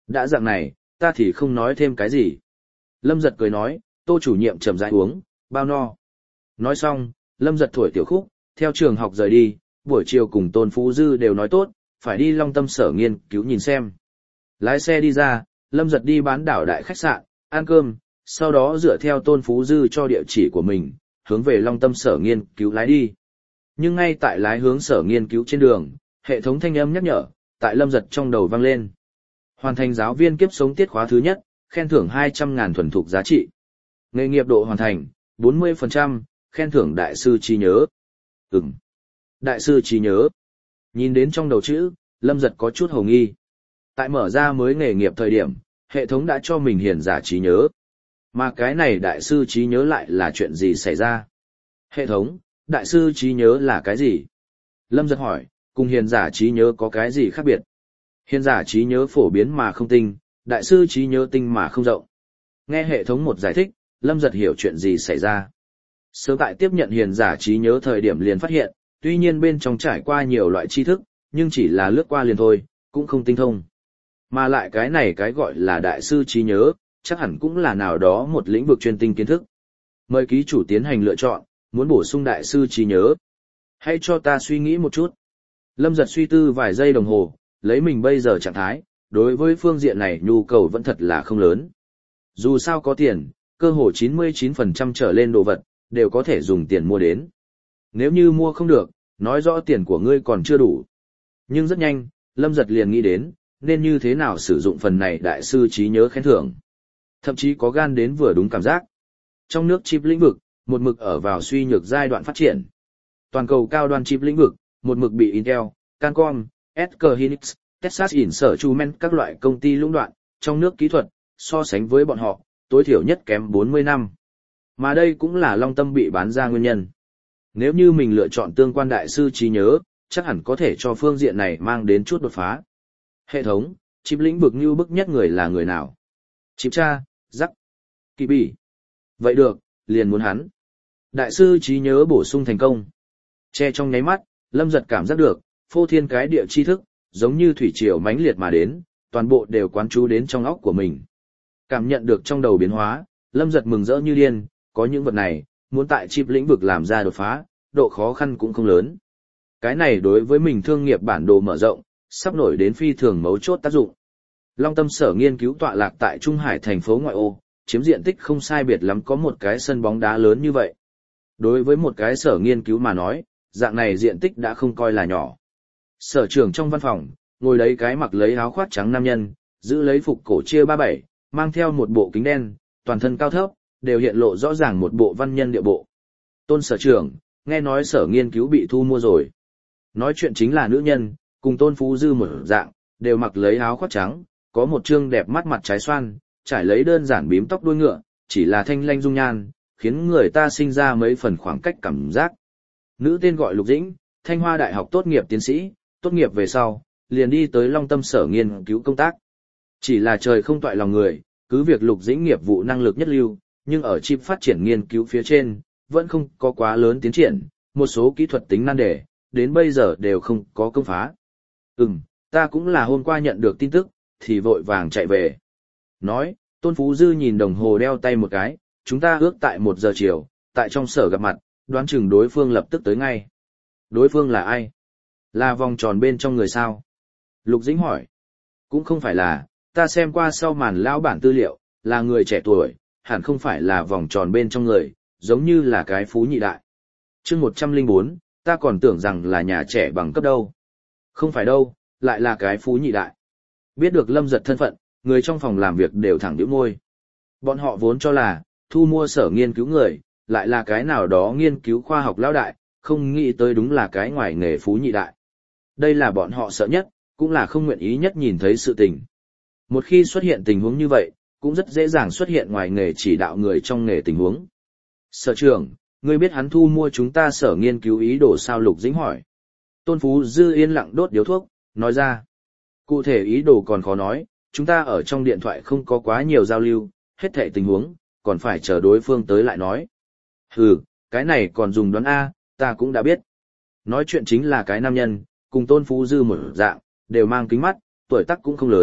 Đã dạng này, ta thì không nói thêm cái gì. Lâm Giật cười nói, Tô chủ nhiệm chậm rãi uống, bao no. Nói xong, Lâm Giật thổi tiểu khúc, theo trường học rời đi, buổi chiều cùng Tôn Phú Dư đều nói tốt, phải đi Long Tâm sở nghiên cứu nhìn xem. Lái xe đi ra, Lâm Giật đi bán đảo đại khách sạn, ăn cơm, sau đó dựa theo Tôn Phú Dư cho địa chỉ của mình, hướng về Long Tâm sở nghiên cứu lái đi. Nhưng ngay tại lái hướng sở nghiên cứu trên đường, hệ thống thanh âm nhắc nhở, tại Lâm Giật trong đầu vang lên. Hoàn thành giáo viên kiếp sống tiết khóa thứ nhất, khen thưởng 200.000 thuần thục giá trị. Nghề nghiệp độ hoàn thành, 40%, khen thưởng đại sư trí nhớ. Đại sư trí nhớ. Nhìn đến trong đầu chữ, Lâm Giật có chút hồ nghi. Tại mở ra mới nghề nghiệp thời điểm, hệ thống đã cho mình hiển giả trí nhớ. Mà cái này đại sư trí nhớ lại là chuyện gì xảy ra? Hệ thống, đại sư trí nhớ là cái gì? Lâm Giật hỏi, cùng hiền giả trí nhớ có cái gì khác biệt? Hiền giả trí nhớ phổ biến mà không tinh, đại sư trí nhớ tinh mà không rộng. Nghe hệ thống một giải thích, Lâm Giật hiểu chuyện gì xảy ra. Sớm tại tiếp nhận hiền giả trí nhớ thời điểm liền phát hiện, tuy nhiên bên trong trải qua nhiều loại tri thức, nhưng chỉ là lướt qua liền thôi, cũng không tinh thông. Mà lại cái này cái gọi là đại sư trí nhớ, chắc hẳn cũng là nào đó một lĩnh vực chuyên tinh kiến thức. Mời ký chủ tiến hành lựa chọn, muốn bổ sung đại sư trí nhớ. Hãy cho ta suy nghĩ một chút. Lâm Giật suy tư vài giây đồng hồ, lấy mình bây giờ trạng thái, đối với phương diện này nhu cầu vẫn thật là không lớn. Dù sao có tiền, cơ hồ 99% trở lên đồ vật, đều có thể dùng tiền mua đến. Nếu như mua không được, nói rõ tiền của ngươi còn chưa đủ. Nhưng rất nhanh, Lâm Giật liền nghĩ đến, nên như thế nào sử dụng phần này đại sư trí nhớ khen thưởng. Thậm chí có gan đến vừa đúng cảm giác. Trong nước chip lĩnh vực, một mực ở vào suy nhược giai đoạn phát triển. Toàn cầu cao đoan chip lĩnh vực, một mực bị Intel, Cancom, SK Hynix, Texas Instruments các loại công ty lũng đoạn, trong nước kỹ thuật, so sánh với bọn họ, tối thiểu nhất kém 40 năm. Mà đây cũng là Long Tâm bị bán ra nguyên nhân. Nếu như mình lựa chọn tương quan đại sư trí nhớ, chắc hẳn có thể cho phương diện này mang đến chút đột phá. Hệ thống, chip lĩnh vực như bức nhất người là người nào? Chip cha, rắc, kỳ bỉ. Vậy được, liền muốn hắn. Đại sư trí nhớ bổ sung thành công. Che trong nháy mắt, Lâm Giật cảm giác được, phô thiên cái địa tri thức, giống như thủy triều mãnh liệt mà đến, toàn bộ đều quán trú đến trong óc của mình. Cảm nhận được trong đầu biến hóa, Lâm Giật mừng rỡ như điên, có những vật này, muốn tại chip lĩnh vực làm ra đột phá, độ khó khăn cũng không lớn. Cái này đối với mình thương nghiệp bản đồ mở rộng, sắp nổi đến phi thường mấu chốt tác dụng. Long Tâm sở nghiên cứu tọa lạc tại Trung Hải thành phố ngoại ô, chiếm diện tích không sai biệt lắm có một cái sân bóng đá lớn như vậy. Đối với một cái sở nghiên cứu mà nói, dạng này diện tích đã không coi là nhỏ. Sở trưởng trong văn phòng, ngồi lấy cái mặc lấy áo khoác trắng nam nhân, giữ lấy phục cổ chia 37, mang theo một bộ kính đen, toàn thân cao thấp, đều hiện lộ rõ ràng một bộ văn nhân địa bộ. Tôn sở trưởng, nghe nói sở nghiên cứu bị thu mua rồi. Nói chuyện chính là nữ nhân, cùng Tôn Phú Dư một dạng, đều mặc lấy áo khoác trắng, có một trương đẹp mắt mặt trái xoan, trải lấy đơn giản bím tóc đuôi ngựa, chỉ là thanh lanh dung nhan, khiến người ta sinh ra mấy phần khoảng cách cảm giác. Nữ tên gọi Lục Dĩnh, Thanh Hoa Đại học tốt nghiệp tiến sĩ, tốt nghiệp về sau, liền đi tới Long Tâm sở nghiên cứu công tác. Chỉ là trời không toại lòng người, cứ việc Lục Dĩnh nghiệp vụ năng lực nhất lưu, nhưng ở chip phát triển nghiên cứu phía trên, vẫn không có quá lớn tiến triển, một số kỹ thuật tính nan đề, đến bây giờ đều không có công phá. Ta cũng là hôm qua nhận được tin tức, thì vội vàng chạy về. Nói, Tôn Phú Dư nhìn đồng hồ đeo tay một cái, chúng ta ước tại 1 giờ chiều, tại trong sở gặp mặt, đoán chừng đối phương lập tức tới ngay. Đối phương là ai? Là vòng tròn bên trong người sao? Lục Dĩnh hỏi. Cũng không phải là, ta xem qua sau màn lão bản tư liệu, là người trẻ tuổi, hẳn không phải là vòng tròn bên trong người, giống như là cái phú nhị đại. Chương 104, ta còn tưởng rằng là nhà trẻ bằng cấp đâu. Không phải đâu, lại là cái phú nhị đại. Biết được Lâm Giật thân phận, người trong phòng làm việc đều thẳng nhíu môi. Bọn họ vốn cho là, thu mua sở nghiên cứu người, lại là cái nào đó nghiên cứu khoa học lão đại, không nghĩ tới đúng là cái ngoài nghề phú nhị đại. Đây là bọn họ sợ nhất, cũng là không nguyện ý nhất nhìn thấy sự tình. Một khi xuất hiện tình huống như vậy, cũng rất dễ dàng xuất hiện ngoài nghề chỉ đạo người trong nghề tình huống. Sở trưởng, ngươi biết hắn thu mua chúng ta sở nghiên cứu ý đồ sao? Lục Dĩnh hỏi. Tôn Phú Dư yên lặng đốt điếu thuốc, nói ra. Cụ thể ý đồ còn khó nói, chúng ta ở trong điện thoại không có quá nhiều giao lưu, hết thảy tình huống, còn phải chờ đối phương tới lại nói. Hừ, cái này còn dùng đoán A, ta cũng đã biết. Nói chuyện chính là cái nam nhân, cùng Tôn Phú Dư một dạng, đều mang kính mắt, tuổi tác cũng không lớn,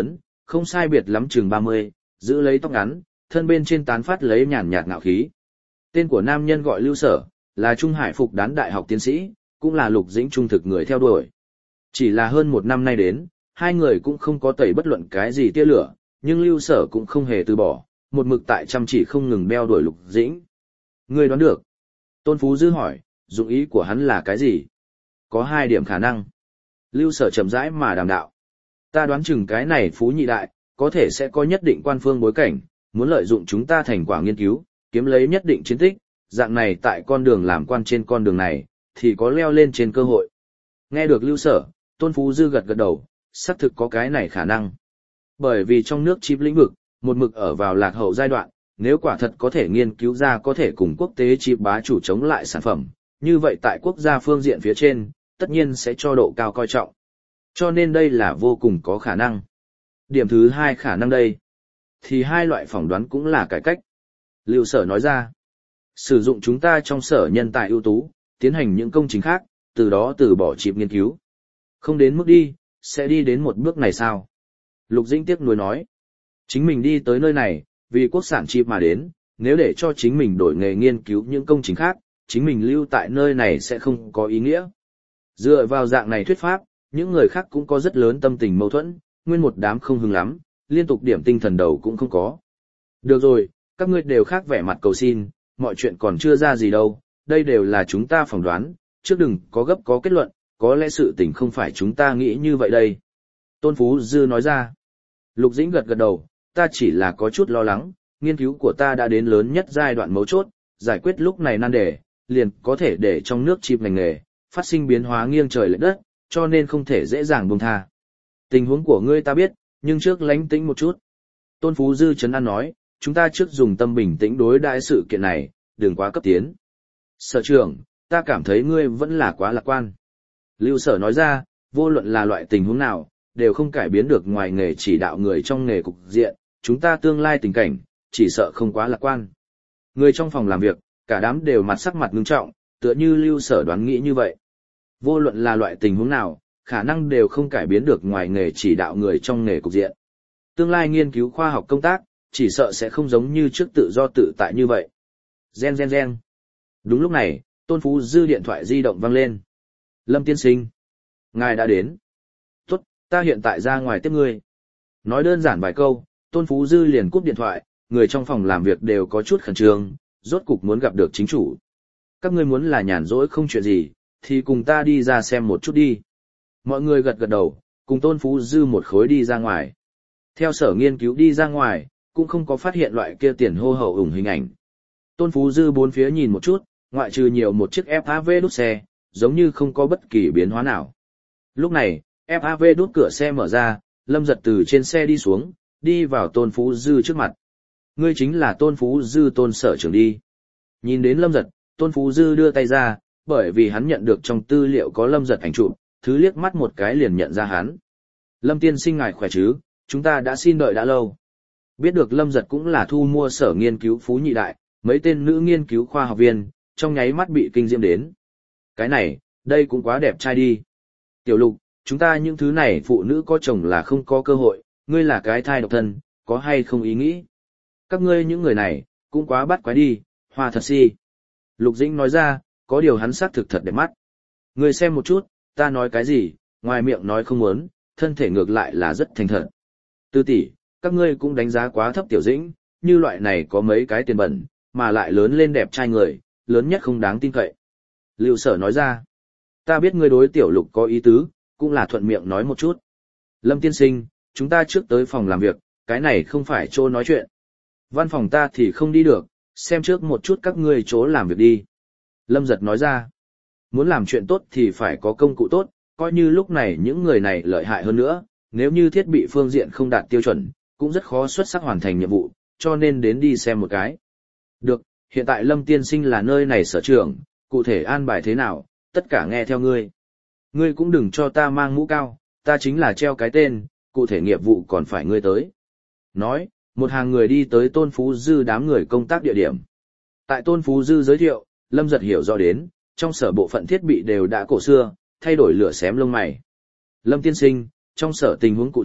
không sai biệt lắm chừng 30, giữ lấy tóc ngắn, thân bên trên tán phát lấy nhàn nhạt ngạo khí. Tên của nam nhân gọi Lưu Sở, là Trung Hải Phục Đán Đại học tiến sĩ, cũng là Lục Dĩnh trung thực người theo đuổi. Chỉ là hơn một năm nay đến, hai người cũng không có tẩy bất luận cái gì tia lửa, nhưng Lưu Sở cũng không hề từ bỏ, một mực tại chăm chỉ không ngừng đeo đuổi Lục Dĩnh. Ngươi đoán được? Tôn Phú Dư hỏi, dụng ý của hắn là cái gì? Có hai điểm khả năng. Lưu Sở chậm rãi mà đàm đạo. Ta đoán chừng cái này Phú Nhị Đại, có thể sẽ có nhất định quan phương bối cảnh, muốn lợi dụng chúng ta thành quả nghiên cứu, kiếm lấy nhất định chiến tích, dạng này tại con đường làm quan trên con đường này, thì có leo lên trên cơ hội. Nghe được Lưu Sở, Tôn Phú Dư gật gật đầu, xác thực có cái này khả năng. Bởi vì trong nước chip lĩnh vực, một mực ở vào lạc hậu giai đoạn, nếu quả thật có thể nghiên cứu ra có thể cùng quốc tế chip bá chủ chống lại sản phẩm, như vậy tại quốc gia phương diện phía trên, tất nhiên sẽ cho độ cao coi trọng. Cho nên đây là vô cùng có khả năng. Điểm thứ hai khả năng đây, thì hai loại phỏng đoán cũng là cải cách. Lưu Sở nói ra, sử dụng chúng ta trong sở nhân tài ưu tú, tiến hành những công trình khác, từ đó từ bỏ chip nghiên cứu. Không đến mức đi, sẽ đi đến một bước này sao? Lục Dĩnh tiếc nuối nói, chính mình đi tới nơi này, vì quốc sản chip mà đến, nếu để cho chính mình đổi nghề nghiên cứu những công trình khác, chính mình lưu tại nơi này sẽ không có ý nghĩa. Dựa vào dạng này thuyết pháp, những người khác cũng có rất lớn tâm tình mâu thuẫn, nguyên một đám không hứng lắm, liên tục điểm tinh thần đầu cũng không có. Được rồi, các ngươi đều khác vẻ mặt cầu xin, mọi chuyện còn chưa ra gì đâu, đây đều là chúng ta phỏng đoán, trước đừng có gấp có kết luận, có lẽ sự tình không phải chúng ta nghĩ như vậy đây. Tôn Phú Dư nói ra. Lục Dĩnh gật gật đầu, ta chỉ là có chút lo lắng, nghiên cứu của ta đã đến lớn nhất giai đoạn mấu chốt, giải quyết lúc này nan đề, liền có thể để trong nước chip ngành nghề, phát sinh biến hóa nghiêng trời lệch đất, cho nên không thể dễ dàng buông tha. Tình huống của ngươi ta biết, nhưng trước lánh tĩnh một chút. Tôn Phú Dư trấn an nói, chúng ta trước dùng tâm bình tĩnh đối đãi sự kiện này, đừng quá cấp tiến. Sở trưởng, ta cảm thấy ngươi vẫn là quá lạc quan. Lưu Sở nói ra, vô luận là loại tình huống nào, đều không cải biến được ngoài nghề chỉ đạo người trong nghề cục diện, chúng ta tương lai tình cảnh, chỉ sợ không quá lạc quan. Người trong phòng làm việc, cả đám đều mặt sắc mặt ngưng trọng, tựa như Lưu Sở đoán nghĩ như vậy. Vô luận là loại tình huống nào, khả năng đều không cải biến được ngoài nghề chỉ đạo người trong nghề cục diện. Tương lai nghiên cứu khoa học công tác, chỉ sợ sẽ không giống như trước tự do tự tại như vậy. Gen gen gen. Đúng lúc này, Tôn Phú Dư điện thoại di động vang lên. Lâm tiên sinh. Ngài đã đến. Tốt, ta hiện tại ra ngoài tiếp ngươi. Nói đơn giản vài câu, Tôn Phú Dư liền cúp điện thoại, người trong phòng làm việc đều có chút khẩn trương, rốt cục muốn gặp được chính chủ. Các ngươi muốn là nhàn rỗi không chuyện gì, thì cùng ta đi ra xem một chút đi. Mọi người gật gật đầu, cùng Tôn Phú Dư một khối đi ra ngoài. Theo sở nghiên cứu đi ra ngoài, cũng không có phát hiện loại kia tiền hô hậu ủng hình ảnh. Tôn Phú Dư bốn phía nhìn một chút, ngoại trừ nhiều một chiếc FAV đút xe, giống như không có bất kỳ biến hóa nào. Lúc này, FAV đút cửa xe mở ra, Lâm Giật từ trên xe đi xuống, đi vào Tôn Phú Dư trước mặt. Ngươi chính là Tôn Phú Dư Tôn sở trưởng đi. Nhìn đến Lâm Giật, Tôn Phú Dư đưa tay ra, bởi vì hắn nhận được trong tư liệu có Lâm Giật ảnh chụp, thứ liếc mắt một cái liền nhận ra hắn. Lâm tiên sinh ngài khỏe chứ, chúng ta đã xin đợi đã lâu. Biết được Lâm Giật cũng là thu mua sở nghiên cứu Phú Nhị Đại, mấy tên nữ nghiên cứu khoa học viên, trong nháy mắt bị kinh diễm đến. Cái này, đây cũng quá đẹp trai đi. Tiểu Lục, chúng ta những thứ này phụ nữ có chồng là không có cơ hội, ngươi là cái thai độc thân, có hay không ý nghĩ? Các ngươi những người này, cũng quá bắt quái đi, hoa thật si. Lục Dĩnh nói ra, có điều hắn xác thực thật đẹp mắt. Ngươi xem một chút, ta nói cái gì, ngoài miệng nói không muốn, thân thể ngược lại là rất thành thật. Tư tỷ, các ngươi cũng đánh giá quá thấp Tiểu Dĩnh, như loại này có mấy cái tiền bẩn, mà lại lớn lên đẹp trai người, lớn nhất không đáng tin cậy. Lưu Sở nói ra, ta biết ngươi đối Tiểu Lục có ý tứ, cũng là thuận miệng nói một chút. Lâm tiên sinh, chúng ta trước tới phòng làm việc, cái này không phải chỗ nói chuyện. Văn phòng ta thì không đi được, xem trước một chút các ngươi chỗ làm việc đi. Lâm Giật nói ra, muốn làm chuyện tốt thì phải có công cụ tốt, coi như lúc này những người này lợi hại hơn nữa, nếu như thiết bị phương diện không đạt tiêu chuẩn, cũng rất khó xuất sắc hoàn thành nhiệm vụ, cho nên đến đi xem một cái. Được, hiện tại Lâm tiên sinh là nơi này sở trưởng, cụ thể an bài thế nào, tất cả nghe theo ngươi. Ngươi cũng đừng cho ta mang mũ cao, ta chính là treo cái tên, cụ thể nghiệp vụ còn phải ngươi tới. Nói, một hàng người đi tới Tôn Phú Dư đám người công tác địa điểm. Tại Tôn Phú Dư giới thiệu, Lâm Giật hiểu rõ đến, trong sở bộ phận thiết bị đều đã cổ xưa, thay đổi lửa xém lông mày. Lâm tiên sinh, trong sở tình huống cụ thể,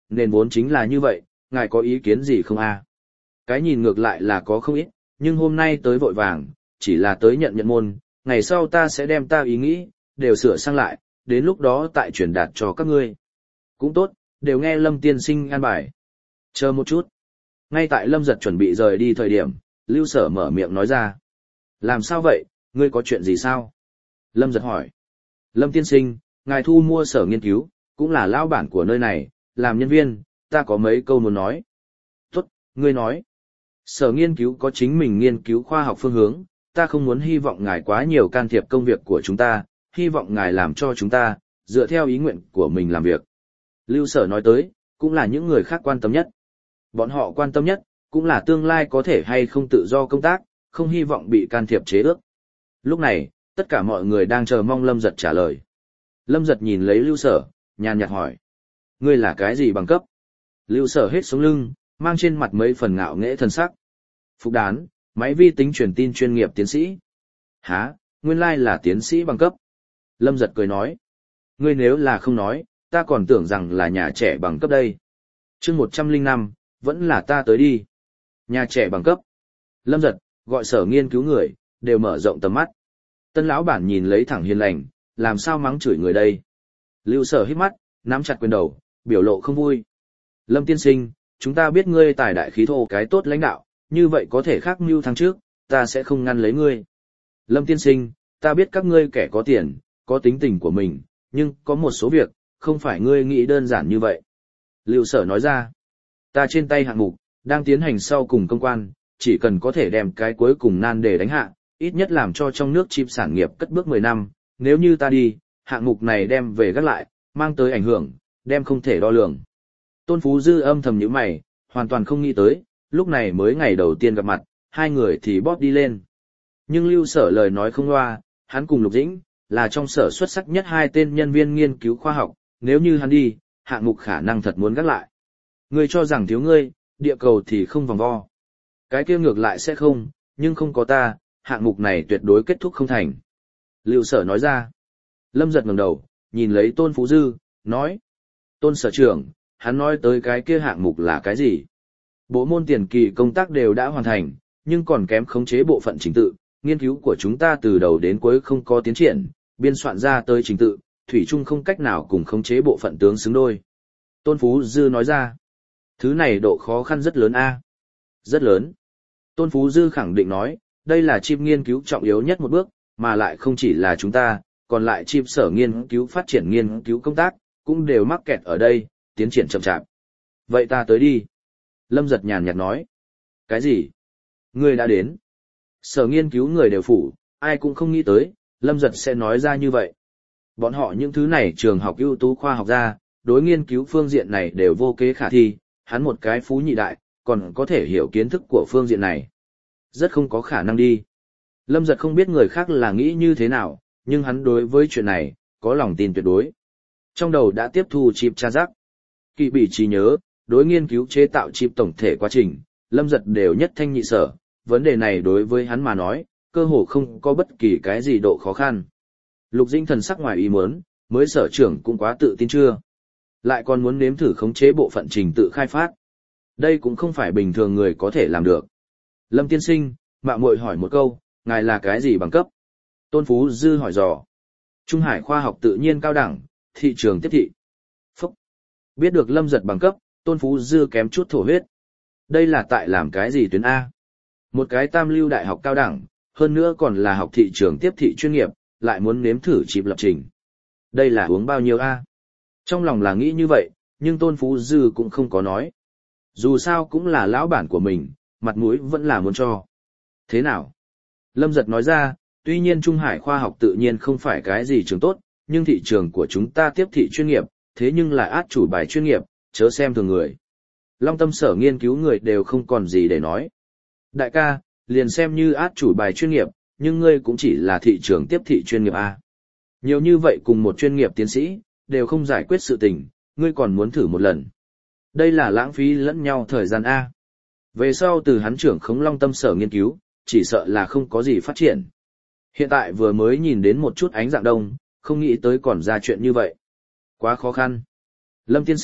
nên vốn chính là như vậy, ngài có ý kiến gì không a? Cái nhìn ngược lại là có không ít, nhưng hôm nay tới vội vàng, chỉ là tới nhận môn, ngày sau ta sẽ đem ta ý nghĩ, đều sửa sang lại, đến lúc đó tại truyền đạt cho các ngươi. Cũng tốt, đều nghe Lâm tiên sinh an bài. Chờ một chút. Ngay tại Lâm Giật chuẩn bị rời đi thời điểm, Lưu Sở mở miệng nói ra. Làm sao vậy, ngươi có chuyện gì sao? Lâm Giật hỏi. Lâm tiên sinh, ngài thu mua sở nghiên cứu, cũng là lão bản của nơi này, làm nhân viên, ta có mấy câu muốn nói. Tốt, ngươi nói. Sở nghiên cứu có chính mình nghiên cứu khoa học phương hướng, ta không muốn hy vọng ngài quá nhiều can thiệp công việc của chúng ta, hy vọng ngài làm cho chúng ta, dựa theo ý nguyện của mình làm việc. Lưu Sở nói tới, cũng là những người khác quan tâm nhất. Bọn họ quan tâm nhất, cũng là tương lai có thể hay không tự do công tác, không hy vọng bị can thiệp chế ước. Lúc này, tất cả mọi người đang chờ mong Lâm Giật trả lời. Lâm Giật nhìn lấy Lưu Sở, nhàn nhạt hỏi. Ngươi là cái gì bằng cấp? Lưu Sở hết sống lưng, mang trên mặt mấy phần ngạo nghễ thần sắc. Phục đán, máy vi tính truyền tin chuyên nghiệp tiến sĩ. Hả, nguyên lai là tiến sĩ bằng cấp. Lâm Giật cười nói. Ngươi nếu là không nói, ta còn tưởng rằng là nhà trẻ bằng cấp đây. chương 105, vẫn là ta tới đi. Nhà trẻ bằng cấp. Lâm Giật, gọi sở nghiên cứu người, đều mở rộng tầm mắt. Tân lão bản nhìn lấy thẳng hiền lành, làm sao mắng chửi người đây. Lưu Sở hít mắt, nắm chặt quyền đầu, biểu lộ không vui. Lâm tiên sinh, chúng ta biết ngươi tài đại khí thô cái tốt lãnh đạo, như vậy có thể khác mưu tháng trước, ta sẽ không ngăn lấy ngươi. Lâm tiên sinh, ta biết các ngươi kẻ có tiền, có tính tình của mình, nhưng có một số việc, không phải ngươi nghĩ đơn giản như vậy. Lưu Sở nói ra, ta trên tay hạng mục, đang tiến hành sau cùng công quan, chỉ cần có thể đem cái cuối cùng nan đề đánh hạ, ít nhất làm cho trong nước chip sản nghiệp cất bước 10 năm, nếu như ta đi, hạng mục này đem về gác lại, mang tới ảnh hưởng, đem không thể đo lường. Tôn Phú Dư âm thầm nhíu mày, hoàn toàn không nghĩ tới, lúc này mới ngày đầu tiên gặp mặt, hai người thì bóp đi lên. Nhưng Lưu Sở lời nói không loa, hắn cùng Lục Dĩnh, là trong sở xuất sắc nhất hai tên nhân viên nghiên cứu khoa học, nếu như hắn đi, hạng mục khả năng thật muốn gác lại. Ngươi cho rằng thiếu ngươi, địa cầu thì không vòng vo. Cái kia ngược lại sẽ không, nhưng không có ta, hạng mục này tuyệt đối kết thúc không thành. Lưu Sở nói ra. Lâm Giật ngẩng đầu, nhìn lấy Tôn Phú Dư, nói. Tôn sở trưởng, hắn nói tới cái kia hạng mục là cái gì? Bộ môn tiền kỳ công tác đều đã hoàn thành, nhưng còn kém khống chế bộ phận trình tự, nghiên cứu của chúng ta từ đầu đến cuối không có tiến triển, biên soạn ra tới trình tự, thủy chung không cách nào cùng khống chế bộ phận tướng xứng đôi. Tôn Phú Dư nói ra. Thứ này độ khó khăn rất lớn a. Rất lớn. Tôn Phú Dư khẳng định nói, đây là chip nghiên cứu trọng yếu nhất một bước, mà lại không chỉ là chúng ta, còn lại chip sở nghiên cứu phát triển nghiên cứu công tác, cũng đều mắc kẹt ở đây, tiến triển chậm chạp. Vậy ta tới đi. Lâm Giật nhàn nhạt nói. Cái gì? Ngươi đã đến. Sở nghiên cứu người đều phủ, ai cũng không nghĩ tới, Lâm Giật sẽ nói ra như vậy. Bọn họ những thứ này trường học ưu tú khoa học ra, đối nghiên cứu phương diện này đều vô kế khả thi, hắn một cái phú nhị đại, còn có thể hiểu kiến thức của phương diện này. Rất không có khả năng đi. Lâm Giật không biết người khác là nghĩ như thế nào, nhưng hắn đối với chuyện này, có lòng tin tuyệt đối. Trong đầu đã tiếp thu chip tra giác. Kỳ bị trí nhớ, đối nghiên cứu chế tạo chip tổng thể quá trình, Lâm Giật đều nhất thanh nhị sở, vấn đề này đối với hắn mà nói, cơ hồ không có bất kỳ cái gì độ khó khăn. Lục Dĩnh thần sắc ngoài ý muốn, mới sở trưởng cũng quá tự tin chưa? Lại còn muốn nếm thử khống chế bộ phận trình tự khai phát. Đây cũng không phải bình thường người có thể làm được. Lâm tiên sinh, mạo muội hỏi một câu, ngài là cái gì bằng cấp? Tôn Phú Dư hỏi dò. Trung Hải khoa học tự nhiên cao đẳng, thị trường tiếp thị. Phúc. Biết được Lâm Giật bằng cấp, Tôn Phú Dư kém chút thổ huyết. Đây là tại làm cái gì tuyến A? Một cái tam lưu đại học cao đẳng, hơn nữa còn là học thị trường tiếp thị chuyên nghiệp, lại muốn nếm thử chip lập trình. Đây là uống bao nhiêu A? Trong lòng là nghĩ như vậy, nhưng Tôn Phú Dư cũng không có nói. Dù sao cũng là lão bản của mình, mặt mũi vẫn là muốn cho. Thế nào? Lâm Giật nói ra, tuy nhiên Trung Hải khoa học tự nhiên không phải cái gì trường tốt, nhưng thị trường của chúng ta tiếp thị chuyên nghiệp, thế nhưng lại át chủ bài chuyên nghiệp, chớ xem thường người. Long Tâm sở nghiên cứu người đều không còn gì để nói. Đại ca, liền xem như át chủ bài chuyên nghiệp, nhưng ngươi cũng chỉ là thị trường tiếp thị chuyên nghiệp A. Nhiều như vậy cùng một chuyên nghiệp tiến sĩ, đều không giải quyết sự tình, ngươi còn muốn thử một lần. Đây là lãng phí lẫn nhau thời gian A. Về sau từ hắn trưởng khống Long Tâm sở nghiên cứu, chỉ sợ là không có gì phát triển. Hiện tại vừa mới nhìn đến một chút ánh dạng đông, không nghĩ tới còn ra chuyện như vậy. Quá khó khăn. Lâm tiên sinh,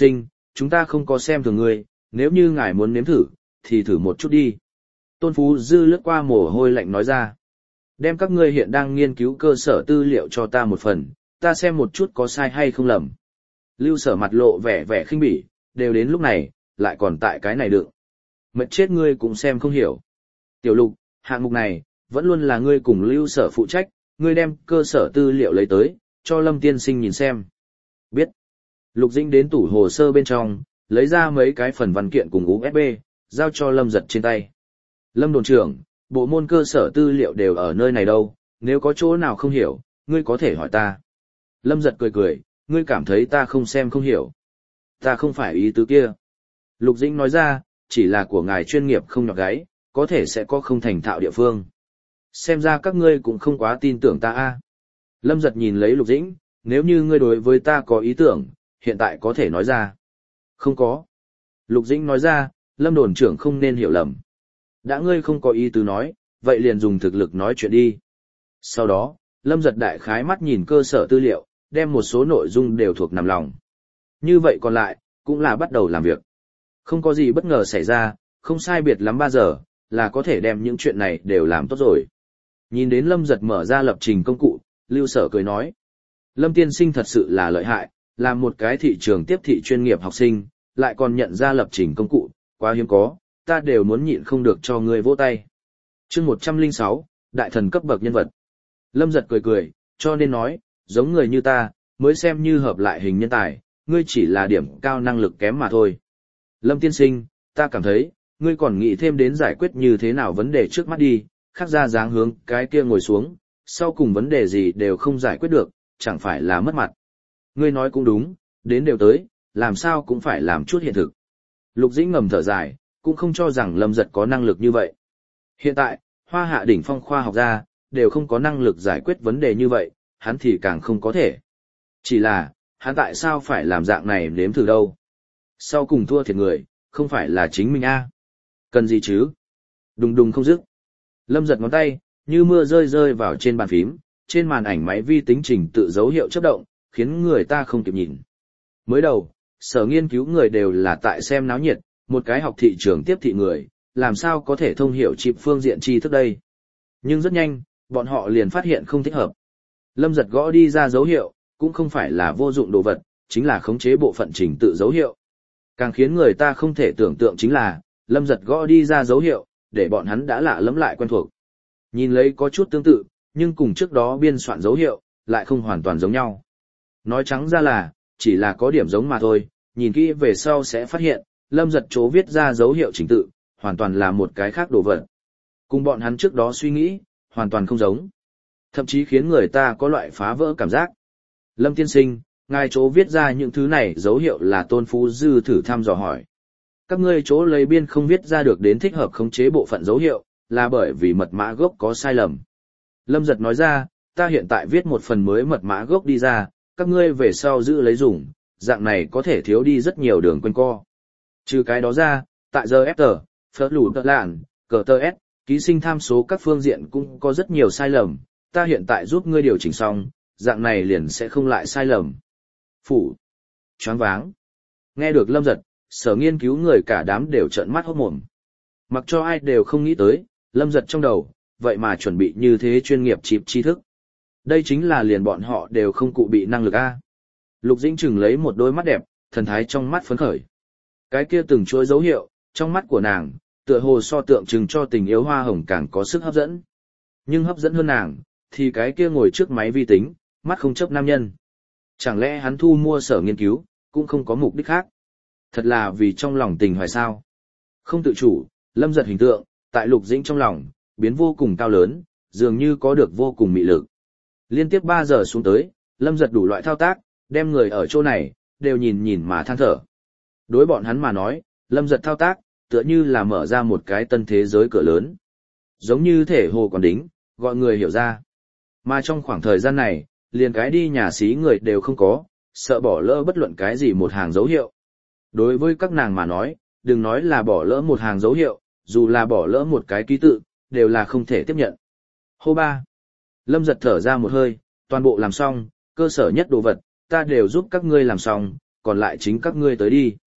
chúng ta không có xem thường ngươi, nếu như ngài muốn nếm thử, thì thử một chút đi. Tôn Phú Dư lướt qua mồ hôi lạnh nói ra. Đem các ngươi hiện đang nghiên cứu cơ sở tư liệu cho ta một phần, ta xem một chút có sai hay không lầm. Lưu Sở mặt lộ vẻ vẻ khinh bỉ, đều đến lúc này, lại còn tại cái này đựng. Mệt chết ngươi cũng xem không hiểu. Tiểu Lục, hạng mục này, vẫn luôn là ngươi cùng Lưu Sở phụ trách, ngươi đem cơ sở tư liệu lấy tới, cho Lâm tiên sinh nhìn xem. Biết. Lục Dĩnh đến tủ hồ sơ bên trong, lấy ra mấy cái phần văn kiện cùng USB, giao cho Lâm Giật trên tay. Lâm đồn trưởng, bộ môn cơ sở tư liệu đều ở nơi này đâu, nếu có chỗ nào không hiểu, ngươi có thể hỏi ta. Lâm Giật cười cười, ngươi cảm thấy ta không xem không hiểu. Ta không phải ý tứ kia. Lục Dĩnh nói ra, chỉ là của ngài chuyên nghiệp không nhọc gáy, có thể sẽ có không thành thạo địa phương. Xem ra các ngươi cũng không quá tin tưởng ta a. Lâm Giật nhìn lấy Lục Dĩnh, nếu như ngươi đối với ta có ý tưởng, hiện tại có thể nói ra. Không có. Lục Dĩnh nói ra, Lâm đồn trưởng không nên hiểu lầm. Đã ngươi không có ý tứ nói, vậy liền dùng thực lực nói chuyện đi. Sau đó, Lâm Giật đại khái mắt nhìn cơ sở tư liệu, đem một số nội dung đều thuộc nằm lòng. Như vậy còn lại, cũng là bắt đầu làm việc. Không có gì bất ngờ xảy ra, không sai biệt lắm 3 giờ, là có thể đem những chuyện này đều làm tốt rồi. Nhìn đến Lâm Giật mở ra lập trình công cụ, Lưu Sở cười nói. Lâm tiên sinh thật sự là lợi hại, là một cái thị trường tiếp thị chuyên nghiệp học sinh, lại còn nhận ra lập trình công cụ, quá hiếm có, ta đều muốn nhịn không được cho ngươi vỗ tay. Chương 106, đại thần cấp bậc nhân vật. Lâm Giật cười cười, cho nên nói, giống người như ta, mới xem như hợp lại hình nhân tài, ngươi chỉ là điểm cao năng lực kém mà thôi. Lâm tiên sinh, ta cảm thấy, ngươi còn nghĩ thêm đến giải quyết như thế nào vấn đề trước mắt đi, khác ra dáng hướng cái kia ngồi xuống, sau cùng vấn đề gì đều không giải quyết được, chẳng phải là mất mặt. Ngươi nói cũng đúng, đến đều tới, làm sao cũng phải làm chút hiện thực. Lục Dĩnh ngầm thở dài, cũng không cho rằng Lâm Giật có năng lực như vậy. Hiện tại, hoa hạ đỉnh phong khoa học gia, đều không có năng lực giải quyết vấn đề như vậy, hắn thì càng không có thể. Chỉ là, hắn tại sao phải làm dạng này nếm thử đâu? Sau cùng thua thiệt người, không phải là chính mình a? Cần gì chứ? Đùng đùng không dứt. Lâm Giật ngón tay, như mưa rơi rơi vào trên bàn phím, trên màn ảnh máy vi tính trình tự dấu hiệu chớp động, khiến người ta không kịp nhìn. Mới đầu, sở nghiên cứu người đều là tại xem náo nhiệt, một cái học thị trường tiếp thị người, làm sao có thể thông hiểu chip phương diện tri thức đây. Nhưng rất nhanh, bọn họ liền phát hiện không thích hợp. Lâm Giật gõ đi ra dấu hiệu, cũng không phải là vô dụng đồ vật, chính là khống chế bộ phận trình tự dấu hiệu. Càng khiến người ta không thể tưởng tượng chính là, Lâm Giật gõ đi ra dấu hiệu, để bọn hắn đã lạ lẫm lại quen thuộc. Nhìn lấy có chút tương tự, nhưng cùng trước đó biên soạn dấu hiệu, lại không hoàn toàn giống nhau. Nói trắng ra là, chỉ là có điểm giống mà thôi, nhìn kỹ về sau sẽ phát hiện, Lâm Giật chỗ viết ra dấu hiệu trình tự, hoàn toàn là một cái khác đồ vật. Cùng bọn hắn trước đó suy nghĩ, hoàn toàn không giống. Thậm chí khiến người ta có loại phá vỡ cảm giác. Lâm tiên sinh, ngài chỗ viết ra những thứ này dấu hiệu là Tôn Phú Dư thử thăm dò hỏi. Các ngươi chỗ lấy biên không viết ra được đến thích hợp khống chế bộ phận dấu hiệu, là bởi vì mật mã gốc có sai lầm. Lâm Giật nói ra, ta hiện tại viết một phần mới mật mã gốc đi ra, các ngươi về sau giữ lấy dùng, dạng này có thể thiếu đi rất nhiều đường quanh co. Trừ cái đó ra, tại giờ FT, phớt lù tợ lạn, cờ tơ S, ký sinh tham số các phương diện cũng có rất nhiều sai lầm, ta hiện tại giúp ngươi điều chỉnh xong, dạng này liền sẽ không lại sai lầm. Phủ. Choáng váng. Nghe được Lâm Giật, sở nghiên cứu người cả đám đều trợn mắt hốt mồm. Mặc cho ai đều không nghĩ tới, Lâm Giật trong đầu, vậy mà chuẩn bị như thế chuyên nghiệp chịp tri thức. Đây chính là liền bọn họ đều không cụ bị năng lực A. Lục Dĩnh Trừng lấy một đôi mắt đẹp, thần thái trong mắt phấn khởi. Cái kia từng chuỗi dấu hiệu, trong mắt của nàng, tựa hồ so tượng trưng cho tình yêu hoa hồng càng có sức hấp dẫn. Nhưng hấp dẫn hơn nàng, thì cái kia ngồi trước máy vi tính, mắt không chớp nam nhân. Chẳng lẽ hắn thu mua sở nghiên cứu, cũng không có mục đích khác. Thật là vì trong lòng tình hoài sao. Không tự chủ, Lâm Giật hình tượng, tại Lục Dĩnh trong lòng, biến vô cùng cao lớn, dường như có được vô cùng mị lực. Liên tiếp 3 giờ xuống tới, Lâm Giật đủ loại thao tác, đem người ở chỗ này, đều nhìn nhìn mà than thở. Đối bọn hắn mà nói, Lâm Giật thao tác, tựa như là mở ra một cái tân thế giới cửa lớn. Giống như thể hồ còn đính, gọi người hiểu ra. Mà trong khoảng thời gian này, liền cái đi nhà xí người đều không có, sợ bỏ lỡ bất luận cái gì một hàng dấu hiệu. Đối với các nàng mà nói, đừng nói là bỏ lỡ một hàng dấu hiệu, dù là bỏ lỡ một cái ký tự, đều là không thể tiếp nhận. Hô ba. Lâm Giật thở ra một hơi, toàn bộ làm xong, cơ sở nhất đồ vật, ta đều giúp các ngươi làm xong, còn lại chính các ngươi tới đi.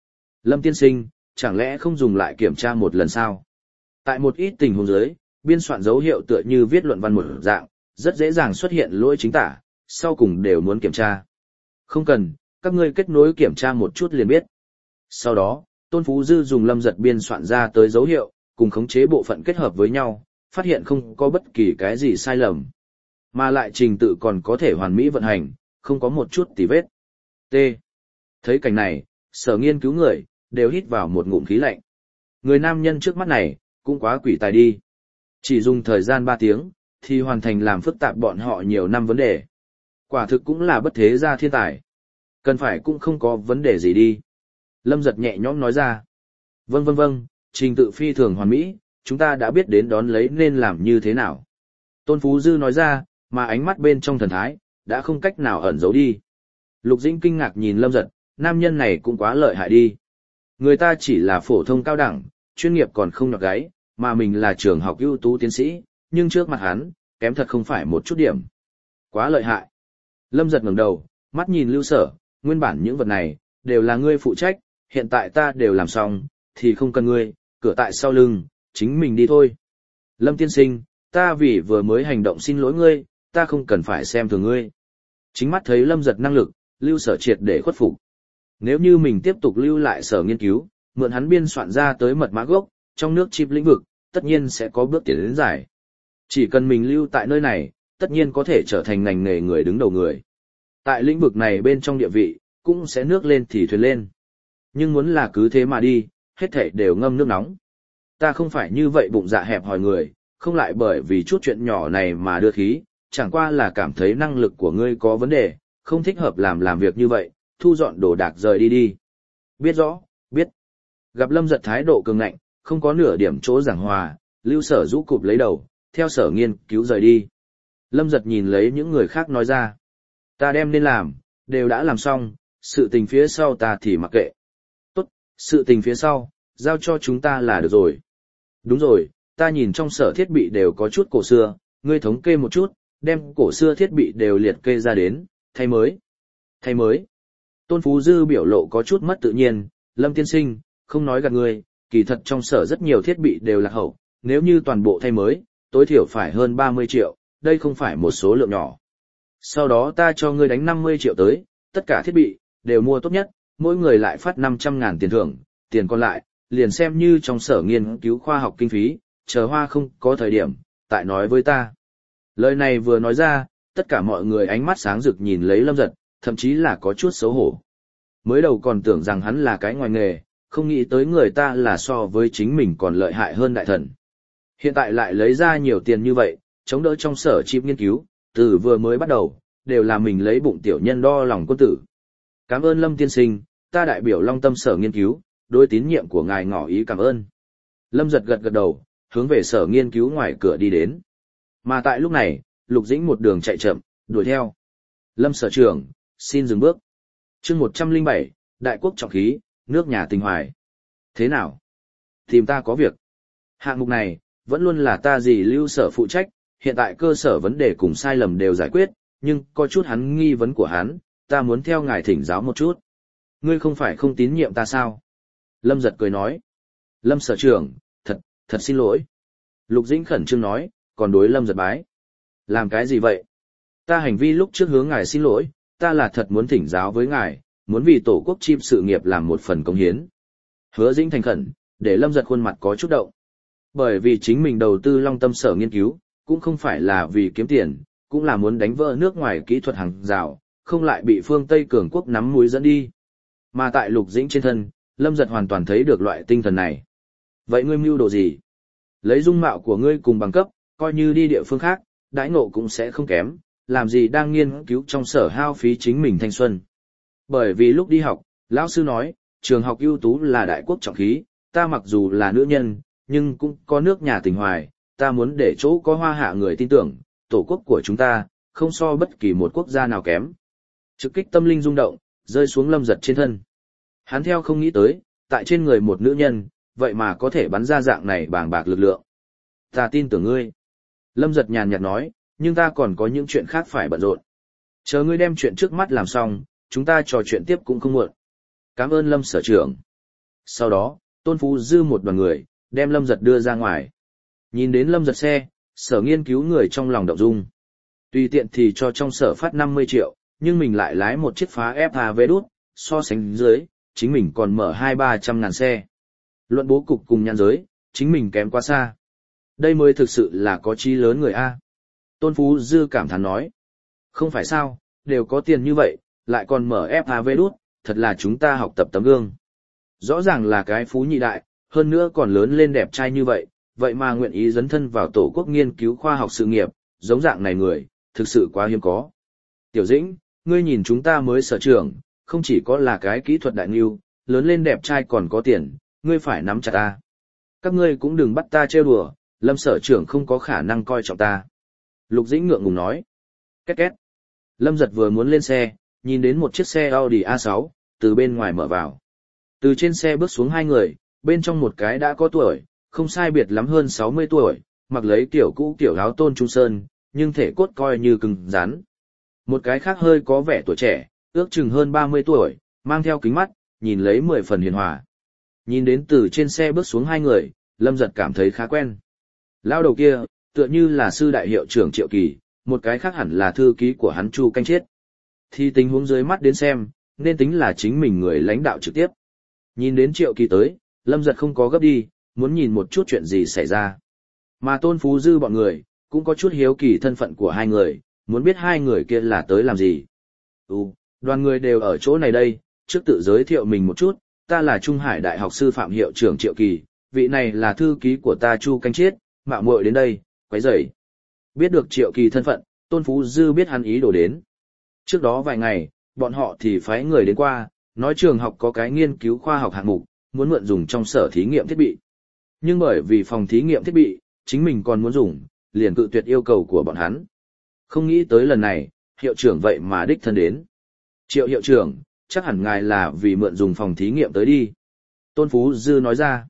Lâm tiên sinh, chẳng lẽ không dùng lại kiểm tra một lần sao? Tại một ít tình huống dưới, biên soạn dấu hiệu tựa như viết luận văn một dạng, rất dễ dàng xuất hiện lỗi chính tả, sau cùng đều muốn kiểm tra. Không cần, các ngươi kết nối kiểm tra một chút liền biết. Sau đó, Tôn Phú Dư dùng Lâm Giật biên soạn ra tới dấu hiệu, cùng khống chế bộ phận kết hợp với nhau, phát hiện không có bất kỳ cái gì sai lầm. Mà lại trình tự còn có thể hoàn mỹ vận hành, không có một chút tì vết. T. Thấy cảnh này, sở nghiên cứu người, đều hít vào một ngụm khí lạnh. Người nam nhân trước mắt này, cũng quá quỷ tài đi. Chỉ dùng thời gian 3 tiếng, thì hoàn thành làm phức tạp bọn họ nhiều năm vấn đề. Quả thực cũng là bất thế gia thiên tài. Cần phải cũng không có vấn đề gì đi. Lâm Giật nhẹ nhõm nói ra. Vâng, trình tự phi thường hoàn mỹ, chúng ta đã biết đến đón lấy nên làm như thế nào. Tôn Phú Dư nói ra, mà ánh mắt bên trong thần thái, đã không cách nào ẩn giấu đi. Lục Dĩnh kinh ngạc nhìn Lâm Giật, nam nhân này cũng quá lợi hại đi. Người ta chỉ là phổ thông cao đẳng, chuyên nghiệp còn không nhọt gáy, mà mình là trường học ưu tú tiến sĩ, nhưng trước mặt hắn, kém thật không phải một chút điểm. Quá lợi hại. Lâm Giật ngẩng đầu, mắt nhìn Lưu Sở, nguyên bản những vật này, đều là ngươi phụ trách, hiện tại ta đều làm xong, thì không cần ngươi, cửa tại sau lưng, chính mình đi thôi. Lâm tiên sinh, ta vì vừa mới hành động xin lỗi ngươi, ta không cần phải xem thường ngươi. Chính mắt thấy Lâm Giật năng lực, Lưu Sở triệt để khuất phục. Nếu như mình tiếp tục lưu lại sở nghiên cứu, mượn hắn biên soạn ra tới mật mã gốc, trong nước chip lĩnh vực, tất nhiên sẽ có bước tiến đến giải. Chỉ cần mình lưu tại nơi này, tất nhiên có thể trở thành ngành nghề người đứng đầu người. Tại lĩnh vực này bên trong địa vị, cũng sẽ nước lên thì thuyền lên. Nhưng muốn là cứ thế mà đi, hết thảy đều ngâm nước nóng. Ta không phải như vậy bụng dạ hẹp hòi người, không lại bởi vì chút chuyện nhỏ này mà đưa khí, chẳng qua là cảm thấy năng lực của ngươi có vấn đề, không thích hợp làm việc như vậy, thu dọn đồ đạc rời đi đi. Biết rõ, biết. Gặp Lâm Giật thái độ cường ngạnh, không có nửa điểm chỗ giảng hòa, Lưu Sở rũ cụp lấy đầu, theo sở nghiên cứu rời đi. Lâm Giật nhìn lấy những người khác nói ra. Ta đem nên làm, đều đã làm xong, sự tình phía sau ta thì mặc kệ. Tốt, sự tình phía sau, giao cho chúng ta là được rồi. Đúng rồi, ta nhìn trong sở thiết bị đều có chút cổ xưa, ngươi thống kê một chút, đem cổ xưa thiết bị đều liệt kê ra đến, thay mới. Thay mới. Tôn Phú Dư biểu lộ có chút mất tự nhiên, Lâm tiên sinh, không nói gạt ngươi, kỳ thật trong sở rất nhiều thiết bị đều lạc hậu, nếu như toàn bộ thay mới, tối thiểu phải hơn 30 triệu, đây không phải một số lượng nhỏ. Sau đó ta cho ngươi đánh 50 triệu tới, tất cả thiết bị, đều mua tốt nhất, mỗi người lại phát 500.000 tiền thưởng, tiền còn lại, liền xem như trong sở nghiên cứu khoa học kinh phí, chờ hoa không có thời điểm, tại nói với ta. Lời này vừa nói ra, tất cả mọi người ánh mắt sáng rực nhìn lấy Lâm Giật, thậm chí là có chút xấu hổ. Mới đầu còn tưởng rằng hắn là cái ngoài nghề, không nghĩ tới người ta là so với chính mình còn lợi hại hơn đại thần. Hiện tại lại lấy ra nhiều tiền như vậy, chống đỡ trong sở chip nghiên cứu, từ vừa mới bắt đầu, đều là mình lấy bụng tiểu nhân đo lòng quân tử. Cảm ơn Lâm tiên sinh, ta đại biểu Long Tâm sở nghiên cứu, đối tín nhiệm của ngài ngỏ ý cảm ơn. Lâm Giật gật gật đầu, hướng về sở nghiên cứu ngoài cửa đi đến. Mà tại lúc này, Lục Dĩnh một đường chạy chậm, đuổi theo. Lâm sở trưởng, xin dừng bước. Chương 107, Đại quốc trọng khí, nước nhà tình hoài. Thế nào? Tìm ta có việc. Hạng mục này, vẫn luôn là ta dì Lưu Sở phụ trách, hiện tại cơ sở vấn đề cùng sai lầm đều giải quyết, nhưng có chút hắn nghi vấn của hắn, ta muốn theo ngài thỉnh giáo một chút. Ngươi không phải không tín nhiệm ta sao? Lâm Giật cười nói. Lâm sở trưởng, thật xin lỗi. Lục Dĩnh khẩn trương nói, còn đối Lâm Giật bái. Làm cái gì vậy? Ta hành vi lúc trước hướng ngài xin lỗi, ta là thật muốn thỉnh giáo với ngài, muốn vì tổ quốc chim sự nghiệp làm một phần công hiến. Hứa Dĩnh thành khẩn, để Lâm Giật khuôn mặt có chút động. Bởi vì chính mình đầu tư Long Tâm sở nghiên cứu, cũng không phải là vì kiếm tiền, cũng là muốn đánh vỡ nước ngoài kỹ thuật hàng rào, không lại bị phương Tây cường quốc nắm mũi dẫn đi. Mà tại Lục Dĩnh trên thân, Lâm Giật hoàn toàn thấy được loại tinh thần này. Vậy ngươi mưu đồ gì? Lấy dung mạo của ngươi cùng bằng cấp, coi như đi địa phương khác, đãi ngộ cũng sẽ không kém, làm gì đang nghiên cứu trong sở hao phí chính mình thanh xuân. Bởi vì lúc đi học, lão sư nói, trường học ưu tú là đại quốc trọng khí, ta mặc dù là nữ nhân, nhưng cũng có nước nhà tình hoài, ta muốn để chỗ có hoa hạ người tin tưởng, tổ quốc của chúng ta, không so bất kỳ một quốc gia nào kém. Trực kích tâm linh rung động, rơi xuống Lâm Giật trên thân. Hắn theo không nghĩ tới, tại trên người một nữ nhân, vậy mà có thể bắn ra dạng này bàng bạc lực lượng. Ta tin tưởng ngươi. Lâm Giật nhàn nhạt nói, nhưng ta còn có những chuyện khác phải bận rộn. Chờ ngươi đem chuyện trước mắt làm xong, chúng ta trò chuyện tiếp cũng không muộn. Cảm ơn Lâm sở trưởng. Sau đó, Tôn Phú Dư một đoàn người, đem Lâm Giật đưa ra ngoài. Nhìn đến Lâm Giật xe, sở nghiên cứu người trong lòng động dung. Tùy tiện thì cho trong sở phát 50 triệu, nhưng mình lại lái một chiếc phá FHV đút, so sánh dưới, chính mình còn mở 200-300 ngàn xe. Luận bố cục cùng nhan giới, chính mình kém quá xa. Đây mới thực sự là có chí lớn người A. Tôn Phú Dư cảm thán nói. Không phải sao, đều có tiền như vậy, lại còn mở FHV đút, thật là chúng ta học tập tấm gương. Rõ ràng là cái phú nhị đại, hơn nữa còn lớn lên đẹp trai như vậy, vậy mà nguyện ý dấn thân vào tổ quốc nghiên cứu khoa học sự nghiệp, giống dạng này người, thực sự quá hiếm có. Tiểu Dĩnh, ngươi nhìn chúng ta mới sở trường, không chỉ có là cái kỹ thuật đại nghiêu, lớn lên đẹp trai còn có tiền, ngươi phải nắm chặt ta. Các ngươi cũng đừng bắt ta trêu đùa, Lâm sở trưởng không có khả năng coi trọng ta. Lục Dĩnh ngượng ngùng nói. Két két. Lâm Giật vừa muốn lên xe, nhìn đến một chiếc xe Audi A6, từ bên ngoài mở vào. Từ trên xe bước xuống hai người, bên trong một cái đã có tuổi, không sai biệt lắm hơn 60 tuổi, mặc lấy kiểu cũ kiểu áo tôn trung sơn, nhưng thể cốt coi như cứng rắn. Một cái khác hơi có vẻ tuổi trẻ, ước chừng hơn 30 tuổi, mang theo kính mắt, nhìn lấy 10 phần hiền hòa. Nhìn đến từ trên xe bước xuống hai người, Lâm Giật cảm thấy khá quen. Lao đầu kia, tựa như là sư đại hiệu trưởng Triệu Kỳ, một cái khác hẳn là thư ký của hắn Chu Canh Chiết. Thì tình huống dưới mắt đến xem, nên tính là chính mình người lãnh đạo trực tiếp. Nhìn đến Triệu Kỳ tới, Lâm Giật không có gấp đi, muốn nhìn một chút chuyện gì xảy ra. Mà Tôn Phú Dư bọn người, cũng có chút hiếu kỳ thân phận của hai người, muốn biết hai người kia là tới làm gì. Đoàn người đều ở chỗ này đây, trước tự giới thiệu mình một chút, ta là Trung Hải Đại học sư phạm hiệu trưởng Triệu Kỳ, vị này là thư ký của ta Chu Canh Chiết, mạo muội đến đây, quấy rầy. Biết được Triệu Kỳ thân phận, Tôn Phú Dư biết hắn ý đồ đến. Trước đó vài ngày, bọn họ thì phái người đến qua, nói trường học có cái nghiên cứu khoa học hạng mục, muốn mượn dùng trong sở thí nghiệm thiết bị. Nhưng bởi vì phòng thí nghiệm thiết bị, chính mình còn muốn dùng, liền cự tuyệt yêu cầu của bọn hắn. Không nghĩ tới lần này, hiệu trưởng vậy mà đích thân đến. Triệu hiệu trưởng, chắc hẳn ngài là vì mượn dùng phòng thí nghiệm tới đi. Tôn Phú Dư nói ra.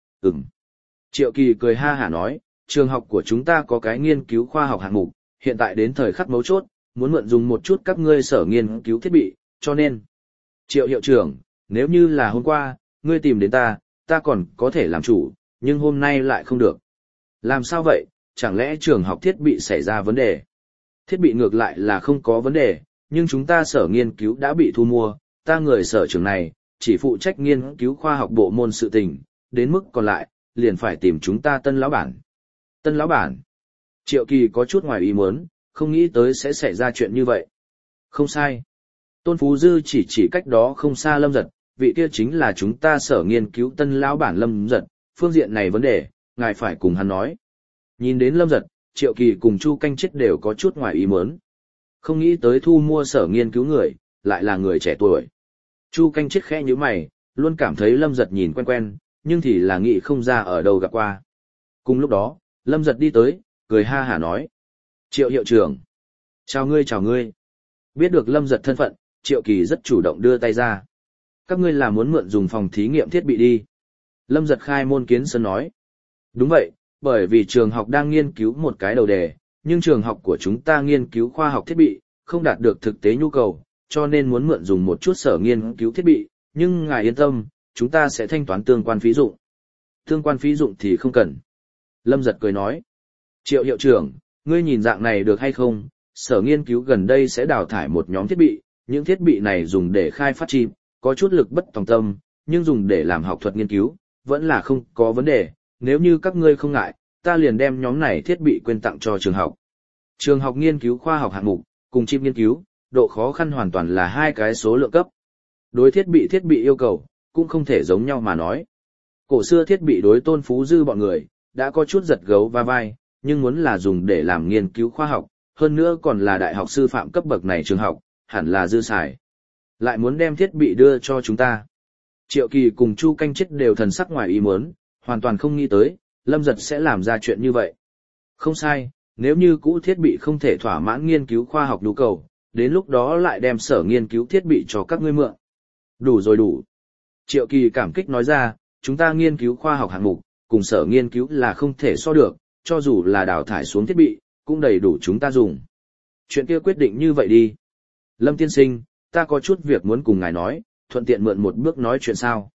Triệu Kỳ cười ha hả nói, trường học của chúng ta có cái nghiên cứu khoa học hạng mục, hiện tại đến thời khắc mấu chốt, muốn mượn dùng một chút các ngươi sở nghiên cứu thiết bị, cho nên. Triệu hiệu trưởng, nếu như là hôm qua, ngươi tìm đến ta còn có thể làm chủ, nhưng hôm nay lại không được. Làm sao vậy, chẳng lẽ trường học thiết bị xảy ra vấn đề? Thiết bị ngược lại là không có vấn đề, nhưng chúng ta sở nghiên cứu đã bị thu mua, ta người sở trường này, chỉ phụ trách nghiên cứu khoa học bộ môn sự tình, đến mức còn lại, liền phải tìm chúng ta tân lão bản. Tân lão bản? Triệu Kỳ có chút ngoài ý muốn, không nghĩ tới sẽ xảy ra chuyện như vậy. Không sai. Tôn Phú Dư chỉ cách đó không xa Lâm Giật, vị kia chính là chúng ta sở nghiên cứu tân lão bản Lâm Giật, phương diện này vấn đề, ngài phải cùng hắn nói. Nhìn đến Lâm Giật, Triệu Kỳ cùng Chu Canh Chiết đều có chút ngoài ý muốn. Không nghĩ tới thu mua sở nghiên cứu người, lại là người trẻ tuổi. Chu Canh Chiết khẽ như mày, luôn cảm thấy Lâm Giật nhìn quen quen, nhưng thì là nghĩ không ra ở đâu gặp qua. Cùng lúc đó, Lâm Giật đi tới, cười ha hả nói. Triệu hiệu trưởng. Chào ngươi chào ngươi. Biết được Lâm Giật thân phận, Triệu Kỳ rất chủ động đưa tay ra. Các ngươi là muốn mượn dùng phòng thí nghiệm thiết bị đi. Lâm Giật khai môn kiến sân nói. Đúng vậy, bởi vì trường học đang nghiên cứu một cái đầu đề, nhưng trường học của chúng ta nghiên cứu khoa học thiết bị, không đạt được thực tế nhu cầu, cho nên muốn mượn dùng một chút sở nghiên cứu thiết bị, nhưng ngài yên tâm, chúng ta sẽ thanh toán tương quan phí dụng. Tương quan phí dụng thì không cần. Lâm Giật cười nói. Triệu hiệu trưởng, ngươi nhìn dạng này được hay không? Sở nghiên cứu gần đây sẽ đào thải một nhóm thiết bị, những thiết bị này dùng để khai phát chip, có chút lực bất tòng tâm, nhưng dùng để làm học thuật nghiên cứu, vẫn là không có vấn đề. Nếu như các ngươi không ngại, ta liền đem nhóm này thiết bị quyên tặng cho trường học. Trường học nghiên cứu khoa học hạng mục, cùng chip nghiên cứu, độ khó khăn hoàn toàn là hai cái số lượng cấp. Đối thiết bị yêu cầu, cũng không thể giống nhau mà nói. Cổ xưa thiết bị đối Tôn Phú Dư bọn người, đã có chút giật gấu va vai, nhưng muốn là dùng để làm nghiên cứu khoa học, hơn nữa còn là đại học sư phạm cấp bậc này trường học, hẳn là dư xài. Lại muốn đem thiết bị đưa cho chúng ta. Triệu Kỳ cùng Chu Canh Chiết đều thần sắc ngoài ý muốn, hoàn toàn không nghĩ tới, Lâm Giật sẽ làm ra chuyện như vậy. Không sai, nếu như cũ thiết bị không thể thỏa mãn nghiên cứu khoa học nhu cầu, đến lúc đó lại đem sở nghiên cứu thiết bị cho các ngươi mượn. Đủ rồi đủ. Triệu Kỳ cảm kích nói ra, chúng ta nghiên cứu khoa học hạng mục, cùng sở nghiên cứu là không thể so được, cho dù là đào thải xuống thiết bị, cũng đầy đủ chúng ta dùng. Chuyện kia quyết định như vậy đi. Lâm tiên sinh, ta có chút việc muốn cùng ngài nói, thuận tiện mượn một bước nói chuyện sao.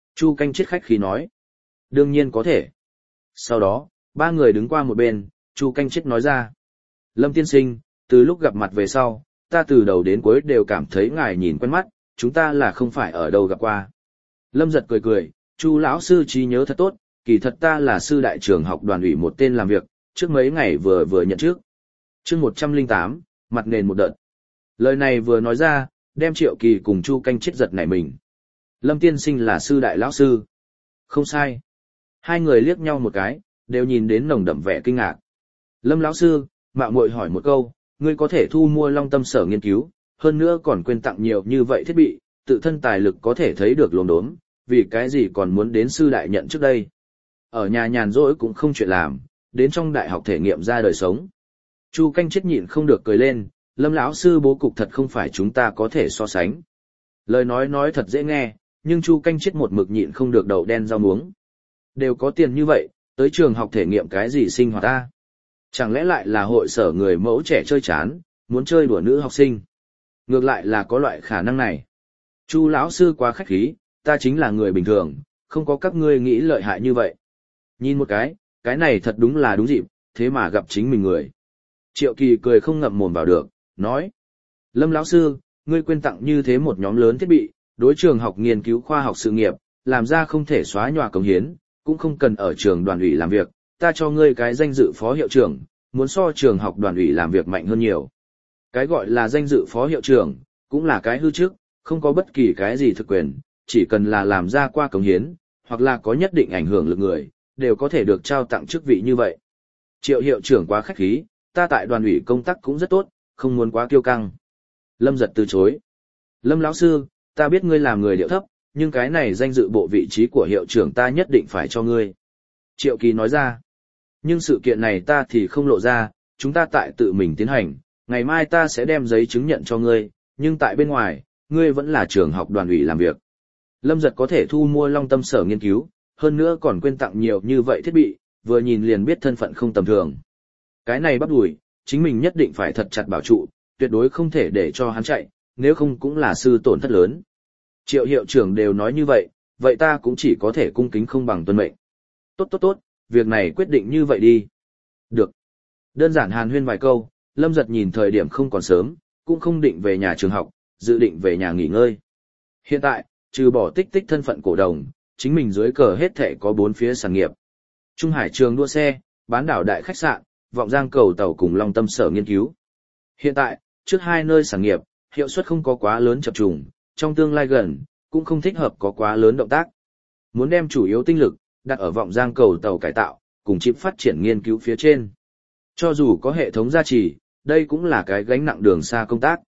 Chu Canh Chiết khách khí nói. Đương nhiên có thể. Sau đó, ba người đứng qua một bên, Chu Canh Chiết nói ra. Lâm tiên sinh, từ lúc gặp mặt về sau, ta từ đầu đến cuối đều cảm thấy ngài nhìn quen mắt, chúng ta là không phải ở đâu gặp qua. Lâm Giật cười cười, Chu lão sư trí nhớ thật tốt, kỳ thật ta là sư đại trường học đoàn ủy một tên làm việc, trước mấy ngày vừa nhận trước. Chương 108, mặt nền một đợt. Lời này vừa nói ra, đem Triệu Kỳ cùng Chu Canh Chiết giật nảy mình. Lâm tiên sinh là sư đại lão sư. Không sai. Hai người liếc nhau một cái, đều nhìn đến nồng đậm vẻ kinh ngạc. Lâm lão sư, mạo muội hỏi một câu, ngươi có thể thu mua Long Tâm Sở nghiên cứu, hơn nữa còn quên tặng nhiều như vậy thiết bị, tự thân tài lực có thể thấy được lồn đốm, vì cái gì còn muốn đến sư đại nhận trước đây. Ở nhà nhàn rỗi cũng không chuyện làm, đến trong đại học thể nghiệm ra đời sống. Chu Canh Chiết nhịn không được cười lên, Lâm lão sư bố cục thật không phải chúng ta có thể so sánh. Lời nói thật dễ nghe, nhưng Chu Canh Chiết một mực nhịn không được đầu đen rau muống. Đều có tiền như vậy, tới trường học thể nghiệm cái gì sinh hoạt ta? Chẳng lẽ lại là hội sở người mẫu trẻ chơi chán, muốn chơi đùa nữ học sinh? Ngược lại là có loại khả năng này. Chu lão sư quá khách khí, ta chính là người bình thường, không có các ngươi nghĩ lợi hại như vậy. Nhìn một cái này thật đúng là đúng dịp, thế mà gặp chính mình người. Triệu Kỳ cười không ngậm mồm vào được, nói. Lâm lão sư, ngươi quên tặng như thế một nhóm lớn thiết bị, đối trường học nghiên cứu khoa học sự nghiệp, làm ra không thể xóa nhòa cống hiến, cũng không cần ở trường đoàn ủy làm việc, ta cho ngươi cái danh dự phó hiệu trưởng, muốn so trường học đoàn ủy làm việc mạnh hơn nhiều. Cái gọi là danh dự phó hiệu trưởng, cũng là cái hư trước, không có bất kỳ cái gì thực quyền, chỉ cần là làm ra qua cống hiến, hoặc là có nhất định ảnh hưởng lực người, đều có thể được trao tặng chức vị như vậy. Triệu hiệu trưởng quá khách khí, ta tại đoàn ủy công tác cũng rất tốt, không muốn quá kiêu căng. Lâm Giật từ chối. Lâm lão sư, ta biết ngươi làm người điệu thấp, nhưng cái này danh dự bộ vị trí của hiệu trưởng ta nhất định phải cho ngươi. Triệu Kỳ nói ra. Nhưng sự kiện này ta thì không lộ ra, chúng ta tại tự mình tiến hành, ngày mai ta sẽ đem giấy chứng nhận cho ngươi, nhưng tại bên ngoài, ngươi vẫn là trường học đoàn ủy làm việc. Lâm Giật có thể thu mua Long Tâm Sở nghiên cứu, hơn nữa còn quên tặng nhiều như vậy thiết bị, vừa nhìn liền biết thân phận không tầm thường. Cái này bắt đuổi, chính mình nhất định phải thật chặt bảo trụ, tuyệt đối không thể để cho hắn chạy, nếu không cũng là sư tổn thất lớn. Triệu hiệu trưởng đều nói như vậy, vậy ta cũng chỉ có thể cung kính không bằng tuân mệnh. Tốt, việc này quyết định như vậy đi. Được. Đơn giản hàn huyên vài câu, Lâm Giật nhìn thời điểm không còn sớm, cũng không định về nhà trường học, dự định về nhà nghỉ ngơi. Hiện tại, trừ bỏ tích thân phận cổ đồng, chính mình dưới cờ hết thể có 4 phía sản nghiệp. Trung Hải trường đua xe, bán đảo đại khách sạn, Vọng Giang cầu tàu cùng Long Tâm Sở nghiên cứu. Hiện tại, trước 2 nơi sản nghiệp, hiệu suất không có quá lớn chập trùng, trong tương lai gần, cũng không thích hợp có quá lớn động tác. Muốn đem chủ yếu tinh lực đặt ở Vọng Giang cầu tàu cải tạo, cùng chip phát triển nghiên cứu phía trên. Cho dù có hệ thống gia trì, đây cũng là cái gánh nặng đường xa công tác.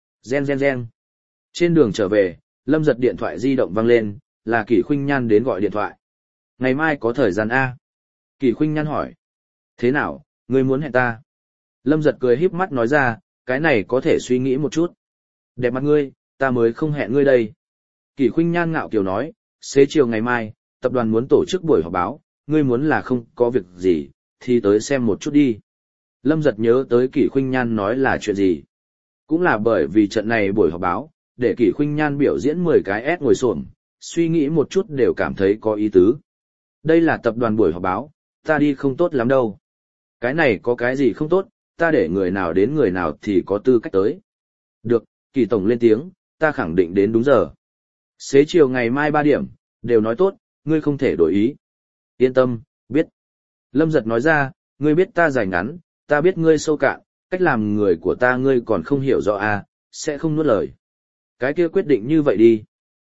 Gen. Trên đường trở về, Lâm Giật điện thoại di động vang lên, là Kỷ Khuynh Nhan đến gọi điện thoại. Ngày mai có thời gian A. Kỷ Khuynh Nhan hỏi. Thế nào, ngươi muốn hẹn ta? Lâm Giật cười híp mắt nói ra, cái này có thể suy nghĩ một chút. Đẹp mặt ngươi, ta mới không hẹn ngươi đây. Kỷ Khuynh Nhan ngạo kiều nói, xế chiều ngày mai, tập đoàn muốn tổ chức buổi họp báo, ngươi muốn là không có việc gì, thì tới xem một chút đi. Lâm Giật nhớ tới Kỷ Khuynh Nhan nói là chuyện gì. Cũng là bởi vì trận này buổi họp báo, để Kỷ Khuynh Nhan biểu diễn 10 cái S ngồi xổm, suy nghĩ một chút đều cảm thấy có ý tứ. Đây là tập đoàn buổi họp báo, ta đi không tốt lắm đâu. Cái này có cái gì không tốt, ta để người nào đến người nào thì có tư cách tới. Được, Kỷ tổng lên tiếng, ta khẳng định đến đúng giờ. Xế chiều ngày mai 3 điểm, đều nói tốt, ngươi không thể đổi ý. Yên tâm, biết. Lâm Giật nói ra, ngươi biết ta dài ngắn, ta biết ngươi sâu cạn, cách làm người của ta ngươi còn không hiểu rõ à, sẽ không nuốt lời. Cái kia quyết định như vậy đi.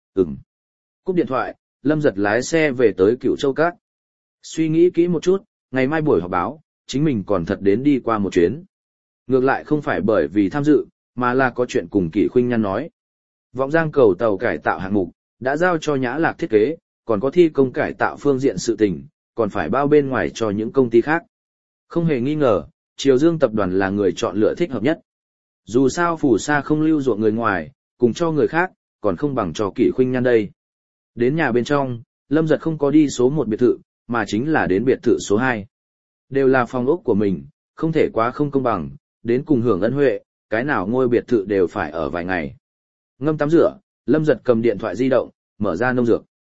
Cúp điện thoại, Lâm Giật lái xe về tới Cửu Châu Các. Suy nghĩ kỹ một chút, ngày mai buổi họp báo, chính mình còn thật đến đi qua một chuyến. Ngược lại không phải bởi vì tham dự, mà là có chuyện cùng Kỷ Khuynh Nhan nói. Vọng Giang cầu tàu cải tạo hạng mục, đã giao cho Nhã Lạc thiết kế, còn có thi công cải tạo phương diện sự tình, còn phải bao bên ngoài cho những công ty khác. Không hề nghi ngờ, Triều Dương tập đoàn là người chọn lựa thích hợp nhất. Dù sao phù sa không lưu ruộng người ngoài, cùng cho người khác, còn không bằng cho Kỷ Khuynh Nhan đây. Đến nhà bên trong, Lâm Giật không có đi số 1 biệt thự, mà chính là đến biệt thự số 2. Đều là phòng ốc của mình, không thể quá không công bằng, đến cùng hưởng ân huệ, cái nào ngôi biệt thự đều phải ở vài ngày. Ngâm tắm rửa, Lâm Giật cầm điện thoại di động, mở ra nông dược.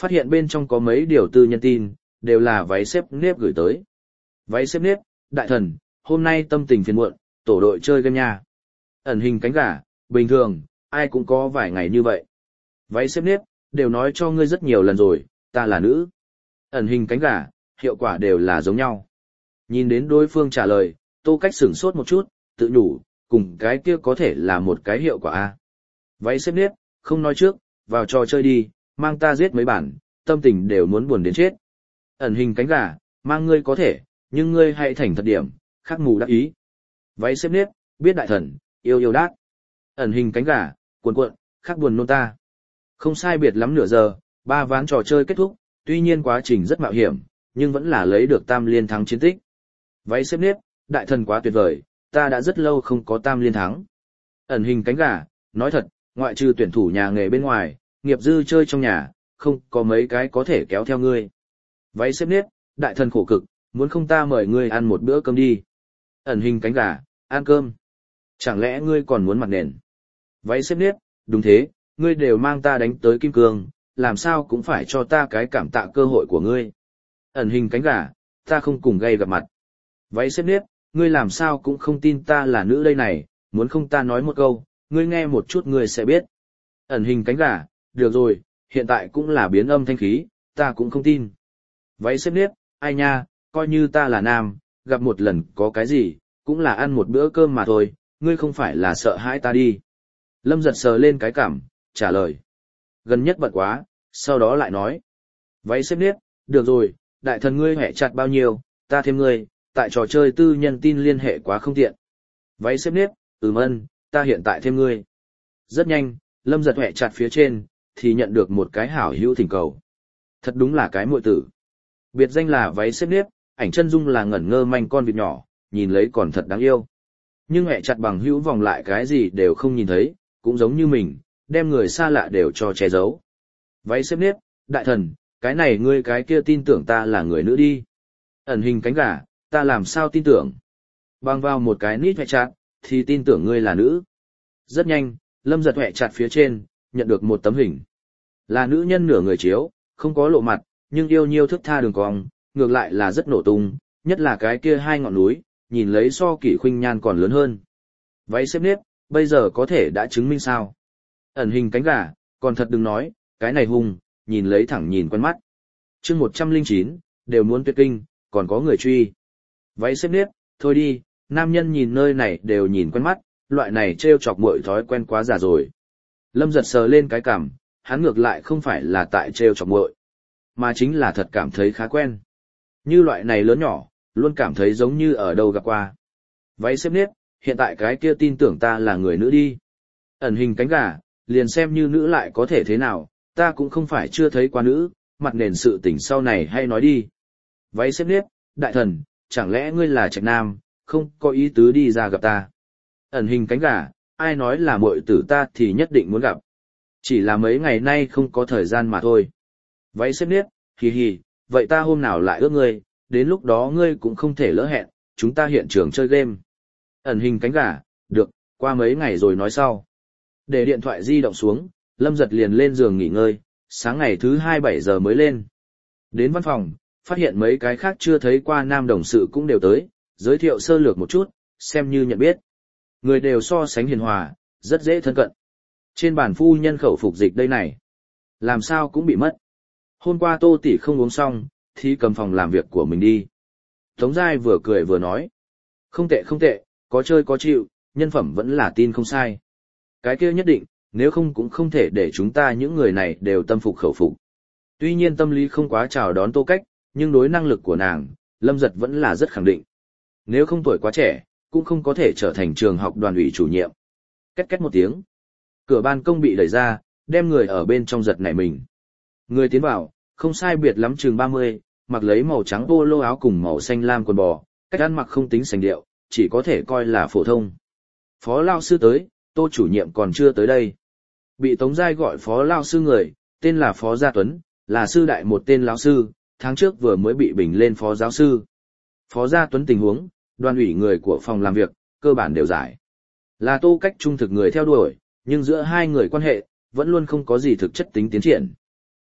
Phát hiện bên trong có mấy điều tư nhân tin, đều là váy xếp nếp gửi tới. Váy xếp nếp, đại thần, hôm nay tâm tình phiền muộn, tổ đội chơi game nha. Ẩn hình cánh gà, bình thường, ai cũng có vài ngày như vậy. Váy xếp nếp, đều nói cho ngươi rất nhiều lần rồi, ta là nữ. Ẩn hình cánh gà, hiệu quả đều là giống nhau. Nhìn đến đối phương trả lời, Tô Cách sửng sốt một chút, tự nhủ, cùng cái kia có thể là một cái hiệu quả a. Váy xếp nếp, không nói trước, vào trò chơi đi, mang ta giết mấy bản, tâm tình đều muốn buồn đến chết. Ẩn hình cánh gà, mang ngươi có thể, nhưng ngươi hãy thành thật điểm, khắc mù đắc ý. Váy xếp nếp, biết đại thần, yêu yêu đát. Ẩn hình cánh gà, cuộn cuộn, khắc buồn nôn ta. Không sai biệt lắm nửa giờ, 3 ván trò chơi kết thúc, tuy nhiên quá trình rất mạo hiểm, nhưng vẫn là lấy được tam liên thắng chiến tích. Váy xếp nếp, đại thần quá tuyệt vời, ta đã rất lâu không có tam liên thắng. Ẩn hình cánh gà, nói thật, ngoại trừ tuyển thủ nhà nghề bên ngoài, nghiệp dư chơi trong nhà, không có mấy cái có thể kéo theo ngươi. Váy xếp nếp, đại thần khổ cực, muốn không ta mời ngươi ăn một bữa cơm đi. Ẩn hình cánh gà, ăn cơm. Chẳng lẽ ngươi còn muốn mặt nền? Váy xếp nếp, đúng thế, ngươi đều mang ta đánh tới kim cương, làm sao cũng phải cho ta cái cảm tạ cơ hội của ngươi. Ẩn hình cánh gà, ta không cùng gây gặp mặt. Váy xếp nếp, ngươi làm sao cũng không tin ta là nữ đây này, muốn không ta nói một câu, ngươi nghe một chút ngươi sẽ biết. Ẩn hình cánh gà, được rồi, hiện tại cũng là biến âm thanh khí, ta cũng không tin. Váy xếp nếp, ai nha, coi như ta là nam, gặp một lần có cái gì, cũng là ăn một bữa cơm mà thôi, ngươi không phải là sợ hãi ta đi. Lâm giật sờ lên cái cảm, trả lời. Gần nhất bận quá, sau đó lại nói. Váy xếp nếp, được rồi, đại thần ngươi hẹ chặt bao nhiêu, ta thêm ngươi, tại trò chơi tư nhân tin liên hệ quá không tiện. Váy xếp nếp, ân, ta hiện tại thêm ngươi. Rất nhanh, Lâm giật hẹ chặt phía trên, thì nhận được một cái hảo hữu thỉnh cầu. Thật đúng là cái muội tử. Biệt danh là váy xếp nếp, ảnh chân dung là ngẩn ngơ manh con vịt nhỏ, nhìn lấy còn thật đáng yêu. Nhưng hẹ chặt bằng hữu vòng lại cái gì đều không nhìn thấy, cũng giống như mình, đem người xa lạ đều cho che giấu. Váy xếp nếp, đại thần, cái này ngươi cái kia tin tưởng ta là người nữ đi. Ẩn hình cánh gà, ta làm sao tin tưởng. Bằng vào một cái nít hẹ chặt, thì tin tưởng ngươi là nữ. Rất nhanh, Lâm giật hẹ chặt phía trên, nhận được một tấm hình. Là nữ nhân nửa người chiếu, không có lộ mặt, nhưng yêu nhiêu thức tha đường cong, ngược lại là rất nổ tung, nhất là cái kia hai ngọn núi, nhìn lấy so kỷ khuynh nhan còn lớn hơn. Váy xếp nếp, bây giờ có thể đã chứng minh sao. Ẩn hình cánh gà, còn thật đừng nói, cái này hung, nhìn lấy thẳng nhìn quen mắt. chương 109, đều muốn tuyệt kinh, còn có người truy. Váy xếp nếp, thôi đi, nam nhân nhìn nơi này đều nhìn quen mắt, loại này trêu chọc muội thói quen quá già rồi. Lâm giật sờ lên cái cằm, hắn ngược lại không phải là tại trêu chọc muội, mà chính là thật cảm thấy khá quen. Như loại này lớn nhỏ, luôn cảm thấy giống như ở đâu gặp qua. Váy xếp nếp, hiện tại cái kia tin tưởng ta là người nữ đi. Ẩn hình cánh gà, liền xem như nữ lại có thể thế nào, ta cũng không phải chưa thấy qua nữ, mặt nền sự tình sau này hay nói đi. Váy xếp nếp, đại thần, chẳng lẽ ngươi là trạch nam, không có ý tứ đi ra gặp ta. Ẩn hình cánh gà, ai nói là muội tử ta thì nhất định muốn gặp. Chỉ là mấy ngày nay không có thời gian mà thôi. Váy xếp nếp, hì hì, vậy ta hôm nào lại ước ngươi, đến lúc đó ngươi cũng không thể lỡ hẹn, chúng ta hiện trường chơi game. Ẩn hình cánh gà, được, qua mấy ngày rồi nói sau. Để điện thoại di động xuống, Lâm giật liền lên giường nghỉ ngơi, sáng ngày thứ 7 giờ mới lên. Đến văn phòng, phát hiện mấy cái khác chưa thấy qua nam đồng sự cũng đều tới, giới thiệu sơ lược một chút, xem như nhận biết. Người đều so sánh hiền hòa, rất dễ thân cận. Trên bàn phu nhân khẩu phục dịch đây này, làm sao cũng bị mất. Hôm qua Tô tỷ không uống xong, thì cầm phòng làm việc của mình đi. Tống Giai vừa cười vừa nói. Không tệ không tệ, có chơi có chịu, nhân phẩm vẫn là tin không sai. Cái kia nhất định, nếu không cũng không thể để chúng ta những người này đều tâm phục khẩu phục. Tuy nhiên tâm lý không quá chào đón Tô Cách, nhưng đối năng lực của nàng, Lâm Giật vẫn là rất khẳng định. Nếu không tuổi quá trẻ, cũng không có thể trở thành trường học đoàn ủy chủ nhiệm. Két két một tiếng. Cửa ban công bị đẩy ra, đem người ở bên trong giật nảy mình. Người tiến vào, không sai biệt lắm chừng 30, mặc lấy màu trắng polo áo cùng màu xanh lam quần bò, cách ăn mặc không tính sành điệu, chỉ có thể coi là phổ thông. Phó lao sư tới, Tô chủ nhiệm còn chưa tới đây. Bị Tống Giai gọi phó lao sư người, tên là Phó Gia Tuấn, là sư đại một tên lão sư, tháng trước vừa mới bị bình lên phó giáo sư. Phó Gia Tuấn tình huống, đoàn ủy người của phòng làm việc, cơ bản đều giải. Là Tô Cách trung thực người theo đuổi, nhưng giữa hai người quan hệ, vẫn luôn không có gì thực chất tính tiến triển.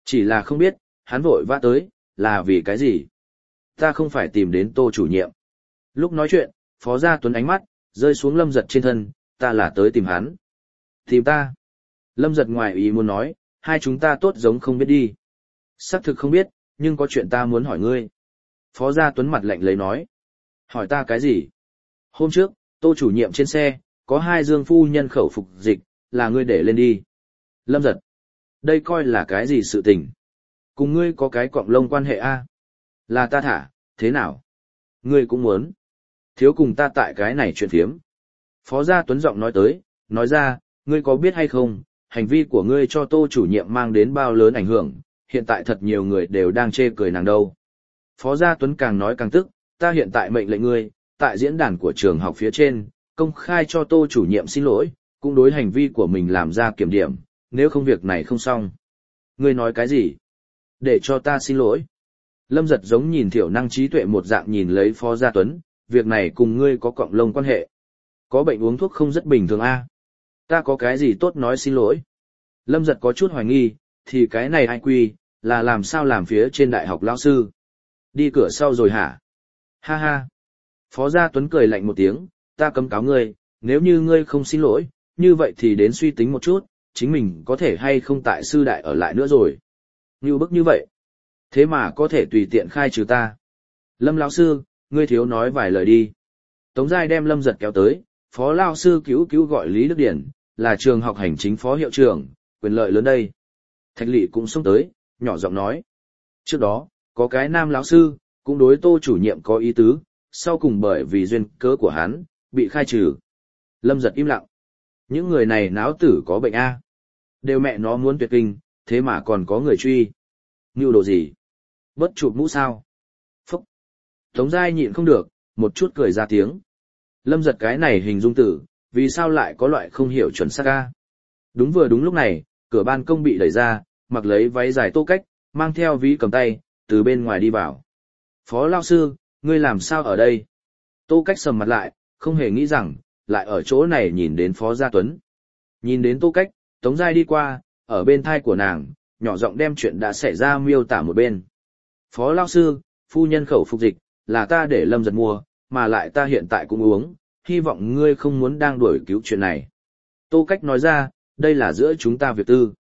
Chỉ là không biết, hắn vội vã tới, là vì cái gì? Ta không phải tìm đến Tô chủ nhiệm. Lúc nói chuyện, Phó Gia Tuấn ánh mắt, rơi xuống Lâm Giật trên thân, ta là tới tìm hắn. Tìm ta? Lâm Giật ngoài ý muốn nói, hai chúng ta tốt giống không biết đi. Xác thực không biết, nhưng có chuyện ta muốn hỏi ngươi. Phó Gia Tuấn mặt lạnh lấy nói. Hỏi ta cái gì? Hôm trước, Tô chủ nhiệm trên xe, có hai dương phu nhân khẩu phục dịch, là ngươi để lên đi. Lâm Giật. Đây coi là cái gì sự tình? Cùng ngươi có cái cọng lông quan hệ a? Là ta thả, thế nào? Ngươi cũng muốn. Thiếu cùng ta tại cái này chuyện phiếm. Phó Gia Tuấn giọng nói tới, nói ra, ngươi có biết hay không, hành vi của ngươi cho Tô chủ nhiệm mang đến bao lớn ảnh hưởng, hiện tại thật nhiều người đều đang chê cười nàng đâu. Phó Gia Tuấn càng nói càng tức, ta hiện tại mệnh lệnh ngươi, tại diễn đàn của trường học phía trên, công khai cho Tô chủ nhiệm xin lỗi, cũng đối hành vi của mình làm ra kiểm điểm, nếu không việc này không xong. Ngươi nói cái gì? Để cho ta xin lỗi. Lâm Giật giống nhìn thiểu năng trí tuệ một dạng nhìn lấy Phó Gia Tuấn, việc này cùng ngươi có cọng lông quan hệ. Có bệnh uống thuốc không rất bình thường a? Ta có cái gì tốt nói xin lỗi? Lâm Giật có chút hoài nghi, thì cái này ai quy, là làm sao làm phía trên đại học lão sư? Đi cửa sau rồi hả? Ha ha. Phó Gia Tuấn cười lạnh một tiếng, ta cấm cáo ngươi, nếu như ngươi không xin lỗi, như vậy thì đến suy tính một chút, chính mình có thể hay không tại sư đại ở lại nữa rồi. Như bức như vậy. Thế mà có thể tùy tiện khai trừ ta. Lâm lão sư, ngươi thiếu nói vài lời đi. Tống Giai đem Lâm Giật kéo tới, Phó lão sư cứu gọi Lý Đức Điển, là trường học hành chính phó hiệu trưởng, quyền lợi lớn đây. Thạch Lệ cũng xông tới, nhỏ giọng nói. Trước đó, có cái nam lão sư, cũng đối Tô chủ nhiệm có ý tứ, sau cùng bởi vì duyên cớ của hắn, bị khai trừ. Lâm Giật im lặng. Những người này náo tử có bệnh A. Đều mẹ nó muốn tuyệt kinh, thế mà còn có người truy. Ngưu đồ gì? Bớt chụp mũ sao? Phúc! Tống Giai nhịn không được, một chút cười ra tiếng. Lâm Giật cái này hình dung tử, vì sao lại có loại không hiểu chuẩn xác A? Đúng vừa đúng lúc này, cửa ban công bị đẩy ra, mặc lấy váy dài Tô Cách, mang theo ví cầm tay, từ bên ngoài đi vào. Phó lão sư, ngươi làm sao ở đây? Tô Cách sầm mặt lại, không hề nghĩ rằng, lại ở chỗ này nhìn đến Phó Gia Tuấn. Nhìn đến Tô Cách, Tống Giai đi qua, ở bên thai của nàng, nhỏ giọng đem chuyện đã xảy ra miêu tả một bên. Phó lão sư, phu nhân khẩu phục dịch, là ta để Lâm Giật mua, mà lại ta hiện tại cũng uống, hy vọng ngươi không muốn đang đuổi cứu chuyện này. Tô Cách nói ra, đây là giữa chúng ta việc tư.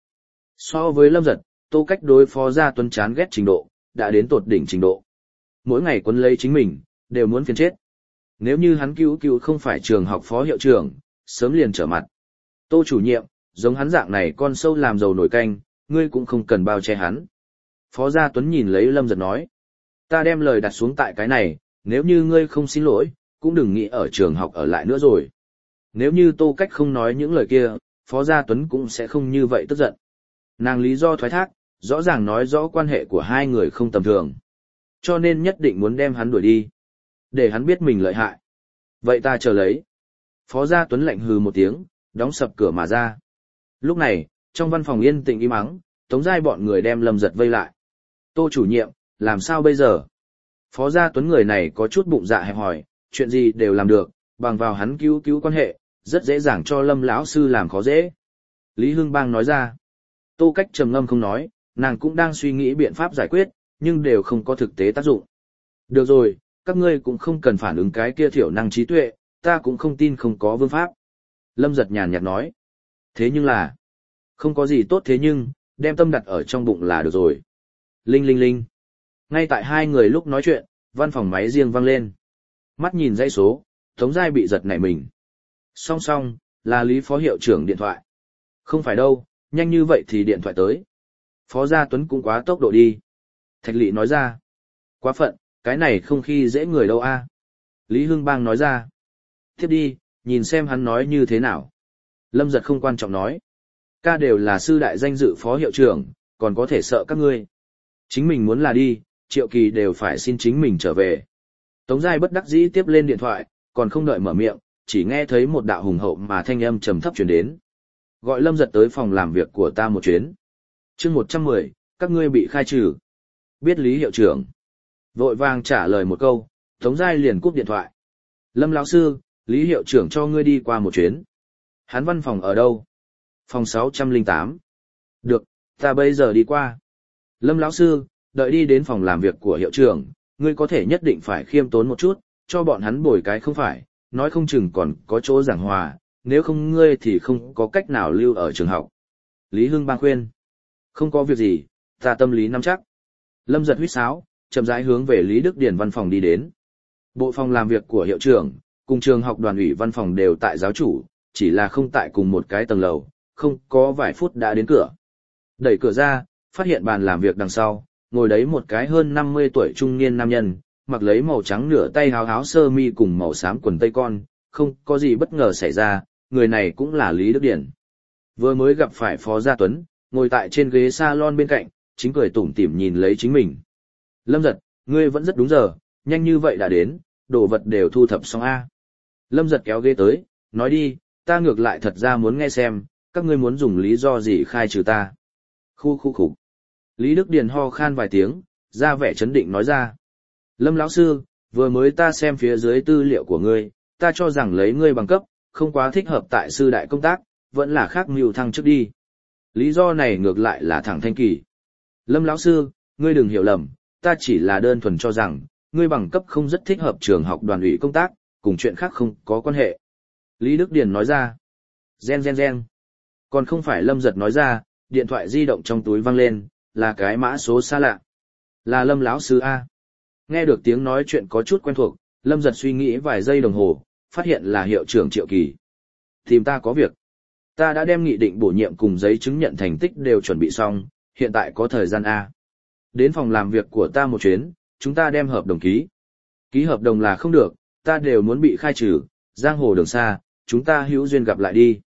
So với Lâm Giật, Tô Cách đối Phó Gia Tuấn chán ghét trình độ, đã đến tột đỉnh trình độ. Mỗi ngày quấn lấy chính mình, đều muốn phiền chết. Nếu như hắn cứu không phải trường học phó hiệu trưởng, sớm liền trở mặt. Tô chủ nhiệm, giống hắn dạng này con sâu làm dầu nổi canh, ngươi cũng không cần bao che hắn. Phó Gia Tuấn nhìn lấy Lâm Giật nói. Ta đem lời đặt xuống tại cái này, nếu như ngươi không xin lỗi, cũng đừng nghĩ ở trường học ở lại nữa rồi. Nếu như Tô Cách không nói những lời kia, Phó Gia Tuấn cũng sẽ không như vậy tức giận. Nàng lý do thoái thác, rõ ràng nói rõ quan hệ của hai người không tầm thường. Cho nên nhất định muốn đem hắn đuổi đi. Để hắn biết mình lợi hại. Vậy ta chờ lấy. Phó Gia Tuấn lạnh hừ một tiếng, đóng sập cửa mà ra. Lúc này, trong văn phòng yên tĩnh im ắng, Tống Giai bọn người đem Lâm Giật vây lại. Tô chủ nhiệm, làm sao bây giờ? Phó Gia Tuấn người này có chút bụng dạ hẹp hòi, chuyện gì đều làm được, bằng vào hắn cứu quan hệ, rất dễ dàng cho Lâm lão sư làm khó dễ. Lý Hưng Bang nói ra. Tô Cách trầm ngâm không nói, nàng cũng đang suy nghĩ biện pháp giải quyết, nhưng đều không có thực tế tác dụng. Được rồi, các ngươi cũng không cần phản ứng cái kia thiểu năng trí tuệ, ta cũng không tin không có vương pháp. Lâm Giật nhàn nhạt nói. Thế nhưng là, không có gì tốt thế nhưng, đem tâm đặt ở trong bụng là được rồi. Linh linh linh. Ngay tại hai người lúc nói chuyện, văn phòng máy riêng vang lên. Mắt nhìn dãy số, Tống Giai bị giật nảy mình. Song song, là Lý phó hiệu trưởng điện thoại. Không phải đâu, nhanh như vậy thì điện thoại tới. Phó Gia Tuấn cũng quá tốc độ đi. Thạch Lệ nói ra. Quá phận, cái này không khi dễ người đâu a. Lý Hưng Bang nói ra. Tiếp đi, nhìn xem hắn nói như thế nào. Lâm Giật không quan trọng nói. Ca đều là sư đại danh dự phó hiệu trưởng, còn có thể sợ các ngươi. Chính mình muốn là đi, Triệu Kỳ đều phải xin chính mình trở về. Tống Giai bất đắc dĩ tiếp lên điện thoại, còn không đợi mở miệng, chỉ nghe thấy một đạo hùng hậu mà thanh âm trầm thấp truyền đến. Gọi Lâm Giật tới phòng làm việc của ta một chuyến. Chương 110, các ngươi bị khai trừ. Biết Lý hiệu trưởng. Vội vàng trả lời một câu, Tống Giai liền cúp điện thoại. Lâm lão sư, Lý hiệu trưởng cho ngươi đi qua một chuyến. Hắn văn phòng ở đâu? Phòng 608. Được, ta bây giờ đi qua. Lâm lão sư, đợi đi đến phòng làm việc của hiệu trưởng, ngươi có thể nhất định phải khiêm tốn một chút, cho bọn hắn bồi cái không phải, nói không chừng còn có chỗ giảng hòa, nếu không ngươi thì không có cách nào lưu ở trường học. Lý Hưng Bang khuyên. Không có việc gì, ta tâm lý nắm chắc. Lâm giật huýt sáo, chậm rãi hướng về Lý Đức Điền văn phòng đi đến. Bộ phòng làm việc của hiệu trưởng, cùng trường học đoàn ủy văn phòng đều tại giáo chủ, chỉ là không tại cùng một cái tầng lầu, không có vài phút đã đến cửa. Đẩy cửa ra, phát hiện bàn làm việc đằng sau, ngồi đấy một cái hơn 50 tuổi trung niên nam nhân, mặc lấy màu trắng nửa tay áo sơ mi cùng màu xám quần tây con, không có gì bất ngờ xảy ra, người này cũng là Lý Đức Điển. Vừa mới gặp phải Phó Gia Tuấn, ngồi tại trên ghế salon bên cạnh, chính cười tủm tỉm nhìn lấy chính mình. Lâm Giật, ngươi vẫn rất đúng giờ, nhanh như vậy đã đến, đồ vật đều thu thập xong a. Lâm Giật kéo ghế tới, nói đi, ta ngược lại thật ra muốn nghe xem, các ngươi muốn dùng lý do gì khai trừ ta. Khu khục. Lý Đức Điền ho khan vài tiếng, ra vẻ chấn định nói ra. Lâm lão sư, vừa mới ta xem phía dưới tư liệu của ngươi, ta cho rằng lấy ngươi bằng cấp, không quá thích hợp tại sư đại công tác, vẫn là khác mưu thăng trước đi. Lý do này ngược lại là thẳng thanh kỳ. Lâm lão sư, ngươi đừng hiểu lầm, ta chỉ là đơn thuần cho rằng, ngươi bằng cấp không rất thích hợp trường học đoàn ủy công tác, cùng chuyện khác không có quan hệ. Lý Đức Điền nói ra. Gen. Còn không phải Lâm Giật nói ra, điện thoại di động trong túi vang lên, là cái mã số xa lạ. Là Lâm lão sư A. Nghe được tiếng nói chuyện có chút quen thuộc, Lâm Giật suy nghĩ vài giây đồng hồ, phát hiện là hiệu trưởng Triệu Kỳ. Tìm ta có việc. Ta đã đem nghị định bổ nhiệm cùng giấy chứng nhận thành tích đều chuẩn bị xong, hiện tại có thời gian A. Đến phòng làm việc của ta một chuyến, chúng ta đem hợp đồng ký. Ký hợp đồng là không được, ta đều muốn bị khai trừ, giang hồ đường xa, chúng ta hữu duyên gặp lại đi.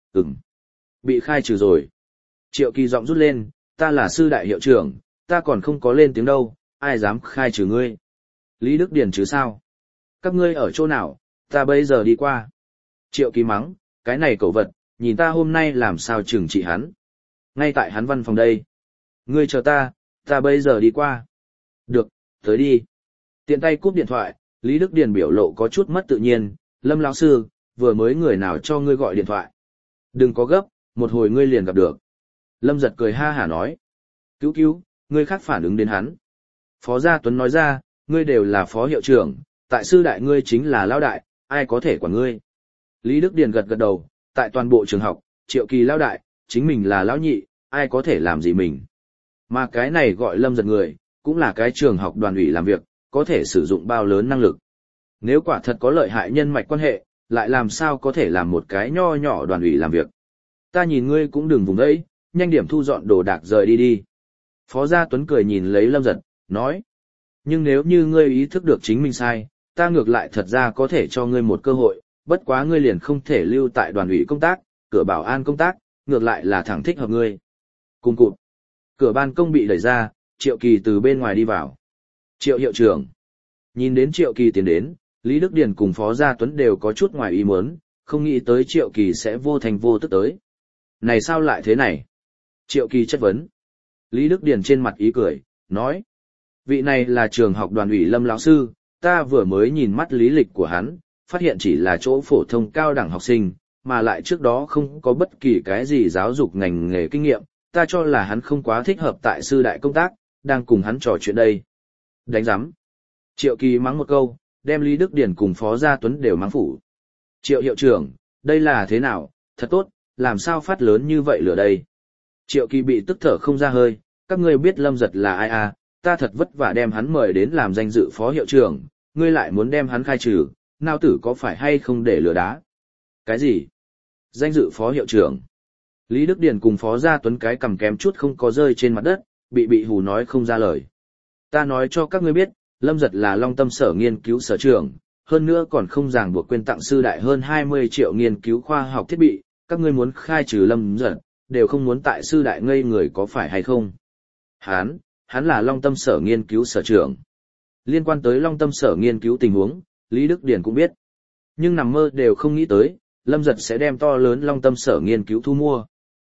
Bị khai trừ rồi. Triệu Kỳ giọng rút lên, ta là sư đại hiệu trưởng, ta còn không có lên tiếng đâu, ai dám khai trừ ngươi. Lý Đức Điền chứ sao? Các ngươi ở chỗ nào, ta bây giờ đi qua. Triệu Kỳ mắng, cái này cẩu vật, nhìn ta hôm nay làm sao trừng trị hắn. Ngay tại hắn văn phòng đây. Ngươi chờ ta bây giờ đi qua. Được, tới đi. Tiện tay cúp điện thoại, Lý Đức Điền biểu lộ có chút mất tự nhiên, Lâm lão sư, vừa mới người nào cho ngươi gọi điện thoại. Đừng có gấp, một hồi ngươi liền gặp được. Lâm Giật cười ha hả nói. Cứu, ngươi khác phản ứng đến hắn. Phó Gia Tuấn nói ra, ngươi đều là phó hiệu trưởng, tại sư đại ngươi chính là lão đại, ai có thể quản ngươi. Lý Đức Điền gật đầu, tại toàn bộ trường học, Triệu Kỳ lão đại, chính mình là lão nhị, ai có thể làm gì mình. Mà cái này gọi Lâm Giật người, cũng là cái trường học đoàn ủy làm việc, có thể sử dụng bao lớn năng lực. Nếu quả thật có lợi hại nhân mạch quan hệ, lại làm sao có thể làm một cái nho nhỏ đoàn ủy làm việc. Ta nhìn ngươi cũng đừng vùng đấy, nhanh điểm thu dọn đồ đạc rời đi. Phó Gia Tuấn cười nhìn lấy Lâm Giật, nói. Nhưng nếu như ngươi ý thức được chính mình sai, ta ngược lại thật ra có thể cho ngươi một cơ hội, bất quá ngươi liền không thể lưu tại đoàn ủy công tác, cửa bảo an công tác, ngược lại là thẳng thích hợp ngươi. Cùng cụt. Cửa ban công bị đẩy ra, Triệu Kỳ từ bên ngoài đi vào. Triệu hiệu trưởng. Nhìn đến Triệu Kỳ tiến đến, Lý Đức Điền cùng Phó Gia Tuấn đều có chút ngoài ý muốn, không nghĩ tới Triệu Kỳ sẽ vô thành vô tức tới. Này sao lại thế này? Triệu Kỳ chất vấn. Lý Đức Điền trên mặt ý cười, nói. Vị này là trường học đoàn ủy Lâm lão sư, ta vừa mới nhìn mắt lý lịch của hắn, phát hiện chỉ là chỗ phổ thông cao đẳng học sinh, mà lại trước đó không có bất kỳ cái gì giáo dục ngành nghề kinh nghiệm, ta cho là hắn không quá thích hợp tại sư đại công tác, đang cùng hắn trò chuyện đây. Đánh giám. Triệu Kỳ mắng một câu, đem Lý Đức Điền cùng Phó Gia Tuấn đều mắng phủ. Triệu hiệu trưởng, đây là thế nào, thật tốt, làm sao phát lớn như vậy lửa đây. Triệu Kỳ bị tức thở không ra hơi, các ngươi biết Lâm Giật là ai à, ta thật vất vả đem hắn mời đến làm danh dự phó hiệu trưởng, ngươi lại muốn đem hắn khai trừ, nào tử có phải hay không để lừa đá. Cái gì? Danh dự phó hiệu trưởng. Lý Đức Điền cùng Phó Gia Tuấn cái cầm kém chút không có rơi trên mặt đất, bị hù nói không ra lời. Ta nói cho các ngươi biết, Lâm Giật là Long Tâm Sở nghiên cứu sở trưởng, hơn nữa còn không ràng buộc quyên tặng sư đại hơn 20 triệu nghiên cứu khoa học thiết bị, các ngươi muốn khai trừ Lâm Giật, đều không muốn tại sư đại ngây người có phải hay không. Hắn là Long Tâm Sở nghiên cứu sở trưởng. Liên quan tới Long Tâm Sở nghiên cứu tình huống, Lý Đức Điền cũng biết. Nhưng nằm mơ đều không nghĩ tới, Lâm Giật sẽ đem to lớn Long Tâm Sở nghiên cứu thu mua.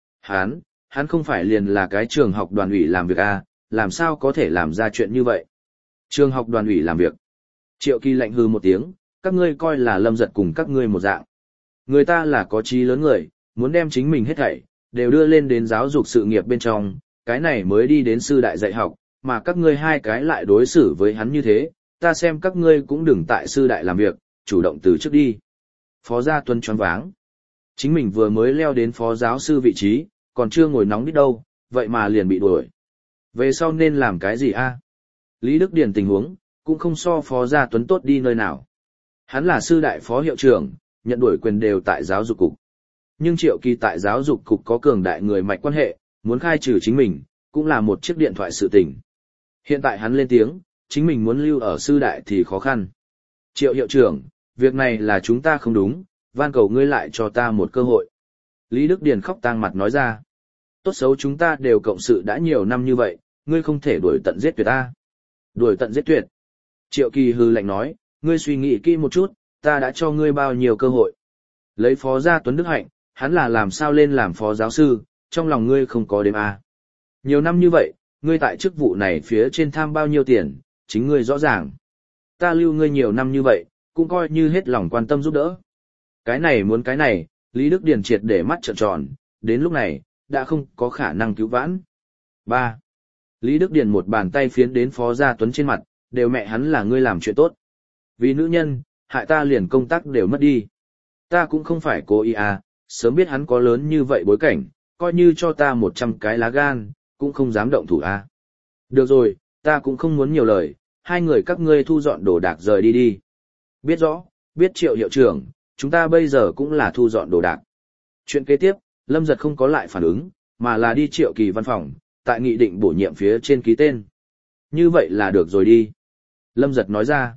Hắn không phải liền là cái trường học đoàn ủy làm việc à, làm sao có thể làm ra chuyện như vậy. Trường học đoàn ủy làm việc. Triệu Kỳ lạnh hừ một tiếng, các ngươi coi là Lâm Giật cùng các ngươi một dạng. Người ta là có chí lớn người, muốn đem chính mình hết thảy đều đưa lên đến giáo dục sự nghiệp bên trong, cái này mới đi đến sư đại dạy học, mà các ngươi hai cái lại đối xử với hắn như thế, ta xem các ngươi cũng đừng tại sư đại làm việc, chủ động từ trước đi. Phó Gia Tuấn choáng váng. Chính mình vừa mới leo đến phó giáo sư vị trí, còn chưa ngồi nóng đít đâu, vậy mà liền bị đuổi. Về sau nên làm cái gì a? Lý Đức Điền tình huống, cũng không so Phó Gia Tuấn tốt đi nơi nào. Hắn là sư đại phó hiệu trưởng, nhận đuổi quyền đều tại giáo dục cục. Nhưng Triệu Kỳ tại giáo dục cục có cường đại người mạch quan hệ, muốn khai trừ chính mình, cũng là một chiếc điện thoại sự tình. Hiện tại hắn lên tiếng, chính mình muốn lưu ở sư đại thì khó khăn. Triệu hiệu trưởng, việc này là chúng ta không đúng, van cầu ngươi lại cho ta một cơ hội. Lý Đức Điền khóc tang mặt nói ra. Tốt xấu chúng ta đều cộng sự đã nhiều năm như vậy, ngươi không thể đuổi tận giết tuyệt ta. Đuổi tận giết tuyệt. Triệu Kỳ hừ lạnh nói, ngươi suy nghĩ kỹ một chút, ta đã cho ngươi bao nhiêu cơ hội. Lấy Phó Gia Tuấn đức hạnh, hắn là làm sao lên làm phó giáo sư, trong lòng ngươi không có đếm a. Nhiều năm như vậy, ngươi tại chức vụ này phía trên tham bao nhiêu tiền, chính ngươi rõ ràng. Ta lưu ngươi nhiều năm như vậy, cũng coi như hết lòng quan tâm giúp đỡ. Cái này muốn cái này, Lý Đức Điền triệt để mắt trợn tròn, đến lúc này, đã không có khả năng cứu vãn. 3. Lý Đức Điền một bàn tay phiến đến Phó Gia Tuấn trên mặt, đều mẹ hắn là ngươi làm chuyện tốt. Vì nữ nhân, hại ta liền công tác đều mất đi. Ta cũng không phải cố ý à, sớm biết hắn có lớn như vậy bối cảnh, coi như cho ta 100 cái lá gan, cũng không dám động thủ à. Được rồi, ta cũng không muốn nhiều lời, hai người các ngươi thu dọn đồ đạc rời đi đi. Biết rõ, biết Triệu hiệu trưởng, chúng ta bây giờ cũng là thu dọn đồ đạc. Chuyện kế tiếp, Lâm Giật không có lại phản ứng, mà là đi Triệu Kỳ văn phòng, tại nghị định bổ nhiệm phía trên ký tên. Như vậy là được rồi đi. Lâm Giật nói ra.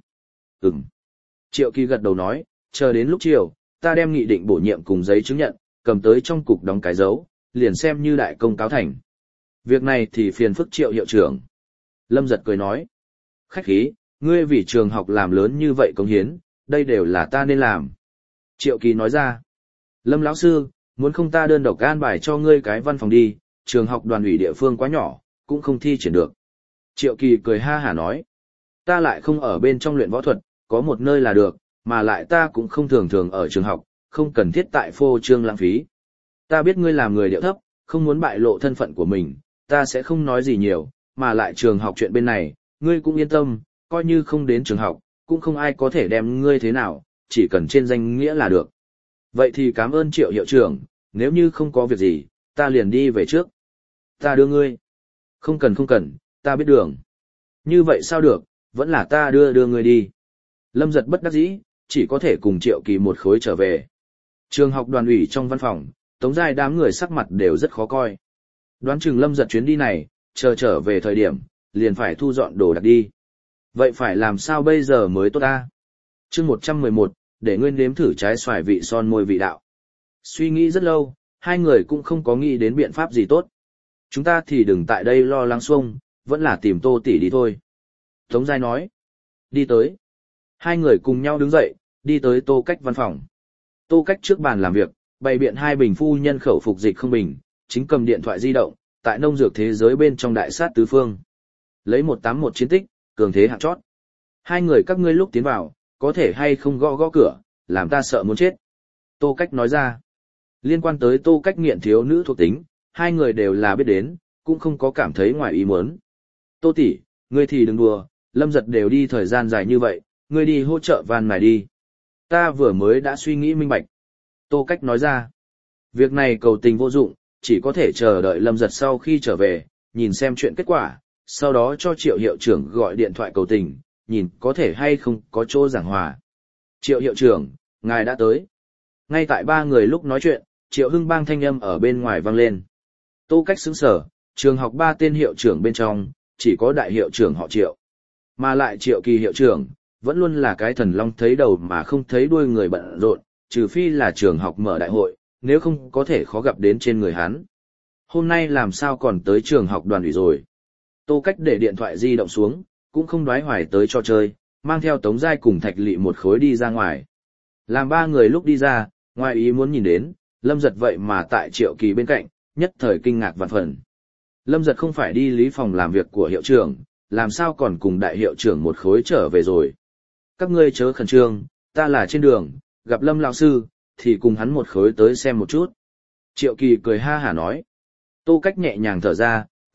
Triệu Kỳ gật đầu nói, chờ đến lúc chiều, ta đem nghị định bổ nhiệm cùng giấy chứng nhận, cầm tới trong cục đóng cái dấu, liền xem như đại công cáo thành. Việc này thì phiền phức Triệu hiệu trưởng. Lâm Giật cười nói. Khách khí, ngươi vì trường học làm lớn như vậy công hiến, đây đều là ta nên làm. Triệu Kỳ nói ra. Lâm lão sư, muốn không ta đơn độc an bài cho ngươi cái văn phòng đi, trường học đoàn ủy địa phương quá nhỏ, cũng không thi triển được. Triệu Kỳ cười ha hả nói. Ta lại không ở bên trong luyện võ thuật, có một nơi là được, mà lại ta cũng không thường thường ở trường học, không cần thiết tại phô trương lãng phí. Ta biết ngươi làm người điệu thấp, không muốn bại lộ thân phận của mình, ta sẽ không nói gì nhiều, mà lại trường học chuyện bên này, ngươi cũng yên tâm, coi như không đến trường học, cũng không ai có thể đem ngươi thế nào, chỉ cần trên danh nghĩa là được. Vậy thì cảm ơn Triệu hiệu trưởng, nếu như không có việc gì, ta liền đi về trước. Ta đưa ngươi. Không cần, ta biết đường. Như vậy sao được, vẫn là ta đưa ngươi đi. Lâm Giật bất đắc dĩ, chỉ có thể cùng Triệu Kỳ một khối trở về. Trường học đoàn ủy trong văn phòng, Tống Giai đám người sắc mặt đều rất khó coi. Đoán chừng Lâm Giật chuyến đi này, trở về thời điểm, liền phải thu dọn đồ đạc đi. Vậy phải làm sao bây giờ mới tốt ta? Chương 111, để ngươi nếm thử trái xoài vị son môi vị đạo. Suy nghĩ rất lâu, hai người cũng không có nghĩ đến biện pháp gì tốt. Chúng ta thì đừng tại đây lo lắng xuông, vẫn là tìm Tô tỷ đi thôi. Tống Giai nói. Đi tới. Hai người cùng nhau đứng dậy, đi tới Tô Cách văn phòng. Tô Cách trước bàn làm việc, bày biện hai bình phu nhân khẩu phục dịch không bình, chính cầm điện thoại di động, tại nông dược thế giới bên trong đại sát tứ phương. Lấy 181 chiến tích, cường thế hạng chót. Hai người các ngươi lúc tiến vào, có thể hay không gõ gõ cửa, làm ta sợ muốn chết. Tô Cách nói ra. Liên quan tới Tô Cách nghiện thiếu nữ thuộc tính, hai người đều là biết đến, cũng không có cảm thấy ngoài ý muốn. Tô tỷ, ngươi thì đừng đùa, Lâm Giật đều đi thời gian dài như vậy, ngươi đi hỗ trợ van mài đi. Ta vừa mới đã suy nghĩ minh bạch. Tô Cách nói ra. Việc này cầu tình vô dụng, chỉ có thể chờ đợi Lâm Giật sau khi trở về, nhìn xem chuyện kết quả, sau đó cho Triệu hiệu trưởng gọi điện thoại cầu tình, nhìn có thể hay không có chỗ giảng hòa. Triệu hiệu trưởng, ngài đã tới. Ngay tại ba người lúc nói chuyện, Triệu Hưng Bang thanh âm ở bên ngoài vang lên. Tô Cách sững sờ, trường học ba tên hiệu trưởng bên trong, chỉ có đại hiệu trưởng họ Triệu. Mà lại Triệu Kỳ hiệu trưởng, vẫn luôn là cái thần long thấy đầu mà không thấy đuôi người bận rộn, trừ phi là trường học mở đại hội, nếu không có thể khó gặp đến trên người hắn. Hôm nay làm sao còn tới trường học đoàn ủy rồi. Tô Cách để điện thoại di động xuống, cũng không đoái hoài tới cho chơi, mang theo Tống Giai cùng Thạch Lị một khối đi ra ngoài. Làm ba người lúc đi ra, ngoài ý muốn nhìn đến, Lâm Giật vậy mà tại Triệu Kỳ bên cạnh, nhất thời kinh ngạc vạn phần. Lâm Giật không phải đi lý phòng làm việc của hiệu trưởng, làm sao còn cùng đại hiệu trưởng một khối trở về rồi. Các ngươi chớ khẩn trương, ta là trên đường, gặp Lâm lão sư, thì cùng hắn một khối tới xem một chút. Triệu Kỳ cười ha hả nói. Tô Cách nhẹ nhàng thở ra,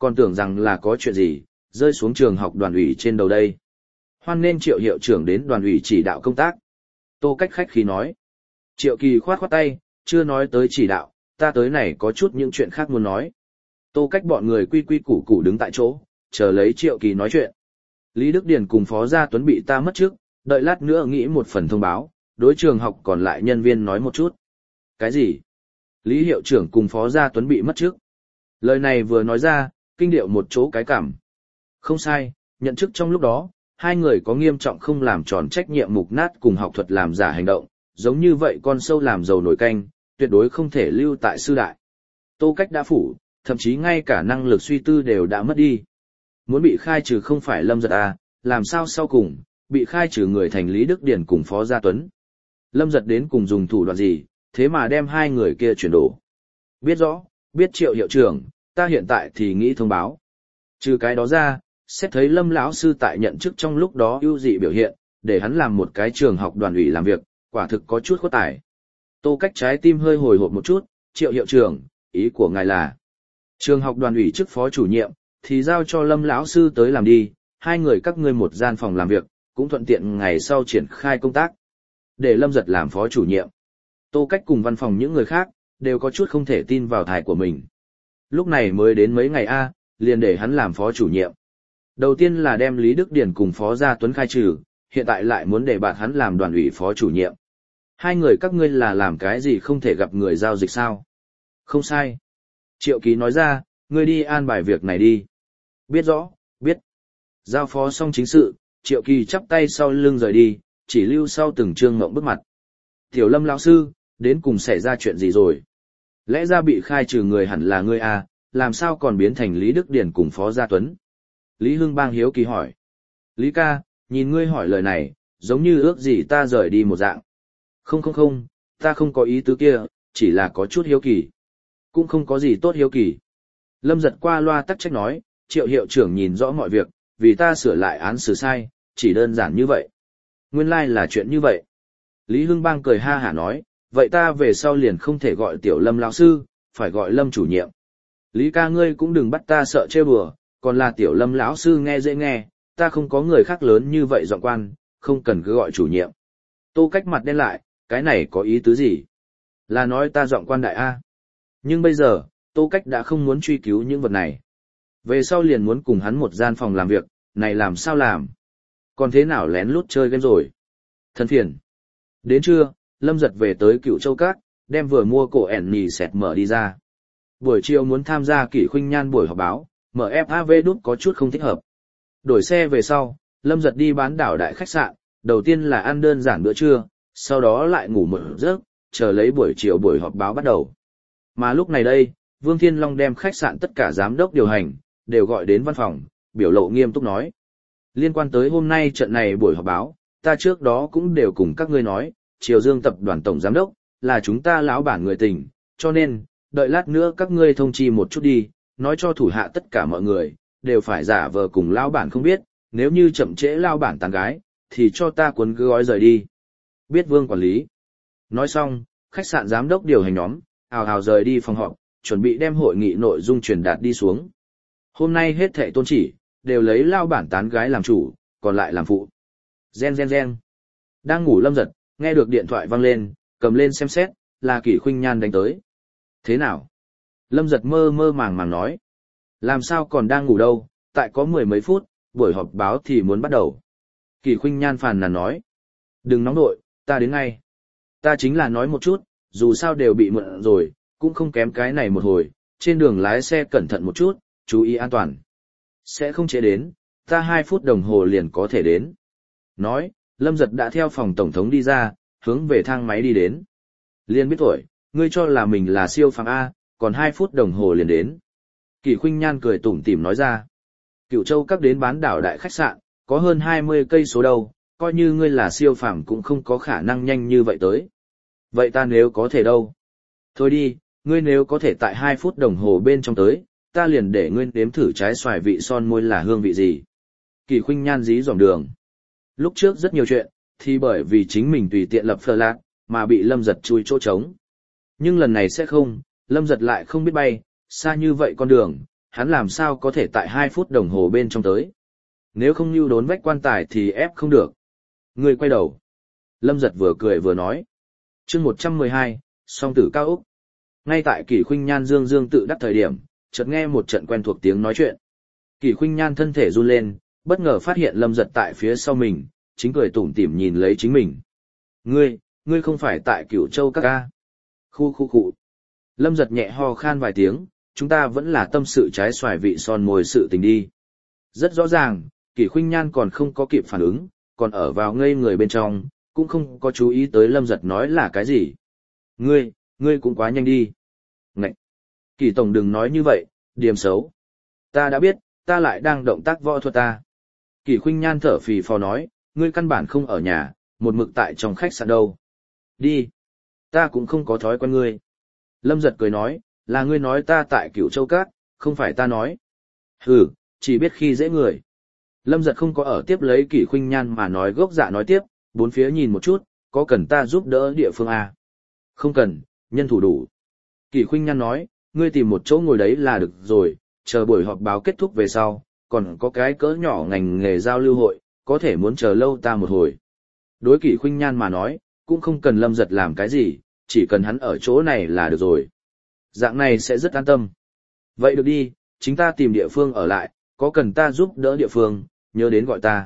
còn tưởng rằng là có chuyện gì, rơi xuống trường học đoàn ủy trên đầu đây. Hoan nên Triệu hiệu trưởng đến đoàn ủy chỉ đạo công tác. Tô Cách khách khí nói. Triệu Kỳ khoát khoát tay, chưa nói tới chỉ đạo, ta tới này có chút những chuyện khác muốn nói. Tô Cách bọn người quy quy củ củ đứng tại chỗ, chờ lấy Triệu Kỳ nói chuyện. Lý Đức Điền cùng Phó Gia Tuấn bị ta mất trước, đợi lát nữa nghĩ một phần thông báo, đối trường học còn lại nhân viên nói một chút. Cái gì? Lý hiệu trưởng cùng Phó Gia Tuấn bị mất trước. Lời này vừa nói ra, kinh điệu một chỗ cái cảm. Không sai, nhận chức trong lúc đó, hai người có nghiêm trọng không làm tròn trách nhiệm mục nát cùng học thuật làm giả hành động, giống như vậy con sâu làm dầu nổi canh, tuyệt đối không thể lưu tại sư đại. Tô Cách đã phủ, thậm chí ngay cả năng lực suy tư đều đã mất đi. Muốn bị khai trừ không phải Lâm Giật à, làm sao sau cùng, bị khai trừ người thành Lý Đức Điển cùng Phó Gia Tuấn. Lâm Giật đến cùng dùng thủ đoạn gì, thế mà đem hai người kia chuyển đổ. Biết rõ, biết Triệu hiệu trưởng, ta hiện tại thì nghĩ thông báo. Trừ cái đó ra, xét thấy Lâm lão sư tại nhận chức trong lúc đó ưu dị biểu hiện, để hắn làm một cái trường học đoàn ủy làm việc, quả thực có chút khuất tài. Tô Cách trái tim hơi hồi hộp một chút, Triệu hiệu trưởng, ý của ngài là trường học đoàn ủy chức phó chủ nhiệm thì giao cho Lâm lão sư tới làm đi, hai người các ngươi một gian phòng làm việc, cũng thuận tiện ngày sau triển khai công tác. Để Lâm Giật làm phó chủ nhiệm. Tô Cách cùng văn phòng những người khác đều có chút không thể tin vào thải của mình. Lúc này mới đến mấy ngày liền để hắn làm phó chủ nhiệm. Đầu tiên là đem Lý Đức Điển cùng Phó Gia Tuấn khai trừ, hiện tại lại muốn để bạn hắn làm đoàn ủy phó chủ nhiệm. Hai người các ngươi là làm cái gì không thể gặp người giao dịch sao? Không sai. Triệu Ký nói ra, ngươi đi an bài việc này đi. Biết rõ, biết. Giao phó xong chính sự, Triệu Kỳ chắp tay sau lưng rời đi, chỉ lưu sau từng trương ngộng bức mặt. Tiểu Lâm lão sư, đến cùng xảy ra chuyện gì rồi? Lẽ ra bị khai trừ người hẳn là ngươi làm sao còn biến thành Lý Đức Điển cùng Phó Gia Tuấn? Lý Hưng Bang hiếu kỳ hỏi. Lý ca, nhìn ngươi hỏi lời này, giống như ước gì ta rời đi một dạng. Không, ta không có ý tứ kia, chỉ là có chút hiếu kỳ. Cũng không có gì tốt hiếu kỳ. Lâm Giật qua loa tắc trách nói, Triệu hiệu trưởng nhìn rõ mọi việc, vì ta sửa lại án xử sai, chỉ đơn giản như vậy. Nguyên lai là chuyện như vậy. Lý Hưng Bang cười ha hả nói, vậy ta về sau liền không thể gọi Tiểu Lâm lão sư, phải gọi Lâm chủ nhiệm. Lý ca ngươi cũng đừng bắt ta sợ trêu đùa, còn là Tiểu Lâm lão sư nghe dễ nghe, ta không có người khác lớn như vậy giọng quan, không cần cứ gọi chủ nhiệm. Tô Cách mặt đen lại, cái này có ý tứ gì? Là nói ta giọng quan đại A. Nhưng bây giờ, Tô Cách đã không muốn truy cứu những vật này. Về sau liền muốn cùng hắn một gian phòng làm việc, này làm sao làm? Còn thế nào lén lút chơi game rồi? Thân phiền. Đến trưa, Lâm Giật về tới Cựu Châu Các, đem vừa mua cổ ẻn nhì xẹt mở đi ra. Buổi chiều muốn tham gia Kỷ Khuynh Nhan buổi họp báo, MFAV đút có chút không thích hợp. Đổi xe về sau, Lâm Giật đi bán đảo đại khách sạn, đầu tiên là ăn đơn giản bữa trưa, sau đó lại ngủ một giấc, chờ lấy buổi chiều buổi họp báo bắt đầu. Mà lúc này đây, Vương Thiên Long đem khách sạn tất cả giám đốc điều hành, đều gọi đến văn phòng, biểu lộ nghiêm túc nói. Liên quan tới hôm nay trận này buổi họp báo, ta trước đó cũng đều cùng các ngươi nói, Triều Dương tập đoàn tổng giám đốc, là chúng ta lão bản người tình, cho nên, đợi lát nữa các ngươi thông chi một chút đi, nói cho thủ hạ tất cả mọi người, đều phải giả vờ cùng lão bản không biết, nếu như chậm trễ lão bản tán gái, thì cho ta cuốn gói rời đi. Biết Vương quản lý. Nói xong, khách sạn giám đốc điều hành nhóm, ào ào rời đi phòng họp, chuẩn bị đem hội nghị nội dung truyền đạt đi xuống. Hôm nay hết thảy tôn chỉ, đều lấy lão bản tán gái làm chủ, còn lại làm phụ. Gen. Đang ngủ Lâm Giật, nghe được điện thoại vang lên, cầm lên xem xét, là Kỷ Khuynh Nhan đánh tới. Thế nào? Lâm Giật mơ mơ màng nói. Làm sao còn đang ngủ đâu, tại có 10 mấy phút, buổi họp báo thì muốn bắt đầu. Kỷ Khuynh Nhan phàn nàn nói. Đừng nóng nội, ta đến ngay. Ta chính là nói một chút, dù sao đều bị mượn rồi, cũng không kém cái này một hồi, trên đường lái xe cẩn thận một chút, chú ý an toàn. Sẽ không trễ đến, ta 2 phút đồng hồ liền có thể đến. Nói, Lâm Giật đã theo phòng tổng thống đi ra, hướng về thang máy đi đến. Liên biết tuổi, ngươi cho là mình là siêu phàm A, còn 2 phút đồng hồ liền đến. Kỷ Khuynh Nhan cười tủm tỉm nói ra. Cựu Châu Các đến bán đảo đại khách sạn, có hơn 20 cây số đâu, coi như ngươi là siêu phàm cũng không có khả năng nhanh như vậy tới. Vậy ta nếu có thể đâu? Thôi đi, ngươi nếu có thể tại 2 phút đồng hồ bên trong tới, ta liền để ngươi nếm thử trái xoài vị son môi là hương vị gì. Kỷ Khuynh Nhan dí dỏm đường. Lúc trước rất nhiều chuyện, thì bởi vì chính mình tùy tiện lập phờ lạc, mà bị Lâm Giật chui chỗ trống. Nhưng lần này sẽ không, Lâm Giật lại không biết bay, xa như vậy con đường, hắn làm sao có thể tại 2 phút đồng hồ bên trong tới. Nếu không lưu đốn vách quan tài thì ép không được. Ngươi quay đầu. Lâm Giật vừa cười vừa nói. chương 112, song tử cao Úc. Ngay tại Kỷ Khuynh Nhan dương dương tự đắc thời điểm, chợt nghe một trận quen thuộc tiếng nói chuyện. Kỷ Khuynh Nhan thân thể run lên, bất ngờ phát hiện Lâm Giật tại phía sau mình, chính cười tủm tỉm nhìn lấy chính mình. Ngươi không phải tại Cửu Châu các ca. Khu. Lâm Giật nhẹ ho khan vài tiếng, chúng ta vẫn là tâm sự trái xoài vị son môi sự tình đi. Rất rõ ràng, Kỷ Khuynh Nhan còn không có kịp phản ứng, còn ở vào ngây người bên trong, cũng không có chú ý tới Lâm Giật nói là cái gì. Ngươi cũng quá nhanh đi. Ngậy! Kỷ tổng đừng nói như vậy, điểm xấu. Ta đã biết, ta lại đang động tác võ thuật ta. Kỷ Khuynh Nhan thở phì phò nói, ngươi căn bản không ở nhà, một mực tại trong khách sạn đâu. Đi! Ta cũng không có thói quen ngươi. Lâm Giật cười nói, là ngươi nói ta tại Cửu Châu Các, không phải ta nói. Hừ, chỉ biết khi dễ người. Lâm Giật không có ở tiếp lấy Kỷ Khuynh Nhan mà nói gốc dạ nói tiếp, bốn phía nhìn một chút, có cần ta giúp đỡ địa phương à? Không cần, nhân thủ đủ. Kỷ Khuynh Nhan nói, ngươi tìm một chỗ ngồi đấy là được rồi, chờ buổi họp báo kết thúc về sau, còn có cái cỡ nhỏ ngành nghề giao lưu hội, có thể muốn chờ lâu ta một hồi. Đối Kỷ Khuynh Nhan mà nói, cũng không cần Lâm Giật làm cái gì, chỉ cần hắn ở chỗ này là được rồi. Dạng này sẽ rất an tâm. Vậy được đi, chính ta tìm địa phương ở lại, có cần ta giúp đỡ địa phương, nhớ đến gọi ta.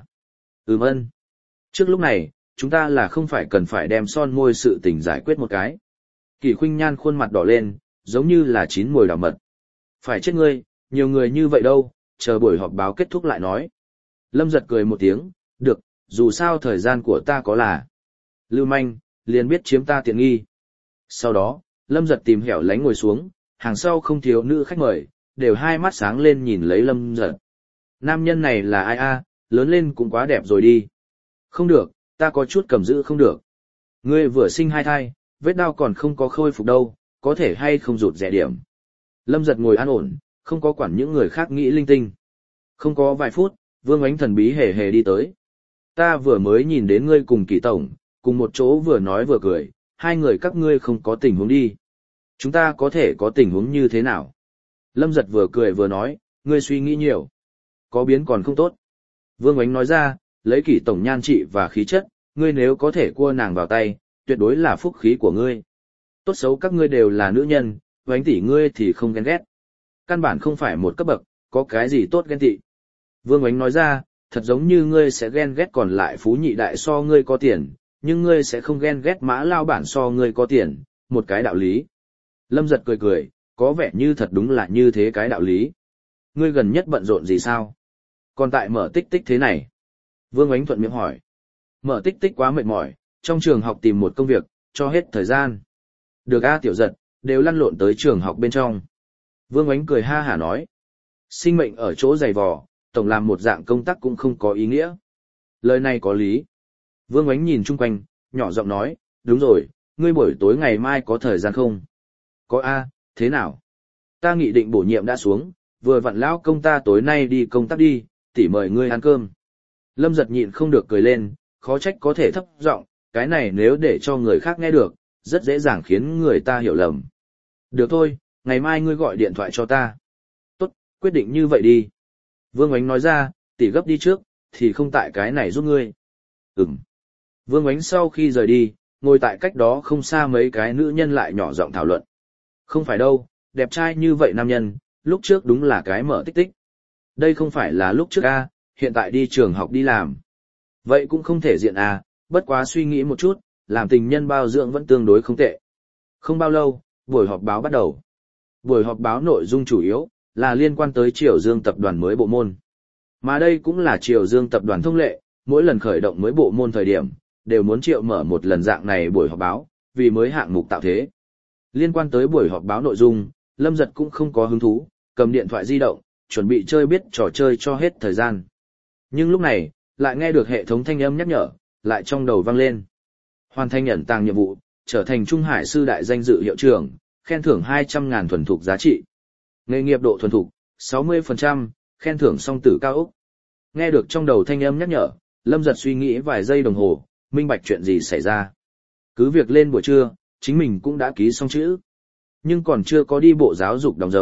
Ơn. Trước lúc này, chúng ta là không phải cần phải đem son môi sự tình giải quyết một cái. Kỷ Khuynh Nhan khuôn mặt đỏ lên, giống như là chín mùi đào mật. Phải chết ngươi, nhiều người như vậy đâu, chờ buổi họp báo kết thúc lại nói. Lâm Giật cười một tiếng, được, dù sao thời gian của ta có là. Lưu manh, liền biết chiếm ta tiện nghi. Sau đó, Lâm Giật tìm hẻo lánh ngồi xuống, hàng sau không thiếu nữ khách mời, đều hai mắt sáng lên nhìn lấy Lâm Giật. Nam nhân này là ai a, lớn lên cũng quá đẹp rồi đi. Không được, ta có chút cầm giữ không được. Ngươi vừa sinh 2 thai, vết đau còn không có khôi phục đâu, có thể hay không rụt rẻ điểm. Lâm Giật ngồi an ổn, không có quản những người khác nghĩ linh tinh. Không có vài phút, Vương Ánh thần bí hề hề đi tới. Ta vừa mới nhìn đến ngươi cùng Kỷ tổng, cùng một chỗ vừa nói vừa cười, hai người các ngươi không có tình huống đi. Chúng ta có thể có tình huống như thế nào? Lâm Giật vừa cười vừa nói, ngươi suy nghĩ nhiều. Có biến còn không tốt. Vương Ánh nói ra, lấy Kỷ tổng nhan trị và khí chất, ngươi nếu có thể cua nàng vào tay, tuyệt đối là phúc khí của ngươi. Tốt xấu các ngươi đều là nữ nhân, Ánh tỷ ngươi thì không ghen ghét. Căn bản không phải một cấp bậc, có cái gì tốt ghen tị. Vương Ánh nói ra, thật giống như ngươi sẽ ghen ghét còn lại phú nhị đại so ngươi có tiền, nhưng ngươi sẽ không ghen ghét mã lao bản so ngươi có tiền, một cái đạo lý. Lâm Giật cười cười, có vẻ như thật đúng là như thế cái đạo lý. Ngươi gần nhất bận rộn gì sao? Còn tại mở tích tích thế này. Vương Ánh thuận miệng hỏi. Mở tích tích quá mệt mỏi, trong trường học tìm một công việc, cho hết thời gian. Được a Tiểu Giật, đều lăn lộn tới trường học bên trong. Vương Ánh cười ha hả nói. Sinh mệnh ở chỗ dày vò, tổng làm một dạng công tác cũng không có ý nghĩa. Lời này có lý. Vương Ánh nhìn chung quanh, nhỏ giọng nói, đúng rồi, ngươi buổi tối ngày mai có thời gian không? Có a, thế nào? Ta nghị định bổ nhiệm đã xuống, vừa vặn lão công ta tối nay đi công tác đi, tỉ mời ngươi ăn cơm. Lâm Giật nhịn không được cười lên, khó trách có thể thấp giọng, cái này nếu để cho người khác nghe được, rất dễ dàng khiến người ta hiểu lầm. Được thôi, ngày mai ngươi gọi điện thoại cho ta. Tốt, quyết định như vậy đi. Vương Ánh nói ra, tỷ gấp đi trước, thì không tại cái này giúp ngươi. Vương Ánh sau khi rời đi, ngồi tại cách đó không xa mấy cái nữ nhân lại nhỏ giọng thảo luận. Không phải đâu, đẹp trai như vậy nam nhân, lúc trước đúng là cái mở tích tích. Đây không phải là lúc trước a, hiện tại đi trường học đi làm. Vậy cũng không thể diện a, bất quá suy nghĩ một chút, làm tình nhân bao dưỡng vẫn tương đối không tệ. Không bao lâu, buổi họp báo bắt đầu. Buổi họp báo nội dung chủ yếu là liên quan tới Triều Dương tập đoàn mới bộ môn. Mà đây cũng là Triều Dương tập đoàn thông lệ, mỗi lần khởi động mới bộ môn thời điểm, đều muốn Triệu mở một lần dạng này buổi họp báo, vì mới hạng mục tạo thế. Liên quan tới buổi họp báo nội dung, Lâm Giật cũng không có hứng thú, cầm điện thoại di động, chuẩn bị chơi biết trò chơi cho hết thời gian. Nhưng lúc này, lại nghe được hệ thống thanh âm nhắc nhở, lại trong đầu vang lên. Hoàn thành ẩn tàng nhiệm vụ, trở thành Trung Hải sư đại danh dự hiệu trưởng, khen thưởng 200.000 thuần thục giá trị. Nghề nghiệp độ thuần thục, 60%, khen thưởng song tử cao Úc. Nghe được trong đầu thanh âm nhắc nhở, Lâm Giật suy nghĩ vài giây đồng hồ, minh bạch chuyện gì xảy ra. Cứ việc lên buổi trưa, chính mình cũng đã ký xong chữ. Nhưng còn chưa có đi bộ giáo dục đóng dấu,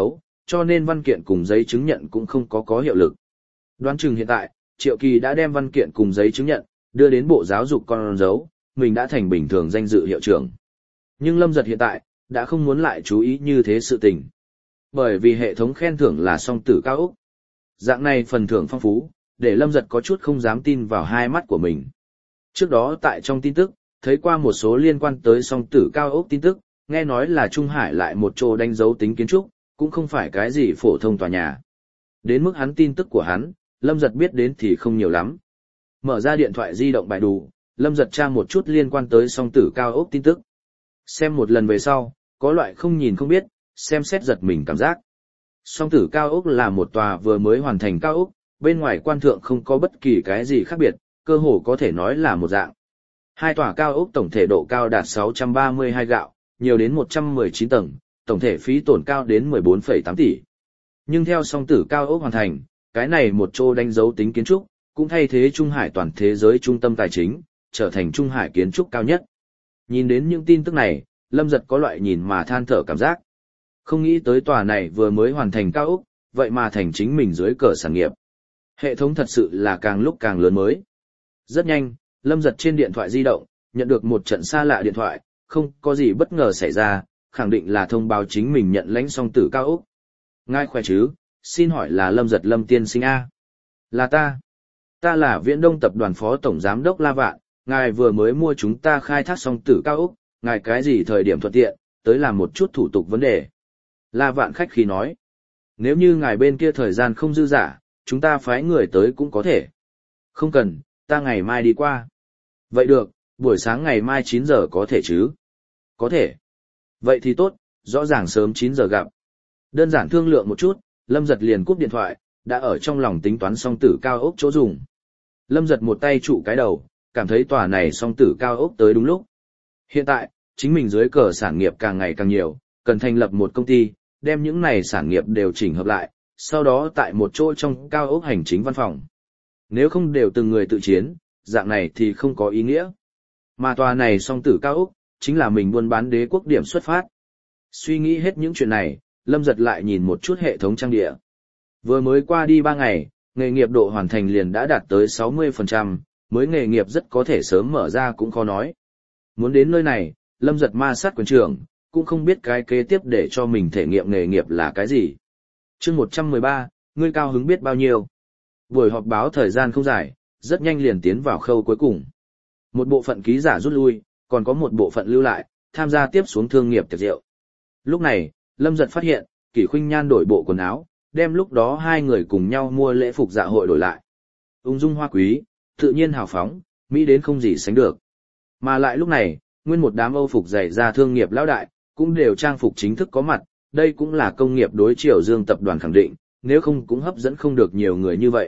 cho nên văn kiện cùng giấy chứng nhận cũng không có hiệu lực. Đoán chừng hiện tại, Triệu Kỳ đã đem văn kiện cùng giấy chứng nhận, đưa đến Bộ Giáo dục con dấu, mình đã thành bình thường danh dự hiệu trưởng. Nhưng Lâm Giật hiện tại, đã không muốn lại chú ý như thế sự tình. Bởi vì hệ thống khen thưởng là song tử cao ốc. Dạng này phần thưởng phong phú, để Lâm Giật có chút không dám tin vào hai mắt của mình. Trước đó tại trong tin tức, thấy qua một số liên quan tới song tử cao ốc tin tức, nghe nói là Trung Hải lại một chỗ đánh dấu tính kiến trúc, cũng không phải cái gì phổ thông tòa nhà. Đến mức hắn tin tức của hắn, Lâm Giật biết đến thì không nhiều lắm. Mở ra điện thoại di động bài đủ, Lâm Giật tra một chút liên quan tới song tử cao ốc tin tức. Xem một lần về sau, có loại không nhìn không biết, xem xét giật mình cảm giác. Song tử cao ốc là một tòa vừa mới hoàn thành cao ốc, bên ngoài quan thượng không có bất kỳ cái gì khác biệt, cơ hồ có thể nói là một dạng. Hai tòa cao ốc tổng thể độ cao đạt 632 gạo, nhiều đến 119 tầng, tổng thể phí tổn cao đến 14,8 tỷ. Nhưng theo song tử cao ốc hoàn thành, cái này một chỗ đánh dấu tính kiến trúc, cũng thay thế Trung Hải toàn thế giới trung tâm tài chính, trở thành Trung Hải kiến trúc cao nhất. Nhìn đến những tin tức này, Lâm Giật có loại nhìn mà than thở cảm giác. Không nghĩ tới tòa này vừa mới hoàn thành cao ốc, vậy mà thành chính mình dưới cờ sản nghiệp. Hệ thống thật sự là càng lúc càng lớn mới. Rất nhanh, Lâm Giật trên điện thoại di động, nhận được một trận xa lạ điện thoại, không có gì bất ngờ xảy ra, khẳng định là thông báo chính mình nhận lãnh song tử cao ốc. Ngài khỏe chứ, xin hỏi là Lâm Giật Lâm tiên sinh A. Là ta. Ta là Viễn Đông Tập đoàn Phó Tổng Giám đốc La Vạn, ngài vừa mới mua chúng ta khai thác song tử cao ốc, ngài cái gì thời điểm thuận tiện, tới làm một chút thủ tục vấn đề. La Vạn khách khí nói. Nếu như ngài bên kia thời gian không dư dả, chúng ta phái người tới cũng có thể. Không cần, ta ngày mai đi qua. Vậy được, buổi sáng ngày mai 9 giờ có thể chứ? Có thể. Vậy thì tốt, rõ ràng sớm 9 giờ gặp. Đơn giản thương lượng một chút, Lâm Giật liền cúp điện thoại, đã ở trong lòng tính toán song tử cao ốc chỗ dùng. Lâm Giật một tay trụ cái đầu, cảm thấy tòa này song tử cao ốc tới đúng lúc. Hiện tại, chính mình dưới cờ sản nghiệp càng ngày càng nhiều, cần thành lập một công ty, đem những này sản nghiệp đều chỉnh hợp lại, sau đó tại một chỗ trong cao ốc hành chính văn phòng. Nếu không đều từng người tự chiến, dạng này thì không có ý nghĩa. Mà tòa này song tử cao ốc, chính là mình buôn bán đế quốc điểm xuất phát. Suy nghĩ hết những chuyện này, Lâm Giật lại nhìn một chút hệ thống trang địa. Vừa mới qua đi 3 ngày, nghề nghiệp độ hoàn thành liền đã đạt tới 60%, mới nghề nghiệp rất có thể sớm mở ra cũng khó nói. Muốn đến nơi này, Lâm Giật ma sát quyền trưởng, cũng không biết cái kế tiếp để cho mình thể nghiệm nghề nghiệp là cái gì. Chương 113, ngươi cao hứng biết bao nhiêu. Buổi họp báo thời gian không dài, rất nhanh liền tiến vào khâu cuối cùng. Một bộ phận ký giả rút lui, còn có một bộ phận lưu lại, tham gia tiếp xuống thương nghiệp tiệc rượu. Lúc này, Lâm Giật phát hiện, Kỷ Khuynh Nhan đổi bộ quần áo, đem lúc đó hai người cùng nhau mua lễ phục dạ hội đổi lại. Ung dung hoa quý, tự nhiên hào phóng, mỹ đến không gì sánh được. Mà lại lúc này, nguyên một đám Âu phục dày ra thương nghiệp lão đại, cũng đều trang phục chính thức có mặt, đây cũng là công nghiệp đối Triều Dương tập đoàn khẳng định, nếu không cũng hấp dẫn không được nhiều người như vậy.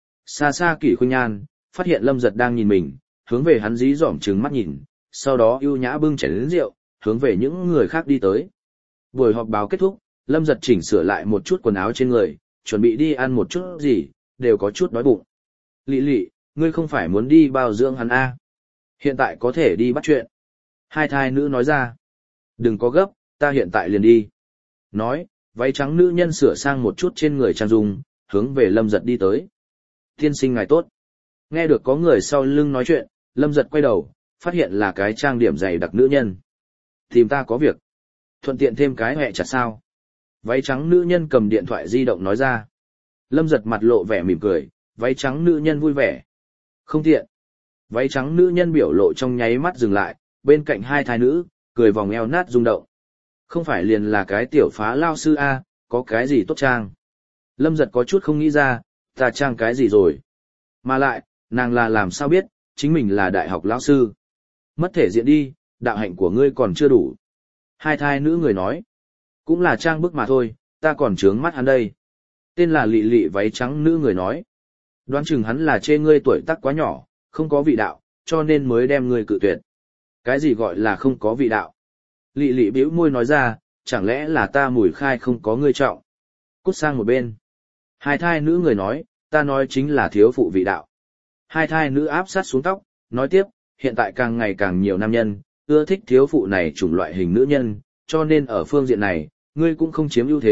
Xa xa Kỷ Khuynh Nhan, phát hiện Lâm Giật đang nhìn mình, hướng về hắn dí dỏm trừng mắt nhìn, sau đó ưu nhã bưng chén lớn rượu, hướng về những người khác đi tới. Buổi họp báo kết thúc, Lâm Giật chỉnh sửa lại một chút quần áo trên người, chuẩn bị đi ăn một chút gì, đều có chút đói bụng. Lị lị, ngươi không phải muốn đi bao dưỡng hắn à? Hiện tại có thể đi bắt chuyện. Hai thai nữ nói ra. Đừng có gấp, ta hiện tại liền đi. Nói, váy trắng nữ nhân sửa sang một chút trên người trang dung, hướng về Lâm Giật đi tới. Tiên sinh ngài tốt. Nghe được có người sau lưng nói chuyện, Lâm Giật quay đầu, phát hiện là cái trang điểm dày đặc nữ nhân. Tìm ta có việc. Thuận tiện thêm cái hẹ chặt sao. Váy trắng nữ nhân cầm điện thoại di động nói ra. Lâm Giật mặt lộ vẻ mỉm cười, váy trắng nữ nhân vui vẻ. Không tiện. Váy trắng nữ nhân biểu lộ trong nháy mắt dừng lại, bên cạnh hai thai nữ, cười vòng eo nát rung động. Không phải liền là cái tiểu phá lao sư A, có cái gì tốt trang. Lâm Giật có chút không nghĩ ra, ta trang cái gì rồi. Mà lại, nàng là làm sao biết, chính mình là đại học lão sư. Mất thể diện đi, đạo hạnh của ngươi còn chưa đủ. Hai thai nữ người nói. Cũng là trang bức mà thôi, ta còn trướng mắt hắn đây. Tên là Lị Lị váy trắng nữ người nói. Đoán chừng hắn là chê ngươi tuổi tác quá nhỏ, không có vị đạo, cho nên mới đem ngươi cự tuyệt. Cái gì gọi là không có vị đạo? Lị Lị bĩu môi nói ra, chẳng lẽ là ta mùi khai không có ngươi trọng. Cút sang một bên. Hai thai nữ người nói, ta nói chính là thiếu phụ vị đạo. Hai thai nữ áp sát xuống tóc, nói tiếp, hiện tại càng ngày càng nhiều nam nhân, ưa thích thiếu phụ này chủng loại hình nữ nhân, cho nên ở phương diện này, ngươi cũng không chiếm ưu thế,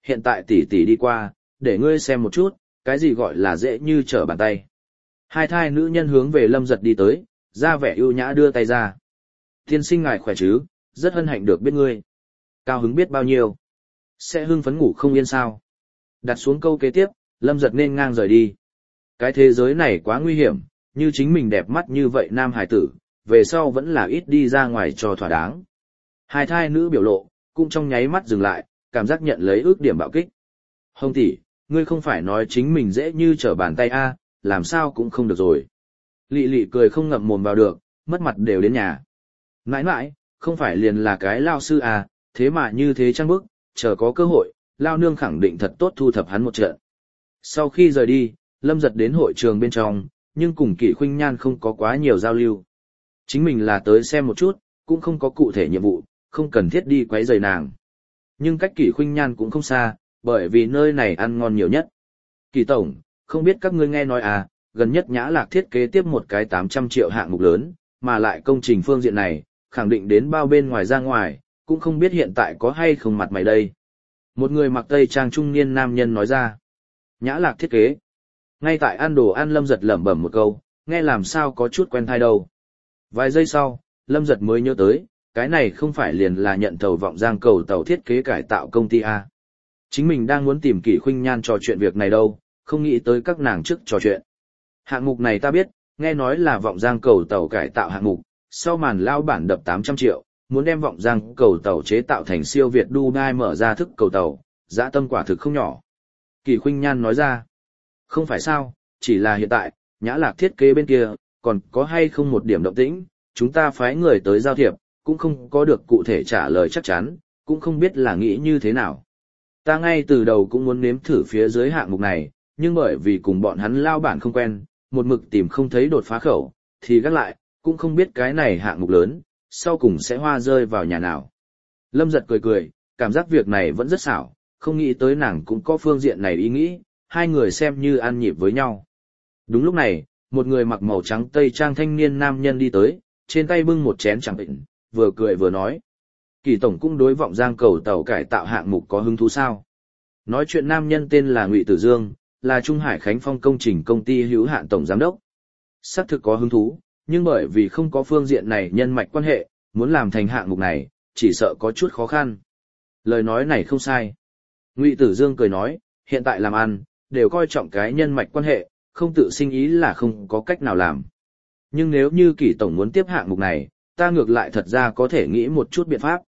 hiện tại tỷ tỷ đi qua, để ngươi xem một chút, cái gì gọi là dễ như trở bàn tay. Hai thai nữ nhân hướng về Lâm Giật đi tới, ra vẻ ưu nhã đưa tay ra. Tiên sinh ngài khỏe chứ, rất hân hạnh được biết ngươi. Cao hứng biết bao nhiêu. Sẽ hưng phấn ngủ không yên sao. Đặt xuống câu kế tiếp, Lâm Giật nên ngang rời đi. Cái thế giới này quá nguy hiểm, như chính mình đẹp mắt như vậy nam hải tử, về sau vẫn là ít đi ra ngoài cho thỏa đáng. Hai thai nữ biểu lộ, cũng trong nháy mắt dừng lại, cảm giác nhận lấy ước điểm bạo kích. Hồng tỷ, ngươi không phải nói chính mình dễ như trở bàn tay a, làm sao cũng không được rồi. Lị lị cười không ngậm mồm vào được, mất mặt đều đến nhà. Nãi nãi, không phải liền là cái lao sư à, thế mà như thế trăng bức, chờ có cơ hội, lao nương khẳng định thật tốt thu thập hắn một trận. Sau khi rời đi, Lâm Giật đến hội trường bên trong, nhưng cùng Kỷ Khuynh Nhan không có quá nhiều giao lưu. Chính mình là tới xem một chút, cũng không có cụ thể nhiệm vụ, không cần thiết đi quấy rầy nàng. Nhưng cách Kỷ Khuynh Nhan cũng không xa, bởi vì nơi này ăn ngon nhiều nhất. Kỷ tổng, không biết các ngươi nghe nói à, gần nhất Nhã Lạc thiết kế tiếp một cái 800 triệu hạng mục lớn, mà lại công trình phương diện này, khẳng định đến bao bên ngoài ra ngoài, cũng không biết hiện tại có hay không mặt mày đây. Một người mặc tây trang trung niên nam nhân nói ra. Nhã Lạc thiết kế. Ngay tại ăn đồ ăn Lâm Giật lẩm bẩm một câu, nghe làm sao có chút quen thai đâu. Vài giây sau, Lâm Giật mới nhớ tới, cái này không phải liền là nhận thầu vọng giang cầu tàu thiết kế cải tạo công ty A. Chính mình đang muốn tìm Kỷ Khuynh Nhan trò chuyện việc này đâu, không nghĩ tới các nàng trước trò chuyện. Hạng mục này ta biết, nghe nói là vọng giang cầu tàu cải tạo hạng mục, sau màn lao bản đập 800 triệu, muốn đem vọng giang cầu tàu chế tạo thành siêu Việt Dubai mở ra thức cầu tàu, dã tâm quả thực không nhỏ. Kỷ Khuynh Nhan nói ra, không phải sao, chỉ là hiện tại, Nhã Lạc thiết kế bên kia, còn có hay không một điểm động tĩnh, chúng ta phái người tới giao thiệp, cũng không có được cụ thể trả lời chắc chắn, cũng không biết là nghĩ như thế nào. Ta ngay từ đầu cũng muốn nếm thử phía dưới hạng mục này, nhưng bởi vì cùng bọn hắn lao bản không quen, một mực tìm không thấy đột phá khẩu, thì gác lại, cũng không biết cái này hạng mục lớn, sau cùng sẽ hoa rơi vào nhà nào. Lâm Giật cười cười, cảm giác việc này vẫn rất xảo, không nghĩ tới nàng cũng có phương diện này ý nghĩ, hai người xem như ăn nhịp với nhau. Đúng lúc này, một người mặc màu trắng tây trang thanh niên nam nhân đi tới, trên tay bưng một chén chẳng bệnh, vừa cười vừa nói. Kỷ tổng cũng đối vọng giang cầu tàu cải tạo hạng mục có hứng thú sao? Nói chuyện nam nhân tên là Ngụy Tử Dương, là Trung Hải Khánh Phong công trình công ty hữu hạn tổng giám đốc. Xác thực có hứng thú, nhưng bởi vì không có phương diện này nhân mạch quan hệ, muốn làm thành hạng mục này, chỉ sợ có chút khó khăn. Lời nói này không sai. Ngụy Tử Dương cười nói, hiện tại làm ăn, đều coi trọng cái nhân mạch quan hệ, không tự sinh ý là không có cách nào làm. Nhưng nếu như Kỷ tổng muốn tiếp hạng mục này, ta ngược lại thật ra có thể nghĩ một chút biện pháp.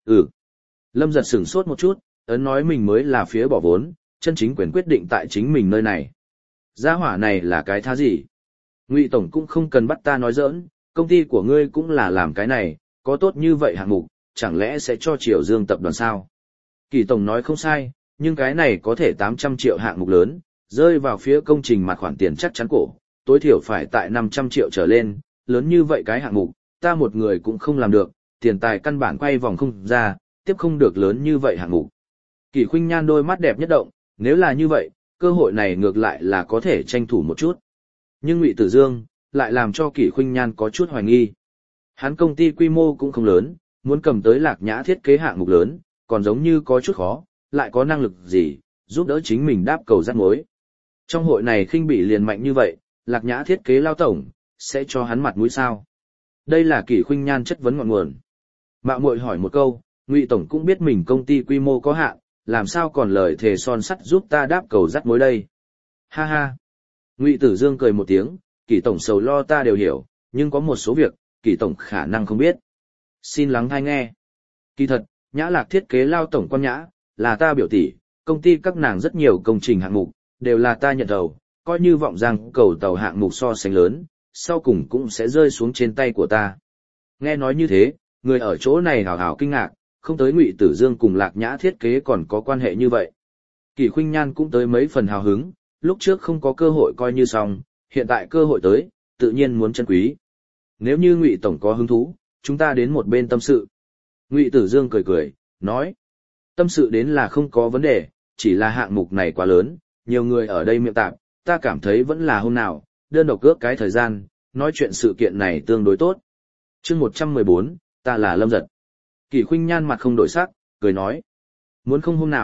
Lâm Giật sửng sốt một chút, ấn nói mình mới là phía bỏ vốn, chân chính quyền quyết định tại chính mình nơi này. Gia hỏa này là cái thá gì? Ngụy tổng cũng không cần bắt ta nói giỡn, công ty của ngươi cũng là làm cái này, có tốt như vậy hạng mục, chẳng lẽ sẽ cho Triều Dương tập đoàn sao? Kỷ tổng nói không sai, nhưng cái này có thể 800 triệu hạng mục lớn, rơi vào phía công trình mặt khoản tiền chắc chắn cổ, tối thiểu phải tại 500 triệu trở lên, lớn như vậy cái hạng mục, ta một người cũng không làm được, tiền tài căn bản quay vòng không ra, tiếp không được lớn như vậy hạng mục. Kỷ Khuynh Nhan đôi mắt đẹp nhất động, nếu là như vậy, cơ hội này ngược lại là có thể tranh thủ một chút. Nhưng Ngụy Tử Dương lại làm cho Kỷ Khuynh Nhan có chút hoài nghi. Hắn công ty quy mô cũng không lớn, muốn cầm tới Lạc Nhã thiết kế hạng mục lớn, còn giống như có chút khó, lại có năng lực gì, giúp đỡ chính mình đáp cầu rắc mối. Trong hội này khinh bị liền mạnh như vậy, Lạc Nhã thiết kế lao tổng, sẽ cho hắn mặt mũi sao? Đây là Kỷ Khuynh Nhan chất vấn ngọn nguồn. Mạo muội hỏi một câu, Ngụy tổng cũng biết mình công ty quy mô có hạn, làm sao còn lời thề son sắt giúp ta đáp cầu rắc mối đây? Ha ha. Ngụy Tử Dương cười một tiếng, Kỷ tổng sầu lo ta đều hiểu, nhưng có một số việc, Kỷ tổng khả năng không biết. Xin lắng tai nghe. Kỳ thật, Nhã Lạc thiết kế lao tổng con Nhã, là ta biểu tỷ, công ty các nàng rất nhiều công trình hạng mục, đều là ta nhận đầu, coi như vọng giang cầu tàu hạng mục so sánh lớn, sau cùng cũng sẽ rơi xuống trên tay của ta. Nghe nói như thế, người ở chỗ này hào hào kinh ngạc, không tới Ngụy Tử Dương cùng Lạc Nhã thiết kế còn có quan hệ như vậy. Kỷ Khuynh Nhan cũng tới mấy phần hào hứng, lúc trước không có cơ hội coi như xong, hiện tại cơ hội tới, tự nhiên muốn trân quý. Nếu như Ngụy tổng có hứng thú, chúng ta đến một bên tâm sự. Ngụy Tử Dương cười cười, nói, tâm sự đến là không có vấn đề, chỉ là hạng mục này quá lớn, nhiều người ở đây miệng tạp, ta cảm thấy vẫn là hôm nào, đơn độc ước cái thời gian, nói chuyện sự kiện này tương đối tốt. Chương 114, ta là Lâm Giật. Kỷ Khuynh Nhan mặt không đổi sắc, cười nói, muốn không hôm nào,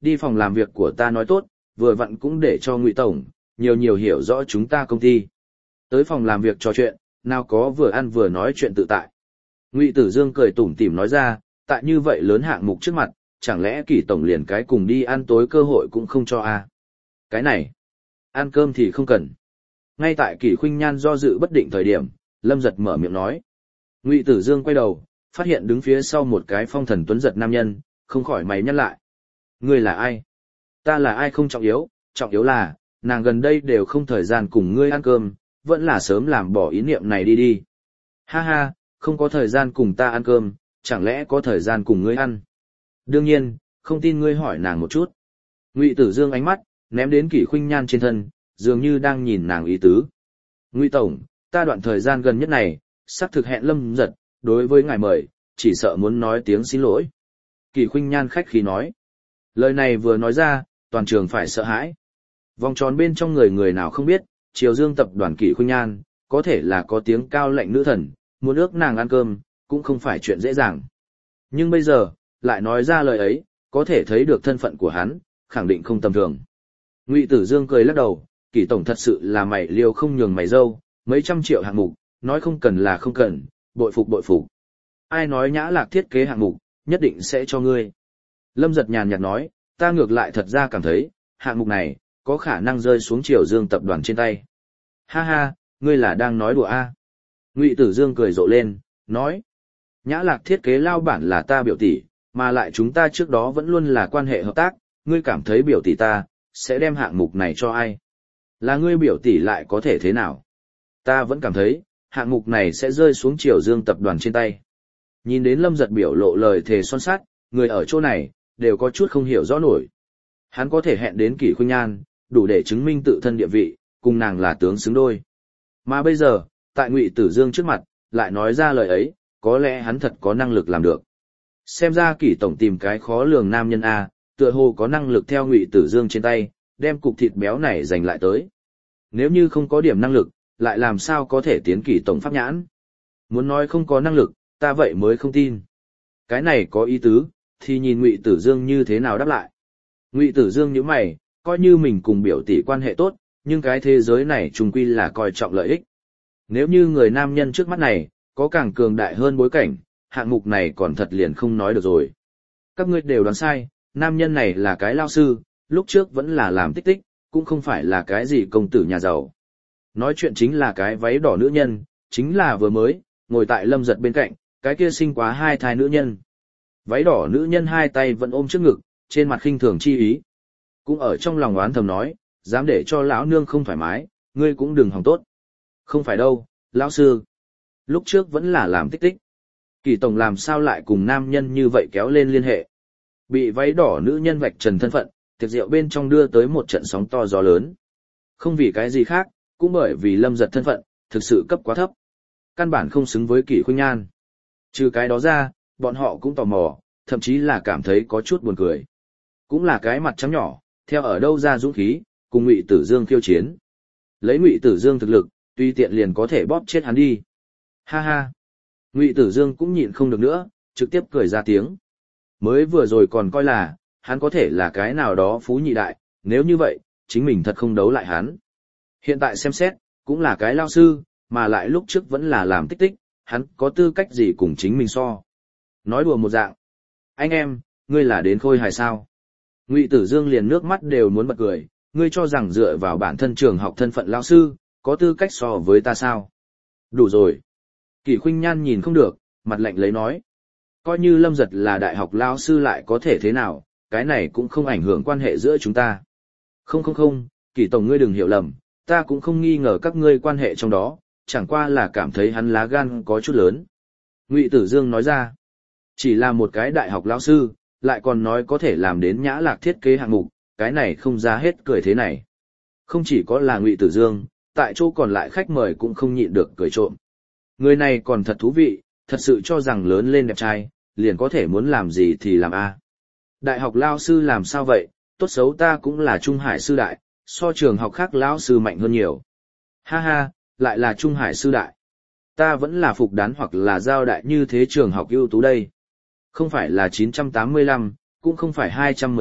đi phòng làm việc của ta nói tốt, vừa vặn cũng để cho Ngụy tổng nhiều nhiều hiểu rõ chúng ta công ty. Tới phòng làm việc trò chuyện, nào có vừa ăn vừa nói chuyện tự tại. Ngụy Tử Dương cười tủm tỉm nói ra, tại như vậy lớn hạng mục trước mặt, chẳng lẽ Kỷ tổng liền cái cùng đi ăn tối cơ hội cũng không cho à? Cái này, ăn cơm thì không cần. Ngay tại Kỷ Khuynh Nhan do dự bất định thời điểm, Lâm Giật mở miệng nói. Ngụy Tử Dương quay đầu, phát hiện đứng phía sau một cái phong thần tuấn giật nam nhân, không khỏi mày nhăn lại. Ngươi là ai? Ta là ai không trọng yếu là, nàng gần đây đều không thời gian cùng ngươi ăn cơm, vẫn là sớm làm bỏ ý niệm này đi đi. Ha ha, không có thời gian cùng ta ăn cơm, chẳng lẽ có thời gian cùng ngươi ăn? Đương nhiên, không tin ngươi hỏi nàng một chút. Ngụy Tử Dương ánh mắt ném đến Kỷ Khuynh Nhan trên thân, dường như đang nhìn nàng ý tứ. Ngụy tổng, ta đoạn thời gian gần nhất này, sắp thực hẹn Lâm Giật, đối với ngài mời, chỉ sợ muốn nói tiếng xin lỗi. Kỷ Khuynh Nhan khách khí nói. Lời này vừa nói ra, toàn trường phải sợ hãi. Vòng tròn bên trong người nào không biết, Triều Dương tập đoàn Kỷ Khuynh Nhan, có thể là có tiếng cao lệnh nữ thần, muốn ước nàng ăn cơm, cũng không phải chuyện dễ dàng. Nhưng bây giờ, lại nói ra lời ấy, có thể thấy được thân phận của hắn, khẳng định không tầm thường. Ngụy Tử Dương cười lắc đầu, Kỷ tổng thật sự là mày liêu không nhường mày dâu, mấy trăm triệu hạng mục, nói không cần là không cần, bội phục bội phục. Ai nói Nhã Lạc thiết kế hạng mục, nhất định sẽ cho ngươi. Lâm Giật nhàn nhạt nói, ta ngược lại thật ra cảm thấy, hạng mục này, có khả năng rơi xuống Triều Dương tập đoàn trên tay. Ha ha, ngươi là đang nói đùa a? Ngụy Tử Dương cười rộ lên, nói, Nhã Lạc thiết kế lao bản là ta biểu tỷ, mà lại chúng ta trước đó vẫn luôn là quan hệ hợp tác, ngươi cảm thấy biểu tỷ ta, sẽ đem hạng mục này cho ai? Là ngươi biểu tỷ lại có thể thế nào? Ta vẫn cảm thấy, hạng mục này sẽ rơi xuống Triều Dương tập đoàn trên tay. Nhìn đến Lâm Giật biểu lộ lời thề son sắt, người ở chỗ này, đều có chút không hiểu rõ nổi. Hắn có thể hẹn đến Kỷ Khuynh Nhan, đủ để chứng minh tự thân địa vị, cùng nàng là tướng xứng đôi. Mà bây giờ, tại Ngụy Tử Dương trước mặt, lại nói ra lời ấy, có lẽ hắn thật có năng lực làm được. Xem ra Kỷ tổng tìm cái khó lường nam nhân A, tựa hồ có năng lực theo Ngụy Tử Dương trên tay, đem cục thịt béo này giành lại tới. Nếu như không có điểm năng lực, lại làm sao có thể tiến Kỷ tổng pháp nhãn? Muốn nói không có năng lực, ta vậy mới không tin. Cái này có ý tứ, thì nhìn Ngụy Tử Dương như thế nào đáp lại. Ngụy Tử Dương nhíu mày, coi như mình cùng biểu tỷ quan hệ tốt, nhưng cái thế giới này chung quy là coi trọng lợi ích. Nếu như người nam nhân trước mắt này, có càng cường đại hơn bối cảnh, hạng mục này còn thật liền không nói được rồi. Các ngươi đều đoán sai, nam nhân này là cái lao sư, lúc trước vẫn là làm tích tích, cũng không phải là cái gì công tử nhà giàu. Nói chuyện chính là cái váy đỏ nữ nhân, chính là vừa mới, ngồi tại Lâm Giật bên cạnh, cái kia sinh quá 2 thai nữ nhân. Váy đỏ nữ nhân 2 tay vẫn ôm trước ngực, trên mặt khinh thường chi ý. Cũng ở trong lòng oán thầm nói, dám để cho lão nương không thoải mái, ngươi cũng đừng hòng tốt. Không phải đâu, lão sư. Lúc trước vẫn là làm tích tích. Kỷ tổng làm sao lại cùng nam nhân như vậy kéo lên liên hệ. Bị váy đỏ nữ nhân vạch trần thân phận, tiệc rượu bên trong đưa tới một trận sóng to gió lớn. Không vì cái gì khác, cũng bởi vì Lâm Giật thân phận, thực sự cấp quá thấp. Căn bản không xứng với Kỷ Khuynh Nhan. Trừ cái đó ra, bọn họ cũng tò mò, thậm chí là cảm thấy có chút buồn cười. Cũng là cái mặt trắng nhỏ, theo ở đâu ra dũng khí, cùng Ngụy Tử Dương khiêu chiến. Lấy Ngụy Tử Dương thực lực, tuy tiện liền có thể bóp chết hắn đi. Ha ha. Ngụy Tử Dương cũng nhịn không được nữa, trực tiếp cười ra tiếng. Mới vừa rồi còn coi là, hắn có thể là cái nào đó phú nhị đại, nếu như vậy, chính mình thật không đấu lại hắn. Hiện tại xem xét, cũng là cái lao sư, mà lại lúc trước vẫn là làm tích tích, hắn có tư cách gì cùng chính mình so. Nói đùa một dạng. Anh em, ngươi là đến khôi hài sao? Ngụy Tử Dương liền nước mắt đều muốn bật cười, ngươi cho rằng dựa vào bản thân trường học thân phận lao sư, có tư cách so với ta sao? Đủ rồi. Kỷ Khuynh Nhan nhìn không được, mặt lạnh lấy nói. Coi như Lâm Giật là đại học lao sư lại có thể thế nào, cái này cũng không ảnh hưởng quan hệ giữa chúng ta. Không, Kỷ tổng ngươi đừng hiểu lầm, ta cũng không nghi ngờ các ngươi quan hệ trong đó, chẳng qua là cảm thấy hắn lá gan có chút lớn. Ngụy Tử Dương nói ra, chỉ là một cái đại học lao sư, lại còn nói có thể làm đến Nhã Lạc thiết kế hạng mục, cái này không ra hết cười thế này. Không chỉ có là Ngụy Tử Dương, tại chỗ còn lại khách mời cũng không nhịn được cười trộm. Người này còn thật thú vị, thật sự cho rằng lớn lên đẹp trai, liền có thể muốn làm gì thì làm a. Đại học lao sư làm sao vậy, tốt xấu ta cũng là Trung Hải sư đại, so trường học khác lao sư mạnh hơn nhiều. Ha ha, lại là Trung Hải sư đại. Ta vẫn là Phục Đán hoặc là Giao đại như thế trường học ưu tú đây. Không phải là 985, cũng không phải 211,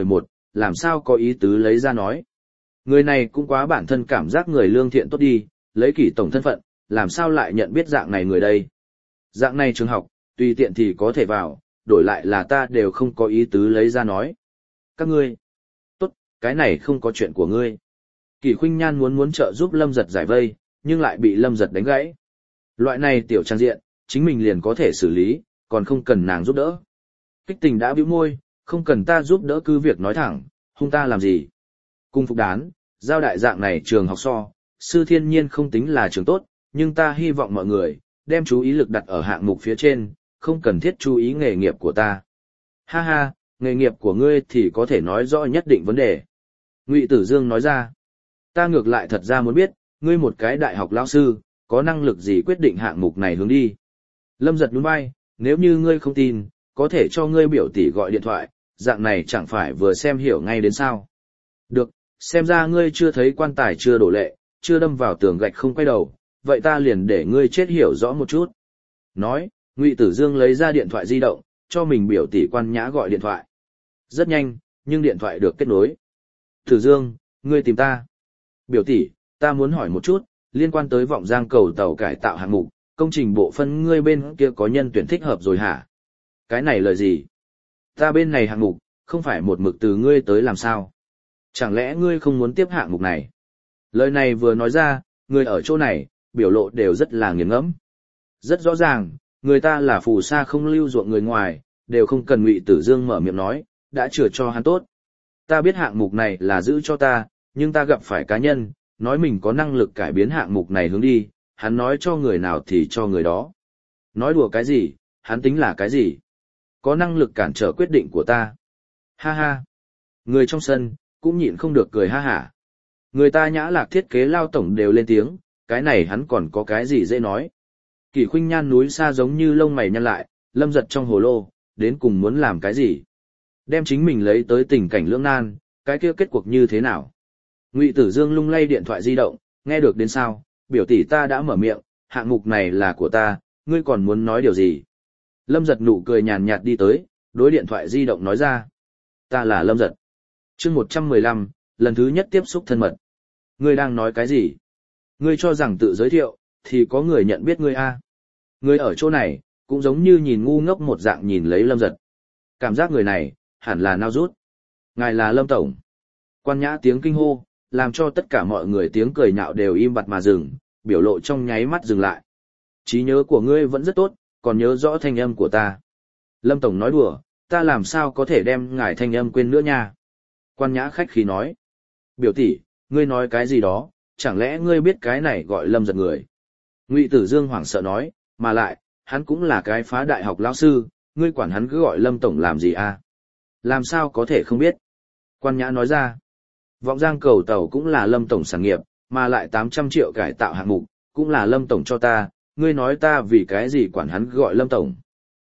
làm sao có ý tứ lấy ra nói. Người này cũng quá bản thân cảm giác người lương thiện tốt đi, lấy Kỷ tổng thân phận, làm sao lại nhận biết dạng này người đây. Dạng này trường học, tùy tiện thì có thể vào, đổi lại là ta đều không có ý tứ lấy ra nói. Các ngươi, tốt, cái này không có chuyện của ngươi. Kỷ Khuynh Nhan muốn trợ giúp Lâm Giật giải vây, nhưng lại bị Lâm Giật đánh gãy. Loại này tiểu trang diện, chính mình liền có thể xử lý, còn không cần nàng giúp đỡ. Kích Tình đã bĩu môi, không cần ta giúp đỡ cứ việc nói thẳng, hung ta làm gì. Cung Phục Đán, giao đại dạng này trường học so, sư thiên nhiên không tính là trường tốt, nhưng ta hy vọng mọi người, đem chú ý lực đặt ở hạng mục phía trên, không cần thiết chú ý nghề nghiệp của ta. Ha ha, nghề nghiệp của ngươi thì có thể nói rõ nhất định vấn đề. Ngụy Tử Dương nói ra, ta ngược lại thật ra muốn biết, ngươi một cái đại học lão sư, có năng lực gì quyết định hạng mục này hướng đi. Lâm Giật nhún vai, nếu như ngươi không tin, có thể cho ngươi biểu tỷ gọi điện thoại, dạng này chẳng phải vừa xem hiểu ngay đến sao. Được, xem ra ngươi chưa thấy quan tài chưa đổ lệ, chưa đâm vào tường gạch không quay đầu, vậy ta liền để ngươi chết hiểu rõ một chút. Nói, Ngụy Tử Dương lấy ra điện thoại di động, cho mình biểu tỷ Quan Nhã gọi điện thoại. Rất nhanh, nhưng điện thoại được kết nối. Tử Dương, ngươi tìm ta. Biểu tỷ, ta muốn hỏi một chút, liên quan tới Vọng Giang cầu tàu cải tạo hạng mục, công trình bộ phân ngươi bên kia có nhân tuyển thích hợp rồi hả? Cái này lời gì? Ta bên này hạng mục, không phải một mực từ ngươi tới làm sao? Chẳng lẽ ngươi không muốn tiếp hạng mục này? Lời này vừa nói ra, người ở chỗ này, biểu lộ đều rất là nghiền ngẫm. Rất rõ ràng, người ta là phù sa không lưu ruộng người ngoài, đều không cần Ngụy Tử Dương mở miệng nói, đã chừa cho hắn tốt. Ta biết hạng mục này là giữ cho ta, nhưng ta gặp phải cá nhân, nói mình có năng lực cải biến hạng mục này hướng đi, hắn nói cho người nào thì cho người đó. Nói đùa cái gì, hắn tính là cái gì? Có năng lực cản trở quyết định của ta. Ha ha. Người trong sân, cũng nhịn không được cười ha hả. Người ta Nhã Lạc thiết kế lao tổng đều lên tiếng, cái này hắn còn có cái gì dễ nói. Kỷ Khuynh Nhan núi xa giống như lông mày nhăn lại, Lâm Giật trong hồ lô, đến cùng muốn làm cái gì? Đem chính mình lấy tới tình cảnh lưỡng nan, cái kia kết cuộc như thế nào? Ngụy Tử Dương lung lay điện thoại di động, nghe được đến sao? Biểu tỷ ta đã mở miệng, hạng mục này là của ta, ngươi còn muốn nói điều gì? Lâm Giật nụ cười nhàn nhạt đi tới, đối điện thoại di động nói ra. Ta là Lâm Giật. Chương 115, lần thứ nhất tiếp xúc thân mật. Ngươi đang nói cái gì? Ngươi cho rằng tự giới thiệu, thì có người nhận biết ngươi a? Ngươi ở chỗ này, cũng giống như nhìn ngu ngốc một dạng nhìn lấy Lâm Giật. Cảm giác người này, hẳn là nao rút. Ngài là Lâm Tổng. Quan Nhã tiếng kinh hô, làm cho tất cả mọi người tiếng cười nhạo đều im bặt mà dừng, biểu lộ trong nháy mắt dừng lại. Trí nhớ của ngươi vẫn rất tốt, còn nhớ rõ thanh âm của ta. Lâm Tổng nói đùa, ta làm sao có thể đem ngài thanh âm quên nữa nha. Quan Nhã khách khí nói. Biểu tỷ, ngươi nói cái gì đó, chẳng lẽ ngươi biết cái này gọi Lâm Giật người? Ngụy Tử Dương hoảng sợ nói, mà lại, hắn cũng là cái phá đại học lão sư, ngươi quản hắn cứ gọi Lâm Tổng làm gì à? Làm sao có thể không biết? Quan Nhã nói ra. Vọng Giang cầu tàu cũng là Lâm Tổng sản nghiệp, mà lại 800 triệu cải tạo hạng mục, cũng là Lâm Tổng cho ta, ngươi nói ta vì cái gì quản hắn gọi Lâm Tổng?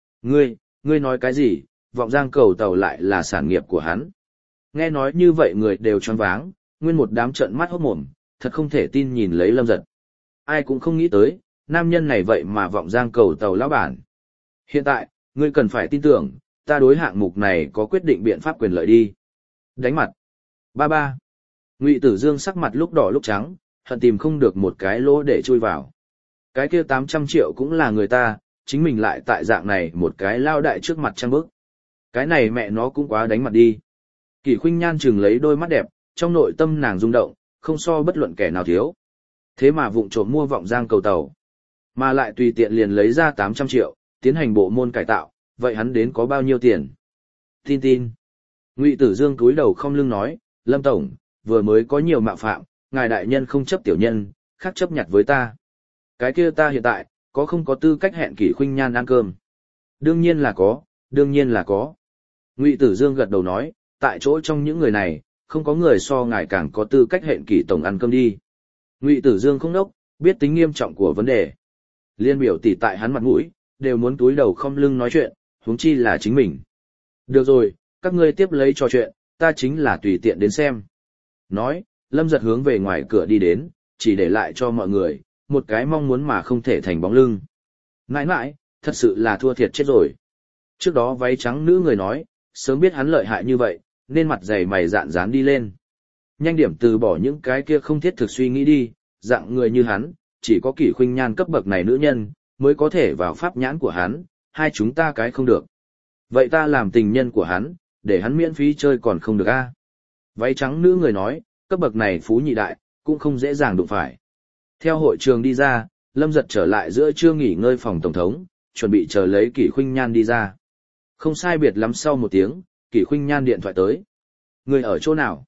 Ngươi nói cái gì, Vọng Giang cầu tàu lại là sản nghiệp của hắn? Nghe nói như vậy người đều choáng váng, nguyên một đám trợn mắt hốt mồm, thật không thể tin nhìn lấy Lâm Giật. Ai cũng không nghĩ tới, nam nhân này vậy mà Vọng Giang cầu tàu lão bản. Hiện tại, ngươi cần phải tin tưởng, ta đối hạng mục này có quyết định biện pháp quyền lợi đi. Đánh mặt. Ba. Ngụy Tử Dương sắc mặt lúc đỏ lúc trắng, hận tìm không được một cái lỗ để chui vào. Cái kia 800 triệu cũng là người ta, chính mình lại tại dạng này một cái lao đại trước mặt trăng bức. Cái này mẹ nó cũng quá đánh mặt đi. Kỷ Khuynh Nhan chừng lấy đôi mắt đẹp, trong nội tâm nàng rung động, không so bất luận kẻ nào thiếu. Thế mà vụng trộm mua Vọng Giang cầu tàu, mà lại tùy tiện liền lấy ra 800 triệu, tiến hành bộ môn cải tạo, vậy hắn đến có bao nhiêu tiền? Tin. Ngụy Tử Dương cúi đầu không lưng nói, Lâm Tổng, vừa mới có nhiều mạo phạm, ngài đại nhân không chấp tiểu nhân, khác chấp nhặt với ta. Cái kia ta hiện tại, có không có tư cách hẹn Kỷ Khuynh Nhan ăn cơm? Đương nhiên là có. Ngụy Tử Dương gật đầu nói, tại chỗ trong những người này, không có người so ngài càng có tư cách hẹn Kỷ tổng ăn cơm đi. Ngụy Tử Dương không đốc, biết tính nghiêm trọng của vấn đề. Liên biểu tỷ tại hắn mặt mũi, đều muốn túi đầu không lưng nói chuyện, huống chi là chính mình. Được rồi, các ngươi tiếp lấy trò chuyện, ta chính là tùy tiện đến xem. Nói, Lâm Giật hướng về ngoài cửa đi đến, chỉ để lại cho mọi người, một cái mong muốn mà không thể thành bóng lưng. Mãi, thật sự là thua thiệt chết rồi. Trước đó váy trắng nữ người nói, sớm biết hắn lợi hại như vậy, nên mặt dày mày dạn dán đi lên. Nhanh điểm từ bỏ những cái kia không thiết thực suy nghĩ đi, dạng người như hắn, chỉ có Kỷ Khuynh Nhan cấp bậc này nữ nhân, mới có thể vào pháp nhãn của hắn, hai chúng ta cái không được. Vậy ta làm tình nhân của hắn, để hắn miễn phí chơi còn không được a? Váy trắng nữ người nói, cấp bậc này phú nhị đại, cũng không dễ dàng đụng phải. Theo hội trường đi ra, Lâm Giật trở lại giữa trưa nghỉ ngơi phòng tổng thống, chuẩn bị chờ lấy Kỷ Khuynh Nhan đi ra. Không sai biệt lắm sau một tiếng, Kỷ Khuynh Nhan điện thoại tới. Người ở chỗ nào?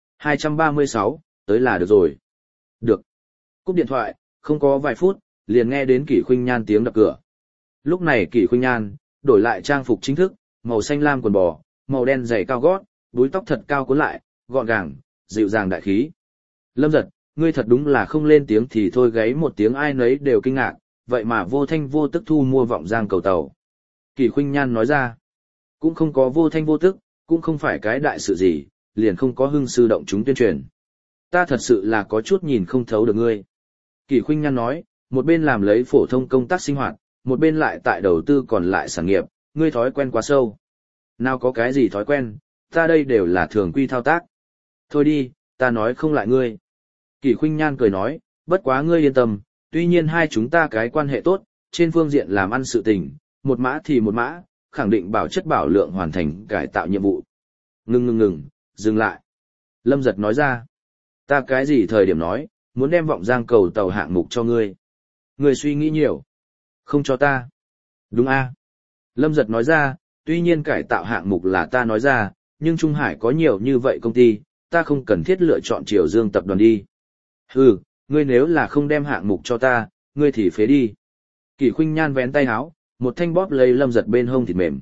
236, tới là được rồi. Được. Cúp điện thoại, không có vài phút, liền nghe đến Kỷ Khuynh Nhan tiếng đập cửa. Lúc này Kỷ Khuynh Nhan, đổi lại trang phục chính thức, màu xanh lam quần bò, màu đen giày cao gót, búi tóc thật cao cuốn lại, gọn gàng, dịu dàng đại khí. Lâm Giật, ngươi thật đúng là không lên tiếng thì thôi, gáy một tiếng ai nấy đều kinh ngạc, vậy mà vô thanh vô tức thu mua vọng giang cầu tàu. Kỷ Khuynh Nhan nói ra, cũng không có vô thanh vô tức, cũng không phải cái đại sự gì, liền không có hưng sư động chúng tuyên truyền. Ta thật sự là có chút nhìn không thấu được ngươi. Kỷ Khuynh Nhan nói, một bên làm lấy phổ thông công tác sinh hoạt, một bên lại tại đầu tư còn lại sản nghiệp, ngươi thói quen quá sâu. Nào có cái gì thói quen, ta đây đều là thường quy thao tác. Thôi đi, ta nói không lại ngươi. Kỷ Khuynh Nhan cười nói, bất quá ngươi yên tâm, tuy nhiên hai chúng ta cái quan hệ tốt, trên phương diện làm ăn sự tình, một mã thì một mã, khẳng định bảo chất bảo lượng hoàn thành cải tạo nhiệm vụ. Ngừng, dừng lại. Lâm Giật nói ra, ta cái gì thời điểm nói, muốn đem vọng giang cầu tàu hạng mục cho ngươi. Ngươi suy nghĩ nhiều. Không cho ta. Đúng a. Lâm Giật nói ra, tuy nhiên cải tạo hạng mục là ta nói ra, nhưng Trung Hải có nhiều như vậy công ty, ta không cần thiết lựa chọn Triều Dương tập đoàn đi. Hừ, ngươi nếu là không đem hạng mục cho ta, ngươi thì phế đi. Kỷ Khuynh Nhan vén tay áo, một thanh bóp lấy Lâm Giật bên hông thịt mềm.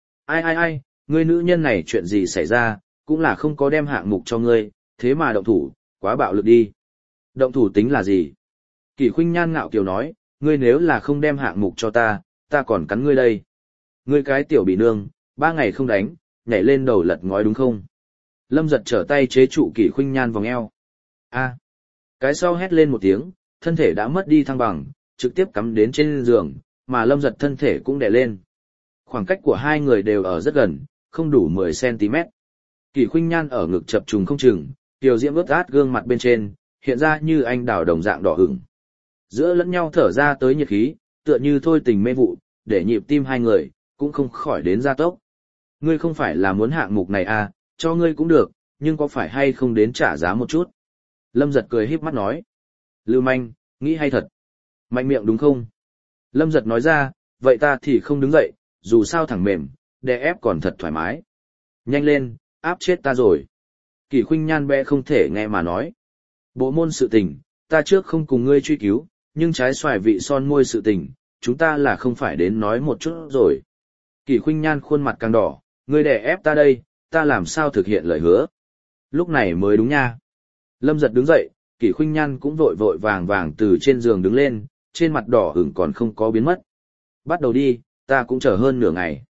Ai, ngươi nữ nhân này chuyện gì xảy ra, cũng là không có đem hạng mục cho ngươi, thế mà động thủ, quá bạo lực đi. Động thủ tính là gì? Kỷ Khuynh Nhan ngạo kiều nói, ngươi nếu là không đem hạng mục cho ta, ta còn cắn ngươi đây. Ngươi cái tiểu bị nương, 3 ngày không đánh, nhảy lên đầu lật ngói đúng không? Lâm Giật trở tay chế trụ Kỷ Khuynh Nhan vòng eo. A. Cái sau hét lên một tiếng, thân thể đã mất đi thăng bằng, trực tiếp cắm đến trên giường, mà Lâm Giật thân thể cũng đè lên. Khoảng cách của hai người đều ở rất gần, không đủ 10cm. Kỷ Khuynh Nhan ở ngực chập trùng không chừng, tiểu diễm ướt át gương mặt bên trên, hiện ra như anh đào đồng dạng đỏ ửng. Giữa lẫn nhau thở ra tới nhiệt khí, tựa như thôi tình mê vụ, để nhịp tim hai người, cũng không khỏi đến gia tốc. Ngươi không phải là muốn hạng mục này à, cho ngươi cũng được, nhưng có phải hay không đến trả giá một chút? Lâm Giật cười híp mắt nói. Lưu manh, nghĩ hay thật. Mạnh miệng đúng không? Lâm Giật nói ra, vậy ta thì không đứng dậy, dù sao thẳng mềm, đè ép còn thật thoải mái. Nhanh lên, áp chết ta rồi. Kỷ Khuynh Nhan bé không thể nghe mà nói. Bộ môn sự tình, ta trước không cùng ngươi truy cứu, nhưng trái xoài vị son môi sự tình, chúng ta là không phải đến nói một chút rồi. Kỷ Khuynh Nhan khuôn mặt càng đỏ, ngươi đè ép ta đây, ta làm sao thực hiện lời hứa. Lúc này mới đúng nha. Lâm Giật đứng dậy, Kỷ Khuynh Nhan cũng vội vội vàng từ trên giường đứng lên, trên mặt đỏ ửng còn không có biến mất. Bắt đầu đi, ta cũng chờ hơn nửa ngày.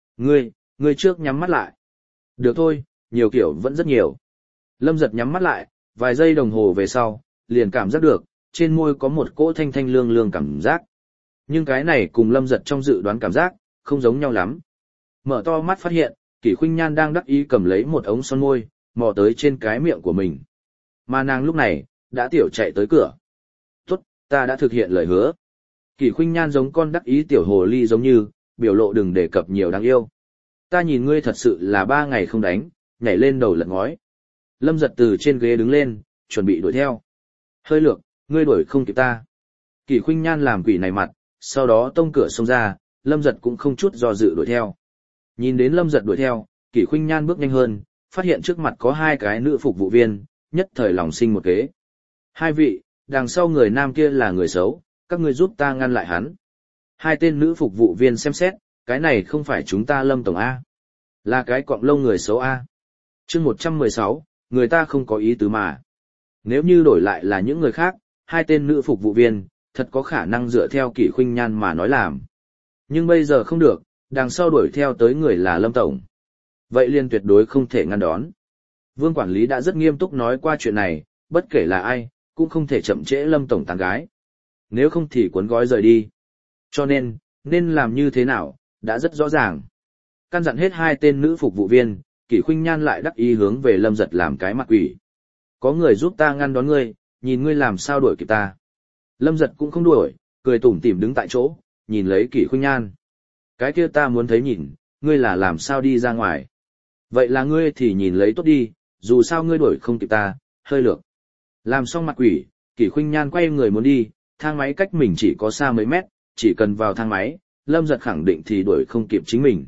Ngươi trước nhắm mắt lại. Được thôi, nhiều kiểu vẫn rất nhiều. Lâm Giật nhắm mắt lại, vài giây đồng hồ về sau, liền cảm giác được, trên môi có một cỗ thanh thanh lương lương cảm giác. Nhưng cái này cùng Lâm Giật trong dự đoán cảm giác, không giống nhau lắm. Mở to mắt phát hiện, Kỷ Khuynh Nhan đang đắc ý cầm lấy một ống son môi, mò tới trên cái miệng của mình. Mà nàng lúc này, đã tiểu chạy tới cửa. Tốt, ta đã thực hiện lời hứa. Kỷ Khuynh Nhan giống con đắc ý tiểu hồ ly giống như, biểu lộ đừng đề cập nhiều đáng yêu. Ta nhìn ngươi thật sự là 3 ngày không đánh, nhảy lên đầu lật ngói. Lâm Giật từ trên ghế đứng lên, chuẩn bị đuổi theo. Hơi lược, ngươi đuổi không kịp ta. Kỷ Khuynh Nhan làm quỷ này mặt, sau đó tông cửa xông ra, Lâm Giật cũng không chút do dự đuổi theo. Nhìn đến Lâm Giật đuổi theo, Kỷ Khuynh Nhan bước nhanh hơn, phát hiện trước mặt có 2 cái nữ phục vụ viên, nhất thời lòng sinh một kế. 2 vị, đằng sau người nam kia là người xấu, các ngươi giúp ta ngăn lại hắn. 2 tên nữ phục vụ viên xem xét, cái này không phải chúng ta Lâm Tổng A. Là cái cọng lông người xấu A. chương 116, người ta không có ý tứ mà. Nếu như đổi lại là những người khác, 2 tên nữ phục vụ viên, thật có khả năng dựa theo Kỷ Khuynh Nhan mà nói làm. Nhưng bây giờ không được, đằng sau đuổi theo tới người là Lâm Tổng. Vậy liền tuyệt đối không thể ngăn đón. Vương quản lý đã rất nghiêm túc nói qua chuyện này, bất kể là ai, cũng không thể chậm trễ Lâm Tổng tán gái. Nếu không thì cuốn gói rời đi. Cho nên làm như thế nào, đã rất rõ ràng. Căn dặn hết 2 tên nữ phục vụ viên, Kỷ Khuynh Nhan lại đắc ý hướng về Lâm Giật làm cái mặt quỷ. Có người giúp ta ngăn đón ngươi, nhìn ngươi làm sao đuổi kịp ta. Lâm Giật cũng không đuổi, cười tủm tỉm đứng tại chỗ, nhìn lấy Kỷ Khuynh Nhan. Cái kia ta muốn thấy nhìn, ngươi là làm sao đi ra ngoài. Vậy là ngươi thì nhìn lấy tốt đi, dù sao ngươi đuổi không kịp ta, hơi lược. Làm xong mặt quỷ, Kỷ Khuynh Nhan quay người muốn đi, thang máy cách mình chỉ có xa mấy mét, chỉ cần vào thang máy, Lâm Giật khẳng định thì đuổi không kịp chính mình.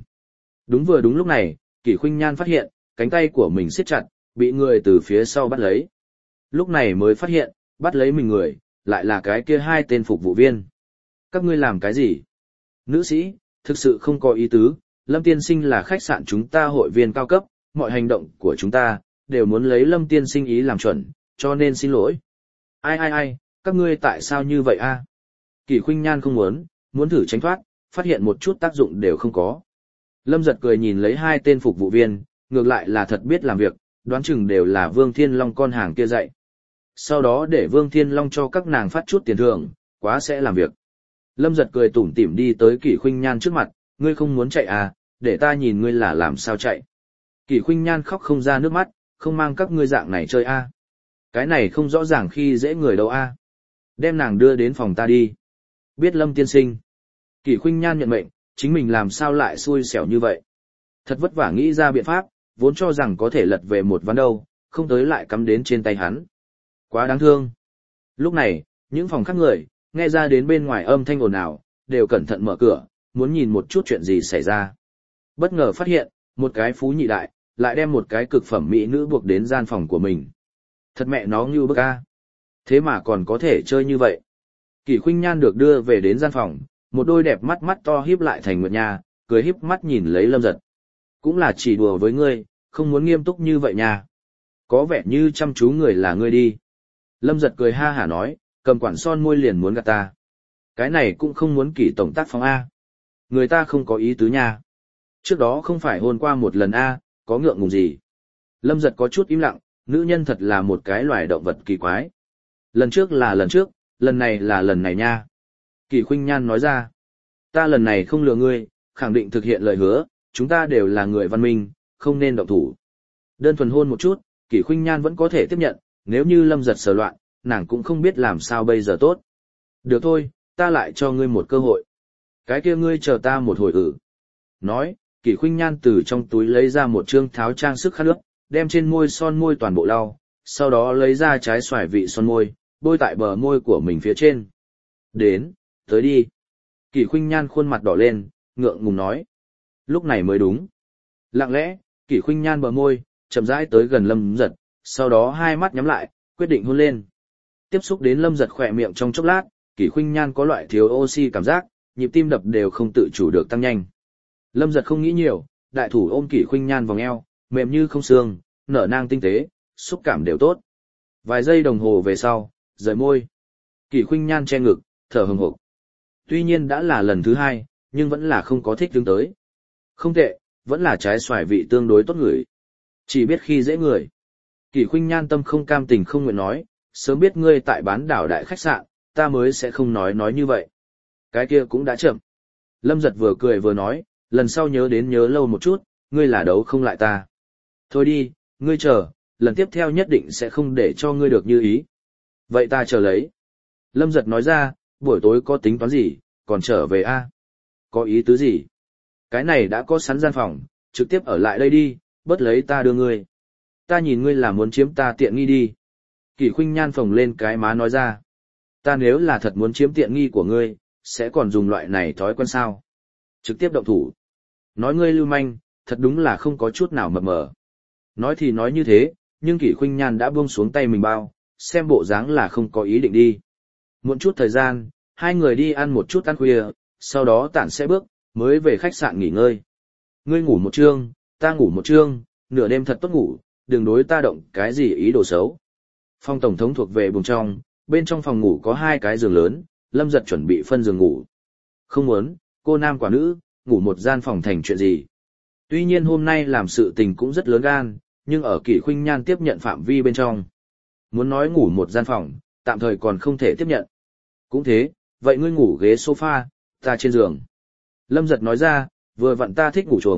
Đúng lúc này, Kỷ Khuynh Nhan phát hiện, cánh tay của mình siết chặt, bị người từ phía sau bắt lấy. Lúc này mới phát hiện, bắt lấy mình người, lại là cái kia hai tên phục vụ viên. Các ngươi làm cái gì? Nữ sĩ, thực sự không có ý tứ, Lâm tiên sinh là khách sạn chúng ta hội viên cao cấp, mọi hành động của chúng ta, đều muốn lấy Lâm tiên sinh ý làm chuẩn, cho nên xin lỗi. Ai, các ngươi tại sao như vậy a? Kỷ Khuynh Nhan không muốn thử tránh thoát, phát hiện một chút tác dụng đều không có. Lâm Giật cười nhìn lấy hai tên phục vụ viên, ngược lại là thật biết làm việc, đoán chừng đều là Vương Thiên Long con hàng kia dạy. Sau đó để Vương Thiên Long cho các nàng phát chút tiền thưởng, quá sẽ làm việc. Lâm Giật cười tủm tỉm đi tới Kỷ Khuynh Nhan trước mặt, ngươi không muốn chạy à, để ta nhìn ngươi là làm sao chạy. Kỷ Khuynh Nhan khóc không ra nước mắt, không mang các ngươi dạng này chơi a. Cái này không rõ ràng khi dễ người đâu a. Đem nàng đưa đến phòng ta đi. Biết Lâm tiên sinh. Kỷ Khuynh Nhan nhận mệnh, chính mình làm sao lại xui xẻo như vậy. Thật vất vả nghĩ ra biện pháp, vốn cho rằng có thể lật về một ván đâu, không tới lại cắm đến trên tay hắn. Quá đáng thương. Lúc này, những phòng khác người, nghe ra đến bên ngoài âm thanh ồn ào, đều cẩn thận mở cửa, muốn nhìn một chút chuyện gì xảy ra. Bất ngờ phát hiện, một cái phú nhị đại, lại đem một cái cực phẩm mỹ nữ buộc đến gian phòng của mình. Thật mẹ nó ngưu bức a. Thế mà còn có thể chơi như vậy. Kỷ Khuynh Nhan được đưa về đến gian phòng, một đôi đẹp mắt to híp lại thành nguyệt nha, cười híp mắt nhìn lấy Lâm Giật. Cũng là chỉ đùa với ngươi, không muốn nghiêm túc như vậy nha. Có vẻ như chăm chú người là ngươi đi. Lâm Giật cười ha hả nói, cầm quản son môi liền muốn gạt ta. Cái này cũng không muốn Kỷ tổng tác phong A. Người ta không có ý tứ nha. Trước đó không phải hôn qua một lần A, có ngượng ngùng gì. Lâm Giật có chút im lặng, nữ nhân thật là một cái loài động vật kỳ quái. Lần trước là lần trước, lần này là lần này nha. Kỷ Khuynh Nhan nói ra, ta lần này không lừa ngươi, khẳng định thực hiện lời hứa, chúng ta đều là người văn minh, không nên động thủ. Đơn thuần hôn một chút, Kỷ Khuynh Nhan vẫn có thể tiếp nhận, nếu như Lâm Giật sờ loạn, nàng cũng không biết làm sao bây giờ tốt. Được thôi, ta lại cho ngươi một cơ hội. Cái kia ngươi chờ ta một hồi Nói, Kỷ Khuynh Nhan từ trong túi lấy ra một trương tháo trang sức khăn nước, đem trên môi son môi toàn bộ lau, sau đó lấy ra trái xoài vị son môi, bôi tại bờ môi của mình phía trên. Đến, tới đi. Kỷ Khuynh Nhan khuôn mặt đỏ lên, ngượng ngùng nói. Lúc này mới đúng. Lặng lẽ, Kỷ Khuynh Nhan bờ môi, chậm rãi tới gần Lâm Giật, sau đó hai mắt nhắm lại, quyết định hôn lên. Tiếp xúc đến Lâm Giật khỏe miệng trong chốc lát, Kỷ Khuynh Nhan có loại thiếu oxy cảm giác, nhịp tim đập đều không tự chủ được tăng nhanh. Lâm Giật không nghĩ nhiều, đại thủ ôm Kỷ Khuynh Nhan vòng eo, mềm như không xương, nở nang tinh tế, xúc cảm đều tốt. Vài giây đồng hồ về sau, rời môi. Kỷ Khuynh Nhan che ngực, thở hừng hực. Tuy nhiên đã là lần thứ hai, nhưng vẫn là không có thích đứng tới. Không tệ, vẫn là trái xoài vị tương đối tốt ngửi. Chỉ biết khi dễ người. Kỷ Khuynh Nhan tâm không cam tình không nguyện nói, sớm biết ngươi tại bán đảo đại khách sạn, ta mới sẽ không nói như vậy. Cái kia cũng đã chậm. Lâm Giật vừa cười vừa nói, lần sau nhớ lâu một chút, ngươi là đấu không lại ta. Thôi đi, ngươi chờ, lần tiếp theo nhất định sẽ không để cho ngươi được như ý. Vậy ta chờ lấy. Lâm Giật nói ra, buổi tối có tính toán gì, còn trở về a? Có ý tứ gì? Cái này đã có sẵn gian phòng, trực tiếp ở lại đây đi, bớt lấy ta đưa ngươi. Ta nhìn ngươi là muốn chiếm ta tiện nghi đi. Kỷ Khuynh Nhan phồng lên cái má nói ra. Ta nếu là thật muốn chiếm tiện nghi của ngươi, sẽ còn dùng loại này thói quen sao? Trực tiếp động thủ. Nói ngươi lưu manh, thật đúng là không có chút nào mập mờ. Nói thì nói như thế, nhưng Kỷ Khuynh Nhan đã buông xuống tay mình bao, xem bộ dáng là không có ý định đi. Muộn chút thời gian, hai người đi ăn một chút ăn khuya, sau đó tản xe bước, mới về khách sạn nghỉ ngơi. Ngươi ngủ một trương, ta ngủ một trương, nửa đêm thật tốt ngủ, đừng đối ta động cái gì ý đồ xấu. Phòng tổng thống thuộc về buồng trong, bên trong phòng ngủ có hai cái giường lớn, Lâm Giật chuẩn bị phân giường ngủ. Không muốn, cô nam quả nữ, ngủ một gian phòng thành chuyện gì. Tuy nhiên hôm nay làm sự tình cũng rất lớn gan, nhưng ở Kỷ Khuynh Nhan tiếp nhận phạm vi bên trong. Muốn nói ngủ một gian phòng, tạm thời còn không thể tiếp nhận. Cũng thế, vậy ngươi ngủ ghế sofa, ta trên giường. Lâm Giật nói ra, vừa vặn ta thích ngủ chuồng,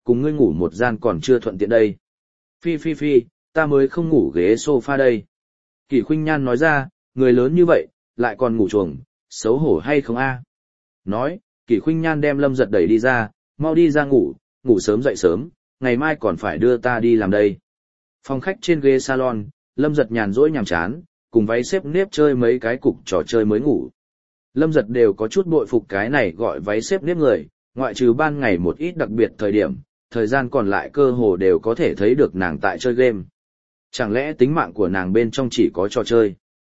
cùng ngươi ngủ một gian còn chưa thuận tiện đây. Phi phi phi, ta mới không ngủ ghế sofa đây. Kỷ Khuynh Nhan nói ra, người lớn như vậy, lại còn ngủ chuồng, xấu hổ hay không a? Nói, Kỷ Khuynh Nhan đem Lâm Giật đẩy đi ra, mau đi ra ngủ, ngủ sớm dậy sớm, ngày mai còn phải đưa ta đi làm đây. Phòng khách trên ghế salon, Lâm Giật nhàn rỗi nhàm chán, cùng váy xếp nếp chơi mấy cái cục trò chơi mới ngủ. Lâm Giật đều có chút bội phục cái này gọi váy xếp nếp người, ngoại trừ ban ngày một ít đặc biệt thời điểm, thời gian còn lại cơ hồ đều có thể thấy được nàng tại chơi game. Chẳng lẽ tính mạng của nàng bên trong chỉ có trò chơi?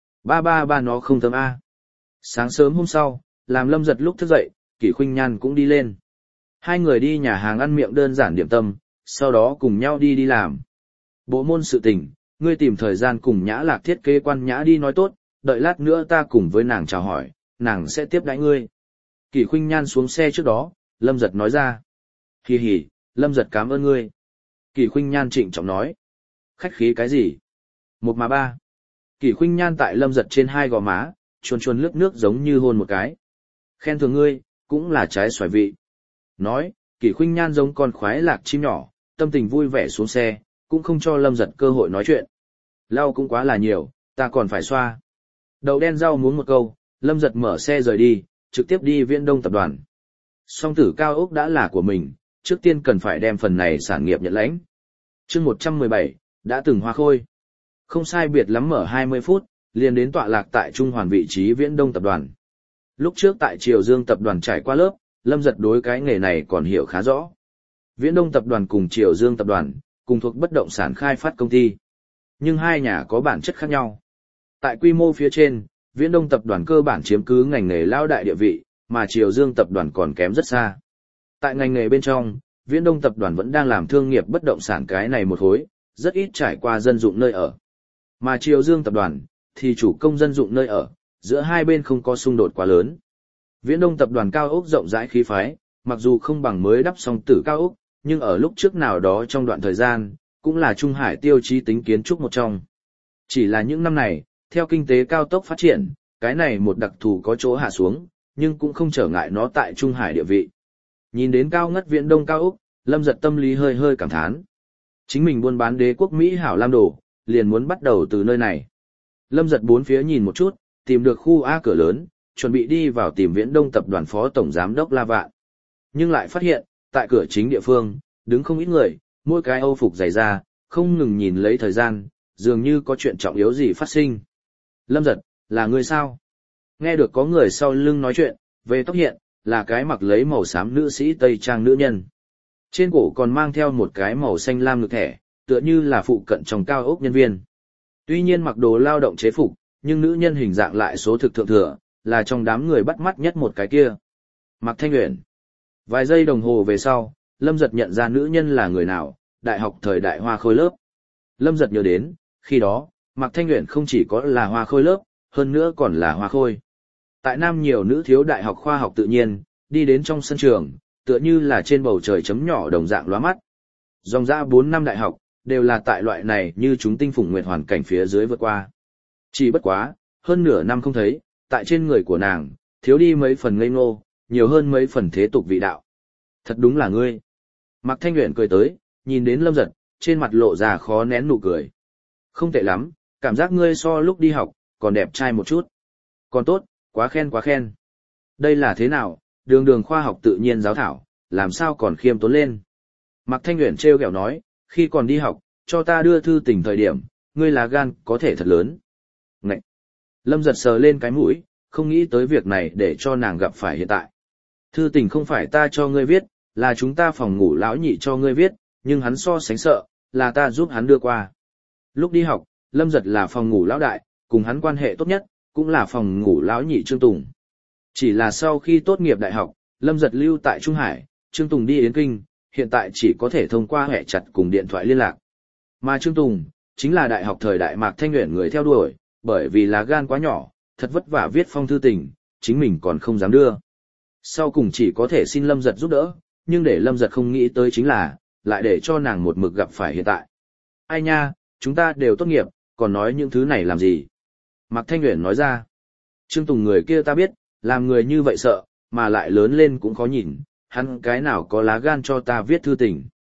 Ba nó không thơm a. Sáng sớm hôm sau, làm Lâm Giật lúc thức dậy, Kỷ Khuynh Nhan cũng đi lên. Hai người đi nhà hàng ăn miệng đơn giản điểm tâm, sau đó cùng nhau đi làm. Bộ môn sự tình, ngươi tìm thời gian cùng Nhã Lạc thiết kế quan Nhã đi nói tốt, đợi lát nữa ta cùng với nàng chào hỏi, nàng sẽ tiếp đãi ngươi. Kỷ Khuynh Nhan xuống xe trước đó, Lâm Giật nói ra. Hì hì, Lâm Giật cảm ơn ngươi. Kỷ Khuynh Nhan trịnh trọng nói. Khách khí cái gì? Một mà ba. Kỷ Khuynh Nhan tại Lâm Giật trên hai gò má, chuồn chuồn lướt nước giống như hôn một cái. Khen thường ngươi, cũng là trái xoài vị. Nói, Kỷ Khuynh Nhan giống con khoái lạc chim nhỏ, tâm tình vui vẻ xuống xe, cũng không cho Lâm Giật cơ hội nói chuyện. Lau cũng quá là nhiều, ta còn phải xoa. Đậu đen rau muống một câu, Lâm Giật mở xe rời đi, trực tiếp đi Viễn Đông tập đoàn. Song tử cao ốc đã là của mình, trước tiên cần phải đem phần này sản nghiệp nhận lãnh. Chương 117, đã từng hoa khôi. Không sai biệt lắm mở 20 phút, liền đến tọa lạc tại Trung Hoàn vị trí Viễn Đông tập đoàn. Lúc trước tại Triều Dương tập đoàn trải qua lớp, Lâm Giật đối cái nghề này còn hiểu khá rõ. Viễn Đông tập đoàn cùng Triều Dương tập đoàn, cùng thuộc bất động sản khai phát công ty. Nhưng hai nhà có bản chất khác nhau. Tại quy mô phía trên, Viễn Đông tập đoàn cơ bản chiếm cứ ngành nghề lao đại địa vị, mà Triều Dương tập đoàn còn kém rất xa. Tại ngành nghề bên trong, Viễn Đông tập đoàn vẫn đang làm thương nghiệp bất động sản cái này một khối, rất ít trải qua dân dụng nơi ở. Mà Triều Dương tập đoàn thì chủ công dân dụng nơi ở, giữa hai bên không có xung đột quá lớn. Viễn Đông tập đoàn cao ốc rộng rãi khí phái, mặc dù không bằng mới đắp xong tử cao ốc, nhưng ở lúc trước nào đó trong đoạn thời gian, cũng là Trung Hải tiêu chí tính kiến trúc một trong. Chỉ là những năm này, theo kinh tế cao tốc phát triển, cái này một đặc thù có chỗ hạ xuống, nhưng cũng không trở ngại nó tại Trung Hải địa vị. Nhìn đến cao ngất Viễn Đông cao ốc, Lâm Giật tâm lý hơi hơi cảm thán. Chính mình buôn bán đế quốc Mỹ hảo lam đồ, liền muốn bắt đầu từ nơi này. Lâm Giật bốn phía nhìn một chút, tìm được khu A cửa lớn, chuẩn bị đi vào tìm Viễn Đông tập đoàn phó tổng giám đốc La Vạn. Nhưng lại phát hiện, tại cửa chính địa phương, đứng không ít người, mỗi cái âu phục dày da, không ngừng nhìn lấy thời gian, dường như có chuyện trọng yếu gì phát sinh. Lâm Giật, là người sao? Nghe được có người sau lưng nói chuyện, về tóc hiện, là cái mặc lấy màu xám nữ sĩ Tây Trang nữ nhân. Trên cổ còn mang theo một cái màu xanh lam ngực thẻ, tựa như là phụ cận trong cao ốc nhân viên. Tuy nhiên mặc đồ lao động chế phục, nhưng nữ nhân hình dạng lại số thực thượng thừa, là trong đám người bắt mắt nhất một cái kia. Mạc Thanh Uyển. Vài giây đồng hồ về sau, Lâm Giật nhận ra nữ nhân là người nào, đại học thời đại hoa khôi lớp. Lâm Giật nhớ đến, khi đó, Mạc Thanh Uyển không chỉ có là hoa khôi lớp, hơn nữa còn là hoa khôi. Tại Nam nhiều nữ thiếu đại học khoa học tự nhiên, đi đến trong sân trường, tựa như là trên bầu trời chấm nhỏ đồng dạng lóa mắt. Dòng ra 4 năm đại học, đều là tại loại này như chúng tinh phùng nguyệt hoàn cảnh phía dưới vượt qua. Chỉ bất quá, hơn nửa năm không thấy, tại trên người của nàng, thiếu đi mấy phần ngây ngô, nhiều hơn mấy phần thế tục vị đạo. Thật đúng là ngươi. Mạc Thanh Uyển cười tới, nhìn đến Lâm Giật, trên mặt lộ ra khó nén nụ cười. Không tệ lắm, cảm giác ngươi so lúc đi học, còn đẹp trai một chút. Còn tốt, quá khen quá khen. Đây là thế nào, đường đường khoa học tự nhiên giáo thảo, làm sao còn khiêm tốn lên. Mạc Thanh Uyển trêu ghẹo nói, khi còn đi học, cho ta đưa thư tình thời điểm, ngươi là gan có thể thật lớn. Ngậy! Lâm Giật sờ lên cái mũi, không nghĩ tới việc này để cho nàng gặp phải hiện tại. Thư tình không phải ta cho ngươi viết, là chúng ta phòng ngủ lão nhị cho ngươi viết, nhưng hắn so sánh sợ, là ta giúp hắn đưa qua. Lúc đi học, Lâm Giật là phòng ngủ lão đại, cùng hắn quan hệ tốt nhất, cũng là phòng ngủ lão nhị Trương Tùng. Chỉ là sau khi tốt nghiệp đại học, Lâm Giật lưu tại Trung Hải, Trương Tùng đi Yến Kinh, hiện tại chỉ có thể thông qua hệ chặt cùng điện thoại liên lạc. Mà Trương Tùng, chính là đại học thời đại Mạc Thanh Uyển người theo đuổi, bởi vì là gan quá nhỏ, thật vất vả viết phong thư tình, chính mình còn không dám đưa. Sau cùng chỉ có thể xin Lâm Giật giúp đỡ, nhưng để Lâm Giật không nghĩ tới chính là, lại để cho nàng một mực gặp phải hiện tại. Ai nha, chúng ta đều tốt nghiệp, còn nói những thứ này làm gì? Mạc Thanh Uyển nói ra. Trương Tùng người kia ta biết, làm người như vậy sợ, mà lại lớn lên cũng khó nhìn, hắn cái nào có lá gan cho ta viết thư tình.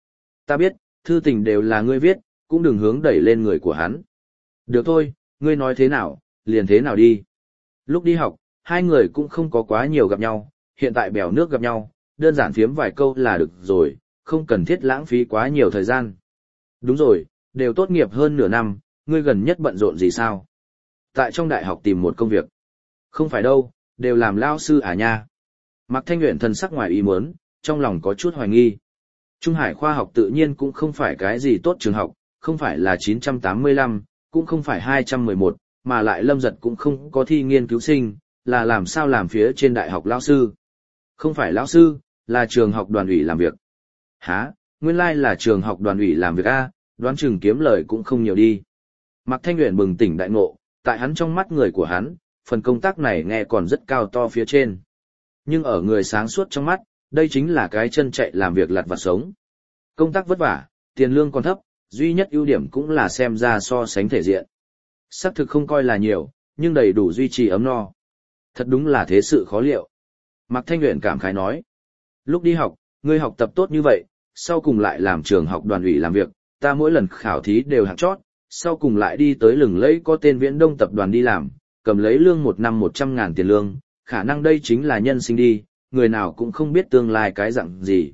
Ta biết, thư tình đều là ngươi viết, cũng đừng hướng đẩy lên người của hắn. Được thôi, ngươi nói thế nào, liền thế nào đi. Lúc đi học, hai người cũng không có quá nhiều gặp nhau, hiện tại bèo nước gặp nhau, đơn giản phiếm vài câu là được rồi, không cần thiết lãng phí quá nhiều thời gian. Đúng rồi, đều tốt nghiệp hơn nửa năm, ngươi gần nhất bận rộn gì sao? Tại trong đại học tìm một công việc. Không phải đâu, đều làm lao sư à nha. Mạc Thanh Uyển thần sắc ngoài ý muốn, trong lòng có chút hoài nghi. Trung Hải khoa học tự nhiên cũng không phải cái gì tốt trường học, không phải là 985, cũng không phải 211, mà lại Lâm Giật cũng không có thi nghiên cứu sinh, là làm sao làm phía trên đại học lão sư. Không phải lão sư, là trường học đoàn ủy làm việc. Hả, nguyên lai là trường học đoàn ủy làm việc a, đoán chừng kiếm lời cũng không nhiều đi. Mạc Thanh Uyển bừng tỉnh đại ngộ, tại hắn trong mắt người của hắn, phần công tác này nghe còn rất cao to phía trên. Nhưng ở người sáng suốt trong mắt, đây chính là cái chân chạy làm việc lặt vặt sống. Công tác vất vả, tiền lương còn thấp, duy nhất ưu điểm cũng là xem ra so sánh thể diện. Xác thực không coi là nhiều, nhưng đầy đủ duy trì ấm no. Thật đúng là thế sự khó liệu. Mạc Thanh Uyển cảm khái nói. Lúc đi học, ngươi học tập tốt như vậy, sau cùng lại làm trường học đoàn ủy làm việc, ta mỗi lần khảo thí đều hạng chót, sau cùng lại đi tới lừng lẫy có tên Viễn Đông tập đoàn đi làm, cầm lấy lương một năm 100.000 tiền lương, khả năng đây chính là nhân sinh đi, người nào cũng không biết tương lai cái dạng gì.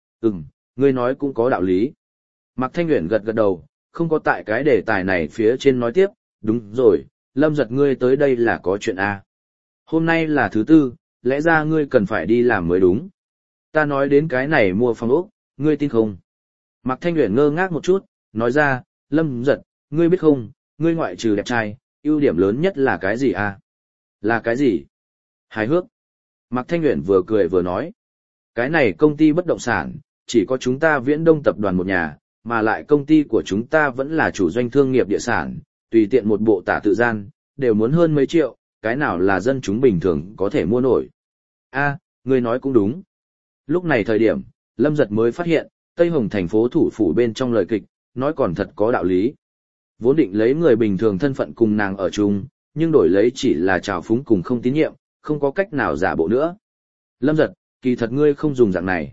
Ngươi nói cũng có đạo lý. Mạc Thanh Uyển gật gật đầu, không có tại cái đề tài này phía trên nói tiếp, đúng rồi, Lâm Giật ngươi tới đây là có chuyện A. Hôm nay là thứ tư, lẽ ra ngươi cần phải đi làm mới đúng. Ta nói đến cái này mua phòng ốc, ngươi tin không? Mạc Thanh Uyển ngơ ngác một chút, nói ra, Lâm Giật, ngươi biết không, ngươi ngoại trừ đẹp trai, ưu điểm lớn nhất là cái gì A? Là cái gì? Hài hước. Mạc Thanh Uyển vừa cười vừa nói, cái này công ty bất động sản, chỉ có chúng ta Viễn Đông tập đoàn một nhà, mà lại công ty của chúng ta vẫn là chủ doanh thương nghiệp địa sản, tùy tiện một bộ tả tự gian, đều muốn hơn mấy triệu, cái nào là dân chúng bình thường có thể mua nổi. A, ngươi nói cũng đúng. Lúc này thời điểm, Lâm Giật mới phát hiện, Tây Hồng thành phố thủ phủ bên trong lời kịch, nói còn thật có đạo lý. Vốn định lấy người bình thường thân phận cùng nàng ở chung, nhưng đổi lấy chỉ là trào phúng cùng không tín nhiệm, không có cách nào giả bộ nữa. Lâm Giật, kỳ thật ngươi không dùng dạng này.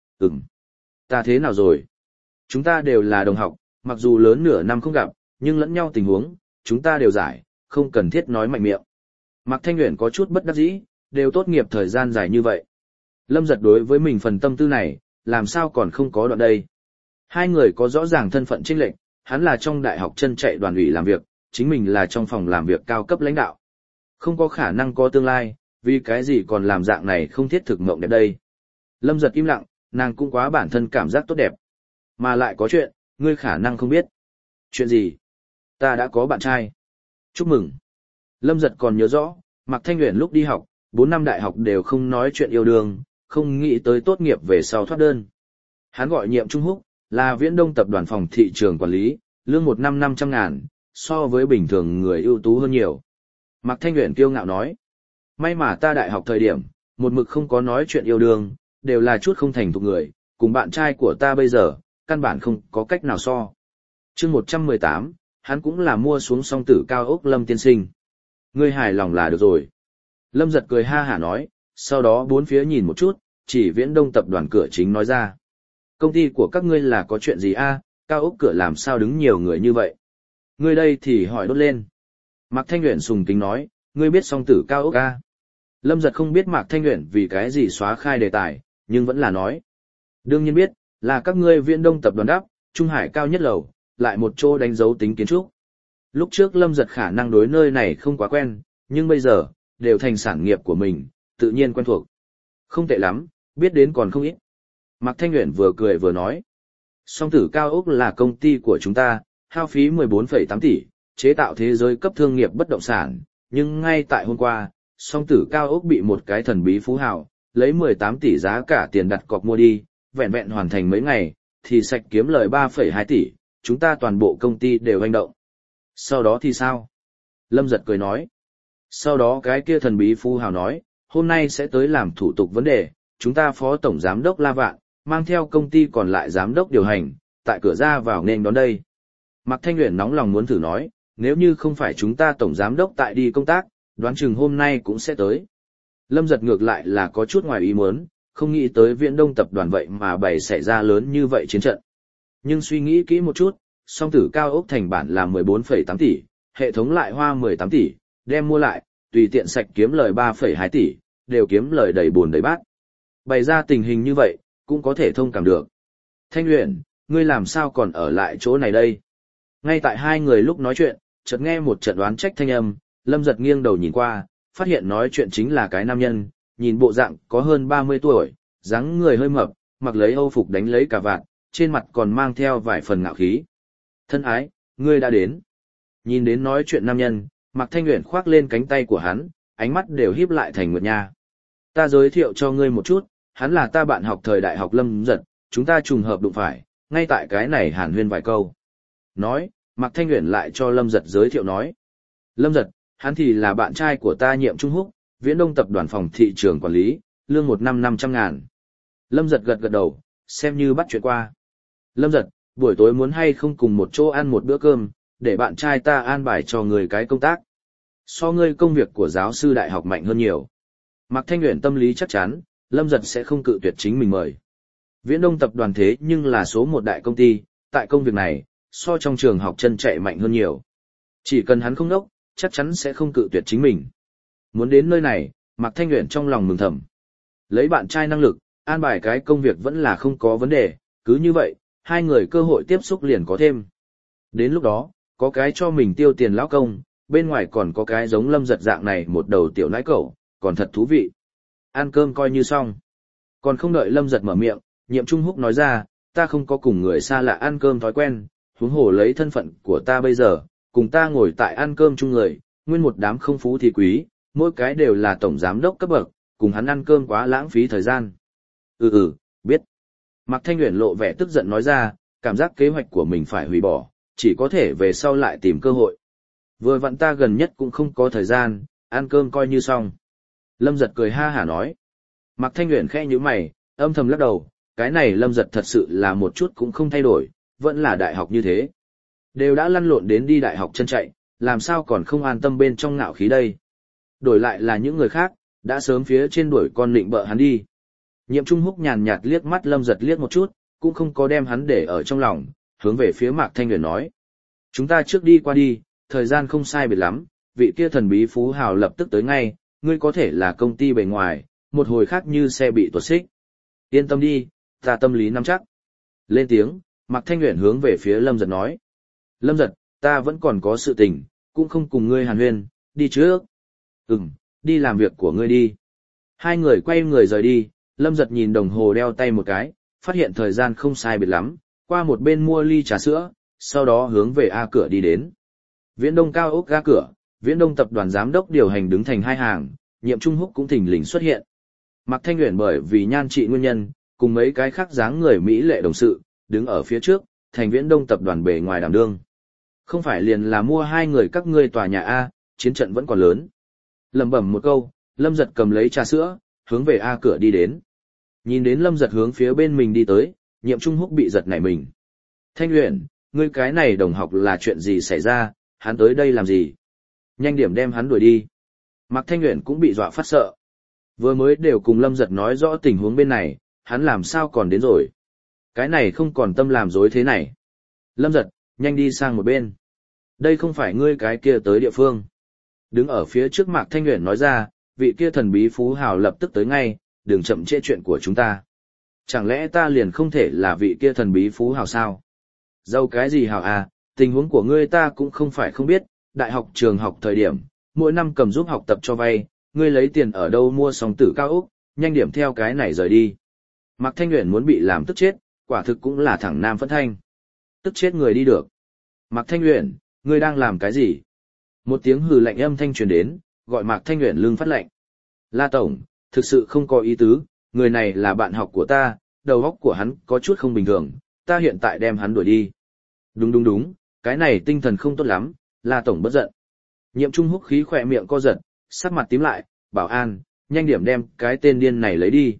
Ta thế nào rồi? Chúng ta đều là đồng học, mặc dù lớn nửa năm không gặp, nhưng lẫn nhau tình huống, chúng ta đều giải, không cần thiết nói mạnh miệng. Mạc Thanh Uyển có chút bất đắc dĩ, đều tốt nghiệp thời gian dài như vậy. Lâm Giật đối với mình phần tâm tư này, làm sao còn không có đoạn đây. Hai người có rõ ràng thân phận chênh lệch, hắn là trong đại học chân chạy đoàn ủy làm việc, chính mình là trong phòng làm việc cao cấp lãnh đạo. Không có khả năng có tương lai, vì cái gì còn làm dạng này không thiết thực mộng đẹp đây. Lâm Giật im lặng, nàng cũng quá bản thân cảm giác tốt đẹp. Mà lại có chuyện, ngươi khả năng không biết. Chuyện gì? Ta đã có bạn trai. Chúc mừng. Lâm Giật còn nhớ rõ, Mạc Thanh Uyển lúc đi học, 4 năm đại học đều không nói chuyện yêu đương, không nghĩ tới tốt nghiệp về sau thoát đơn. Hắn gọi Nhiệm Trung Húc, là Viễn Đông tập đoàn phòng thị trường quản lý, lương một năm 500.000, so với bình thường người ưu tú hơn nhiều. Mạc Thanh Uyển kiêu ngạo nói, may mà ta đại học thời điểm, một mực không có nói chuyện yêu đương, đều là chút không thành thục người, cùng bạn trai của ta bây giờ, căn bản không có cách nào so. Chương 118, hắn cũng là mua xuống song tử cao ốc Lâm tiên sinh. Ngươi hài lòng là được rồi. Lâm Giật cười ha hả nói, sau đó bốn phía nhìn một chút, chỉ Viễn Đông tập đoàn cửa chính nói ra. Công ty của các ngươi là có chuyện gì a? Cao ốc cửa làm sao đứng nhiều người như vậy? Ngươi đây thì hỏi đốt lên. Mạc Thanh Uyển sùng kính nói, ngươi biết song tử cao ốc a? Lâm Giật không biết Mạc Thanh Uyển vì cái gì xóa khai đề tài, nhưng vẫn là nói. Đương nhiên biết, là các ngươi Viễn Đông tập đoàn đắp, Trung Hải cao nhất lầu, lại một chỗ đánh dấu tính kiến trúc. Lúc trước Lâm Giật khả năng đối nơi này không quá quen, nhưng bây giờ, đều thành sản nghiệp của mình, tự nhiên quen thuộc. Không tệ lắm, biết đến còn không ít. Mạc Thanh Uyển vừa cười vừa nói. Song tử cao ốc là công ty của chúng ta, hao phí 14,8 tỷ, chế tạo thế giới cấp thương nghiệp bất động sản, nhưng ngay tại hôm qua, song tử cao ốc bị một cái thần bí phú hào, lấy 18 tỷ giá cả tiền đặt cọc mua đi, vẹn vẹn hoàn thành mấy ngày, thì sạch kiếm lời 3,2 tỷ, chúng ta toàn bộ công ty đều hành động. Sau đó thì sao? Lâm Giật cười nói. Sau đó cái kia thần bí phú hào nói, hôm nay sẽ tới làm thủ tục vấn đề, chúng ta phó tổng giám đốc La Vạn, mang theo công ty còn lại giám đốc điều hành, tại cửa ra vào nên đón đây. Mạc Thanh Uyển nóng lòng muốn thử nói, nếu như không phải chúng ta tổng giám đốc tại đi công tác, đoán chừng hôm nay cũng sẽ tới. Lâm Giật ngược lại là có chút ngoài ý muốn, không nghĩ tới Viễn Đông tập đoàn vậy mà bày xảy ra lớn như vậy chiến trận. Nhưng suy nghĩ kỹ một chút, song tử cao ốc thành bản là 14,8 tỷ, hệ thống lại hoa 18 tỷ, đem mua lại, tùy tiện sạch kiếm lời 3,2 tỷ, đều kiếm lời đầy buồn đầy bát. Bày ra tình hình như vậy, cũng có thể thông cảm được. Thanh Uyển, ngươi làm sao còn ở lại chỗ này đây? Ngay tại hai người lúc nói chuyện, chợt nghe một trận đoán trách thanh âm, Lâm Giật nghiêng đầu nhìn qua, phát hiện nói chuyện chính là cái nam nhân, nhìn bộ dạng có hơn 30 tuổi, dáng người hơi mập, mặc lấy âu phục đánh lấy cà vạt, trên mặt còn mang theo vài phần ngạo khí. Thân ái, ngươi đã đến. Nhìn đến nói chuyện nam nhân, Mạc Thanh Uyển khoác lên cánh tay của hắn, ánh mắt đều híp lại thành nguyệt nha. Ta giới thiệu cho ngươi một chút, hắn là ta bạn học thời đại học Lâm Giật, chúng ta trùng hợp đụng phải, ngay tại cái này hàn huyên vài câu. Nói, Mạc Thanh Uyển lại cho Lâm Giật giới thiệu nói. Lâm Giật, hắn thì là bạn trai của ta Nhiệm Trung Húc, Viễn Đông tập đoàn phòng thị trường quản lý, lương một năm 500.000. Lâm Giật gật gật đầu, xem như bắt chuyện qua. Lâm Giật, buổi tối muốn hay không cùng một chỗ ăn một bữa cơm, để bạn trai ta an bài cho người cái công tác. So ngươi công việc của giáo sư đại học mạnh hơn nhiều. Mạc Thanh Uyển tâm lý chắc chắn, Lâm Giật sẽ không cự tuyệt chính mình mời. Viễn Đông tập đoàn thế nhưng là số một đại công ty, tại công việc này, so trong trường học chân chạy mạnh hơn nhiều. Chỉ cần hắn không đốc, chắc chắn sẽ không cự tuyệt chính mình. Muốn đến nơi này, Mạc Thanh Uyển trong lòng mừng thầm. Lấy bạn trai năng lực, an bài cái công việc vẫn là không có vấn đề, cứ như vậy, hai người cơ hội tiếp xúc liền có thêm. Đến lúc đó, có cái cho mình tiêu tiền lão công, bên ngoài còn có cái giống Lâm Giật dạng này một đầu tiểu nãi cẩu, còn thật thú vị. Ăn cơm coi như xong. Còn không đợi Lâm Giật mở miệng, Nhiệm Trung Húc nói ra, ta không có cùng người xa lạ ăn cơm thói quen, huống hồ lấy thân phận của ta bây giờ, cùng ta ngồi tại ăn cơm chung người, nguyên một đám không phú thì quý, mỗi cái đều là tổng giám đốc cấp bậc, cùng hắn ăn cơm quá lãng phí thời gian. Biết. Mạc Thanh Uyển lộ vẻ tức giận nói ra, cảm giác kế hoạch của mình phải hủy bỏ, chỉ có thể về sau lại tìm cơ hội. Vừa vặn ta gần nhất cũng không có thời gian, ăn cơm coi như xong. Lâm Giật cười ha hả nói. Mạc Thanh Uyển khẽ nhíu mày, âm thầm lắc đầu, cái này Lâm Giật thật sự là một chút cũng không thay đổi, vẫn là đại học như thế. Đều đã lăn lộn đến đi đại học chân chạy, làm sao còn không an tâm bên trong ngạo khí đây. Đổi lại là những người khác, đã sớm phía trên đuổi con nịnh bợ hắn đi. Nhiệm Trung Húc nhàn nhạt liếc mắt Lâm Giật liếc một chút, cũng không có đem hắn để ở trong lòng, hướng về phía Mạc Thanh Uyển nói. Chúng ta trước đi qua đi, thời gian không sai biệt lắm, vị kia thần bí phú hào lập tức tới ngay, ngươi có thể là công ty bề ngoài, một hồi khác như xe bị tuột xích. Yên tâm đi, ta tâm lý nắm chắc. Lên tiếng, Mạc Thanh Uyển hướng về phía Lâm Giật nói. Lâm Giật, ta vẫn còn có sự tình, cũng không cùng ngươi hàn huyên, đi trước. Đi làm việc của ngươi đi. Hai người quay người rời đi, Lâm Giật nhìn đồng hồ đeo tay một cái, phát hiện thời gian không sai biệt lắm, qua một bên mua ly trà sữa, sau đó hướng về A cửa đi đến. Viễn Đông cao ốc ga cửa, Viễn Đông tập đoàn giám đốc điều hành đứng thành hai hàng, Nhiệm Trung Húc cũng thình lình xuất hiện. Mạc Thanh Uyển bởi vì nhan trị nguyên nhân, cùng mấy cái khác dáng người mỹ lệ đồng sự, đứng ở phía trước, thành Viễn Đông tập đoàn bề ngoài đảm đương. Không phải liền là mua hai người các ngươi tòa nhà A, chiến trận vẫn còn lớn. Lẩm bẩm một câu, Lâm Giật cầm lấy trà sữa, hướng về A cửa đi đến. Nhìn đến Lâm Giật hướng phía bên mình đi tới, Nhiệm Trung Húc bị giật nảy mình. Thanh Uyển, ngươi cái này đồng học là chuyện gì xảy ra, hắn tới đây làm gì? Nhanh điểm đem hắn đuổi đi. Mạc Thanh Uyển cũng bị dọa phát sợ. Vừa mới đều cùng Lâm Giật nói rõ tình huống bên này, hắn làm sao còn đến rồi. Cái này không còn tâm làm dối thế này. Lâm Giật, nhanh đi sang một bên. Đây không phải ngươi cái kia tới địa phương. Đứng ở phía trước Mạc Thanh Uyển nói ra, vị kia thần bí phú hào lập tức tới ngay, đừng chậm trễ chuyện của chúng ta. Chẳng lẽ ta liền không thể là vị kia thần bí phú hào sao? Dâu cái gì hào à, tình huống của ngươi ta cũng không phải không biết, đại học trường học thời điểm, mỗi năm cầm giúp học tập cho vay, ngươi lấy tiền ở đâu mua song tử cao ốc, nhanh điểm theo cái này rời đi. Mạc Thanh Uyển muốn bị làm tức chết, quả thực cũng là thẳng nam phẫn thanh. Tức chết người đi được. Mạc Thanh Uyển, ngươi đang làm cái gì? Một tiếng hừ lạnh âm thanh truyền đến, gọi Mạc Thanh Uyển lưng phát lạnh. La Tổng, thực sự không có ý tứ, người này là bạn học của ta, đầu óc của hắn có chút không bình thường, ta hiện tại đem hắn đuổi đi. Đúng, cái này tinh thần không tốt lắm, La Tổng bất giận. Nhiệm Trung Húc khí khỏe miệng co giật, sắc mặt tím lại, bảo an, nhanh điểm đem cái tên điên này lấy đi.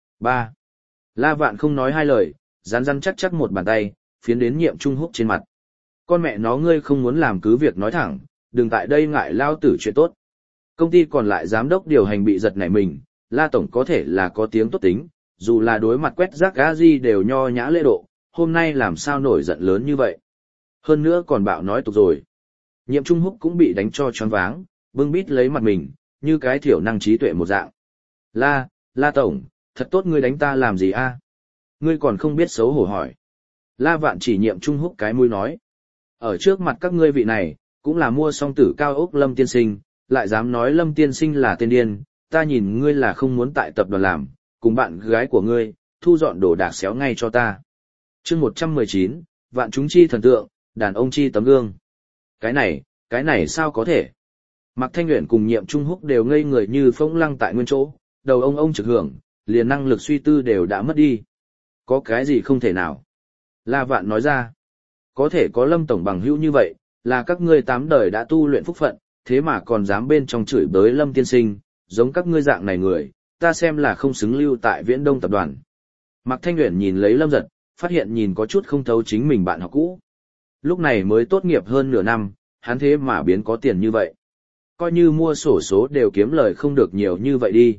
3. La Vạn không nói hai lời, rắn chắc một bàn tay, phiến đến Nhiệm Trung Húc trên mặt. Con mẹ nó ngươi không muốn làm cứ việc nói thẳng, đừng tại đây ngại lao tử chuyện tốt. Công ty còn lại giám đốc điều hành bị giật nảy mình, La Tổng có thể là có tiếng tốt tính, dù là đối mặt quét rác gã gì đều nho nhã lễ độ, hôm nay làm sao nổi giận lớn như vậy. Hơn nữa còn bạo nói tục rồi. Nhiệm Trung Húc cũng bị đánh cho choáng váng, bưng bít lấy mặt mình, như cái thiểu năng trí tuệ một dạng. La Tổng, thật tốt ngươi đánh ta làm gì a? Ngươi còn không biết xấu hổ hỏi. La Vạn chỉ Nhiệm Trung Húc cái mũi nói. Ở trước mặt các ngươi vị này, cũng là mua song tử cao ốc Lâm Tiên Sinh, lại dám nói Lâm Tiên Sinh là tên điên, ta nhìn ngươi là không muốn tại tập đoàn làm, cùng bạn gái của ngươi, thu dọn đồ đạc xéo ngay cho ta. Chương 119, Vạn chúng chi thần tượng, đàn ông chi tấm gương. Cái này sao có thể? Mạc Thanh Uyển cùng Nhiệm Trung Húc đều ngây người như phỗng lăng tại nguyên chỗ, đầu ông trực hưởng, liền năng lực suy tư đều đã mất đi. Có cái gì không thể nào? La Vạn nói ra. Có thể có Lâm Tổng bằng hữu như vậy, là các ngươi 8 đời đã tu luyện phúc phận, thế mà còn dám bên trong chửi bới Lâm Tiên Sinh, giống các ngươi dạng này người, ta xem là không xứng lưu tại Viễn Đông tập đoàn. Mạc Thanh Uyển nhìn lấy Lâm Giật, phát hiện nhìn có chút không thấu chính mình bạn học cũ. Lúc này mới tốt nghiệp hơn nửa năm, hắn thế mà biến có tiền như vậy. Coi như mua sổ số đều kiếm lời không được nhiều như vậy đi.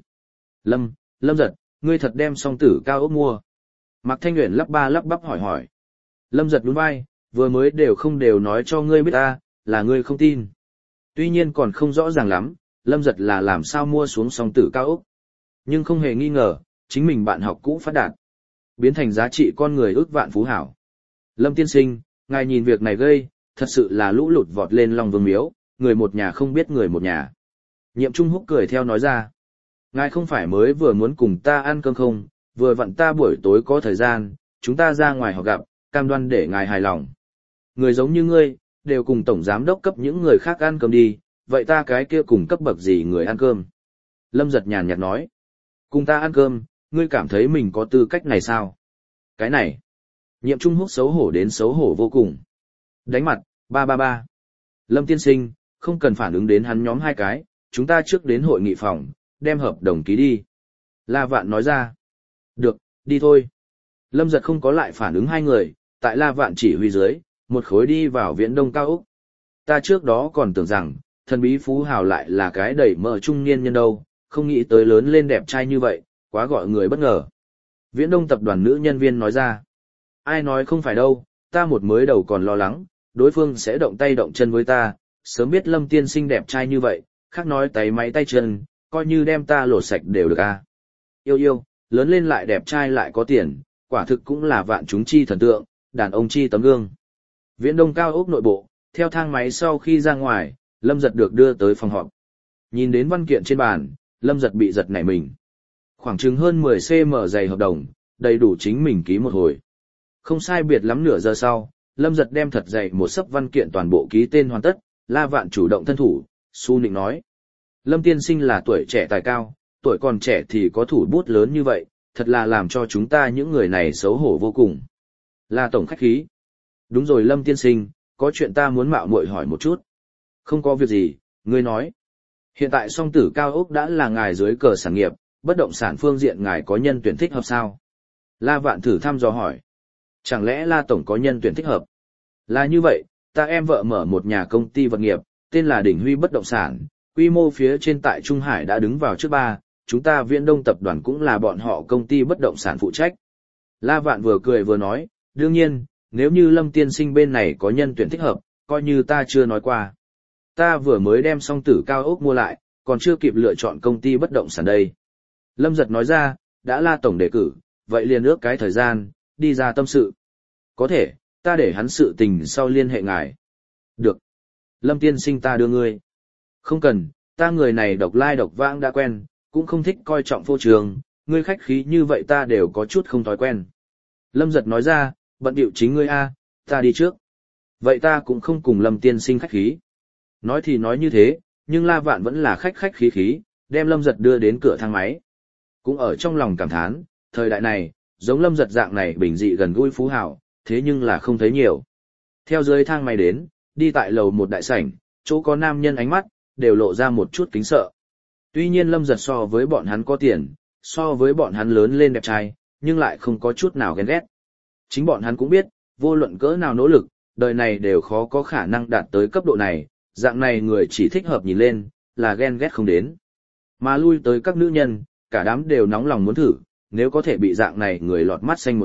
Lâm Giật, ngươi thật đem song tử cao ốc mua. Mạc Thanh Uyển lắp ba lắp bắp hỏi. Lâm Giật nhún vai, vừa mới đều nói cho ngươi biết ta, là ngươi không tin. Tuy nhiên còn không rõ ràng lắm, Lâm Giật là làm sao mua xuống song tử cao ốc. Nhưng không hề nghi ngờ, chính mình bạn học cũ phát đạt. Biến thành giá trị con người ước vạn phú hảo. Lâm Tiên Sinh, ngài nhìn việc này gây, thật sự là lũ lụt vọt lên Long Vương miếu, người một nhà không biết người một nhà. Nhiệm Trung Húc cười theo nói ra. Ngài không phải mới vừa muốn cùng ta ăn cơm không, vừa vặn ta buổi tối có thời gian, chúng ta ra ngoài họ gặp, cam đoan để ngài hài lòng. Người giống như ngươi, đều cùng tổng giám đốc cấp những người khác ăn cơm đi, vậy ta cái kia cùng cấp bậc gì người ăn cơm? Lâm Giật nhàn nhạt nói. Cùng ta ăn cơm, ngươi cảm thấy mình có tư cách này sao? Cái này. Nhiệm Trung Húc xấu hổ đến xấu hổ vô cùng. Đánh mặt, ba. Lâm Tiên Sinh, không cần phản ứng đến hắn nhóm hai cái, chúng ta trước đến hội nghị phòng, đem hợp đồng ký đi. La Vạn nói ra. Được, đi thôi. Lâm Giật không có lại phản ứng hai người, tại La Vạn chỉ huy dưới, một khối đi vào Viễn Đông cao ốc. Ta trước đó còn tưởng rằng, thần bí phú hào lại là cái đẩy mơ trung niên nhân đâu, không nghĩ tới lớn lên đẹp trai như vậy, quá gọi người bất ngờ. Viễn Đông tập đoàn nữ nhân viên nói ra. Ai nói không phải đâu, ta một mới đầu còn lo lắng, đối phương sẽ động tay động chân với ta, sớm biết Lâm Tiên Sinh đẹp trai như vậy, khác nói tay máy tay chân, coi như đem ta lột sạch đều được a. Yêu, lớn lên lại đẹp trai lại có tiền, quả thực cũng là vạn chúng chi thần tượng, đàn ông chi tấm gương. Viễn Đông cao ốc nội bộ, theo thang máy sau khi ra ngoài, Lâm Giật được đưa tới phòng họp. Nhìn đến văn kiện trên bàn, Lâm Giật bị giật nảy mình. Khoảng chừng hơn 10 cm dày hợp đồng, đầy đủ chính mình ký một hồi. Không sai biệt lắm nửa giờ sau, Lâm Giật đem thật dày một sấp văn kiện toàn bộ ký tên hoàn tất, La Vạn chủ động thân thủ, su nịnh nói. Lâm Tiên Sinh là tuổi trẻ tài cao, tuổi còn trẻ thì có thủ bút lớn như vậy, thật là làm cho chúng ta những người này xấu hổ vô cùng. La Tổng khách khí. Đúng rồi Lâm Tiên Sinh, có chuyện ta muốn mạo muội hỏi một chút. Không có việc gì, ngươi nói. Hiện tại song tử cao ốc đã là ngài dưới cờ sản nghiệp, bất động sản phương diện ngài có nhân tuyển thích hợp sao? La Vạn thử thăm dò hỏi. Chẳng lẽ La Tổng có nhân tuyển thích hợp? Là như vậy, ta em vợ mở một nhà công ty vật nghiệp, tên là Đỉnh Huy Bất Động Sản, quy mô phía trên tại Trung Hải đã đứng vào trước ba, chúng ta Viễn Đông tập đoàn cũng là bọn họ công ty bất động sản phụ trách. La Vạn vừa cười vừa nói, đương nhiên, nếu như Lâm Tiên Sinh bên này có nhân tuyển thích hợp, coi như ta chưa nói qua. Ta vừa mới đem song tử cao ốc mua lại, còn chưa kịp lựa chọn công ty bất động sản đây. Lâm Giật nói ra, đã La Tổng đề cử, vậy liền ước cái thời gian, đi ra tâm sự. Có thể, ta để hắn sự tình sau liên hệ ngài. Được. Lâm Tiên Sinh ta đưa ngươi. Không cần, ta người này độc lai độc vãng đã quen, cũng không thích coi trọng phô trường, ngươi khách khí như vậy ta đều có chút không thói quen. Lâm Giật nói ra, bận điệu chính ngươi a, ta đi trước. Vậy ta cũng không cùng Lâm Tiên Sinh khách khí. Nói thì nói như thế, nhưng La Vạn vẫn là khách khí, đem Lâm Giật đưa đến cửa thang máy. Cũng ở trong lòng cảm thán, thời đại này, giống Lâm Giật dạng này bình dị gần gũi phú hào, thế nhưng là không thấy nhiều. Theo dưới thang máy đến, đi tại lầu một đại sảnh, chỗ có nam nhân ánh mắt, đều lộ ra một chút kính sợ. Tuy nhiên Lâm Giật so với bọn hắn có tiền, so với bọn hắn lớn lên đẹp trai, nhưng lại không có chút nào ghen ghét. Chính bọn hắn cũng biết, vô luận cỡ nào nỗ lực, đời này đều khó có khả năng đạt tới cấp độ này, dạng này người chỉ thích hợp nhìn lên, là ghen ghét không đến. Mà lui tới các nữ nhân, cả đám đều nóng lòng muốn thử, nếu có thể bị dạng này người lọt mắt xanh một chút,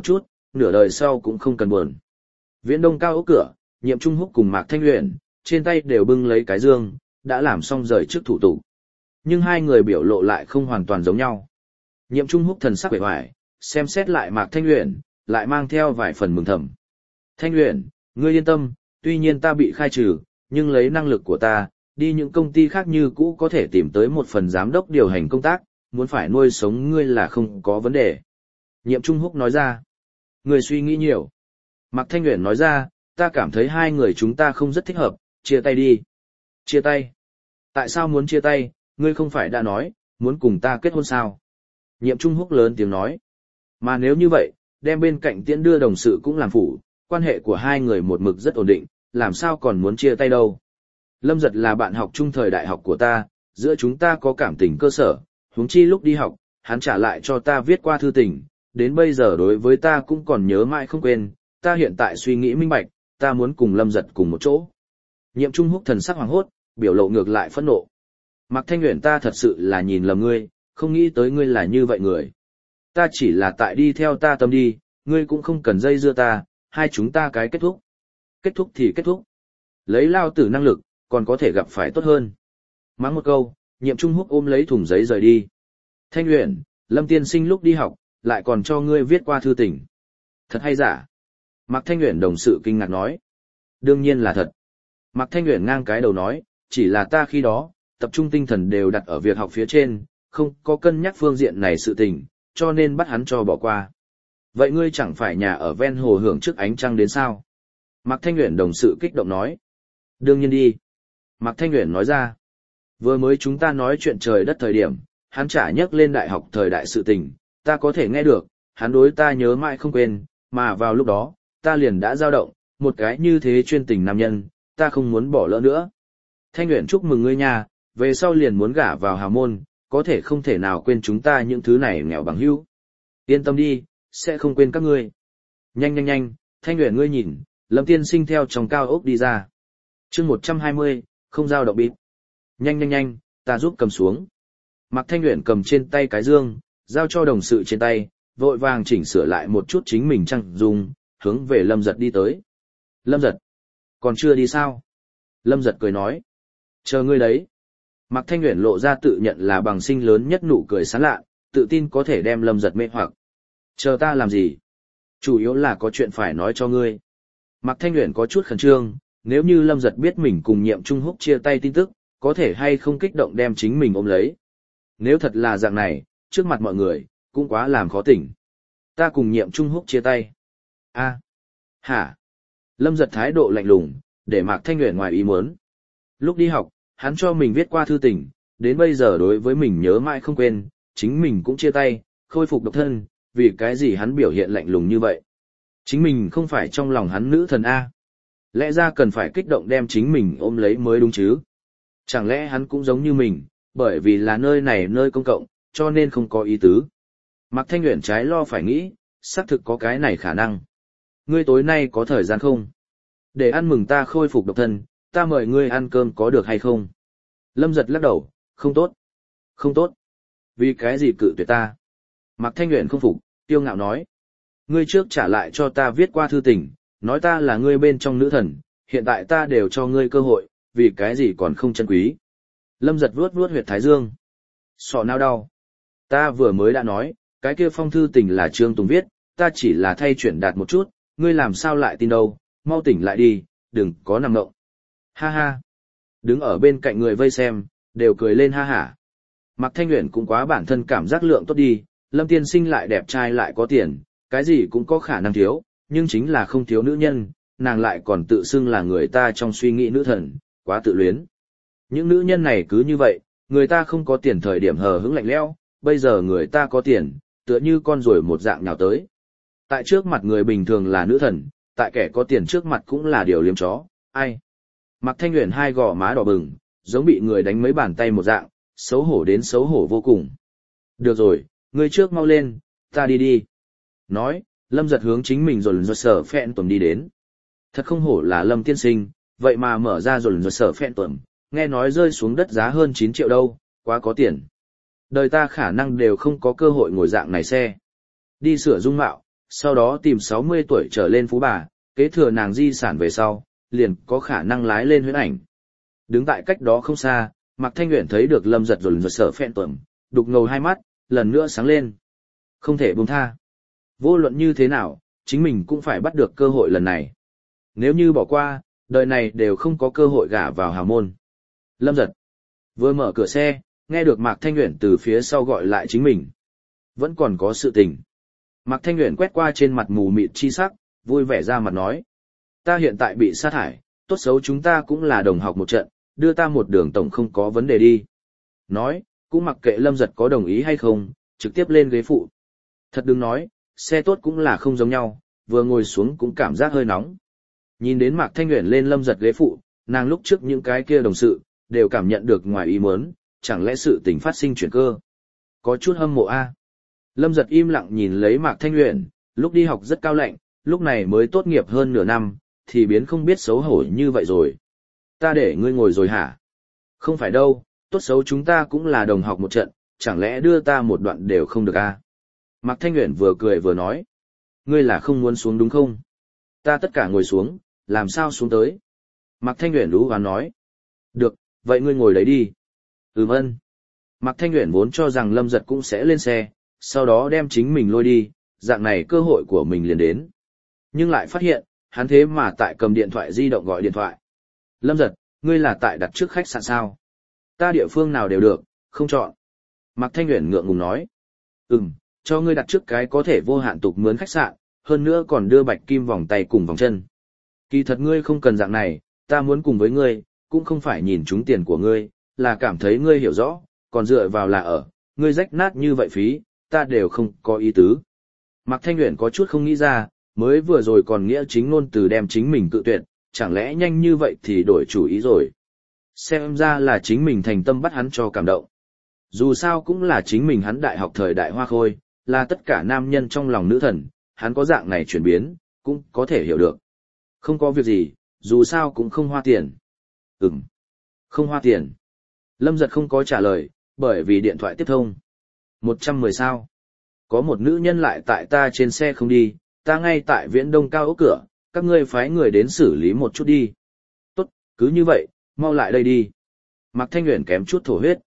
nửa đời sau cũng không cần buồn. Viễn Đông cao ốc cửa, Nhiệm Trung Húc cùng Mạc Thanh Uyển, trên tay đều bưng lấy cái dương, đã làm xong rời trước thủ tục. Nhưng hai người biểu lộ lại không hoàn toàn giống nhau. Nhiệm Trung Húc thần sắc vẻ vải, xem xét lại Mạc Thanh Uyển, lại mang theo vài phần mừng thầm. Thanh Uyển, ngươi yên tâm, tuy nhiên ta bị khai trừ, nhưng lấy năng lực của ta, đi những công ty khác như cũ có thể tìm tới một phần giám đốc điều hành công tác, muốn phải nuôi sống ngươi là không có vấn đề. Nhiệm Trung Húc nói ra. Ngươi suy nghĩ nhiều. Mạc Thanh Uyển nói ra, ta cảm thấy hai người chúng ta không rất thích hợp, chia tay đi. Chia tay? Tại sao muốn chia tay, ngươi không phải đã nói, muốn cùng ta kết hôn sao? Nhiệm Trung Húc lớn tiếng nói. Mà nếu như vậy, đem bên cạnh tiễn đưa đồng sự cũng làm phủ, quan hệ của hai người một mực rất ổn định, làm sao còn muốn chia tay đâu. Lâm Giật là bạn học chung thời đại học của ta, giữa chúng ta có cảm tình cơ sở, huống chi lúc đi học, hắn trả lại cho ta viết qua thư tình, đến bây giờ đối với ta cũng còn nhớ mãi không quên, ta hiện tại suy nghĩ minh bạch, ta muốn cùng Lâm Giật cùng một chỗ. Nhiệm Trung Húc thần sắc hoàng hốt, biểu lộ ngược lại phẫn nộ. Mạc Thanh Uyển, ta thật sự là nhìn lầm ngươi, không nghĩ tới ngươi là như vậy người. Ta chỉ là tại đi theo ta tâm đi, ngươi cũng không cần dây dưa ta, hai chúng ta cái kết thúc. Kết thúc thì kết thúc. Lấy lao tử năng lực, còn có thể gặp phải tốt hơn. Mắng một câu, Nhiệm Trung Húc ôm lấy thùng giấy rời đi. Thanh Uyển, Lâm tiên sinh lúc đi học, lại còn cho ngươi viết qua thư tình. Thật hay giả? Mạc Thanh Uyển đồng sự kinh ngạc nói. Đương nhiên là thật. Mạc Thanh Uyển ngang cái đầu nói, chỉ là ta khi đó, tập trung tinh thần đều đặt ở việc học phía trên, không có cân nhắc phương diện này sự tình, cho nên bắt hắn cho bỏ qua. Vậy ngươi chẳng phải nhà ở ven hồ hưởng trước ánh trăng đến sao? Mạc Thanh Uyển đồng sự kích động nói. Đương nhiên đi. Mạc Thanh Uyển nói ra. Vừa mới chúng ta nói chuyện trời đất thời điểm, hắn chả nhắc lên đại học thời đại sự tình, ta có thể nghe được, hắn đối ta nhớ mãi không quên, mà vào lúc đó, ta liền đã dao động, một cái như thế chuyên tình nam nhân, ta không muốn bỏ lỡ nữa. Thanh Uyển chúc mừng ngươi nha, về sau liền muốn gả vào hào môn, có thể không thể nào quên chúng ta những thứ này nghèo bằng hữu. Yên tâm đi, sẽ không quên các ngươi. Nhanh nhanh nhanh, Thanh Uyển ngươi nhìn, Lâm tiên sinh theo trong cao ốc đi ra. Chương 120, không dao động bịt. Nhanh nhanh nhanh, ta giúp cầm xuống. Mạc Thanh Uyển cầm trên tay cái dương, giao cho đồng sự trên tay, vội vàng chỉnh sửa lại một chút chính mình trang dung, hướng về Lâm Giật đi tới. Lâm Giật, còn chưa đi sao? Lâm Giật cười nói. Chờ ngươi đấy. Mạc Thanh Uyển lộ ra tự nhận là bằng sinh lớn nhất nụ cười sán lạ, tự tin có thể đem Lâm Giật mê hoặc. Chờ ta làm gì? Chủ yếu là có chuyện phải nói cho ngươi. Mạc Thanh Uyển có chút khẩn trương, nếu như Lâm Giật biết mình cùng Nhiệm Trung Húc chia tay tin tức, có thể hay không kích động đem chính mình ôm lấy. Nếu thật là dạng này, trước mặt mọi người, cũng quá làm khó tỉnh. Ta cùng Nhiệm Trung Húc chia tay. A, hả? Lâm Giật thái độ lạnh lùng, để Mạc Thanh Uyển ngoài ý muốn. Lúc đi học, hắn cho mình viết qua thư tình, đến bây giờ đối với mình nhớ mãi không quên, chính mình cũng chia tay, khôi phục độc thân, vì cái gì hắn biểu hiện lạnh lùng như vậy? Chính mình không phải trong lòng hắn nữ thần A. Lẽ ra cần phải kích động đem chính mình ôm lấy mới đúng chứ? Chẳng lẽ hắn cũng giống như mình, bởi vì là nơi này nơi công cộng, cho nên không có ý tứ. Mạc Thanh Uyển trái lo phải nghĩ, xác thực có cái này khả năng. Ngươi tối nay có thời gian không? Để ăn mừng ta khôi phục độc thân, ta mời ngươi ăn cơm có được hay không? Lâm Giật lắc đầu, không tốt. Không tốt. Vì cái gì cự tuyệt ta? Mạc Thanh Uyển không phục, kiêu ngạo nói. Ngươi trước trả lại cho ta viết qua thư tình, nói ta là ngươi bên trong nữ thần, hiện tại ta đều cho ngươi cơ hội, vì cái gì còn không chân quý. Lâm Giật vuốt vuốt huyệt thái dương. Sọ não đau. Ta vừa mới đã nói, cái kia phong thư tình là Trương Tùng viết, ta chỉ là thay chuyển đạt một chút, ngươi làm sao lại tin đâu, mau tỉnh lại đi, đừng có nằm ngộng. Ha ha. Đứng ở bên cạnh người vây xem, đều cười lên ha hả. Mạc Thanh Uyển cũng quá bản thân cảm giác lượng tốt đi, Lâm tiên sinh lại đẹp trai lại có tiền, cái gì cũng có khả năng thiếu, nhưng chính là không thiếu nữ nhân, nàng lại còn tự xưng là người ta trong suy nghĩ nữ thần, quá tự luyến. Những nữ nhân này cứ như vậy, người ta không có tiền thời điểm hờ hững lạnh lẽo, bây giờ người ta có tiền, tựa như con ruồi một dạng nhào tới. Tại trước mặt người bình thường là nữ thần, tại kẻ có tiền trước mặt cũng là điều liếm chó, ai. Mạc Thanh Uyển hai gò má đỏ bừng, giống bị người đánh mấy bàn tay một dạng, xấu hổ đến xấu hổ vô cùng. Được rồi, ngươi trước mau lên, ta đi đi. Nói, Lâm Giật hướng chính mình rồi sở phẹn tuần đi đến. Thật không hổ là Lâm tiên sinh, vậy mà mở ra rồi sở phẹn tuần, nghe nói rơi xuống đất giá hơn 9 triệu đâu, quá có tiền. Đời ta khả năng đều không có cơ hội ngồi dạng này xe. Đi sửa dung mạo, sau đó tìm 60 tuổi trở lên phú bà, kế thừa nàng di sản về sau, liền có khả năng lái lên huyễn ảnh. Đứng tại cách đó không xa, Mạc Thanh Uyển thấy được Lâm Giật rồi sợ phẹn tuẩm, đục ngầu hai mắt, lần nữa sáng lên. Không thể buông tha. Vô luận như thế nào, chính mình cũng phải bắt được cơ hội lần này. Nếu như bỏ qua, đời này đều không có cơ hội gả vào hào môn. Lâm Giật vừa mở cửa xe, nghe được Mạc Thanh Uyển từ phía sau gọi lại chính mình. Vẫn còn có sự tình. Mạc Thanh Uyển quét qua trên mặt mù mịt chi sắc, vui vẻ ra mặt nói. Ta hiện tại bị sa thải, tốt xấu chúng ta cũng là đồng học một trận, đưa ta một đường tổng không có vấn đề đi. Nói, cũng mặc kệ Lâm Giật có đồng ý hay không, trực tiếp lên ghế phụ. Thật đừng nói, xe tốt cũng là không giống nhau, vừa ngồi xuống cũng cảm giác hơi nóng. Nhìn đến Mạc Thanh Uyển lên Lâm Giật ghế phụ, nàng lúc trước những cái kia đồng sự, đều cảm nhận được ngoài ý muốn, chẳng lẽ sự tình phát sinh chuyển cơ. Có chút hâm mộ a. Lâm Giật im lặng nhìn lấy Mạc Thanh Uyển, lúc đi học rất cao lạnh, lúc này mới tốt nghiệp hơn nửa năm, thì biến không biết xấu hổ như vậy rồi. Ta để ngươi ngồi rồi hả? Không phải đâu, tốt xấu chúng ta cũng là đồng học một trận, chẳng lẽ đưa ta một đoạn đều không được a? Mạc Thanh Uyển vừa cười vừa nói. Ngươi là không muốn xuống đúng không? Ta tất cả ngồi xuống, làm sao xuống tới? Mạc Thanh Uyển lú và nói. Được, vậy ngươi ngồi đấy đi. Ơn. Mạc Thanh Uyển vốn cho rằng Lâm Giật cũng sẽ lên xe, sau đó đem chính mình lôi đi, dạng này cơ hội của mình liền đến. Nhưng lại phát hiện, hắn thế mà tại cầm điện thoại di động gọi điện thoại. Lâm Giật, ngươi là tại đặt trước khách sạn sao? Ta địa phương nào đều được, không chọn. Mạc Thanh Uyển ngượng ngùng nói. Cho ngươi đặt trước cái có thể vô hạn tục mướn khách sạn, hơn nữa còn đưa bạch kim vòng tay cùng vòng chân. Kỳ thật ngươi không cần dạng này, ta muốn cùng với ngươi, cũng không phải nhìn trúng tiền của ngươi, là cảm thấy ngươi hiểu rõ, còn dựa vào là ở, ngươi rách nát như vậy phí, ta đều không có ý tứ. Mạc Thanh Uyển có chút không nghĩ ra, mới vừa rồi còn nghĩa chính ngôn từ đem chính mình cự tuyệt, chẳng lẽ nhanh như vậy thì đổi chủ ý rồi. Xem ra là chính mình thành tâm bắt hắn cho cảm động. Dù sao cũng là chính mình hắn đại học thời đại hoa khôi, là tất cả nam nhân trong lòng nữ thần, hắn có dạng này chuyển biến, cũng có thể hiểu được. Không có việc gì, dù sao cũng không hoa tiền. Không hoa tiền. Lâm Giật không có trả lời, bởi vì điện thoại tiếp thông. 110 sao. Có một nữ nhân lại tại ta trên xe không đi, ta ngay tại Viễn Đông cao ốc cửa, các ngươi phái người đến xử lý một chút đi. Tốt, cứ như vậy, mau lại đây đi. Mạc Thanh Uyển kém chút thổ huyết.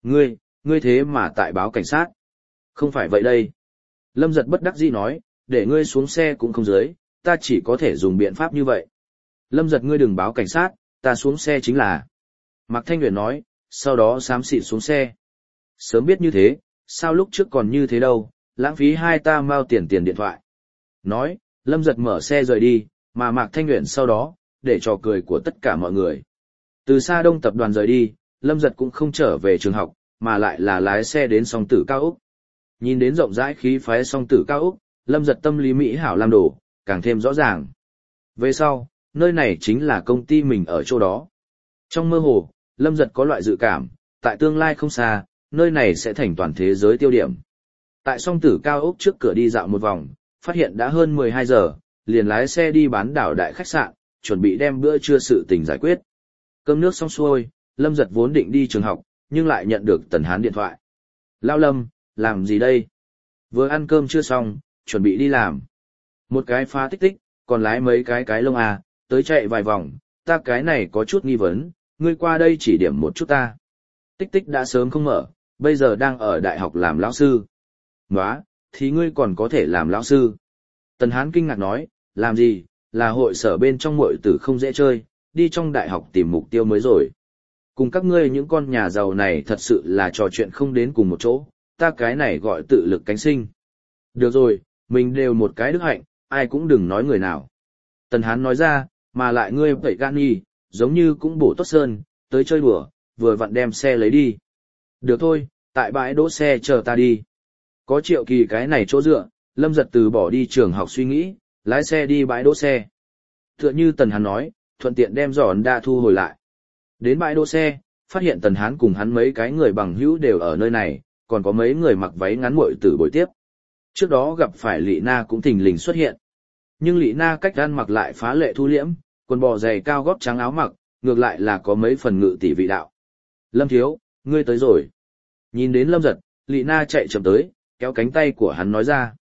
Ngươi thế mà tại báo cảnh sát. Không phải vậy đây. Lâm Giật bất đắc dĩ nói, để ngươi xuống xe cũng không dưới, ta chỉ có thể dùng biện pháp như vậy. Lâm Giật ngươi đừng báo cảnh sát, ta xuống xe chính là. Mạc Thanh Uyển nói, sau đó xám xịt xuống xe. Sớm biết như thế, sao lúc trước còn như thế đâu, lãng phí hai ta mau tiền điện thoại. Nói, Lâm Giật mở xe rời đi, mà Mạc Thanh Uyển sau đó, để trò cười của tất cả mọi người. Từ Sa Đông tập đoàn rời đi, Lâm Giật cũng không trở về trường học, mà lại là lái xe đến song tử cao Úc. Nhìn đến rộng rãi khí phái song tử cao Úc, Lâm Giật tâm lý Mỹ hảo làm đổ, càng thêm rõ ràng. Về sau, nơi này chính là công ty mình ở chỗ đó. Trong mơ hồ, Lâm Giật có loại dự cảm, tại tương lai không xa, nơi này sẽ thành toàn thế giới tiêu điểm. Tại song tử cao ốc trước cửa đi dạo một vòng, phát hiện đã hơn 12 giờ, liền lái xe đi bán đảo đại khách sạn, chuẩn bị đem bữa trưa sự tình giải quyết. Cơm nước xong xuôi, Lâm Giật vốn định đi trường học, nhưng lại nhận được Tần Hán điện thoại. Lao Lâm, làm gì đây? Vừa ăn cơm chưa xong, chuẩn bị đi làm. Một cái phá tích tích, còn lái mấy cái lông à, tới chạy vài vòng, ta cái này có chút nghi vấn, ngươi qua đây chỉ điểm một chút ta. Tích tích đã sớm không mở, bây giờ đang ở đại học làm lão sư. Nóa, thì ngươi còn có thể làm lão sư. Tần Hán kinh ngạc nói, làm gì, là hội sở bên trong muội tử không dễ chơi, đi trong đại học tìm mục tiêu mới rồi. Cùng các ngươi những con nhà giàu này thật sự là trò chuyện không đến cùng một chỗ, ta cái này gọi tự lực cánh sinh. Được rồi, mình đều một cái đức hạnh, ai cũng đừng nói người nào. Tần Hán nói ra, mà lại ngươi vậy gan nghi, giống như cũng bổ tốt sơn, tới chơi đùa, vừa vặn đem xe lấy đi. Được thôi, tại bãi đỗ xe chờ ta đi. Có Triệu Kỳ cái này chỗ dựa, Lâm Giật từ bỏ đi trường học suy nghĩ, lái xe đi bãi đỗ xe. Tựa như Tần Hán nói, thuận tiện đem giòn đa thu hồi lại. Đến bãi đỗ xe, phát hiện Tần Hán cùng hắn mấy cái người bằng hữu đều ở nơi này, còn có mấy người mặc váy ngắn muội tử buổi tiếp. Trước đó gặp phải Lị Na cũng thình lình xuất hiện. Nhưng Lị Na cách ăn mặc lại phá lệ thu liễm, quần bò giày cao gót trắng áo mặc, ngược lại là có mấy phần ngự tỷ vị đạo. Lâm thiếu, ngươi tới rồi. Nhìn đến Lâm Giật, Lị Na chạy chậm tới, kéo cánh tay của hắn nói ra.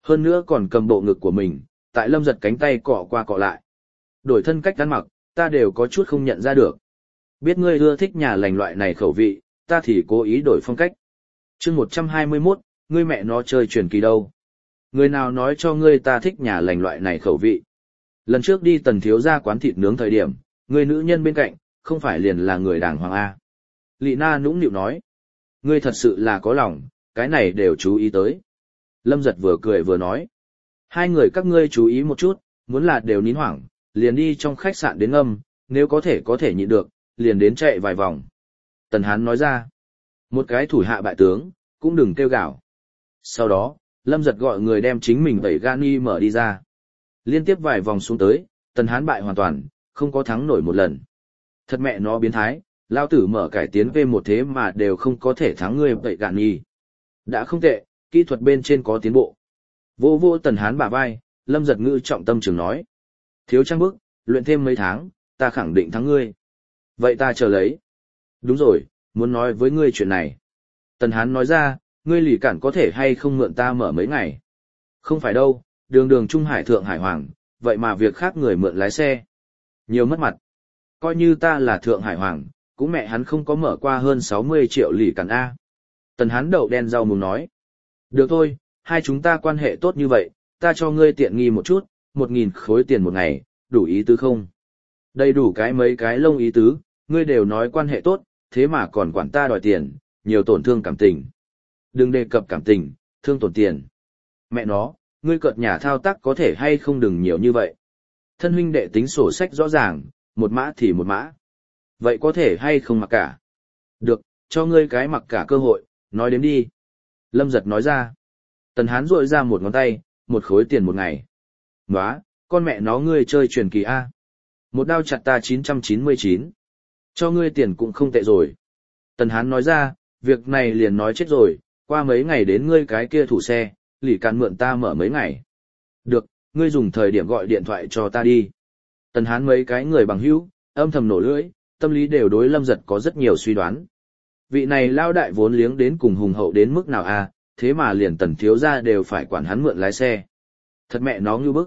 Hơn nữa còn cầm bộ ngực của mình, tại Lâm Giật cánh tay cọ qua cọ lại. Đổi thân cách ăn mặc, ta đều có chút không nhận ra được. Biết ngươi ưa thích nhà lành loại này khẩu vị, ta thì cố ý đổi phong cách. chương 121, ngươi mẹ nó chơi truyền kỳ đâu. Người nào nói cho ngươi ta thích nhà lành loại này khẩu vị. Lần trước đi Tần thiếu gia quán thịt nướng thời điểm, người nữ nhân bên cạnh, không phải liền là người đàng hoàng A. Lị Na nũng nịu nói. Ngươi thật sự là có lòng, cái này đều chú ý tới. Lâm Giật vừa cười vừa nói. Hai người các ngươi chú ý một chút, muốn là đều nín hoảng, liền đi trong khách sạn đến ngâm, nếu có thể nhịn được, liền đến chạy vài vòng. Tần Hán nói ra. Một cái thủ hạ bại tướng, cũng đừng kêu gào. Sau đó, Lâm Giật gọi người đem chính mình tẩy Gani mở đi ra. Liên tiếp vài vòng xuống tới, Tần Hán bại hoàn toàn, không có thắng nổi một lần. Thật mẹ nó biến thái, lao tử mở cải tiến V1 thế mà đều không có thể thắng ngươi tẩy Gani. Đã không tệ, kỹ thuật bên trên có tiến bộ. Vô vô Tần Hán bả vai, Lâm Giật ngữ trọng tâm trường nói. Thiếu trang bức, luyện thêm mấy tháng, ta khẳng định thắng ngươi. Vậy ta chờ lấy. Đúng rồi, muốn nói với ngươi chuyện này. Tần Hán nói ra, ngươi lì cản có thể hay không mượn ta mở mấy ngày. Không phải đâu, đường Trung Hải Thượng Hải Hoàng, vậy mà việc khác người mượn lái xe. Nhiều mất mặt. Coi như ta là Thượng Hải Hoàng, cũng mẹ hắn không có mở qua hơn 60 triệu lì cản A. Tần Hán đậu đen rau mùng nói. Được thôi, hai chúng ta quan hệ tốt như vậy, ta cho ngươi tiện nghi một chút, 1.000 khối tiền một ngày, đủ ý tứ không? Đầy đủ cái mấy cái lông ý tứ, ngươi đều nói quan hệ tốt, thế mà còn quản ta đòi tiền, nhiều tổn thương cảm tình. Đừng đề cập cảm tình, thương tổn tiền. Mẹ nó, ngươi cợt nhà thao tác có thể hay không đừng nhiều như vậy. Thân huynh đệ tính sổ sách rõ ràng, một mã thì một mã. Vậy có thể hay không mặc cả? Được, cho ngươi cái mặc cả cơ hội, nói đếm đi. Lâm Giật nói ra. Tần Hán rội ra một ngón tay, 1 khối tiền một ngày. Nóa, con mẹ nó ngươi chơi truyền kỳ A. Một đao chặt ta 999. Cho ngươi tiền cũng không tệ rồi. Tần Hán nói ra, việc này liền nói chết rồi, qua mấy ngày đến ngươi cái kia thủ xe, lỉ càn mượn ta mở mấy ngày. Được, ngươi dùng thời điểm gọi điện thoại cho ta đi. Tần Hán mấy cái người bằng hữu, âm thầm nổ lưỡi, tâm lý đều đối Lâm Giật có rất nhiều suy đoán. Vị này lao đại vốn liếng đến cùng hùng hậu đến mức nào a, thế mà liền Tần thiếu gia đều phải quản hắn mượn lái xe. Thật mẹ nó ngưu bức.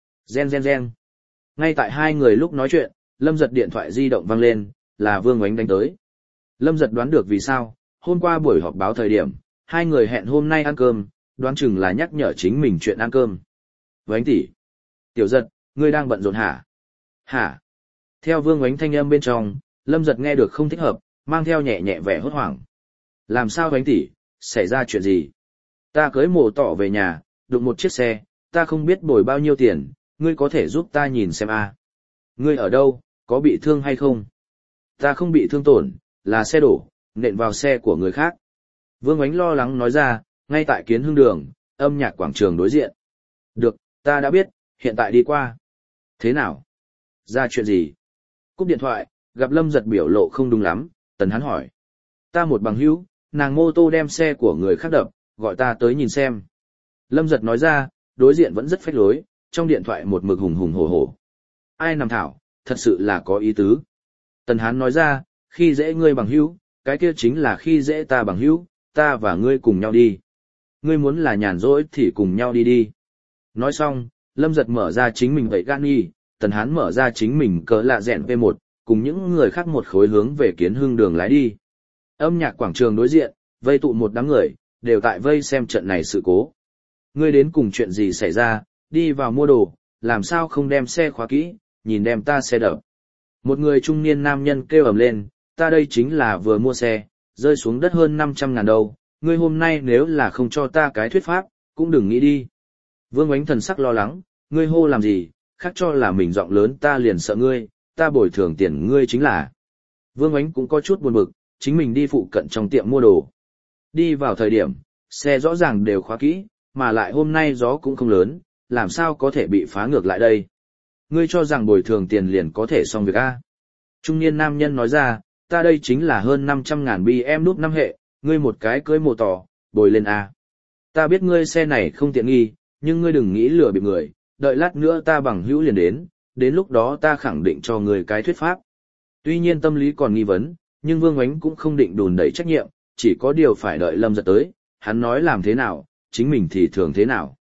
Gen. Ngay tại hai người lúc nói chuyện, Lâm Giật điện thoại di động vang lên, là Vương Oánh đánh tới. Lâm Giật đoán được vì sao, hôm qua buổi họp báo thời điểm, hai người hẹn hôm nay ăn cơm, đoán chừng là nhắc nhở chính mình chuyện ăn cơm. Oánh tỷ, Tiểu Giật, ngươi đang bận rộn hả? Hả? Theo Vương Oánh thanh âm bên trong, Lâm Giật nghe được không thích hợp, mang theo nhẹ nhẹ vẻ hốt hoảng. Làm sao Oánh tỷ, xảy ra chuyện gì? Ta cưới mồ tỏ về nhà, đụng một chiếc xe, ta không biết bồi bao nhiêu tiền, ngươi có thể giúp ta nhìn xem a? Ngươi ở đâu, có bị thương hay không? Ta không bị thương tổn, là xe đổ, nện vào xe của người khác. Vương Oánh lo lắng nói ra, ngay tại Kiến Hưng đường, âm nhạc quảng trường đối diện. Được, ta đã biết, hiện tại đi qua. Thế nào? Ra chuyện gì? Cúp điện thoại, gặp Lâm Giật biểu lộ không đúng lắm, Tần Hán hỏi. Ta một bằng hữu, nàng mô tô đem xe của người khác đập, gọi ta tới nhìn xem. Lâm Giật nói ra, đối diện vẫn rất phách lối, trong điện thoại một mực hùng hùng hổ hổ. Ai nằm thảo, thật sự là có ý tứ. Tần Hán nói ra, khi dễ ngươi bằng hữu, cái kia chính là khi dễ ta bằng hữu, ta và ngươi cùng nhau đi. Ngươi muốn là nhàn rỗi thì cùng nhau đi đi. Nói xong, Lâm Giật mở ra chính mình vậy gan nghi, Tần Hán mở ra chính mình cỡ lạ dẹn V1, cùng những người khác một khối hướng về Kiến Hưng đường lái đi. Âm nhạc quảng trường đối diện, vây tụ một đám người, đều tại vây xem trận này sự cố. Ngươi đến cùng chuyện gì xảy ra, đi vào mua đồ, làm sao không đem xe khóa kỹ, nhìn đem ta xe đập. Một người trung niên nam nhân kêu ầm lên, ta đây chính là vừa mua xe, rơi xuống đất hơn 500.000 đâu, ngươi hôm nay nếu là không cho ta cái thuyết pháp, cũng đừng nghĩ đi. Vương Oánh thần sắc lo lắng, ngươi hô làm gì, khác cho là mình giọng lớn ta liền sợ ngươi, ta bồi thường tiền ngươi chính là. Vương Oánh cũng có chút buồn bực, chính mình đi phụ cận trong tiệm mua đồ. Đi vào thời điểm, xe rõ ràng đều khóa kỹ, mà lại hôm nay gió cũng không lớn, làm sao có thể bị phá ngược lại đây. Ngươi cho rằng bồi thường tiền liền có thể xong việc a? Trung niên nam nhân nói ra, ta đây chính là hơn 500.000 BM núp 5 hệ, ngươi một cái cưới mồ tỏ, bồi lên a. Ta biết ngươi xe này không tiện nghi, nhưng ngươi đừng nghĩ lừa bịp người, đợi lát nữa ta bằng hữu liền đến lúc đó ta khẳng định cho ngươi cái thuyết pháp. Tuy nhiên tâm lý còn nghi vấn, nhưng Vương Oánh cũng không định đùn đẩy trách nhiệm, chỉ có điều phải đợi Lâm Giật tới, hắn nói làm thế nào, chính mình thì thường thế nào.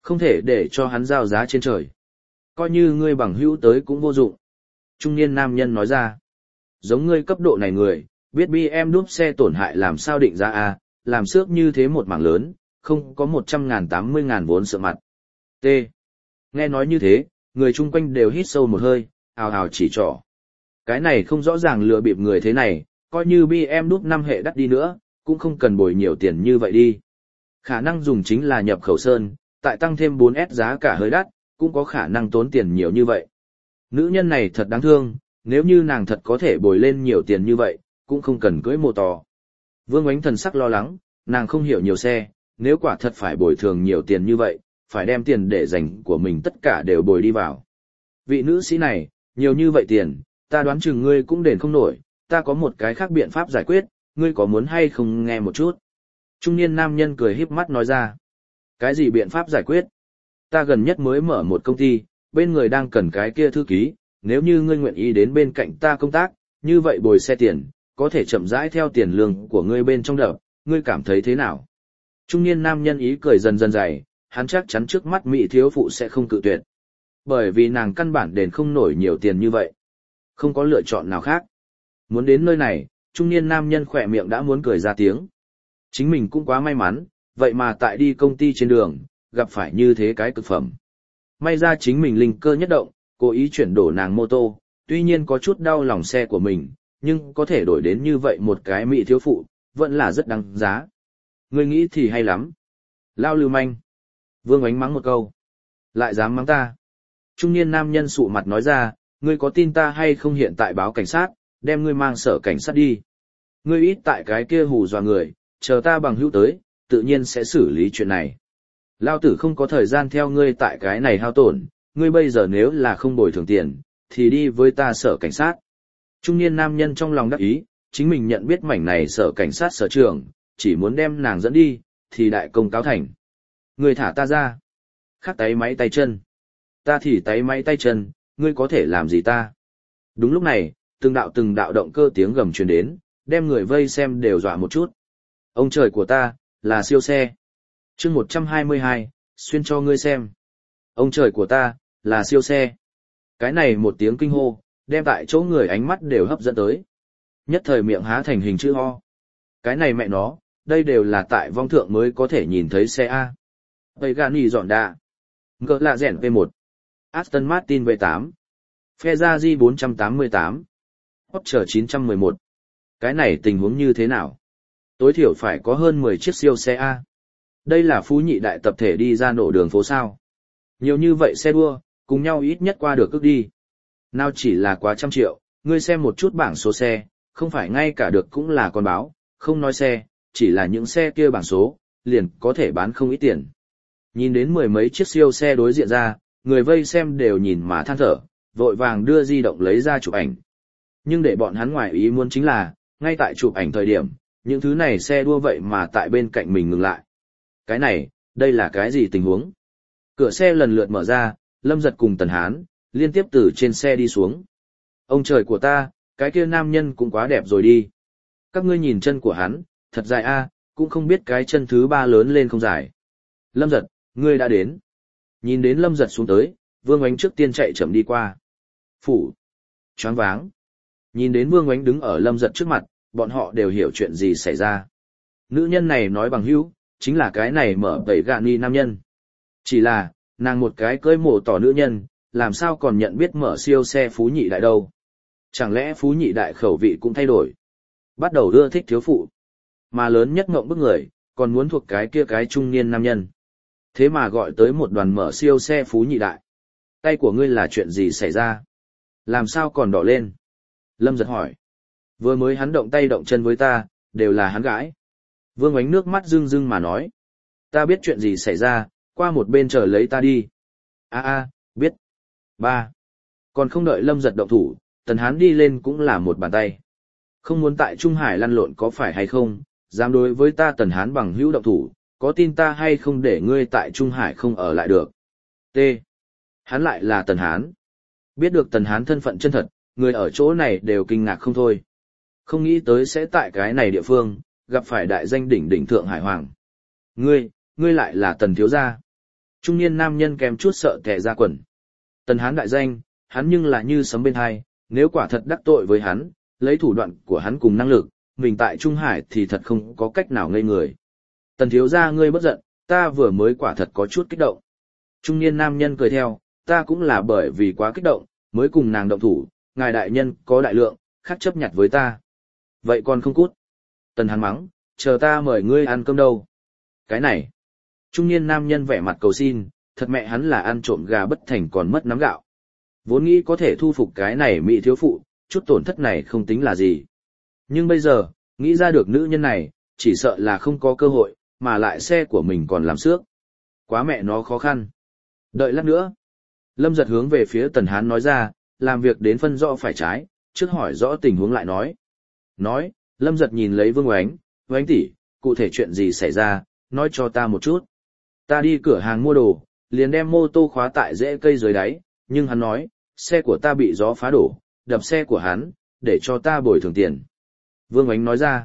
Không thể để cho hắn giao giá trên trời. Coi như ngươi bằng hữu tới cũng vô dụng. Trung niên nam nhân nói ra. Giống ngươi cấp độ này người, biết BMW xe tổn hại làm sao định giá a, làm xước như thế một mảng lớn, không có 100.000 80.000 vốn sợ mặt. T. Nghe nói như thế, người chung quanh đều hít sâu một hơi, ào ào chỉ trỏ. Cái này không rõ ràng lừa bịp người thế này, coi như BMW 5 hệ đắt đi nữa, cũng không cần bồi nhiều tiền như vậy đi. Khả năng dùng chính là nhập khẩu sơn, tại tăng thêm 4S giá cả hơi đắt, cũng có khả năng tốn tiền nhiều như vậy. Nữ nhân này thật đáng thương, nếu như nàng thật có thể bồi lên nhiều tiền như vậy, cũng không cần cưới mô tò. Vương Ánh thần sắc lo lắng, nàng không hiểu nhiều xe, nếu quả thật phải bồi thường nhiều tiền như vậy, phải đem tiền để dành của mình tất cả đều bồi đi vào. Vị nữ sĩ này, nhiều như vậy tiền, ta đoán chừng ngươi cũng đền không nổi, ta có một cái khác biện pháp giải quyết, ngươi có muốn hay không nghe một chút. Trung niên nam nhân cười híp mắt nói ra. Cái gì biện pháp giải quyết? Ta gần nhất mới mở một công ty, bên người đang cần cái kia thư ký, nếu như ngươi nguyện ý đến bên cạnh ta công tác, như vậy bồi xe tiền, có thể chậm rãi theo tiền lương của ngươi bên trong đợt, ngươi cảm thấy thế nào? Trung niên nam nhân ý cười dần dần dày, hắn chắc chắn trước mắt mỹ thiếu phụ sẽ không cự tuyệt. Bởi vì nàng căn bản đền không nổi nhiều tiền như vậy. Không có lựa chọn nào khác. Muốn đến nơi này, trung niên nam nhân khỏe miệng đã muốn cười ra tiếng. Chính mình cũng quá may mắn, vậy mà tại đi công ty trên đường, gặp phải như thế cái cực phẩm. May ra chính mình linh cơ nhất động, cố ý chuyển đổ nàng mô tô, tuy nhiên có chút đau lòng xe của mình, nhưng có thể đổi đến như vậy một cái mỹ thiếu phụ, vẫn là rất đáng giá. Ngươi nghĩ thì hay lắm. Lao lưu manh. Vương Ánh mắng một câu. Lại dám mắng ta. Trung niên nam nhân sụ mặt nói ra, ngươi có tin ta hay không hiện tại báo cảnh sát, đem ngươi mang sở cảnh sát đi. Ngươi ít tại cái kia hù dọa người, chờ ta bằng hữu tới, tự nhiên sẽ xử lý chuyện này. Lao tử không có thời gian theo ngươi tại cái này hao tổn, ngươi bây giờ nếu là không bồi thường tiền, thì đi với ta sở cảnh sát. Trung niên nam nhân trong lòng đắc ý, chính mình nhận biết mảnh này sở cảnh sát sở trưởng, chỉ muốn đem nàng dẫn đi, thì đại công cáo thành. Ngươi thả ta ra. Khắc tay máy tay chân. Ta thì tay máy tay chân, ngươi có thể làm gì ta? Đúng lúc này, từng đạo động cơ tiếng gầm truyền đến, đem người vây xem đều dọa một chút. Ông trời của ta, là siêu xe. Chương 122, xuyên cho ngươi xem. Ông trời của ta, là siêu xe. Cái này một tiếng kinh hô, đem tại chỗ người ánh mắt đều hấp dẫn tới. Nhất thời miệng há thành hình chữ O. Cái này mẹ nó, đây đều là tại vong thượng mới có thể nhìn thấy xe A. Pagani dọn đạ. Ngỡ là rẻn V1. Aston Martin V8. Ferrari 488. Porsche 911. Cái này tình huống như thế nào? Tối thiểu phải có hơn 10 chiếc siêu xe A. Đây là phú nhị đại tập thể đi ra nổ đường phố sao. Nhiều như vậy xe đua, cùng nhau ít nhất qua được cước đi. Nào chỉ là quá trăm triệu, ngươi xem một chút bảng số xe, không phải ngay cả được cũng là con báo, không nói xe, chỉ là những xe kia bảng số, liền có thể bán không ít tiền. Nhìn đến mười mấy chiếc siêu xe đối diện ra, người vây xem đều nhìn mà than thở, vội vàng đưa di động lấy ra chụp ảnh. Nhưng để bọn hắn ngoài ý muốn chính là, ngay tại chụp ảnh thời điểm, những thứ này xe đua vậy mà tại bên cạnh mình ngừng lại. Cái này, đây là cái gì tình huống? Cửa xe lần lượt mở ra, Lâm Giật cùng Tần Hán, liên tiếp từ trên xe đi xuống. Ông trời của ta, cái kia nam nhân cũng quá đẹp rồi đi. Các ngươi nhìn chân của hắn, thật dài a, cũng không biết cái chân thứ ba lớn lên không dài. Lâm Giật, ngươi đã đến. Nhìn đến Lâm Giật xuống tới, Vương Oánh trước tiên chạy chậm đi qua. Phủ. Choáng váng. Nhìn đến Vương Oánh đứng ở Lâm Giật trước mặt, bọn họ đều hiểu chuyện gì xảy ra. Nữ nhân này nói bằng hữu, chính là cái này mở tẩy gạ ni nam nhân. Chỉ là, nàng một cái cưới mổ tỏ nữ nhân, làm sao còn nhận biết mở siêu xe phú nhị đại đâu. Chẳng lẽ phú nhị đại khẩu vị cũng thay đổi. Bắt đầu ưa thích thiếu phụ. Mà lớn nhất ngộng bức người, còn muốn thuộc cái kia cái trung niên nam nhân. Thế mà gọi tới một đoàn mở siêu xe phú nhị đại. Tay của ngươi là chuyện gì xảy ra? Làm sao còn đỏ lên? Lâm Giật hỏi. Vừa mới hắn động tay động chân với ta, đều là hắn gãi. Vương Ánh nước mắt rưng rưng mà nói. Ta biết chuyện gì xảy ra, qua một bên chờ lấy ta đi. Biết. Ba. Còn không đợi Lâm Giật động thủ, Tần Hán đi lên cũng là một bàn tay. Không muốn tại Trung Hải lăn lộn có phải hay không, dám đối với ta Tần Hán bằng hữu động thủ, có tin ta hay không để ngươi tại Trung Hải không ở lại được. T. Hắn lại là Tần Hán. Biết được Tần Hán thân phận chân thật, người ở chỗ này đều kinh ngạc không thôi. Không nghĩ tới sẽ tại cái này địa phương, gặp phải đại danh đỉnh đỉnh Thượng Hải Hoàng. Ngươi lại là Tần thiếu gia. Trung niên nam nhân kèm chút sợ tè ra quần. Tần Hán đại danh, hắn nhưng là như sấm bên hai, nếu quả thật đắc tội với hắn, lấy thủ đoạn của hắn cùng năng lực, mình tại Trung Hải thì thật không có cách nào ngây người. Tần thiếu gia ngươi bất giận, ta vừa mới quả thật có chút kích động. Trung niên nam nhân cười theo, ta cũng là bởi vì quá kích động, mới cùng nàng động thủ, ngài đại nhân có đại lượng, khác chấp nhặt với ta. Vậy còn không cút. Tần Hán mắng, chờ ta mời ngươi ăn cơm đâu. Cái này. Trung niên nam nhân vẻ mặt cầu xin, thật mẹ hắn là ăn trộm gà bất thành còn mất nắm gạo. Vốn nghĩ có thể thu phục cái này mỹ thiếu phụ, chút tổn thất này không tính là gì. Nhưng bây giờ, nghĩ ra được nữ nhân này, chỉ sợ là không có cơ hội, mà lại xe của mình còn làm xước. Quá mẹ nó khó khăn. Đợi lát nữa. Lâm giật hướng về phía Tần Hán nói ra, làm việc đến phân rõ phải trái, trước hỏi rõ tình huống lại nói. Nói, Lâm giật nhìn lấy Vương Oánh, Oánh tỷ, cụ thể chuyện gì xảy ra, nói cho ta một chút. Ta đi cửa hàng mua đồ, liền đem mô tô khóa tại rễ cây dưới đáy, nhưng hắn nói, xe của ta bị gió phá đổ, đập xe của hắn, để cho ta bồi thường tiền. Vương Oánh nói ra,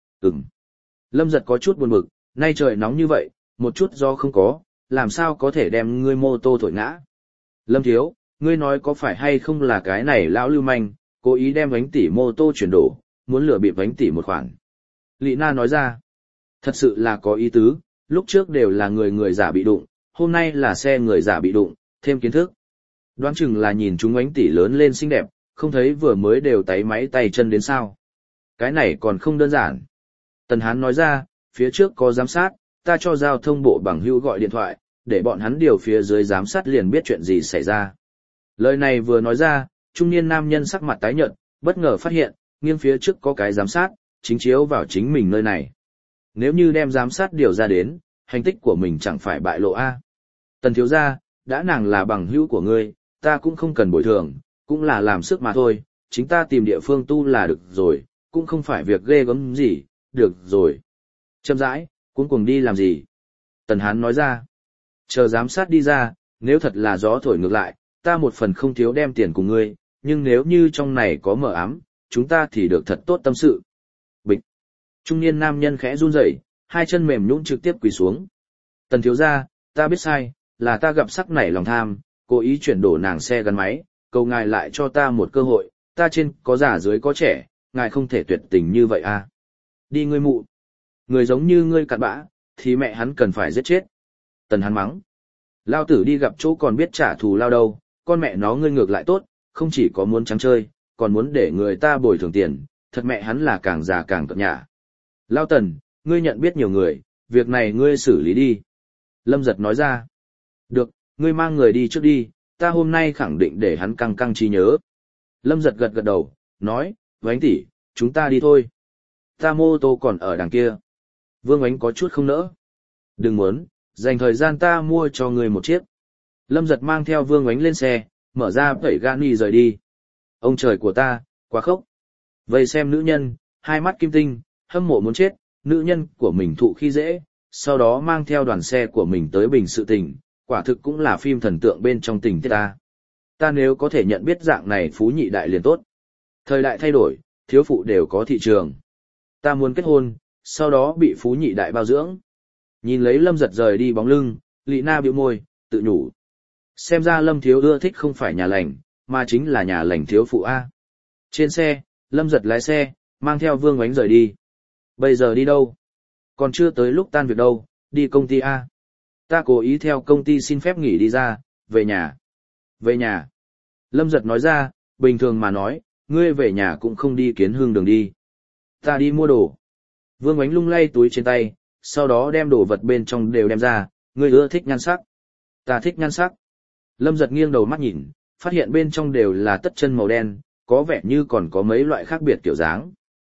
Lâm giật có chút buồn bực, nay trời nóng như vậy, một chút gió không có, làm sao có thể đem ngươi mô tô thổi ngã. Lâm thiếu, ngươi nói có phải hay không là cái này lão lưu manh, cố ý đem Oánh tỷ mô tô chuyển đổ, muốn lừa bịp Oánh tỷ một khoản. Lị Na nói ra, thật sự là có ý tứ, lúc trước đều là người giả bị đụng, hôm nay là xe người giả bị đụng, thêm kiến thức. Đoán chừng là nhìn chúng Oánh tỷ lớn lên xinh đẹp, không thấy vừa mới đều táy máy tay chân đến sao. Cái này còn không đơn giản. Tần Hán nói ra, phía trước có giám sát, ta cho giao thông bộ bằng hữu gọi điện thoại, để bọn hắn điều phía dưới giám sát liền biết chuyện gì xảy ra. Lời này vừa nói ra, trung niên nam nhân sắc mặt tái nhợt, bất ngờ phát hiện, nghiêng phía trước có cái giám sát, chính chiếu vào chính mình nơi này. Nếu như đem giám sát điều ra đến, hành tích của mình chẳng phải bại lộ a. Tần thiếu gia, đã nàng là bằng hữu của ngươi, ta cũng không cần bồi thường, cũng là làm sức mà thôi, chính ta tìm địa phương tu là được rồi, cũng không phải việc ghê gớm gì, được rồi. Chậm rãi, cuối cùng đi làm gì? Tần Hán nói ra, chờ giám sát đi ra, nếu thật là gió thổi ngược lại, ta một phần không thiếu đem tiền của ngươi, nhưng nếu như trong này có mờ ám, chúng ta thì được thật tốt tâm sự. Bịch. Trung niên nam nhân khẽ run rẩy, hai chân mềm nhũn trực tiếp quỳ xuống. Tần thiếu gia, ta biết sai, là ta gặp sắc nảy lòng tham, cố ý chuyển đổ nàng xe gắn máy, cầu ngài lại cho ta một cơ hội, ta trên có già dưới có trẻ, ngài không thể tuyệt tình như vậy à. Đi ngươi mụ. Người giống như ngươi cặn bã, thì mẹ hắn cần phải giết chết. Tần Hán mắng. Lao tử đi gặp chỗ còn biết trả thù lao đâu, con mẹ nó ngươi ngược lại tốt, không chỉ có muốn trắng chơi, còn muốn để người ta bồi thường tiền, thật mẹ hắn là càng già càng cợt nhả. Lao Tần, ngươi nhận biết nhiều người, việc này ngươi xử lý đi. Lâm giật nói ra. Được, ngươi mang người đi trước đi, ta hôm nay khẳng định để hắn căng căng trí nhớ. Lâm giật gật gật đầu, nói, Oánh tỷ, chúng ta đi thôi. Ta mô tô còn ở đằng kia. Vương Oánh có chút không nỡ. Đừng muốn, dành thời gian ta mua cho ngươi một chiếc. Lâm giật mang theo Vương Oánh lên xe, mở ra tẩy gani rời đi. Ông trời của ta, quá khốc. Vậy xem nữ nhân, hai mắt kim tinh, hâm mộ muốn chết, nữ nhân của mình thụ khi dễ, sau đó mang theo đoàn xe của mình tới bình sự tình, quả thực cũng là phim thần tượng bên trong tình tiết ta. Ta nếu có thể nhận biết dạng này phú nhị đại liền tốt. Thời đại thay đổi, thiếu phụ đều có thị trường. Ta muốn kết hôn, sau đó bị phú nhị đại bao dưỡng. Nhìn lấy Lâm giật rời đi bóng lưng, Lị Na bĩu môi, tự nhủ. Xem ra Lâm thiếu ưa thích không phải nhà lành, mà chính là nhà lành thiếu phụ A. Trên xe, Lâm giật lái xe, mang theo Vương Oánh rời đi. Bây giờ đi đâu? Còn chưa tới lúc tan việc đâu, đi công ty A. Ta cố ý theo công ty xin phép nghỉ đi ra, về nhà. Về nhà. Lâm giật nói ra, bình thường mà nói, ngươi về nhà cũng không đi Kiến Hương đường đi. Ta đi mua đồ. Vương Oánh lung lay túi trên tay, sau đó đem đồ vật bên trong đều đem ra, ngươi ưa thích nhan sắc. Ta thích nhan sắc. Lâm giật nghiêng đầu mắt nhìn, phát hiện bên trong đều là tất chân màu đen, có vẻ như còn có mấy loại khác biệt kiểu dáng.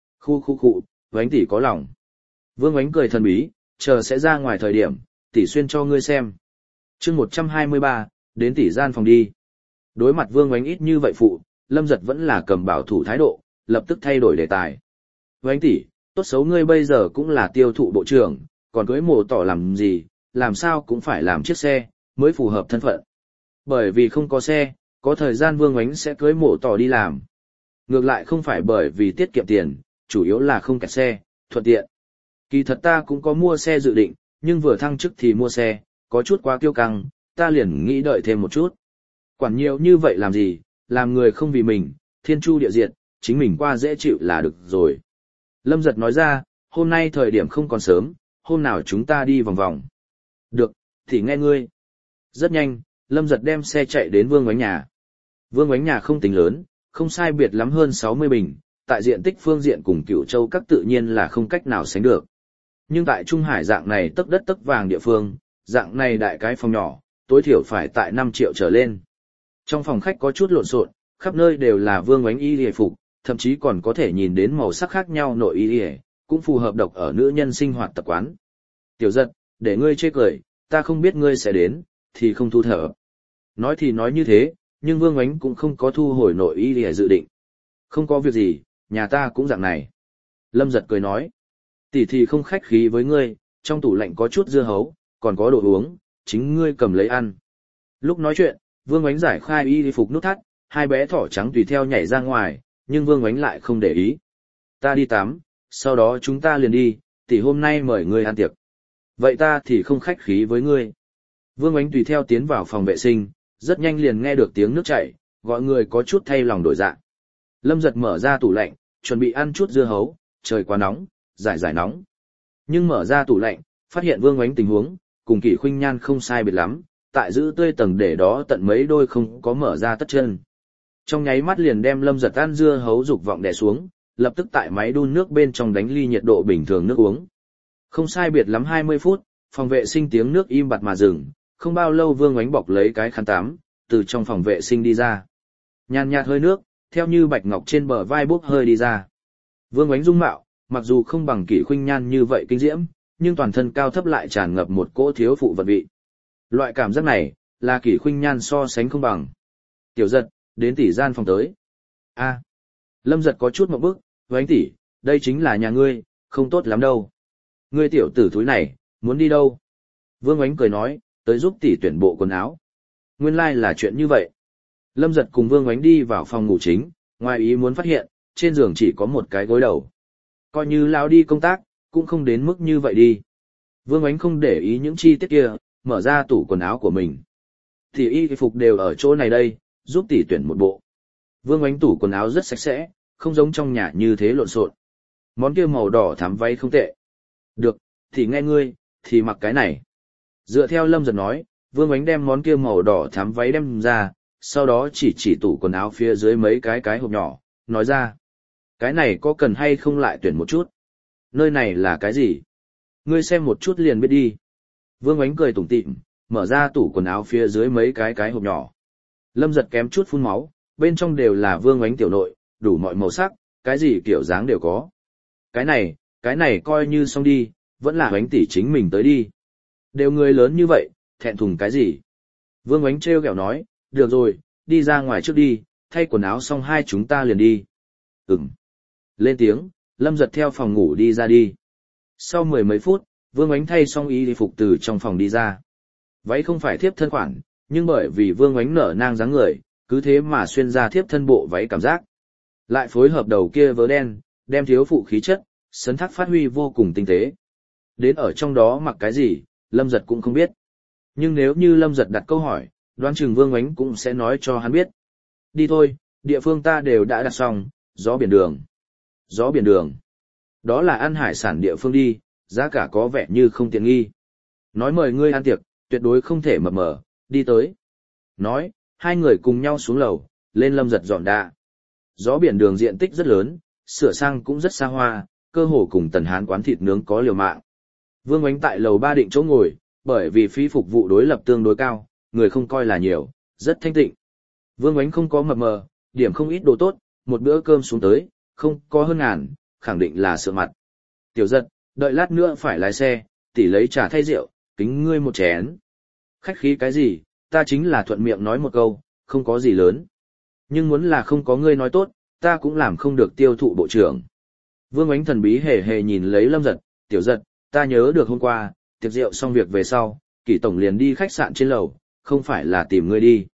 Khu, Oánh tỷ có lòng. Vương Oánh cười thần bí, chờ sẽ ra ngoài thời điểm, tỷ xuyên cho ngươi xem. Chương 123, đến tỷ gian phòng đi. Đối mặt Vương Oánh ít như vậy phụ, Lâm giật vẫn là cầm bảo thủ thái độ, lập tức thay đổi đề tài. Oánh tỷ, tốt xấu ngươi bây giờ cũng là tiêu thụ bộ trưởng, còn cưới mồ tỏ làm gì, làm sao cũng phải làm chiếc xe, mới phù hợp thân phận. Bởi vì không có xe, có thời gian Vương Oánh sẽ cưới mồ tỏ đi làm. Ngược lại không phải bởi vì tiết kiệm tiền, chủ yếu là không kẹt xe, thuận tiện. Kỳ thật ta cũng có mua xe dự định, nhưng vừa thăng chức thì mua xe, có chút quá kiêu căng, ta liền nghĩ đợi thêm một chút. Quản nhiều như vậy làm gì, làm người không vì mình, thiên chu địa diệt, chính mình qua dễ chịu là được rồi. Lâm Giật nói ra, hôm nay thời điểm không còn sớm, hôm nào chúng ta đi vòng vòng. Được, thì nghe ngươi. Rất nhanh, Lâm Giật đem xe chạy đến Vương Ngoánh nhà. Vương Ngoánh nhà không tính lớn, không sai biệt lắm hơn 60 bình, tại diện tích phương diện cùng Cửu Châu các tự nhiên là không cách nào sánh được. Nhưng tại Trung Hải dạng này tấc đất tấc vàng địa phương, dạng này đại cái phòng nhỏ, tối thiểu phải tại 5 triệu trở lên. Trong phòng khách có chút lộn xộn, khắp nơi đều là Vương Ngoánh y y phục, thậm chí còn có thể nhìn đến màu sắc khác nhau nội y y, cũng phù hợp độc ở nữ nhân sinh hoạt tập quán. Tiểu Giật, để ngươi chê cười, ta không biết ngươi sẽ đến, thì không thu thở. Nói thì nói như thế, nhưng Vương Ngoánh cũng không có thu hồi nội y y dự định. Không có việc gì, nhà ta cũng dạng này. Lâm Giật cười nói, tỷ thì không khách khí với ngươi, trong tủ lạnh có chút dưa hấu, còn có đồ uống, chính ngươi cầm lấy ăn. Lúc nói chuyện, Vương Ngoánh giải khai y phục nút thắt, hai bé thỏ trắng tùy theo nhảy ra ngoài, nhưng Vương Ngoánh lại không để ý. Ta đi tắm, sau đó chúng ta liền đi, tỷ hôm nay mời ngươi ăn tiệc. Vậy ta thì không khách khí với ngươi. Vương Ngoánh tùy theo tiến vào phòng vệ sinh, rất nhanh liền nghe được tiếng nước chảy, gọi người có chút thay lòng đổi dạ. Lâm Giật mở ra tủ lạnh, chuẩn bị ăn chút dưa hấu, trời quá nóng, giải nóng. Nhưng mở ra tủ lạnh, phát hiện Vương Ngoánh tình huống, cùng Kỷ Khuynh Nhan không sai biệt lắm, tại giữ tươi tầng để đó tận mấy đôi không có mở ra tất chân. Trong nháy mắt liền đem Lâm Giật ăn dưa hấu dục vọng đè xuống, lập tức tại máy đun nước bên trong đánh ly nhiệt độ bình thường nước uống. Không sai biệt lắm 20 phút, phòng vệ sinh tiếng nước im bặt mà dừng, không bao lâu Vương Ngoánh bọc lấy cái khăn tắm, từ trong phòng vệ sinh đi ra. Nhàn nhạt hơi nước, theo như bạch ngọc trên bờ vai bốc hơi đi ra. Vương Ngoánh dung mạo, mặc dù không bằng Kỷ Khuynh Nhan như vậy kinh diễm, nhưng toàn thân cao thấp lại tràn ngập một cỗ thiếu phụ vận vị. Loại cảm giác này, là Kỷ Khuynh Nhan so sánh không bằng. Tiểu Giật, đến tỷ gian phòng tới. A. Lâm Giật có chút ngượng bức, Ngoánh tỷ, đây chính là nhà ngươi, không tốt lắm đâu. Ngươi tiểu tử thúi này, muốn đi đâu? Vương Ngoánh cười nói, tới giúp tỷ tuyển bộ quần áo. Nguyên lai là chuyện như vậy. Lâm Giật cùng Vương Ngoánh đi vào phòng ngủ chính, ngoài ý muốn phát hiện, trên giường chỉ có một cái gối đầu. Coi như lao đi công tác, cũng không đến mức như vậy đi. Vương Ngoánh không để ý những chi tiết kia, mở ra tủ quần áo của mình. Thì y phục đều ở chỗ này đây, giúp tỷ tuyển một bộ. Vương Ngoánh tủ quần áo rất sạch sẽ, không giống trong nhà như thế lộn xộn. Món kia màu đỏ thắm váy không tệ. Được, thì nghe ngươi, thì mặc cái này. Dựa theo Lâm Giật nói, Vương Ngoánh đem món kia màu đỏ thắm váy đem ra, sau đó chỉ tủ quần áo phía dưới mấy cái hộp nhỏ, nói ra. Cái này có cần hay không lại tuyển một chút? Nơi này là cái gì? Ngươi xem một chút liền biết đi. Vương Ngoánh cười tủm tỉm, mở ra tủ quần áo phía dưới mấy cái hộp nhỏ. Lâm Giật kém chút phun máu, bên trong đều là Vương Ngoánh tiểu nội, đủ mọi màu sắc, cái gì kiểu dáng đều có. Cái này coi như xong đi, vẫn là Ngoánh tỷ chính mình tới đi. Đều người lớn như vậy, thẹn thùng cái gì? Vương Ngoánh trêu ghẹo nói, được rồi, đi ra ngoài trước đi, thay quần áo xong hai chúng ta liền đi. Lên tiếng, Lâm Giật theo phòng ngủ đi ra đi. Sau 10 mấy phút, Vương Ngoánh thay xong y phục từ trong phòng đi ra. Váy không phải thiếp thân khoản, nhưng bởi vì Vương Ngoánh nở nang dáng người, cứ thế mà xuyên ra thiếp thân bộ váy cảm giác. Lại phối hợp đầu kia vớ đen, đem thiếu phụ khí chất, sấn thác phát huy vô cùng tinh tế. Đến ở trong đó mặc cái gì, Lâm Giật cũng không biết. Nhưng nếu như Lâm Giật đặt câu hỏi, đoán chừng Vương Ngoánh cũng sẽ nói cho hắn biết. Đi thôi, địa phương ta đều đã đặt xong, gió biển đường. Gió biển đường. Đó là ăn hải sản địa phương đi, giá cả có vẻ như không tiện nghi. Nói mời ngươi ăn tiệc, tuyệt đối không thể mập mờ, đi tới. Nói, hai người cùng nhau xuống lầu, lên Lâm Giật dọn đạ. Gió biển đường diện tích rất lớn, sửa sang cũng rất xa hoa, cơ hồ cùng Tần Hán quán thịt nướng có liều mạng. Vương Ngoánh tại lầu 3 định chỗ ngồi, bởi vì phí phục vụ đối lập tương đối cao, người không coi là nhiều, rất thanh tịnh. Vương Ngoánh không có mập mờ, điểm không ít đồ tốt, một bữa cơm xuống tới, không có hơn ngàn, khẳng định là sợ mặt. Tiểu Giật, đợi lát nữa phải lái xe, tỷ lấy trà thay rượu, kính ngươi một chén. Khách khí cái gì, ta chính là thuận miệng nói một câu, không có gì lớn. Nhưng muốn là không có ngươi nói tốt, ta cũng làm không được tiêu thụ bộ trưởng. Vương Ngoánh thần bí hề hề nhìn lấy Lâm Giật, Tiểu Giật, ta nhớ được hôm qua, tiệc rượu xong việc về sau, Kỷ tổng liền đi khách sạn trên lầu, không phải là tìm ngươi đi.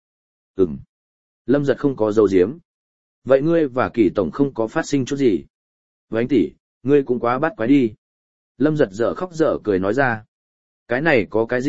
Lâm Giật không có dấu diếm. Vậy ngươi và Kỷ tổng không có phát sinh chút gì? Ngoánh tỷ, ngươi cũng quá bắt quái đi. Lâm Giật dở khóc dở cười nói ra. Cái này có cái gì,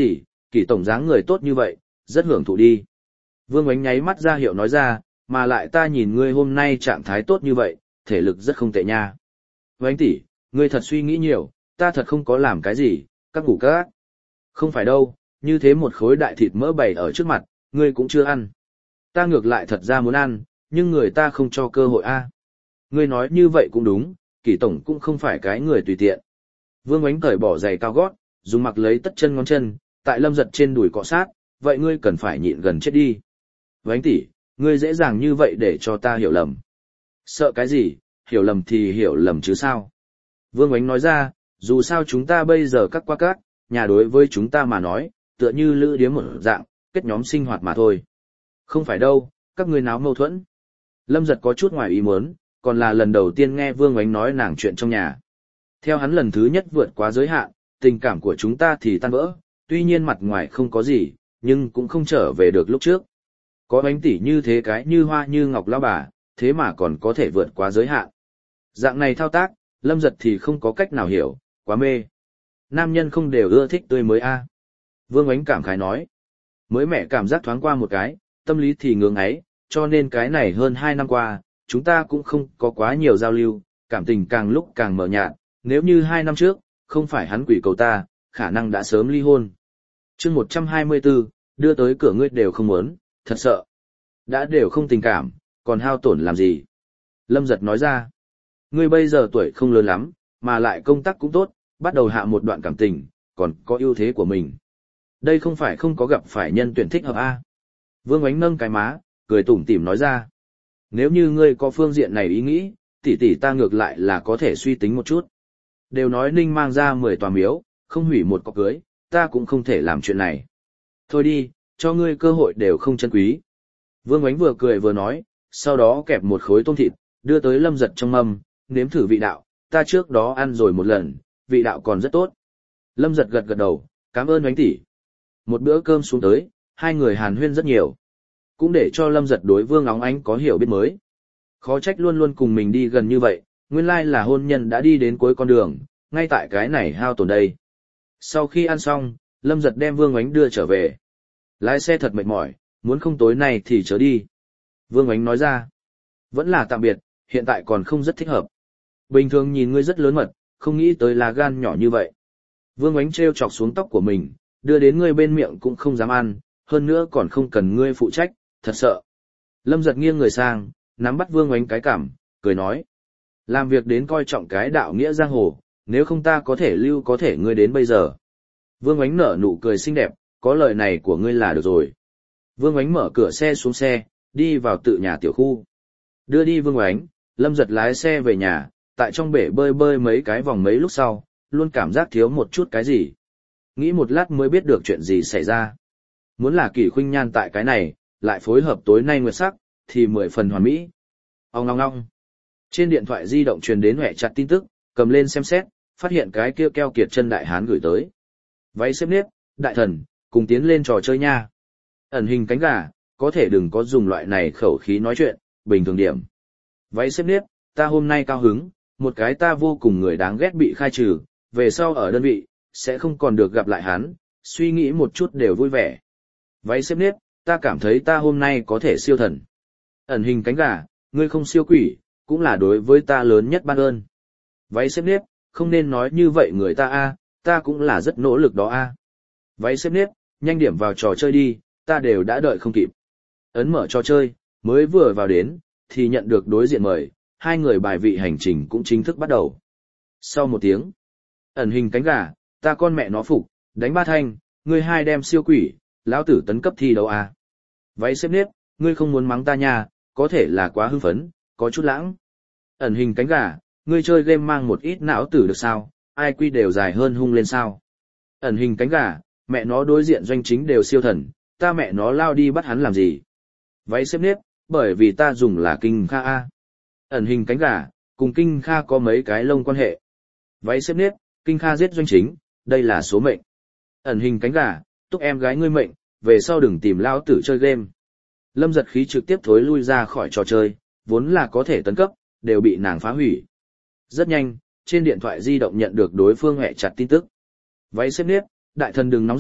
Kỷ tổng dáng người tốt như vậy, rất hưởng thụ đi. Vương Ánh nháy mắt ra hiệu nói ra, mà lại ta nhìn ngươi hôm nay trạng thái tốt như vậy, thể lực rất không tệ nha. Ánh tỷ, ngươi thật suy nghĩ nhiều, ta thật không có làm cái gì, các ngủ các. Không phải đâu, như thế một khối đại thịt mỡ bày ở trước mặt, ngươi cũng chưa ăn. Ta ngược lại thật ra muốn ăn, nhưng người ta không cho cơ hội a. Ngươi nói như vậy cũng đúng, Kỷ tổng cũng không phải cái người tùy tiện. Vương Ánh cởi bỏ giày cao gót, dùng mặc lấy tất chân ngón chân, tại Lâm Giật trên đùi cọ sát, vậy ngươi cần phải nhịn gần chết đi. Ánh tỷ, ngươi dễ dàng như vậy để cho ta hiểu lầm. Sợ cái gì, hiểu lầm thì hiểu lầm chứ sao. Vương Ánh nói ra, dù sao chúng ta bây giờ các qua các, nhà đối với chúng ta mà nói, tựa như lữ điếm một dạng, kết nhóm sinh hoạt mà thôi. Không phải đâu, các ngươi náo mâu thuẫn. Lâm Giật có chút ngoài ý muốn, còn là lần đầu tiên nghe Vương Ánh nói nàng chuyện trong nhà. Theo hắn lần thứ nhất vượt quá giới hạn, tình cảm của chúng ta thì tan vỡ, tuy nhiên mặt ngoài không có gì, nhưng cũng không trở về được lúc trước. Có Ánh tỷ như thế cái như hoa như ngọc lão bà, thế mà còn có thể vượt quá giới hạn. Dạng này thao tác, Lâm Giật thì không có cách nào hiểu, quá mê. Nam nhân không đều ưa thích tươi mới a. Vương Ánh cảm khái nói. Mới mẻ cảm giác thoáng qua một cái, tâm lý thì ngưỡng ấy, cho nên cái này hơn 2 năm qua, chúng ta cũng không có quá nhiều giao lưu, cảm tình càng lúc càng mờ nhạt, nếu như 2 năm trước, không phải hắn quỷ cầu ta, khả năng đã sớm ly hôn. Chương 124, đưa tới cửa ngươi đều không muốn, thật sợ. Đã đều không tình cảm, còn hao tổn làm gì? Lâm Giật nói ra, ngươi bây giờ tuổi không lớn lắm, mà lại công tác cũng tốt, bắt đầu hạ một đoạn cảm tình, còn có ưu thế của mình. Đây không phải không có gặp phải nhân tuyển thích hợp a. Vương Ánh nâng cái má, cười tủm tỉm nói ra. Nếu như ngươi có phương diện này ý nghĩ, tỷ tỷ ta ngược lại là có thể suy tính một chút. Đều nói Ninh mang ra 10 tòa miếu, không hủy một cọc cưới, ta cũng không thể làm chuyện này. Thôi đi, cho ngươi cơ hội đều không chân quý. Vương Ánh vừa cười vừa nói, sau đó kẹp một khối tôm thịt, đưa tới Lâm Giật trong mâm, nếm thử vị đạo, ta trước đó ăn rồi một lần, vị đạo còn rất tốt. Lâm Giật gật gật đầu, cảm ơn Ánh tỷ. Một bữa cơm xuống tới, hai người hàn huyên rất nhiều. Cũng để cho Lâm Giật đối Vương Óng Ánh có hiểu biết mới. Khó trách luôn luôn cùng mình đi gần như vậy, nguyên lai là hôn nhân đã đi đến cuối con đường, ngay tại cái này hao tổn đây. Sau khi ăn xong, Lâm Giật đem Vương Ánh đưa trở về. Lái xe thật mệt mỏi, muốn không tối nay thì chớ đi. Vương Ánh nói ra, vẫn là tạm biệt, hiện tại còn không rất thích hợp. Bình thường nhìn ngươi rất lớn mật, không nghĩ tới là gan nhỏ như vậy. Vương Ánh treo chọc xuống tóc của mình, đưa đến ngươi bên miệng cũng không dám ăn, hơn nữa còn không cần ngươi phụ trách, thật sợ. Lâm Giật nghiêng người sang, nắm bắt Vương Ánh cái cằm, cười nói. Làm việc đến coi trọng cái đạo nghĩa giang hồ, nếu không ta có thể lưu có thể ngươi đến bây giờ. Vương Ánh nở nụ cười xinh đẹp, có lời này của ngươi là được rồi. Vương Ánh mở cửa xe xuống xe, đi vào tự nhà tiểu khu. Đưa đi Vương Ánh, Lâm Giật lái xe về nhà, tại trong bể bơi bơi mấy cái vòng mấy lúc sau, luôn cảm giác thiếu một chút cái gì. Nghĩ một lát mới biết được chuyện gì xảy ra. Muốn là Kỷ Khuynh Nhan tại cái này, lại phối hợp tối nay nguyệt sắc, thì 10 phần hoàn mỹ. Ong ong ong. Trên điện thoại di động truyền đến hoẹ chặt tin tức, cầm lên xem xét, phát hiện cái kia keo kiệt chân đại hán gửi tới. Váy xếp nếp, đại thần, cùng tiến lên trò chơi nha. Ẩn hình cánh gà, có thể đừng có dùng loại này khẩu khí nói chuyện, bình thường điểm. Váy xếp nếp, ta hôm nay cao hứng, một cái ta vô cùng người đáng ghét bị khai trừ, về sau ở đơn vị, sẽ không còn được gặp lại hắn, suy nghĩ một chút đều vui vẻ. Váy xếp nếp, ta cảm thấy ta hôm nay có thể siêu thần. Ẩn hình cánh gà, ngươi không siêu quỷ, cũng là đối với ta lớn nhất ban ơn. Váy xếp nếp, không nên nói như vậy người ta a, ta cũng là rất nỗ lực đó a. Váy xếp nếp, nhanh điểm vào trò chơi đi, ta đều đã đợi không kịp. Ấn mở trò chơi, mới vừa vào đến, thì nhận được đối diện mời, hai người bài vị hành trình cũng chính thức bắt đầu. Sau một tiếng, ẩn hình cánh gà, ta con mẹ nó phục, đánh ba thanh, ngươi hai đem siêu quỷ, lão tử tấn cấp thi đấu a. Váy xếp nếp, ngươi không muốn mắng ta nha, có thể là quá hưng phấn, có chút lãng. Ẩn hình cánh gà, ngươi chơi game mang một ít não tử được sao, ai quy đều dài hơn hung lên sao. Ẩn hình cánh gà, mẹ nó đối diện doanh chính đều siêu thần, ta mẹ nó lao đi bắt hắn làm gì. Váy xếp nếp, bởi vì ta dùng là Kinh Kha A. Ẩn hình cánh gà, cùng Kinh Kha có mấy cái lông quan hệ. Váy xếp nếp, Kinh Kha giết doanh chính, đây là số mệnh. Ẩn hình cánh gà, túc em gái ngươi mệnh, về sau đừng tìm lao tử chơi game. Lâm Giật khí trực tiếp thối lui ra khỏi trò chơi, vốn là có thể tấn cấp, đều bị nàng phá hủy. Rất nhanh, trên điện thoại di động nhận được đối phương hẹ chặt tin tức. Váy xếp nếp, đại thần đừng nóng giận,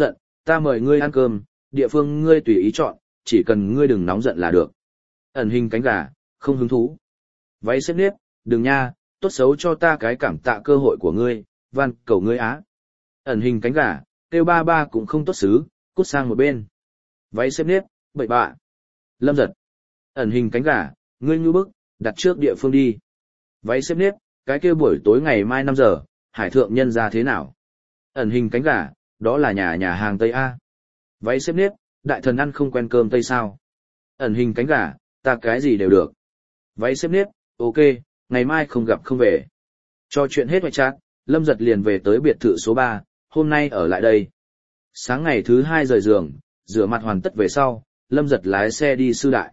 Ta mời ngươi ăn cơm, địa phương ngươi tùy ý chọn, chỉ cần ngươi đừng nóng giận là được. Ẩn hình cánh gà, không hứng thú. Váy xếp nếp, đừng nha, tốt xấu cho ta cái cảm tạ cơ hội của ngươi, van cầu ngươi á. Ẩn hình cánh gà, kêu ba ba cũng không tốt xứ, cút sang một bên. Váy xếp nếp, bậy bạ. Lâm Giật. Ẩn hình cánh gà, ngươi như bức, đặt trước địa phương đi. Váy xếp nếp, cái kia buổi tối ngày mai 5 giờ, hải thượng nhân ra thế nào? Ẩn hình cánh gà, đó là nhà hàng Tây A. Váy xếp nếp, đại thần ăn không quen cơm Tây sao? Ẩn hình cánh gà, ta cái gì đều được. Váy xếp nếp, ok, ngày mai không gặp không về. Cho chuyện hết hoại chát, Lâm Giật liền về tới biệt thự số 3, hôm nay ở lại đây. Sáng ngày thứ 2 rời giường, rửa mặt hoàn tất về sau, Lâm Giật lái xe đi sư đại.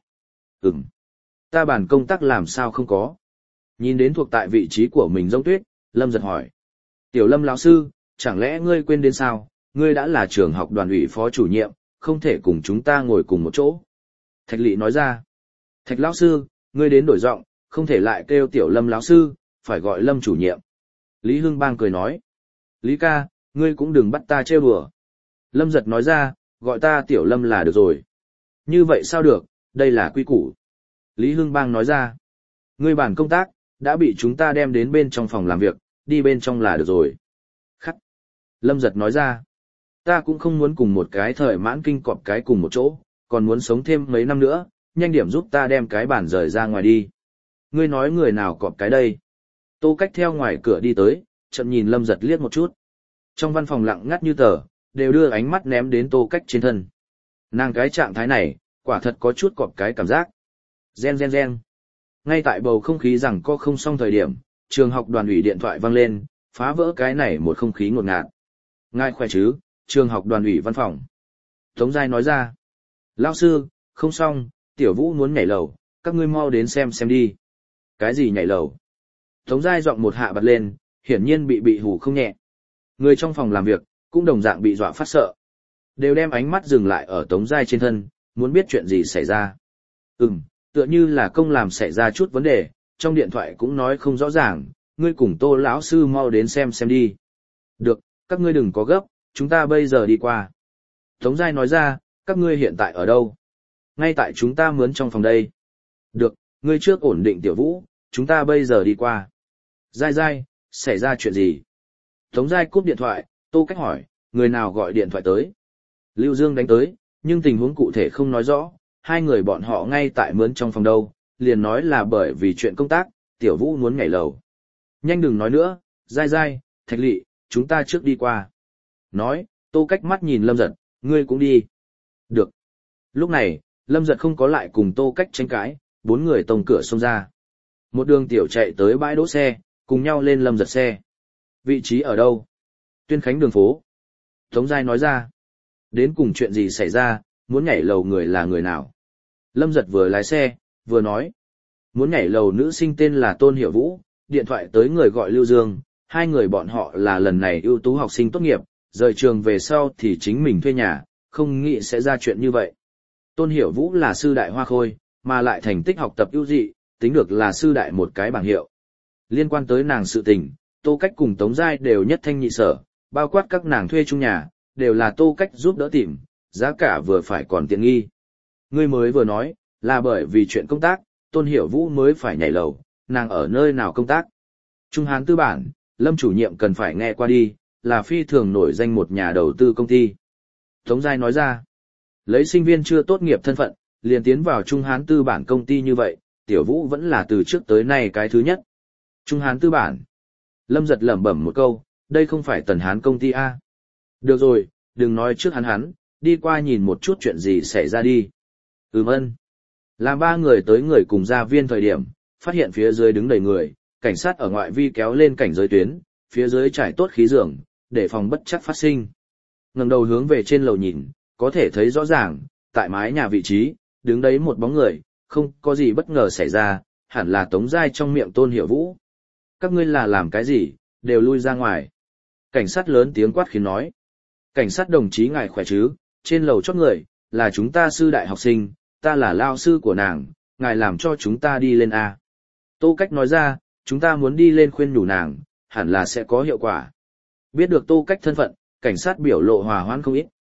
Ta bàn công tác làm sao không có. Nhìn đến thuộc tại vị trí của mình Giống Tuyết, Lâm Giật hỏi. Tiểu Lâm lão sư, chẳng lẽ ngươi quên đến sao, ngươi đã là trường học đoàn ủy phó chủ nhiệm, không thể cùng chúng ta ngồi cùng một chỗ. Thạch Lị nói ra. Thạch lão sư, ngươi đến đổi giọng, không thể lại kêu Tiểu Lâm lão sư, phải gọi Lâm chủ nhiệm. Lý Hưng Bang cười nói. Lý ca, ngươi cũng đừng bắt ta trêu đùa. Lâm Giật nói ra, gọi ta Tiểu Lâm là được rồi. Như vậy sao được, đây là quy củ. Lý Hưng Bang nói ra. Ngươi bản công tác, đã bị chúng ta đem đến bên trong phòng làm việc, đi bên trong là được rồi. Khắc. Lâm Giật nói ra. Ta cũng không muốn cùng một cái thời mãn kinh cọp cái cùng một chỗ, còn muốn sống thêm mấy năm nữa, nhanh điểm giúp ta đem cái bản rời ra ngoài đi. Ngươi nói người nào cọp cái đây? Tô Cách theo ngoài cửa đi tới, chợt nhìn Lâm Giật liếc một chút. Trong văn phòng lặng ngắt như tờ, đều đưa ánh mắt ném đến Tô Cách trên thân. Nàng cái trạng thái này, quả thật có chút cọp cái cảm giác. Gen gen gen. Ngay tại bầu không khí rằng co không xong thời điểm, trường học đoàn ủy điện thoại vang lên, phá vỡ cái này một không khí ngột ngạt. Ngài khỏe chứ, trường học đoàn ủy văn phòng. Tống Giai nói ra. Lão sư, không xong, Tiểu Vũ muốn nhảy lầu, các ngươi mau đến xem đi. Cái gì nhảy lầu? Tống Giai giọng một hạ bật lên, hiển nhiên bị hù không nhẹ. Người trong phòng làm việc, cũng đồng dạng bị dọa phát sợ. Đều đem ánh mắt dừng lại ở Tống Giai trên thân, muốn biết chuyện gì xảy ra. Tựa như là công làm xảy ra chút vấn đề, trong điện thoại cũng nói không rõ ràng, ngươi cùng Tô lão sư mau đến xem đi. Được, các ngươi đừng có gấp, chúng ta bây giờ đi qua. Tống Giai nói ra, các ngươi hiện tại ở đâu? Ngay tại chúng ta mướn trong phòng đây. Được, ngươi trước ổn định Tiểu Vũ, chúng ta bây giờ đi qua. Giai, xảy ra chuyện gì? Tống Giai cúp điện thoại, Tô Cách hỏi, người nào gọi điện thoại tới? Lưu Dương đánh tới, nhưng tình huống cụ thể không nói rõ, hai người bọn họ ngay tại mướn trong phòng đâu, liền nói là bởi vì chuyện công tác, Tiểu Vũ muốn nhảy lầu. Nhanh đừng nói nữa, Giai, Thạch Lị, chúng ta trước đi qua. Nói, Tô Cách mắt nhìn Lâm Giật, ngươi cũng đi. Được. Lúc này, Lâm Giật không có lại cùng Tô Cách tranh cãi, bốn người tông cửa xông ra. Một đường tiểu chạy tới bãi đỗ xe, cùng nhau lên Lâm Giật xe. Vị trí ở đâu? Tuyên Khánh đường phố. Tống Giai nói ra. Đến cùng chuyện gì xảy ra, muốn nhảy lầu người là người nào? Lâm Giật vừa lái xe, vừa nói. Muốn nhảy lầu nữ sinh tên là Tôn Hiểu Vũ, điện thoại tới người gọi Lưu Dương, hai người bọn họ là lần này ưu tú học sinh tốt nghiệp, rời trường về sau thì chính mình thuê nhà, không nghĩ sẽ ra chuyện như vậy. Tôn Hiểu Vũ là sư đại hoa khôi, mà lại thành tích học tập ưu dị, tính được là sư đại một cái bảng hiệu. Liên quan tới nàng sự tình, Tô Cách cùng Tống Giai đều nhất thanh nhị sở, bao quát các nàng thuê chung nhà, đều là Tô Cách giúp đỡ tìm, giá cả vừa phải còn tiện nghi. Ngươi mới vừa nói, là bởi vì chuyện công tác, Tôn Hiểu Vũ mới phải nhảy lầu, nàng ở nơi nào công tác? Trung Hán tư bản, Lâm chủ nhiệm cần phải nghe qua đi, là phi thường nổi danh một nhà đầu tư công ty. Tống Giai nói ra, lấy sinh viên chưa tốt nghiệp thân phận, liền tiến vào Trung Hán tư bản công ty như vậy, Tiểu Vũ vẫn là từ trước tới nay cái thứ nhất. Trung Hán tư bản. Lâm Giật lẩm bẩm một câu, đây không phải Tần Hán công ty A. Được rồi, đừng nói trước hắn, đi qua nhìn một chút chuyện gì xảy ra đi. Ân. Làm ba người tới người cùng gia viên thời điểm, phát hiện phía dưới đứng đầy người, cảnh sát ở ngoại vi kéo lên cảnh giới tuyến, phía dưới trải tốt khí giường, để phòng bất chắc phát sinh. Ngẩng đầu hướng về trên lầu nhìn, có thể thấy rõ ràng, tại mái nhà vị trí, đứng đấy một bóng người, không có gì bất ngờ xảy ra, hẳn là Tống Giai trong miệng Tôn Hiểu Vũ. Các ngươi là làm cái gì, đều lui ra ngoài. Cảnh sát lớn tiếng quát khiến nói. Cảnh sát đồng chí ngài khỏe chứ, trên lầu chót người, là chúng ta sư đại học sinh, ta là lao sư của nàng, ngài làm cho chúng ta đi lên A. Tô Cách nói ra, chúng ta muốn đi lên khuyên nhủ nàng, hẳn là sẽ có hiệu quả. Biết được Tô Cách thân phận, cảnh sát biểu lộ hòa hoãn không ít.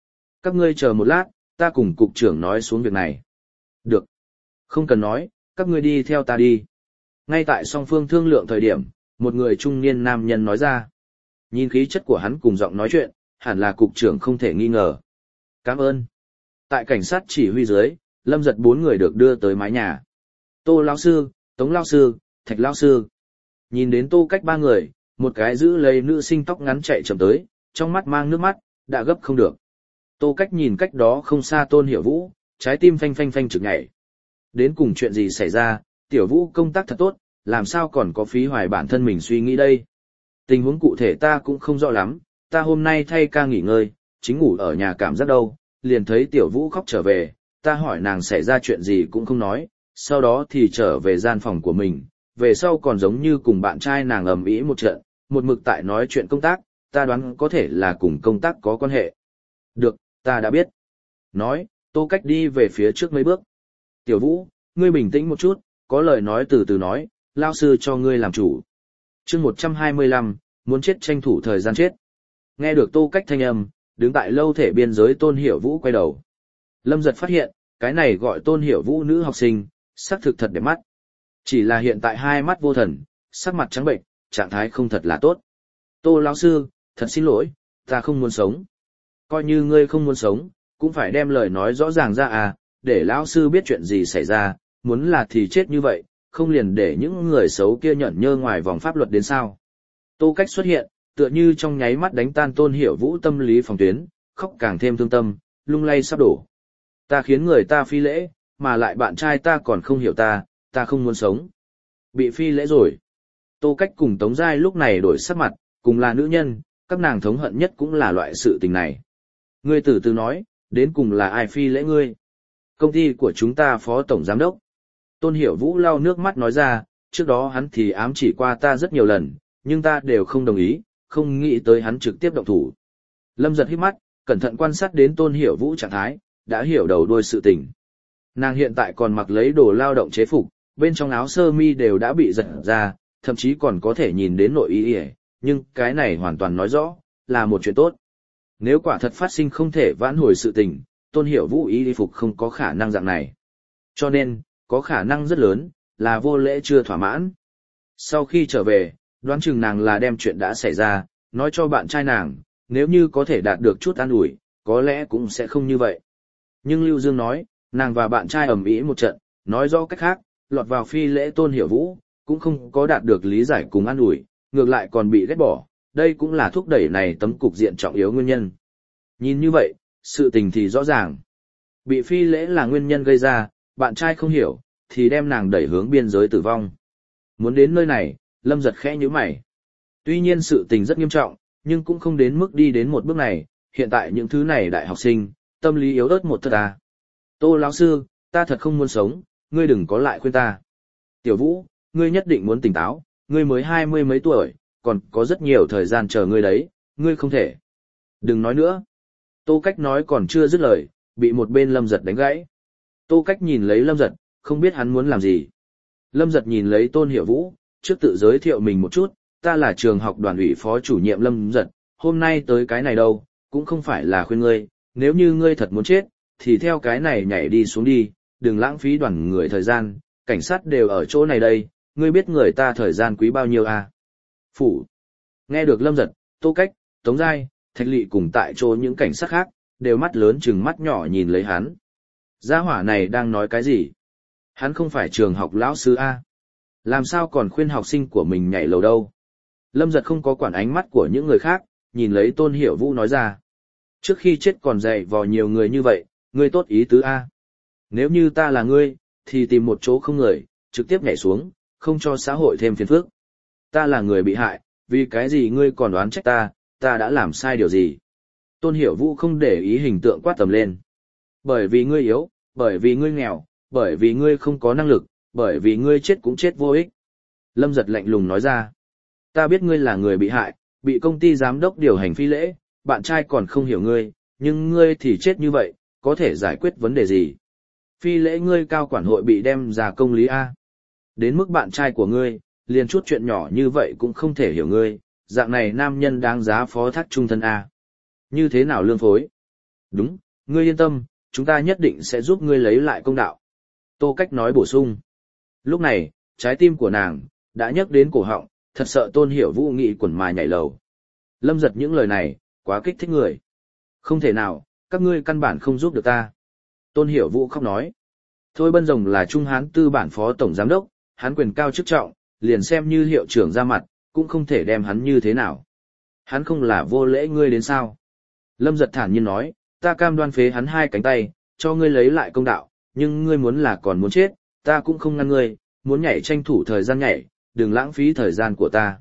Các ngươi chờ một lát, ta cùng cục trưởng nói xuống việc này. Được. Không cần nói, các ngươi đi theo ta đi. Ngay tại song phương thương lượng thời điểm, một người trung niên nam nhân nói ra. Nhìn khí chất của hắn cùng giọng nói chuyện, hẳn là cục trưởng không thể nghi ngờ. Cảm ơn. Tại cảnh sát chỉ huy dưới, Lâm Dật 4 người được đưa tới mái nhà. Tô lão sư, Tống lão sư, Thạch lão sư. Nhìn đến Tô Cách 3 người, một cái giữ lấy nữ sinh tóc ngắn chạy chậm tới, trong mắt mang nước mắt, đã gấp không được. Tô Cách nhìn cách đó không xa Tôn Hiểu Vũ, trái tim phanh phanh phanh trực nhảy. Đến cùng chuyện gì xảy ra, Tiểu Vũ công tác thật tốt, làm sao còn có phí hoài bản thân mình suy nghĩ đây. Tình huống cụ thể ta cũng không rõ lắm, ta hôm nay thay ca nghỉ ngơi, chính ngủ ở nhà cảm giác đâu, liền thấy Tiểu Vũ khóc trở về, ta hỏi nàng xảy ra chuyện gì cũng không nói, sau đó thì trở về gian phòng của mình, về sau còn giống như cùng bạn trai nàng ầm ĩ một trận, một mực tại nói chuyện công tác, ta đoán có thể là cùng công tác có quan hệ. Được, ta đã biết. Nói, Tô Cách đi về phía trước mấy bước. Tiểu Vũ, ngươi bình tĩnh một chút, có lời nói từ từ nói, lao sư cho ngươi làm chủ. Chương 125, muốn chết tranh thủ thời gian chết. Nghe được Tô Cách thanh âm, đứng tại lâu thể biên giới Tôn Hiểu Vũ quay đầu. Lâm Dật phát hiện, cái này gọi Tôn Hiểu Vũ nữ học sinh, sắc thực thật đẹp mắt. Chỉ là hiện tại hai mắt vô thần, sắc mặt trắng bệnh, trạng thái không thật là tốt. Tô lão sư, thật xin lỗi, ta không muốn sống. Coi như ngươi không muốn sống, cũng phải đem lời nói rõ ràng ra à, để lão sư biết chuyện gì xảy ra, muốn là thì chết như vậy, không liền để những người xấu kia nhẫn nhơ ngoài vòng pháp luật đến sao. Tô Cách xuất hiện, tựa như trong nháy mắt đánh tan Tôn Hiểu Vũ tâm lý phòng tuyến, khóc càng thêm thương tâm, lung lay sắp đổ. Ta khiến người ta phi lễ, mà lại bạn trai ta còn không hiểu ta không muốn sống. Bị phi lễ rồi. Tô Cách cùng Tống Giai lúc này đổi sắc mặt, cùng là nữ nhân, các nàng thống hận nhất cũng là loại sự tình này. Ngươi từ từ nói, đến cùng là ai phi lễ ngươi? Công ty của chúng ta phó tổng giám đốc. Tôn Hiểu Vũ lau nước mắt nói ra, trước đó hắn thì ám chỉ qua ta rất nhiều lần, nhưng ta đều không đồng ý, không nghĩ tới hắn trực tiếp động thủ. Lâm Dật hít mắt, cẩn thận quan sát đến Tôn Hiểu Vũ trạng thái, đã hiểu đầu đuôi sự tình. Nàng hiện tại còn mặc lấy đồ lao động chế phục, bên trong áo sơ mi đều đã bị giật ra, thậm chí còn có thể nhìn đến nội y, nhưng cái này hoàn toàn nói rõ, là một chuyện tốt. Nếu quả thật phát sinh không thể vãn hồi sự tình, Tôn Hiểu Vũ y phục không có khả năng dạng này. Cho nên, có khả năng rất lớn, là vô lễ chưa thỏa mãn. Sau khi trở về, đoán chừng nàng là đem chuyện đã xảy ra, nói cho bạn trai nàng, nếu như có thể đạt được chút an ủi, có lẽ cũng sẽ không như vậy. Nhưng Lưu Dương nói, nàng và bạn trai ầm ĩ một trận, nói rõ cách khác, lọt vào phi lễ Tôn Hiểu Vũ, cũng không có đạt được lý giải cùng an ủi, ngược lại còn bị ghét bỏ, đây cũng là thúc đẩy này tấm cục diện trọng yếu nguyên nhân. Nhìn như vậy, sự tình thì rõ ràng. Bị phi lễ là nguyên nhân gây ra, bạn trai không hiểu, thì đem nàng đẩy hướng biên giới tử vong. Muốn đến nơi này, Lâm Dật khẽ nhíu mày. Tuy nhiên sự tình rất nghiêm trọng, nhưng cũng không đến mức đi đến một bước này, hiện tại những thứ này đại học sinh, tâm lý yếu ớt một thật à. Tô lão sư, ta thật không muốn sống, ngươi đừng có lại khuyên ta. Tiểu Vũ, ngươi nhất định muốn tỉnh táo, ngươi mới 20 mấy tuổi, còn có rất nhiều thời gian chờ ngươi đấy, ngươi không thể. Đừng nói nữa. Tô Cách nói còn chưa dứt lời, bị một bên Lâm Dật đánh gãy. Tô Cách nhìn lấy Lâm Dật, không biết hắn muốn làm gì. Lâm Dật nhìn lấy Tôn Hiểu Vũ, trước tự giới thiệu mình một chút, ta là trường học đoàn ủy phó chủ nhiệm Lâm Dật, hôm nay tới cái này đâu, cũng không phải là khuyên ngươi, nếu như ngươi thật muốn chết, thì theo cái này nhảy đi xuống đi, đừng lãng phí đoàn người thời gian, cảnh sát đều ở chỗ này đây, ngươi biết người ta thời gian quý bao nhiêu à? Phủ. Nghe được Lâm Dật, Tô Cách, Tống Giai, Thạch Lệ cùng tại chỗ những cảnh sát khác, đều mắt lớn chừng mắt nhỏ nhìn lấy hắn. Gia hỏa này đang nói cái gì? Hắn không phải trường học lão sư A. Làm sao còn khuyên học sinh của mình nhảy lầu đâu? Lâm Dật không có quản ánh mắt của những người khác, nhìn lấy Tôn Hiểu Vũ nói ra. Trước khi chết còn dạy vò nhiều người như vậy, ngươi tốt ý tứ A. Nếu như ta là ngươi, thì tìm một chỗ không người, trực tiếp nhảy xuống, không cho xã hội thêm phiền phức. Ta là người bị hại, vì cái gì ngươi còn đoán trách ta đã làm sai điều gì? Tôn Hiểu Vũ không để ý hình tượng quát tầm lên. Bởi vì ngươi yếu, bởi vì ngươi nghèo, bởi vì ngươi không có năng lực, bởi vì ngươi chết cũng chết vô ích. Lâm Dật lạnh lùng nói ra. Ta biết ngươi là người bị hại, bị công ty giám đốc điều hành phi lễ, bạn trai còn không hiểu ngươi, nhưng ngươi thì chết như vậy, có thể giải quyết vấn đề gì? Phi lễ ngươi cao quản hội bị đem ra công lý A. Đến mức bạn trai của ngươi, liền chút chuyện nhỏ như vậy cũng không thể hiểu ngươi, dạng này nam nhân đáng giá phó thác trung thân A. Như thế nào lương phối? Đúng, Ngươi yên tâm, chúng ta nhất định sẽ giúp ngươi lấy lại công đạo. Tô Cách nói bổ sung. Lúc này, trái tim của nàng đã nhấc đến cổ họng, thật sợ Tôn Hiểu Vũ nghị quần mà nhảy lầu. Lâm Giật những lời này, quá kích thích người. Không thể nào, các ngươi căn bản không giúp được ta. Tôn Hiểu Vũ khóc nói. Thôi Bân Rồng là Trung Hán tư bản phó tổng giám đốc, hắn quyền cao chức trọng, liền xem như hiệu trưởng ra mặt, cũng không thể đem hắn như thế nào. Hắn không là vô lễ ngươi đến sao? Lâm Giật thản nhiên nói, ta cam đoan phế hắn 2 cánh tay, cho ngươi lấy lại công đạo, nhưng ngươi muốn là còn muốn chết, ta cũng không ngăn ngươi, muốn nhảy tranh thủ thời gian nhảy, đừng lãng phí thời gian của ta.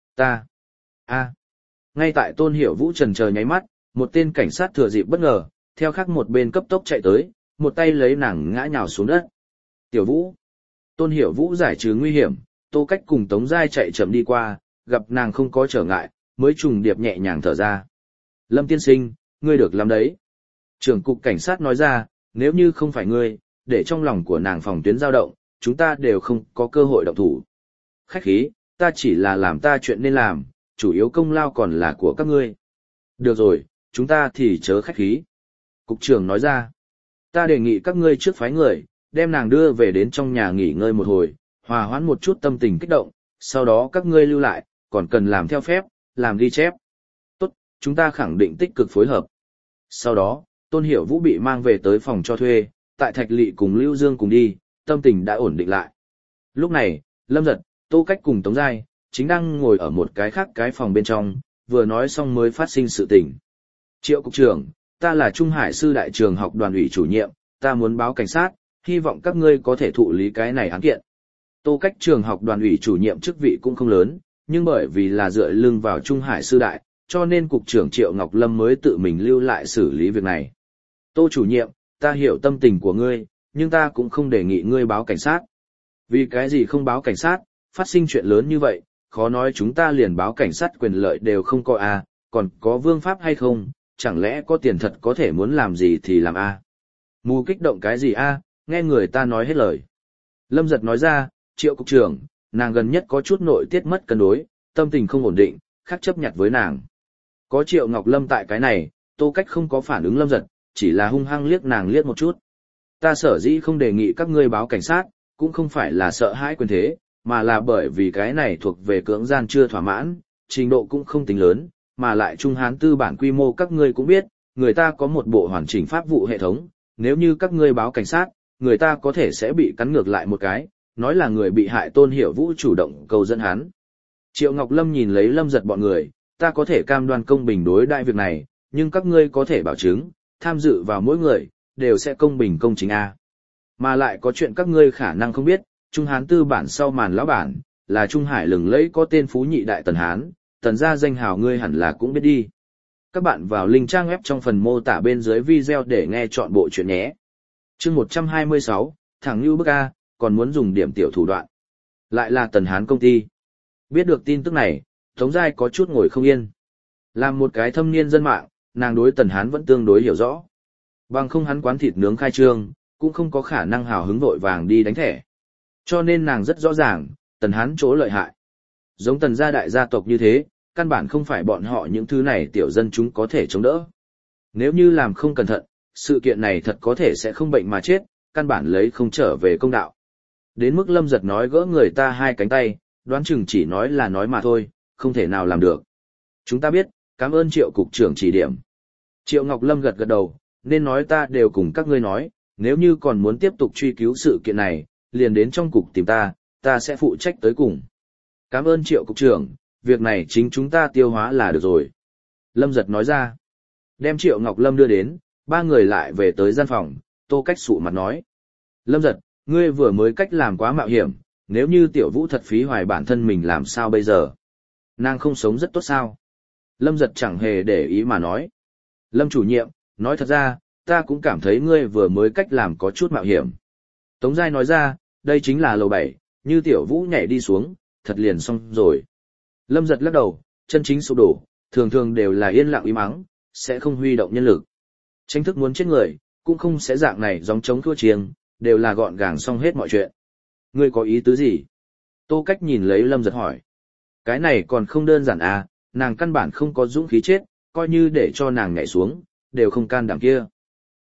Ngay tại Tôn Hiểu Vũ trần chờ nháy mắt, một tên cảnh sát thừa dịp bất ngờ, theo khác một bên cấp tốc chạy tới, một tay lấy nàng ngã nhào xuống đất. Tiểu Vũ. Tôn Hiểu Vũ giải trừ nguy hiểm, Tô Cách cùng Tống Giai chạy chậm đi qua, gặp nàng không có trở ngại, mới trùng điệp nhẹ nhàng thở ra. Lâm tiên sinh, ngươi được làm đấy. Trưởng cục cảnh sát nói ra, nếu như không phải ngươi, để trong lòng của nàng phòng tuyến dao động, chúng ta đều không có cơ hội động thủ. Khách khí, ta chỉ là làm ta chuyện nên làm, chủ yếu công lao còn là của các ngươi. Được rồi, chúng ta thì chớ khách khí. Cục trưởng nói ra, ta đề nghị các ngươi trước phái người, đem nàng đưa về đến trong nhà nghỉ ngơi một hồi, hòa hoãn một chút tâm tình kích động, sau đó các ngươi lưu lại, còn cần làm theo phép, làm ghi chép. Tốt, chúng ta khẳng định tích cực phối hợp. Sau đó, Tôn Hiểu Vũ bị mang về tới phòng cho thuê, tại Thạch Lệ cùng Lưu Dương cùng đi, tâm tình đã ổn định lại. Lúc này, Lâm Giật, Tô Cách cùng Tống Giai, chính đang ngồi ở một cái khác cái phòng bên trong, vừa nói xong mới phát sinh sự tình. Triệu cục trưởng, ta là Trung Hải Sư Đại Trường học đoàn ủy chủ nhiệm, ta muốn báo cảnh sát, hy vọng các ngươi có thể thụ lý cái này án kiện. Tô Cách trường học đoàn ủy chủ nhiệm chức vị cũng không lớn, nhưng bởi vì là dựa lưng vào Trung Hải Sư Đại, cho nên cục trưởng Triệu Ngọc Lâm mới tự mình lưu lại xử lý việc này. Tô chủ nhiệm, ta hiểu tâm tình của ngươi, nhưng ta cũng không đề nghị ngươi báo cảnh sát. Vì cái gì không báo cảnh sát, phát sinh chuyện lớn như vậy, khó nói chúng ta liền báo cảnh sát quyền lợi đều không có à, còn có vương pháp hay không, chẳng lẽ có tiền thật có thể muốn làm gì thì làm à. Mù kích động cái gì à, nghe người ta nói hết lời. Lâm Giật nói ra, Triệu cục trưởng, nàng gần nhất có chút nội tiết mất cân đối, tâm tình không ổn định, khác chấp nhặt với nàng. Có Triệu Ngọc Lâm tại cái này, Tô Cách không có phản ứng Lâm Giật, chỉ là hung hăng liếc nàng liếc một chút. Ta sở dĩ không đề nghị các ngươi báo cảnh sát, cũng không phải là sợ hãi quyền thế, mà là bởi vì cái này thuộc về cưỡng gian chưa thỏa mãn, trình độ cũng không tính lớn, mà lại Trung Hán tư bản quy mô các ngươi cũng biết, người ta có một bộ hoàn chỉnh pháp vụ hệ thống, nếu như các ngươi báo cảnh sát, người ta có thể sẽ bị cắn ngược lại một cái, nói là người bị hại Tôn Hiểu Vũ chủ động cầu dẫn hắn. Triệu Ngọc Lâm nhìn lấy Lâm Giật bọn người, ta có thể cam đoan công bình đối đại việc này, nhưng các ngươi có thể bảo chứng, tham dự vào mỗi người, đều sẽ công bình công chính a. Mà lại có chuyện các ngươi khả năng không biết, Trung Hán tư bản sau màn lão bản, là Trung Hải lừng lẫy có tên phú nhị đại Tần Hán, Tần gia danh hào ngươi hẳn là cũng biết đi. Các bạn vào link trang web trong phần mô tả bên dưới video để nghe chọn bộ chuyện nhé. Chương 126, thằng Nưu Bức A, còn muốn dùng điểm tiểu thủ đoạn. Lại là Tần Hán công ty. Biết được tin tức này, Tống Giai có chút ngồi không yên. Làm một cái thâm niên dân mạng, nàng đối Tần Hán vẫn tương đối hiểu rõ. Bằng không hắn quán thịt nướng khai trương, cũng không có khả năng hào hứng vội vàng đi đánh thẻ. Cho nên nàng rất rõ ràng, Tần Hán chỗ lợi hại. Giống Tần gia đại gia tộc như thế, căn bản không phải bọn họ những thứ này tiểu dân chúng có thể chống đỡ. Nếu như làm không cẩn thận, sự kiện này thật có thể sẽ không bệnh mà chết, căn bản lấy không trở về công đạo. Đến mức Lâm Giật nói gỡ người ta 2 cánh tay, đoán chừng chỉ nói là nói mà thôi, không thể nào làm được. Chúng ta biết, cảm ơn Triệu cục trưởng chỉ điểm. Triệu Ngọc Lâm gật gật đầu, nên nói ta đều cùng các ngươi nói, nếu như còn muốn tiếp tục truy cứu sự kiện này, liền đến trong cục tìm ta sẽ phụ trách tới cùng. Cảm ơn Triệu cục trưởng, việc này chính chúng ta tiêu hóa là được rồi. Lâm Giật nói ra, đem Triệu Ngọc Lâm đưa đến, 3 người lại về tới gian phòng, Tô Cách sụ mặt nói. Lâm Giật, ngươi vừa mới cách làm quá mạo hiểm, nếu như Tiểu Vũ thật phí hoài bản thân mình làm sao bây giờ? Nàng không sống rất tốt sao? Lâm Giật chẳng hề để ý mà nói. Lâm chủ nhiệm, nói thật ra, ta cũng cảm thấy ngươi vừa mới cách làm có chút mạo hiểm. Tống Giai nói ra, đây chính là lầu 7, như Tiểu Vũ nhảy đi xuống, thật liền xong rồi. Lâm Giật lắc đầu, chân chính sụp đổ, thường thường đều là yên lặng im ắng, sẽ không huy động nhân lực. Tranh thức muốn chết người, cũng không sẽ dạng này giống chống thua chiêng, đều là gọn gàng xong hết mọi chuyện. Ngươi có ý tứ gì? Tô Cách nhìn lấy Lâm Giật hỏi. Cái này còn không đơn giản à, nàng căn bản không có dũng khí chết, coi như để cho nàng nhảy xuống, đều không can đảm kia.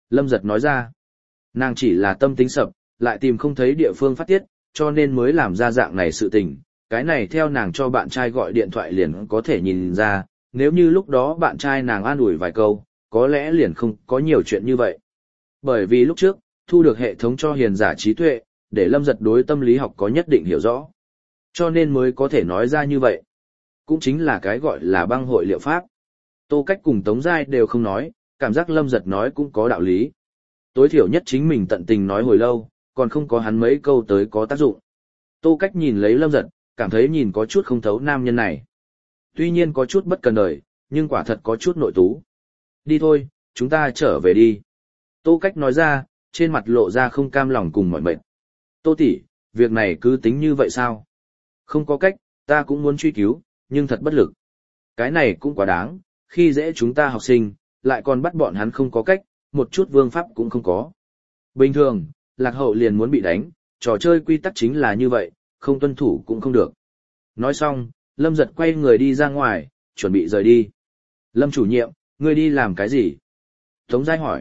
Lâm Giật nói ra, nàng chỉ là tâm tính sập, lại tìm không thấy địa phương phát tiết, cho nên mới làm ra dạng này sự tình. Cái này theo nàng cho bạn trai gọi điện thoại liền có thể nhìn ra, nếu như lúc đó bạn trai nàng an ủi vài câu, có lẽ liền không có nhiều chuyện như vậy. Bởi vì lúc trước, thu được hệ thống cho hiền giả trí tuệ, để Lâm Giật đối tâm lý học có nhất định hiểu rõ. Cho nên mới có thể nói ra như vậy. Cũng chính là cái gọi là băng hội liệu pháp. Tô Cách cùng Tống Giai đều không nói, cảm giác Lâm Giật nói cũng có đạo lý. Tối thiểu nhất chính mình tận tình nói hồi lâu, còn không có hắn mấy câu tới có tác dụng. Tô Cách nhìn lấy Lâm Giật, cảm thấy nhìn có chút không thấu nam nhân này. Tuy nhiên có chút bất cần đời, nhưng quả thật có chút nội tú. Đi thôi, chúng ta trở về đi. Tô Cách nói ra, trên mặt lộ ra không cam lòng cùng mọi mệt. Tô tỷ, việc này cứ tính như vậy sao? Không có cách, ta cũng muốn truy cứu, nhưng thật bất lực. Cái này cũng quá đáng, khi dễ chúng ta học sinh, lại còn bắt bọn hắn không có cách, một chút vương pháp cũng không có. Bình thường, lạc hậu liền muốn bị đánh, trò chơi quy tắc chính là như vậy, không tuân thủ cũng không được. Nói xong, Lâm Giật quay người đi ra ngoài, chuẩn bị rời đi. Lâm chủ nhiệm, ngươi đi làm cái gì? Tống Giai hỏi.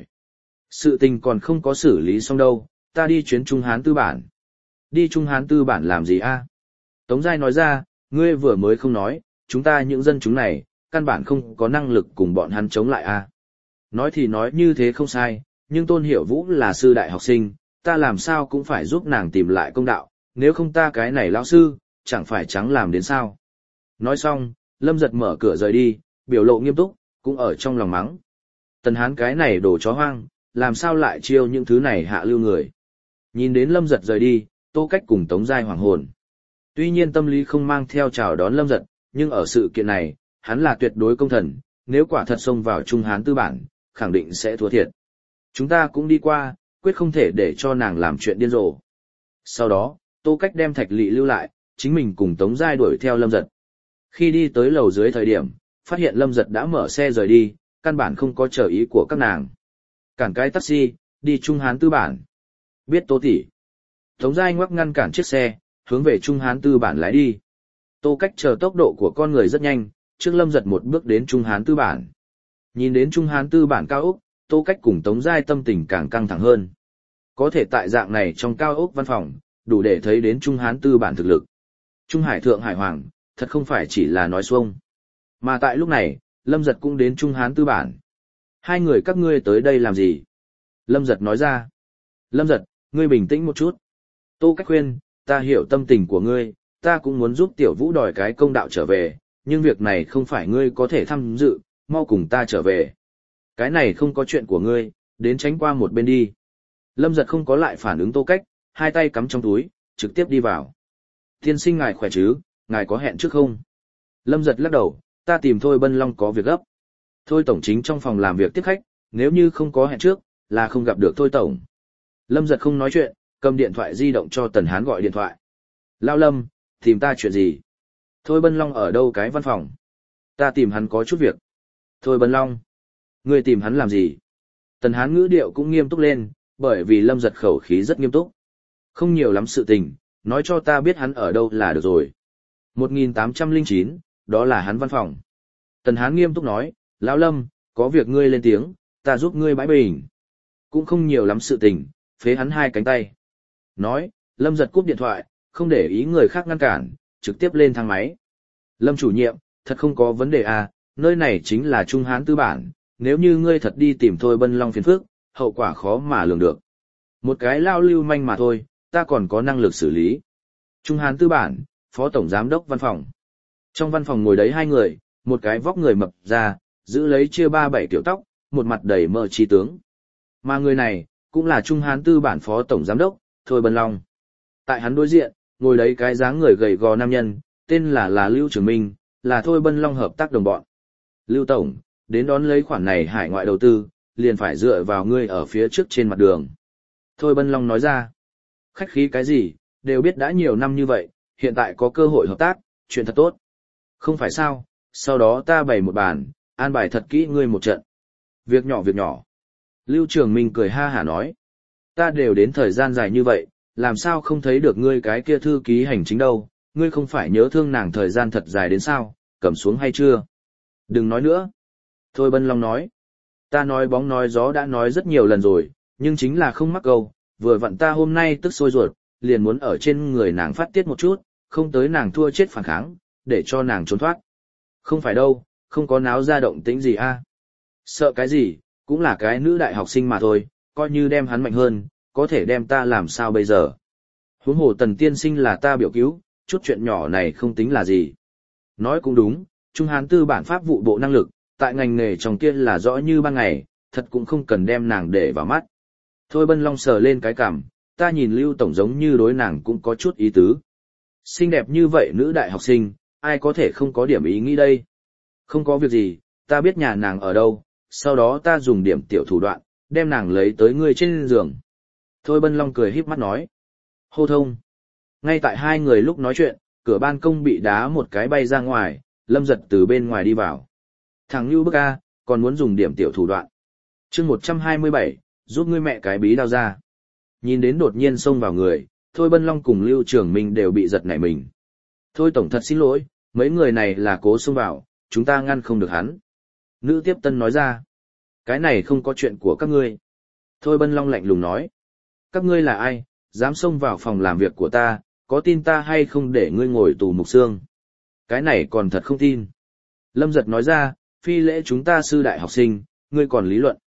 Sự tình còn không có xử lý xong đâu, ta đi chuyến Trung Hán Tư Bản. Đi Trung Hán Tư Bản làm gì a? Tống Giai nói ra, ngươi vừa mới không nói, chúng ta những dân chúng này, căn bản không có năng lực cùng bọn hắn chống lại a. Nói thì nói như thế không sai, nhưng Tôn Hiểu Vũ là sư đại học sinh, ta làm sao cũng phải giúp nàng tìm lại công đạo, nếu không ta cái này lão sư, chẳng phải trắng làm đến sao. Nói xong, Lâm Giật mở cửa rời đi, biểu lộ nghiêm túc, cũng ở trong lòng mắng. Tần Hán cái này đồ chó hoang, làm sao lại chiêu những thứ này hạ lưu người. Nhìn đến Lâm Giật rời đi, Tô Cách cùng Tống Giai hoàng hồn. Tuy nhiên tâm lý không mang theo chào đón Lâm Giật, nhưng ở sự kiện này, hắn là tuyệt đối công thần, nếu quả thật xông vào Trung Hán Tư Bản, khẳng định sẽ thua thiệt. Chúng ta cũng đi qua, quyết không thể để cho nàng làm chuyện điên rồ. Sau đó, Tô Cách đem Thạch Lị lưu lại, chính mình cùng Tống Giai đuổi theo Lâm Giật. Khi đi tới lầu dưới thời điểm, phát hiện Lâm Giật đã mở xe rời đi, căn bản không có chờ ý của các nàng. Cản cái taxi, đi Trung Hán Tư Bản. Biết Tô tỷ. Tống Giai ngoắc ngăn cản chiếc xe, hướng về Trung Hán Tư Bản lái đi. Tô Cách chờ tốc độ của con người rất nhanh, trước Lâm Giật một bước đến Trung Hán Tư Bản. Nhìn đến Trung Hán Tư Bản cao ốc, Tô Cách cùng Tống Giai tâm tình càng căng thẳng hơn. Có thể tại dạng này trong cao ốc văn phòng, đủ để thấy đến Trung Hán Tư Bản thực lực. Trung Hải Thượng Hải Hoàng, thật không phải chỉ là nói xuông. Mà tại lúc này, Lâm Giật cũng đến Trung Hán Tư Bản. Hai người các ngươi tới đây làm gì? Lâm Giật nói ra. Lâm Giật, ngươi bình tĩnh một chút. Tô Cách khuyên, ta hiểu tâm tình của ngươi, ta cũng muốn giúp Tiểu Vũ đòi cái công đạo trở về, nhưng việc này không phải ngươi có thể tham dự, mau cùng ta trở về. Cái này không có chuyện của ngươi, đến tránh qua một bên đi. Lâm Giật không có lại phản ứng Tô Cách, hai tay cắm trong túi, trực tiếp đi vào. Tiên sinh ngài khỏe chứ, ngài có hẹn trước không? Lâm Giật lắc đầu, ta tìm Thôi Bân Long có việc gấp. Thôi tổng chính trong phòng làm việc tiếp khách, nếu như không có hẹn trước, là không gặp được Thôi tổng. Lâm Giật không nói chuyện, cầm điện thoại di động cho Tần Hán gọi điện thoại. Lao Lâm, tìm ta chuyện gì? Thôi Bân Long ở đâu cái văn phòng? Ta tìm hắn có chút việc. Thôi Bân Long, ngươi tìm hắn làm gì? Tần Hán ngữ điệu cũng nghiêm túc lên, bởi vì Lâm Giật khẩu khí rất nghiêm túc. Không nhiều lắm sự tình, nói cho ta biết hắn ở đâu là được rồi. 1809, đó là hắn văn phòng. Tần Hán nghiêm túc nói, Lão Lâm, có việc ngươi lên tiếng, ta giúp ngươi bãi bình. Cũng không nhiều lắm sự tình, phế hắn hai cánh tay. Nói, Lâm Giật cúp điện thoại, không để ý người khác ngăn cản, trực tiếp lên thang máy. Lâm chủ nhiệm, thật không có vấn đề à, nơi này chính là Trung Hán Tư Bản, nếu như ngươi thật đi tìm Thôi Bân Long phiền phức, hậu quả khó mà lường được. Một cái lao lưu manh mà thôi, ta còn có năng lực xử lý. Trung Hán Tư Bản, Phó Tổng Giám đốc văn phòng. Trong văn phòng ngồi đấy hai người, một cái vóc người mập ra, giữ lấy chia 3-7 tiểu tóc, một mặt đầy mơ trí tướng. Mà người này, cũng là Trung Hán Tư Bản Phó Tổng Giám đốc, Thôi Bân Long. Tại hắn đối diện, ngồi đấy cái dáng người gầy gò nam nhân, tên là Lưu Trường Minh, là Thôi Bân Long hợp tác đồng bọn. Lưu Tổng, đến đón lấy khoản này hải ngoại đầu tư, liền phải dựa vào ngươi ở phía trước trên mặt đường. Thôi Bân Long nói ra, khách khí cái gì, đều biết đã nhiều năm như vậy, hiện tại có cơ hội hợp tác, chuyện thật tốt. Không phải sao, sau đó ta bày một bàn, an bài thật kỹ ngươi một trận. Việc nhỏ việc nhỏ. Lưu Trường Minh cười ha hả nói, ta đều đến thời gian dài như vậy, làm sao không thấy được ngươi cái kia thư ký hành chính đâu, ngươi không phải nhớ thương nàng thời gian thật dài đến sao, cầm xuống hay chưa? Đừng nói nữa. Thôi Bân Long nói, Ta nói bóng nói gió đã nói rất nhiều lần rồi, nhưng chính là không mắc câu, vừa vặn ta hôm nay tức sôi ruột, liền muốn ở trên người nàng phát tiết một chút, không tới nàng thua chết phản kháng, để cho nàng trốn thoát. Không phải đâu, không có náo ra động tĩnh gì a. Sợ cái gì, cũng là cái nữ đại học sinh mà thôi, coi như đem hắn mạnh hơn, có thể đem ta làm sao bây giờ. Huống hồ Tần tiên sinh là ta biểu cứu, chút chuyện nhỏ này không tính là gì. Nói cũng đúng, Trung Hán tư bản pháp vụ bộ năng lực, tại ngành nghề trong kia là rõ như ban ngày, thật cũng không cần đem nàng để vào mắt. Thôi Bân Long sờ lên cái cằm, ta nhìn Lưu Tổng giống như đối nàng cũng có chút ý tứ. Xinh đẹp như vậy nữ đại học sinh, ai có thể không có điểm ý nghĩ đây. Không có việc gì, ta biết nhà nàng ở đâu, sau đó ta dùng điểm tiểu thủ đoạn, đem nàng lấy tới ngươi trên giường. Thôi Bân Long cười híp mắt nói. Hô thông. Ngay tại hai người lúc nói chuyện, cửa ban công bị đá một cái bay ra ngoài, Lâm Giật từ bên ngoài đi vào. Thằng Nhu bức a, còn muốn dùng điểm tiểu thủ đoạn. chương 127, giúp ngươi mẹ cái bí đao ra. Nhìn đến đột nhiên xông vào người, Thôi Bân Long cùng Lưu Trường Minh đều bị giật nảy mình. Thôi tổng thật xin lỗi, mấy người này là cố xông vào, chúng ta ngăn không được hắn. Nữ tiếp tân nói ra. Cái này không có chuyện của các ngươi. Thôi Bân Long lạnh lùng nói. Các ngươi là ai, dám xông vào phòng làm việc của ta, có tin ta hay không để ngươi ngồi tù mục xương? Cái này còn thật không tin. Lâm Giật nói ra, phi lễ chúng ta sư đại học sinh, ngươi còn lý luận.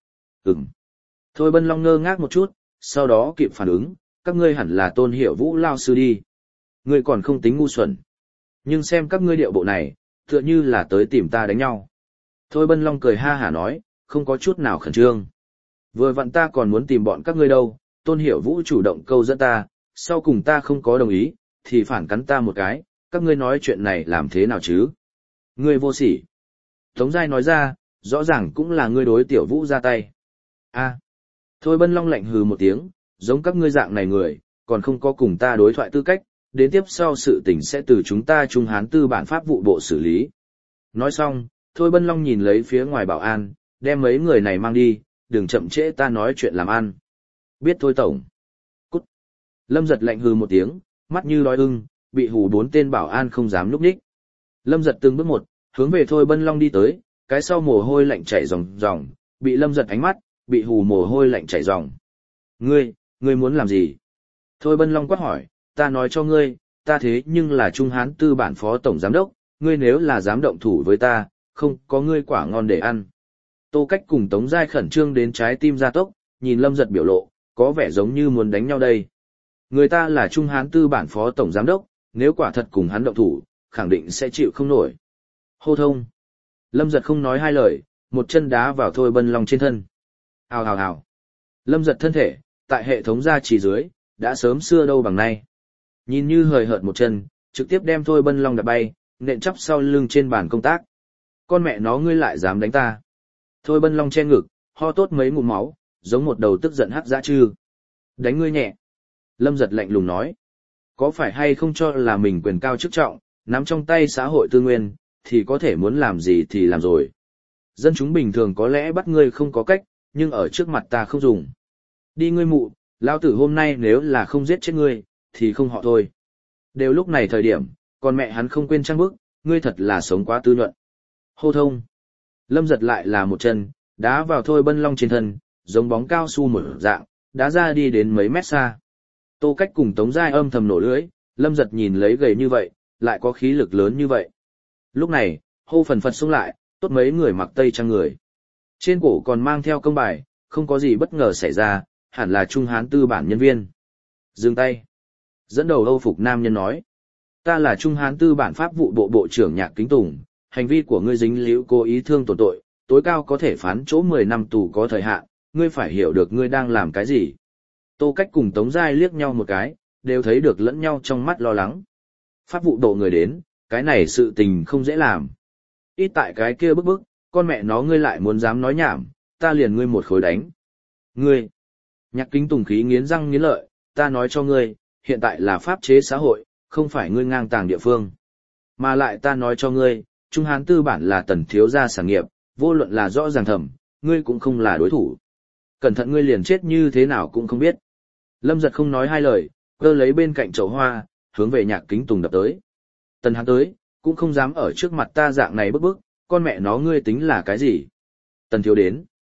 Thôi Bân Long ngơ ngác một chút, sau đó kịp phản ứng, các ngươi hẳn là Tôn Hiểu Vũ lao sư đi. Ngươi còn không tính ngu xuẩn. Nhưng xem các ngươi điệu bộ này, tựa như là tới tìm ta đánh nhau. Thôi Bân Long cười ha hả nói, không có chút nào khẩn trương. Vừa vặn ta còn muốn tìm bọn các ngươi đâu, Tôn Hiểu Vũ chủ động câu dẫn ta, sau cùng ta không có đồng ý, thì phản cắn ta một cái, các ngươi nói chuyện này làm thế nào chứ? Ngươi vô sỉ. Tống Giai nói ra, rõ ràng cũng là ngươi đối Tiểu Vũ ra tay. Thôi Bân Long lạnh hừ một tiếng, giống các ngươi dạng này người, còn không có cùng ta đối thoại tư cách, đến tiếp sau sự tình sẽ từ chúng ta Trung Hán tư bản pháp vụ bộ xử lý. Nói xong, Thôi Bân Long nhìn lấy phía ngoài bảo an, đem mấy người này mang đi, đừng chậm trễ ta nói chuyện làm ăn. Biết thôi tổng. Cút. Lâm Giật lạnh hừ một tiếng, mắt như đói ưng, bị hù 4 tên bảo an không dám núp đích. Lâm Giật từng bước một, hướng về Thôi Bân Long đi tới, cái sau mồ hôi lạnh chảy ròng ròng, bị Lâm Giật ánh mắt, bị hù mồ hôi lạnh chảy ròng. Ngươi muốn làm gì? Thôi Bân Long quát hỏi, ta nói cho ngươi, ta thế nhưng là Trung Hán tư bản phó tổng giám đốc, ngươi nếu là dám động thủ với ta, không có ngươi quả ngon để ăn. Tô Cách cùng Tống Giai khẩn trương đến trái tim gia tốc, nhìn Lâm Giật biểu lộ, có vẻ giống như muốn đánh nhau đây. Người ta là Trung Hán tư bản phó tổng giám đốc, nếu quả thật cùng hắn động thủ, khẳng định sẽ chịu không nổi. Hô thông. Lâm Giật không nói hai lời, một chân đá vào Thôi Bân Long trên thân. Hào hào hào. Lâm Giật thân thể, tại hệ thống gia trì dưới, đã sớm xưa đâu bằng nay. Nhìn như hời hợt một chân, trực tiếp đem Thôi Bân Long đập bay, nện chắp sau lưng trên bàn công tác. Con mẹ nó ngươi lại dám đánh ta. Thôi Bân Long che ngực, ho tốt mấy ngụm máu, giống một đầu tức giận hắc dã trư. Đánh ngươi nhẹ. Lâm Giật lạnh lùng nói. Có phải hay không cho là mình quyền cao chức trọng, nắm trong tay xã hội tư nguyên, thì có thể muốn làm gì thì làm rồi. Dân chúng bình thường có lẽ bắt ngươi không có cách, nhưng ở trước mặt ta không dùng. Đi ngươi mụ, lao tử hôm nay nếu là không giết chết ngươi, thì không họ thôi. Đều lúc này thời điểm, còn mẹ hắn không quên trang bức, ngươi thật là sống quá tư nhuận. Hô thông. Lâm Giật lại là một chân, đá vào Thôi Bân Long trên thân, giống bóng cao su mở dạng, đá ra đi đến mấy mét xa. Tô Cách cùng Tống Giai âm thầm nổ lưỡi, Lâm Giật nhìn lấy gầy như vậy, lại có khí lực lớn như vậy. Lúc này, hô phần phật xông lại, tốt mấy người mặc tây trang người. Trên cổ còn mang theo công bài, không có gì bất ngờ xảy ra, hẳn là Trung Hán tư bản nhân viên. Dừng tay. Dẫn đầu Âu phục nam nhân nói. Ta là Trung Hán tư bản pháp vụ bộ bộ trưởng Nhạc Kính Tùng, hành vi của ngươi dính líu cố ý thương tổn tội, tối cao có thể phán chỗ 10 năm tù có thời hạn, ngươi phải hiểu được ngươi đang làm cái gì. Tô Cách cùng Tống Giai liếc nhau một cái, đều thấy được lẫn nhau trong mắt lo lắng. Pháp vụ bộ người đến, cái này sự tình không dễ làm. Ít tại cái kia bức, con mẹ nó ngươi lại muốn dám nói nhảm, ta liền ngươi một khối đánh. Ngươi. Nhạc Kính Tùng khí nghiến răng nghiến lợi, ta nói cho ngươi, hiện tại là pháp chế xã hội, không phải ngươi ngang tàng địa phương. Mà lại ta nói cho ngươi, Trung Hán tư bản là Tần thiếu gia sản nghiệp, vô luận là rõ ràng thầm, ngươi cũng không là đối thủ. Cẩn thận ngươi liền chết như thế nào cũng không biết. Lâm Giật không nói hai lời, cơ lấy bên cạnh chậu hoa, hướng về Nhạc Kính Tùng đập tới. Tần hắn tới, cũng không dám ở trước mặt ta dạng này bức, con mẹ nó ngươi tính là cái gì? Tần thiếu đến.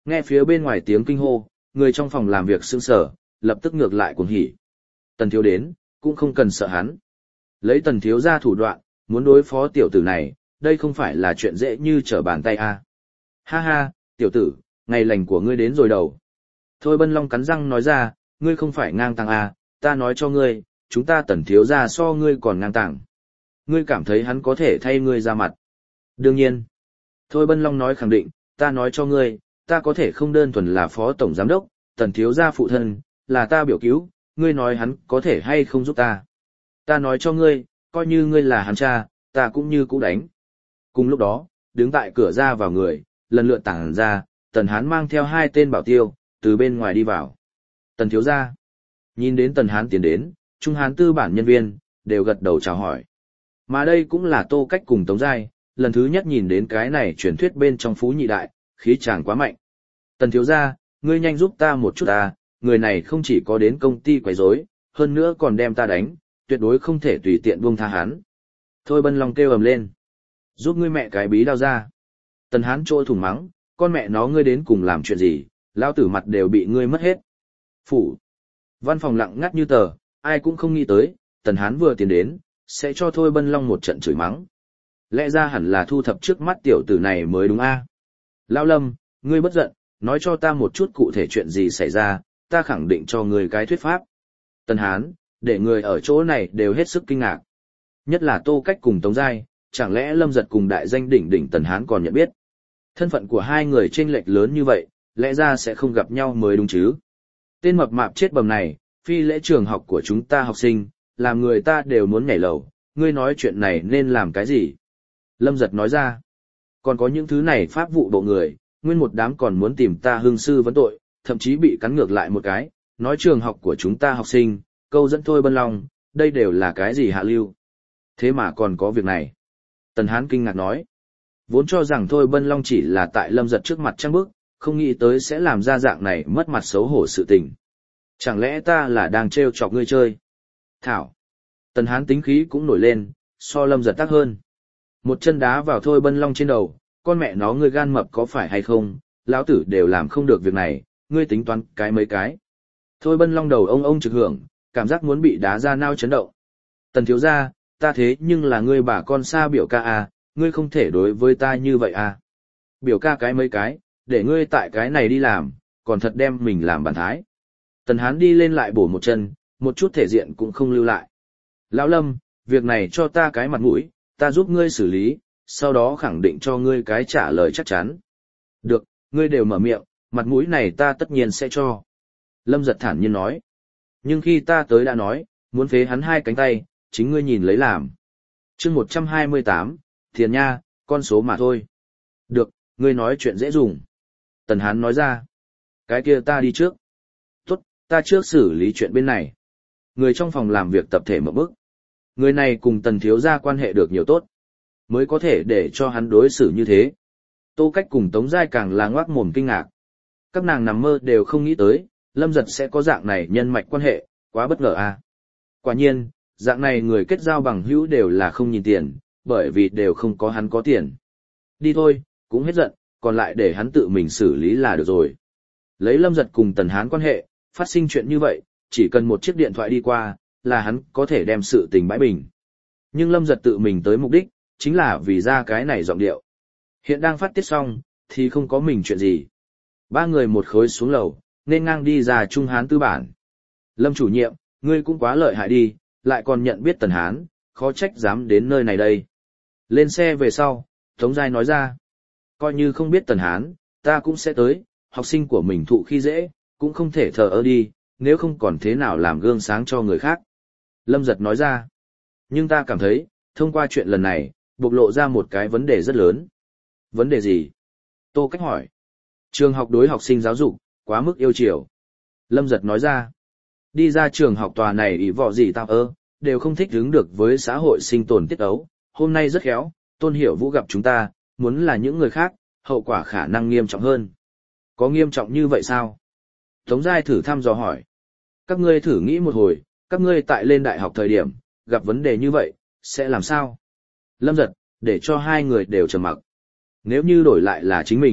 Nghe phía bên ngoài tiếng kinh hô, người trong phòng làm việc sững sờ, lập tức ngược lại cuồng hỉ. Tần thiếu đến, cũng không cần sợ hắn. Lấy tần thiếu ra thủ đoạn, muốn đối phó tiểu tử này, đây không phải là chuyện dễ như trở bàn tay à. Ha ha, tiểu tử, ngày lành của ngươi đến rồi đầu. Thôi Bân Long cắn răng nói ra, ngươi không phải ngang tàng à, ta nói cho ngươi, chúng ta tần thiếu ra so ngươi còn ngang tàng. Ngươi cảm thấy hắn có thể thay ngươi ra mặt. Đương nhiên. Thôi Bân Long nói khẳng định, ta nói cho ngươi, ta có thể không đơn thuần là phó tổng giám đốc, tần thiếu gia phụ thân, là ta biểu cứu, ngươi nói hắn có thể hay không giúp ta. Ta nói cho ngươi, coi như ngươi là hắn cha, ta cũng như cũ đánh. Cùng lúc đó, đứng tại cửa ra vào người, lần lượt tản ra, tần hán mang theo 2 tên bảo tiêu, từ bên ngoài đi vào. Tần thiếu gia. Nhìn đến tần hán tiến đến, trung hán tư bản nhân viên, đều gật đầu chào hỏi. Mà đây cũng là Tô Cách cùng Tống Giai, lần thứ nhất nhìn đến cái này truyền thuyết bên trong phú nhị đại, khí chàng quá mạnh. Tần thiếu gia, ngươi nhanh giúp ta một chút ta, người này không chỉ có đến công ty quấy rối, hơn nữa còn đem ta đánh, tuyệt đối không thể tùy tiện buông tha hắn. Thôi Bân Long kêu ầm lên. Giúp ngươi mẹ cái bí đao ra. Tần hán trôi thủng mắng, con mẹ nó ngươi đến cùng làm chuyện gì, lao tử mặt đều bị ngươi mất hết. Phủ. Văn phòng lặng ngắt như tờ, ai cũng không nghĩ tới, tần hán vừa tiến đến, sẽ cho Thôi Bân Long một trận chửi mắng. Lẽ ra hẳn là thu thập trước mắt tiểu tử này mới đúng a. Lão Lâm, ngươi bất giận, nói cho ta một chút cụ thể chuyện gì xảy ra, ta khẳng định cho ngươi cái thuyết pháp. Tần Hán, để người ở chỗ này đều hết sức kinh ngạc. Nhất là Tô Cách cùng Tống Giai, chẳng lẽ Lâm Giật cùng đại danh đỉnh đỉnh Tần Hán còn nhận biết. Thân phận của hai người chênh lệch lớn như vậy, lẽ ra sẽ không gặp nhau mới đúng chứ. Tên mập mạp chết bầm này, phi lễ trường học của chúng ta học sinh, làm người ta đều muốn nhảy lầu, ngươi nói chuyện này nên làm cái gì? Lâm Giật nói ra, còn có những thứ này pháp vụ bộ người, nguyên một đám còn muốn tìm ta hương sư vấn tội, thậm chí bị cắn ngược lại một cái, nói trường học của chúng ta học sinh, câu dẫn Thôi Bân Long, đây đều là cái gì hạ lưu. Thế mà còn có việc này. Tần Hán kinh ngạc nói, vốn cho rằng Thôi Bân Long chỉ là tại Lâm Giật trước mặt trăng bước, không nghĩ tới sẽ làm ra dạng này mất mặt xấu hổ sự tình. Chẳng lẽ ta là đang trêu chọc ngươi chơi? Thảo. Tần Hán tính khí cũng nổi lên, so Lâm Giật tác hơn. Một chân đá vào Thôi Bân Long trên đầu, con mẹ nó ngươi gan mập có phải hay không, lão tử đều làm không được việc này, ngươi tính toán cái mấy cái. Thôi Bân Long đầu ông trực hưởng, cảm giác muốn bị đá ra nao chấn động. Tần thiếu gia, ta thế nhưng là ngươi bà con xa biểu ca à, ngươi không thể đối với ta như vậy à. Biểu ca cái mấy cái, để ngươi tại cái này đi làm, còn thật đem mình làm bản thái. Tần Hán đi lên lại bổ một chân, một chút thể diện cũng không lưu lại. Lão Lâm, việc này cho ta cái mặt mũi, ta giúp ngươi xử lý, sau đó khẳng định cho ngươi cái trả lời chắc chắn. Được, ngươi đều mở miệng, mặt mũi này ta tất nhiên sẽ cho. Lâm Giật thản nhiên nói. Nhưng khi ta tới đã nói, muốn phế hắn 2 cánh tay, chính ngươi nhìn lấy làm. chương 128, Thiền Nha, con số mà thôi. Được, ngươi nói chuyện dễ dùng. Tần Hán nói ra. Cái kia ta đi trước. Tốt, ta trước xử lý chuyện bên này. Người trong phòng làm việc tập thể một bước. Người này cùng Tần thiếu gia quan hệ được nhiều tốt, mới có thể để cho hắn đối xử như thế. Tô Cách cùng Tống Giai càng là ngoác mồm kinh ngạc. Các nàng nằm mơ đều không nghĩ tới, Lâm Giật sẽ có dạng này nhân mạch quan hệ, quá bất ngờ à. Quả nhiên, dạng này người kết giao bằng hữu đều là không nhìn tiền, bởi vì đều không có hắn có tiền. Đi thôi, cũng hết giận, còn lại để hắn tự mình xử lý là được rồi. Lấy Lâm Giật cùng Tần Hán quan hệ, phát sinh chuyện như vậy, chỉ cần một chiếc điện thoại đi qua, là hắn có thể đem sự tình bãi bình. Nhưng Lâm Giật tự mình tới mục đích, chính là vì ra cái này giọng điệu. Hiện đang phát tiết xong, thì không có mình chuyện gì. 3 người một khối xuống lầu, nên ngang đi ra Trung Hán tư bản. Lâm chủ nhiệm, ngươi cũng quá lợi hại đi, lại còn nhận biết Tần Hán, khó trách dám đến nơi này đây. Lên xe về sau, Tống Giai nói ra. Coi như không biết Tần Hán, ta cũng sẽ tới, học sinh của mình thụ khi dễ, cũng không thể thờ ơ đi, nếu không còn thế nào làm gương sáng cho người khác. Lâm Giật nói ra. Nhưng ta cảm thấy, thông qua chuyện lần này, bộc lộ ra một cái vấn đề rất lớn. Vấn đề gì? Tô Cách hỏi. Trường học đối học sinh giáo dục, quá mức yêu chiều. Lâm Giật nói ra. Đi ra trường học tòa này ý vọ gì tao đều không thích ứng được với xã hội sinh tồn tiết ấu. Hôm nay rất khéo, Tôn Hiểu Vũ gặp chúng ta, muốn là những người khác, hậu quả khả năng nghiêm trọng hơn. Có nghiêm trọng như vậy sao? Tống Giai thử thăm dò hỏi. Các ngươi thử nghĩ một hồi, các ngươi tại lên đại học thời điểm, gặp vấn đề như vậy, sẽ làm sao? Lâm Giật, để cho 2 người đều trầm mặc. Nếu như đổi lại là chính mình,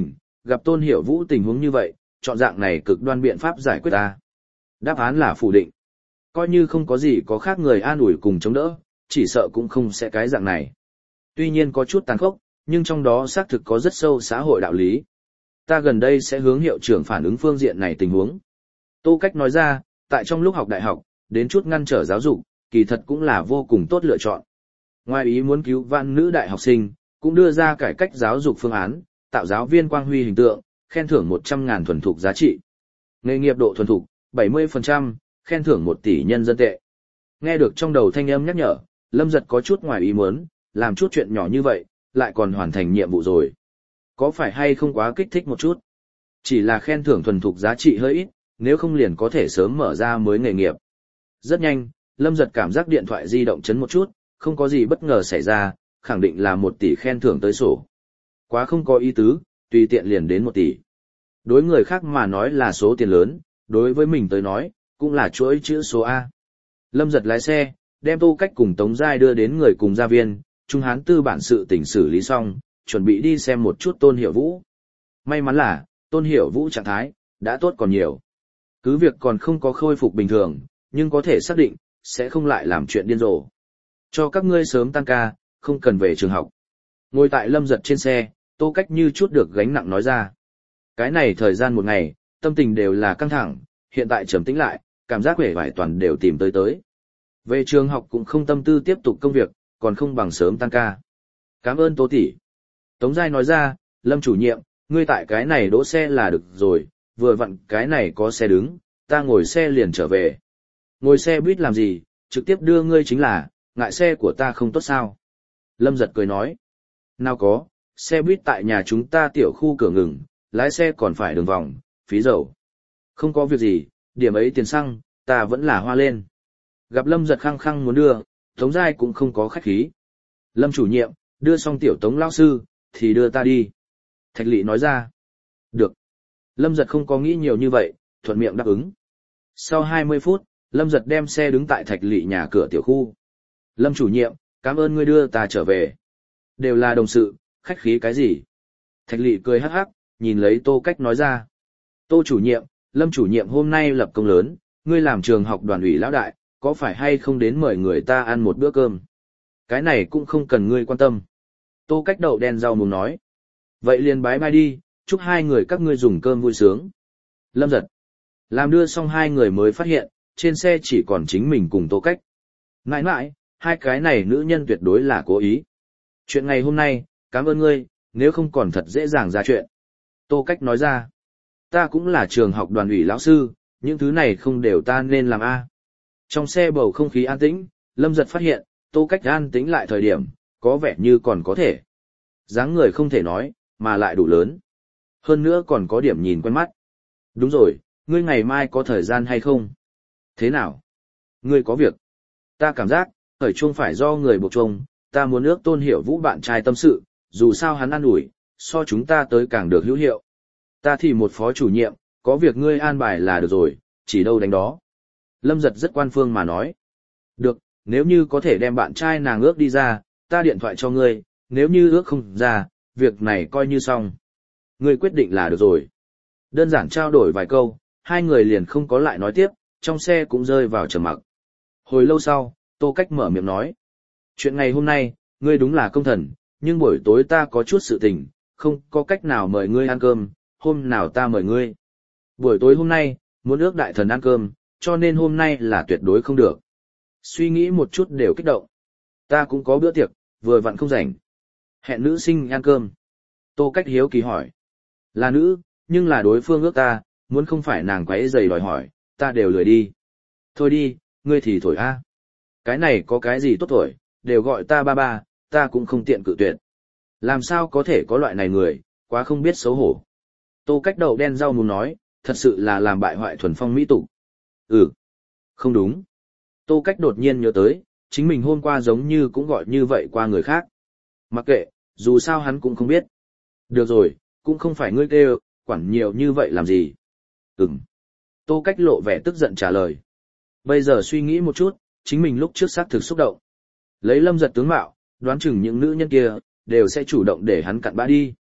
gặp Tôn Hiểu Vũ tình huống như vậy, chọn dạng này cực đoan biện pháp giải quyết ta. Đáp án là phủ định. Coi như không có gì có khác người an ủi cùng chống đỡ, chỉ sợ cũng không sẽ cái dạng này. Tuy nhiên có chút tàn khốc, nhưng trong đó xác thực có rất sâu xã hội đạo lý. Ta gần đây sẽ hướng hiệu trưởng phản ứng phương diện này tình huống. Tô Cách nói ra, tại trong lúc học đại học, đến chút ngăn trở giáo dục, kỳ thật cũng là vô cùng tốt lựa chọn. Ngoài ý muốn cứu vãn nữ đại học sinh, cũng đưa ra cải cách giáo dục phương án, tạo giáo viên quang huy hình tượng, khen thưởng 100.000 thuần thục giá trị. Nghề nghiệp độ thuần thục, 70%, khen thưởng 1 tỷ nhân dân tệ. Nghe được trong đầu thanh âm nhắc nhở, Lâm Giật có chút ngoài ý muốn, làm chút chuyện nhỏ như vậy, lại còn hoàn thành nhiệm vụ rồi. Có phải hay không quá kích thích một chút? Chỉ là khen thưởng thuần thục giá trị hơi ít, nếu không liền có thể sớm mở ra mới nghề nghiệp. Rất nhanh, Lâm Giật cảm giác điện thoại di động chấn một chút, không có gì bất ngờ xảy ra, khẳng định là 1 tỷ khen thưởng tới sổ. Quá không có ý tứ, tùy tiện liền đến 1 tỷ. Đối người khác mà nói là số tiền lớn, đối với mình tới nói, cũng là chuỗi chữ số A. Lâm Giật lái xe, đem Tô Cách cùng Tống Giai đưa đến người cùng gia viên, Trung Hán tư bản sự tình xử lý xong, chuẩn bị đi xem một chút Tôn Hiểu Vũ. May mắn là, Tôn Hiểu Vũ trạng thái, đã tốt còn nhiều. Cứ việc còn không có khôi phục bình thường, nhưng có thể xác định, sẽ không lại làm chuyện điên rồ. Cho các ngươi sớm tan ca, không cần về trường học. Ngồi tại Lâm Giật trên xe, Tô Cách như chút được gánh nặng nói ra. Cái này thời gian một ngày, tâm tình đều là căng thẳng, hiện tại trầm tĩnh lại, cảm giác vẻ vải toàn đều tìm tới. Về trường học cũng không tâm tư tiếp tục công việc, còn không bằng sớm tan ca. Cảm ơn Tô tỷ. Tống Giai nói ra, Lâm chủ nhiệm, ngươi tại cái này đỗ xe là được rồi, vừa vặn cái này có xe đứng, ta ngồi xe liền trở về. Ngồi xe buýt làm gì, trực tiếp đưa ngươi chính là, ngại xe của ta không tốt sao. Lâm Giật cười nói, nào có, xe buýt tại nhà chúng ta tiểu khu cửa ngừng, lái xe còn phải đường vòng, phí dầu. Không có việc gì, điểm ấy tiền xăng, ta vẫn là hoa lên. Gặp Lâm Giật khăng khăng muốn đưa, Tống Giai cũng không có khách khí. Lâm chủ nhiệm, đưa xong tiểu Tống lão sư, thì đưa ta đi. Thạch Lị nói ra. Được. Lâm Giật không có nghĩ nhiều như vậy, thuận miệng đáp ứng. Sau 20 phút, Lâm Giật đem xe đứng tại Thạch Lị nhà cửa tiểu khu. Lâm chủ nhiệm, cảm ơn ngươi đưa ta trở về. Đều là đồng sự, khách khí cái gì? Thạch Lị cười hắc hắc, nhìn lấy Tô Cách nói ra. Tô chủ nhiệm, Lâm chủ nhiệm hôm nay lập công lớn, ngươi làm trường học đoàn ủy lão đại, có phải hay không đến mời người ta ăn một bữa cơm? Cái này cũng không cần ngươi quan tâm. Tô Cách đậu đen rau muống nói. Vậy liền bái bai đi, chúc hai người các ngươi dùng cơm vui sướng. Lâm Giật. Làm đưa xong hai người mới phát hiện, trên xe chỉ còn chính mình cùng Tô Cách. Ngại ngại, hai cái này nữ nhân tuyệt đối là cố ý. Chuyện ngày hôm nay, cảm ơn ngươi, nếu không còn thật dễ dàng ra chuyện. Tô Cách nói ra. Ta cũng là trường học đoàn ủy lão sư, những thứ này không đều ta nên làm a. Trong xe bầu không khí an tĩnh, Lâm Giật phát hiện, Tô Cách an tĩnh lại thời điểm, có vẻ như còn có thể. Dáng người không thể nói, mà lại đủ lớn. Hơn nữa còn có điểm nhìn quen mắt. Đúng rồi, ngươi ngày mai có thời gian hay không? Thế nào? Ngươi có việc. Ta cảm giác, khởi chuông phải do người buộc chuông, ta muốn ước Tôn Hiểu Vũ bạn trai tâm sự, dù sao hắn an ủi, so chúng ta tới càng được hữu hiệu. Ta thì một phó chủ nhiệm, có việc ngươi an bài là được rồi, chỉ đâu đánh đó. Lâm Giật rất quan phương mà nói. Được, nếu như có thể đem bạn trai nàng ước đi ra, ta điện thoại cho ngươi, nếu như ước không ra, việc này coi như xong. Ngươi quyết định là được rồi. Đơn giản trao đổi vài câu, hai người liền không có lại nói tiếp, trong xe cũng rơi vào trầm mặc. Hồi lâu sau, Tô Cách mở miệng nói. Chuyện ngày hôm nay, ngươi đúng là công thần, nhưng buổi tối ta có chút sự tình, không có cách nào mời ngươi ăn cơm, hôm nào ta mời ngươi. Buổi tối hôm nay, muốn ước đại thần ăn cơm, cho nên hôm nay là tuyệt đối không được. Suy nghĩ một chút đều kích động. Ta cũng có bữa tiệc, vừa vặn không rảnh. Hẹn nữ sinh ăn cơm. Tô Cách hiếu kỳ hỏi. Là nữ, nhưng là đối phương ước ta, muốn không phải nàng quấy rầy đòi hỏi, ta đều lười đi. Thôi đi, ngươi thì thổi a. Cái này có cái gì tốt thổi, đều gọi ta ba ba, ta cũng không tiện cự tuyệt. Làm sao có thể có loại này người, quá không biết xấu hổ. Tô Cách đậu đen rau muống nói, thật sự là làm bại hoại thuần phong mỹ tục. Ừ, không đúng. Tô Cách đột nhiên nhớ tới, chính mình hôm qua giống như cũng gọi như vậy qua người khác. Mặc kệ, dù sao hắn cũng không biết. Được rồi, cũng không phải ngươi kêu, quản nhiều như vậy làm gì. Ừm. Tô Cách lộ vẻ tức giận trả lời. Bây giờ suy nghĩ một chút, chính mình lúc trước xác thực xúc động. Lấy Lâm Giật tướng mạo, đoán chừng những nữ nhân kia, đều sẽ chủ động để hắn cặn bã đi.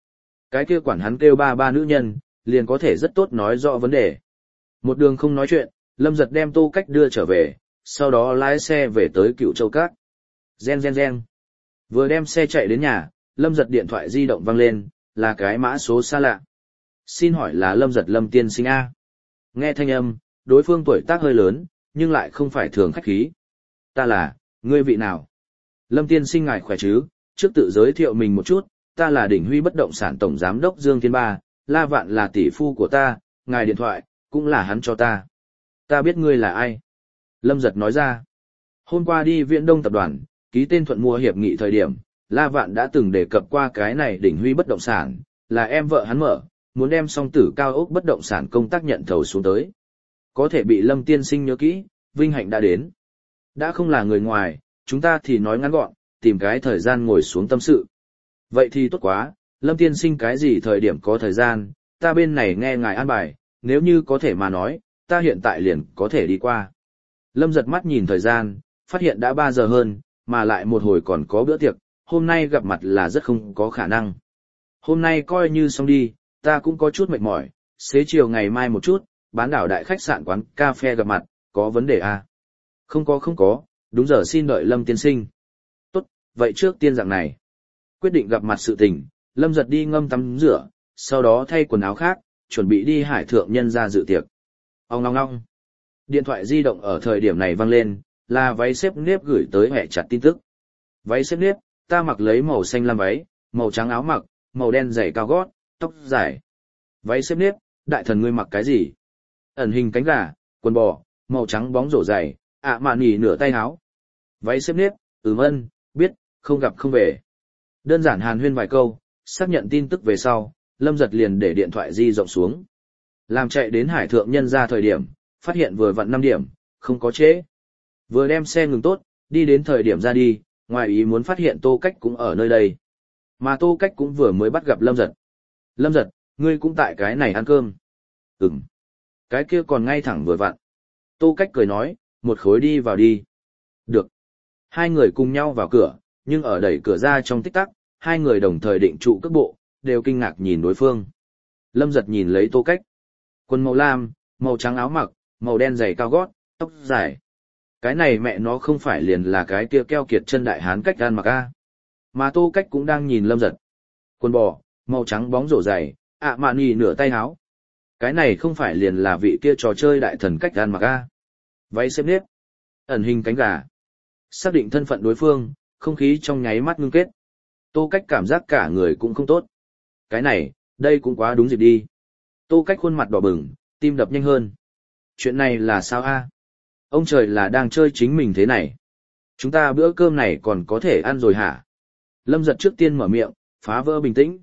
Cái kia quản hắn kêu ba ba nữ nhân, liền có thể rất tốt nói rõ vấn đề. Một đường không nói chuyện, Lâm Giật đem Tô Cách đưa trở về, sau đó lái xe về tới Cựu Châu Các. Gen gen gen. Vừa đem xe chạy đến nhà, Lâm Giật điện thoại di động vang lên, là cái mã số xa lạ. Xin hỏi là Lâm Giật Lâm tiên sinh A. Nghe thanh âm, đối phương tuổi tác hơi lớn, nhưng lại không phải thường khách khí. Ta là, ngươi vị nào? Lâm tiên sinh ngài khỏe chứ, trước tự giới thiệu mình một chút, ta là Đỉnh Huy bất động sản tổng giám đốc Dương Thiên Ba, La Vạn là tỷ phu của ta, ngài điện thoại, cũng là hắn cho ta. Ta biết ngươi là ai. Lâm Giật nói ra. Hôm qua đi Viễn Đông tập đoàn, ký tên thuận mua hiệp nghị thời điểm, La Vạn đã từng đề cập qua cái này Đỉnh Huy bất động sản, là em vợ hắn mở, muốn đem song tử cao ốc bất động sản công tác nhận thầu xuống tới. Có thể bị Lâm tiên sinh nhớ kỹ, vinh hạnh đã đến. Đã không là người ngoài, chúng ta thì nói ngắn gọn, tìm cái thời gian ngồi xuống tâm sự. Vậy thì tốt quá, Lâm tiên sinh cái gì thời điểm có thời gian, ta bên này nghe ngài an bài, nếu như có thể mà nói, ta hiện tại liền có thể đi qua. Lâm giật mắt nhìn thời gian, phát hiện đã 3 giờ hơn, mà lại một hồi còn có bữa tiệc, hôm nay gặp mặt là rất không có khả năng. Hôm nay coi như xong đi, ta cũng có chút mệt mỏi, xế chiều ngày mai một chút, bán đảo đại khách sạn quán cà phê gặp mặt, có vấn đề à? Không có, đúng giờ xin đợi Lâm tiên sinh. Tốt, vậy trước tiên dạng này. Quyết định gặp mặt sự tình, Lâm giật đi ngâm tắm rửa, sau đó thay quần áo khác, chuẩn bị đi hải thượng nhân ra dự tiệc. Ong ong ong. Điện thoại di động ở thời điểm này vang lên, là váy xếp nếp gửi tới hẹ chặt tin tức. Váy xếp nếp, ta mặc lấy màu xanh lam váy, màu trắng áo mặc, màu đen giày cao gót, tóc dài. Váy xếp nếp, đại thần ngươi mặc cái gì? Ẩn hình cánh gà, quần bò, màu trắng bóng rổ dày, mạ nỉ nửa tay áo. Váy xếp nếp, biết, không gặp không về. Đơn giản hàn huyên vài câu, xác nhận tin tức về sau, Lâm giật liền để điện thoại di rộng xuống. Làm chạy đến hải thượng nhân ra thời điểm, phát hiện vừa vặn 5 điểm, không có trễ. Vừa đem xe ngừng tốt, đi đến thời điểm ra đi, ngoài ý muốn phát hiện Tô Cách cũng ở nơi đây. Mà Tô Cách cũng vừa mới bắt gặp Lâm giật. Lâm giật, ngươi cũng tại cái này ăn cơm. Ừm. Cái kia còn ngay thẳng vừa vặn. Tô Cách cười nói, một khối đi vào đi. Được. Hai người cùng nhau vào cửa, nhưng ở đẩy cửa ra trong tích tắc, hai người đồng thời định trụ cước bộ, đều kinh ngạc nhìn đối phương. Lâm giật nhìn lấy Tô Cách. Quần màu lam, màu trắng áo mặc, màu đen giày cao gót, tóc dài. Cái này mẹ nó không phải liền là cái kia keo kiệt chân đại hán Cách gan mặc a. Mà Tô Cách cũng đang nhìn Lâm giật. Quần bò, màu trắng bóng rổ dày, mạ nỉ nửa tay áo. Cái này không phải liền là vị kia trò chơi đại thần Cách gan mặc a. Váy xếp nếp, ẩn hình cánh gà. Xác định thân phận đối phương, không khí trong nháy mắt ngưng kết. Tô Cách cảm giác cả người cũng không tốt. Cái này, đây cũng quá đúng dịp đi. Tô Cách khuôn mặt đỏ bừng, tim đập nhanh hơn. Chuyện này là sao a? Ông trời là đang chơi chính mình thế này. Chúng ta bữa cơm này còn có thể ăn rồi hả? Lâm giật trước tiên mở miệng, phá vỡ bình tĩnh.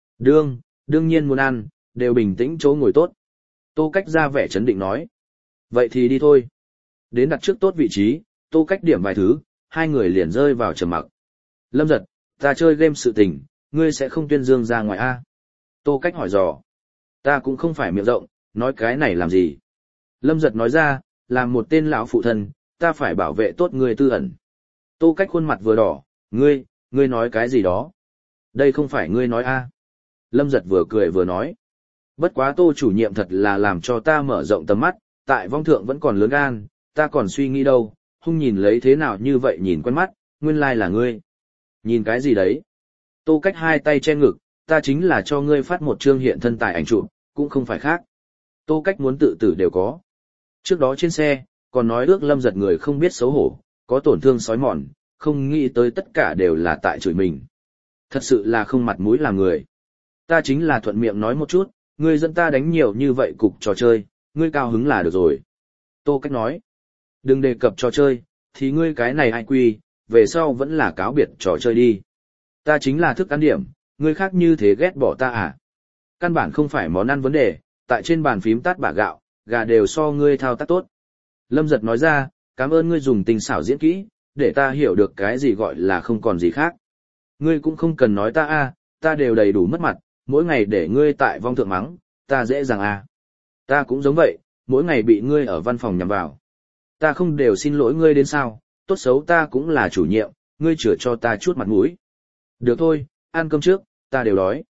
Đương nhiên muốn ăn, đều bình tĩnh chỗ ngồi tốt. Tô Cách ra vẻ chấn định nói. Vậy thì đi thôi. Đến đặt trước tốt vị trí, Tô Cách điểm vài thứ, hai người liền rơi vào trầm mặc. Lâm giật, ta chơi game sự tình, ngươi sẽ không tuyên dương ra ngoài a? Tô Cách hỏi dò. Ta cũng không phải miệng rộng, nói cái này làm gì? Lâm giật nói ra, làm một tên lão phụ thân, ta phải bảo vệ tốt ngươi tư ẩn. Tô Cách khuôn mặt vừa đỏ, ngươi nói cái gì đó? Đây không phải ngươi nói a? Lâm giật vừa cười vừa nói. Bất quá Tô chủ nhiệm thật là làm cho ta mở rộng tầm mắt, tại vong thượng vẫn còn lớn gan, ta còn suy nghĩ đâu, hung nhìn lấy thế nào như vậy nhìn quen mắt, nguyên lai là ngươi. Nhìn cái gì đấy? Tô Cách hai tay che ngực, ta chính là cho ngươi phát một chương hiện thân tài ảnh chụp, cũng không phải khác. Tô Cách muốn tự tử đều có. Trước đó trên xe, còn nói ước Lâm giật người không biết xấu hổ, có tổn thương sói mòn, không nghĩ tới tất cả đều là tại chửi mình. Thật sự là không mặt mũi làm người. Ta chính là thuận miệng nói một chút, ngươi dẫn ta đánh nhiều như vậy cục trò chơi, ngươi cao hứng là được rồi. Tô Cách nói, đừng đề cập trò chơi, thì ngươi cái này ai quy, về sau vẫn là cáo biệt trò chơi đi. Ta chính là thức ăn điểm, ngươi khác như thế ghét bỏ ta à? Căn bản không phải món ăn vấn đề, tại trên bàn phím tát bả gạo, gà đều so ngươi thao tác tốt. Lâm giật nói ra, cảm ơn ngươi dùng tình xảo diễn kỹ, để ta hiểu được cái gì gọi là không còn gì khác. Ngươi cũng không cần nói ta a, ta đều đầy đủ mất mặt, mỗi ngày để ngươi tại vong thượng mắng, ta dễ dàng a. Ta cũng giống vậy, mỗi ngày bị ngươi ở văn phòng nhằm vào. Ta không đều xin lỗi ngươi đến sao, tốt xấu ta cũng là chủ nhiệm, ngươi chữa cho ta chút mặt mũi. Được thôi, ăn cơm trước, ta đều đói.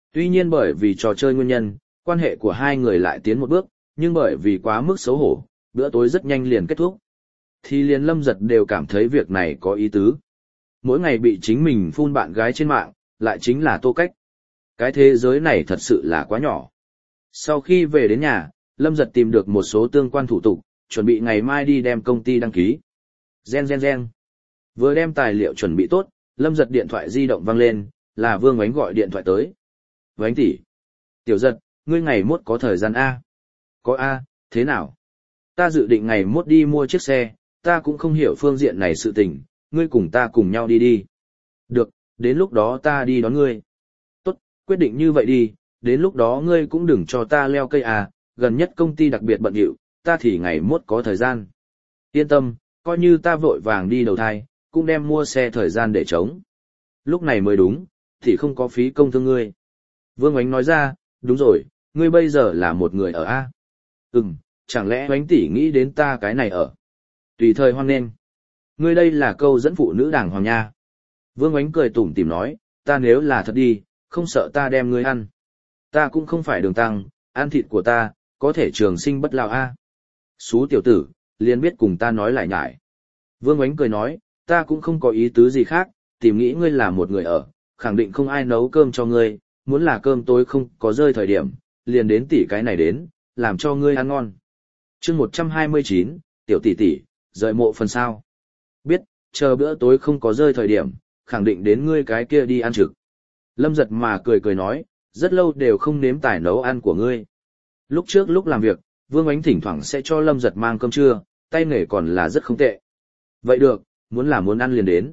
Tuy nhiên bởi vì trò chơi nguyên nhân, quan hệ của hai người lại tiến một bước, nhưng bởi vì quá mức xấu hổ, bữa tối rất nhanh liền kết thúc. Thì liền Lâm Giật đều cảm thấy việc này có ý tứ. Mỗi ngày bị chính mình phun bạn gái trên mạng, lại chính là Tô Cách. Cái thế giới này thật sự là quá nhỏ. Sau khi về đến nhà, Lâm Giật tìm được một số tương quan thủ tục, chuẩn bị ngày mai đi đem công ty đăng ký. Gen. Vừa đem tài liệu chuẩn bị tốt, Lâm Giật điện thoại di động vang lên, là Vương Ánh gọi điện thoại tới. Ánh tỷ. Tiểu Giật, ngươi ngày mốt có thời gian A? Có A, thế nào? Ta dự định ngày mốt đi mua chiếc xe, ta cũng không hiểu phương diện này sự tình, ngươi cùng ta cùng nhau đi đi. Được, đến lúc đó ta đi đón ngươi. Tốt, quyết định như vậy đi, đến lúc đó ngươi cũng đừng cho ta leo cây à, gần nhất công ty đặc biệt bận rộn, ta thì ngày mốt có thời gian. Yên tâm, coi như ta vội vàng đi đầu thai, cũng đem mua xe thời gian để trống. Lúc này mới đúng, thì không có phí công thương ngươi. Vương Ánh nói ra, đúng rồi, ngươi bây giờ là một người ở A. Chẳng lẽ Ánh tỷ nghĩ đến ta cái này ở. Tùy thời hoan nghênh. Ngươi đây là câu dẫn phụ nữ đảng hoàng nha. Vương Ánh cười tủm tỉm nói, ta nếu là thật đi, không sợ ta đem ngươi ăn. Ta cũng không phải đường tăng, ăn thịt của ta, có thể trường sinh bất lão A. Xú tiểu tử, liền biết cùng ta nói lại nhải. Vương Ánh cười nói, ta cũng không có ý tứ gì khác, tìm nghĩ ngươi là một người ở, khẳng định không ai nấu cơm cho ngươi, muốn là cơm tối không có rơi thời điểm, liền đến tỷ cái này đến, làm cho ngươi ăn ngon. Chương 129, tiểu tỷ tỷ, rời mộ phần sao. Biết, chờ bữa tối không có rơi thời điểm, khẳng định đến ngươi cái kia đi ăn trực. Lâm Giật mà cười nói, rất lâu đều không nếm tài nấu ăn của ngươi. Lúc trước lúc làm việc, Vương Ánh thỉnh thoảng sẽ cho Lâm Giật mang cơm trưa, tay nghề còn là rất không tệ. Vậy được, muốn ăn liền đến.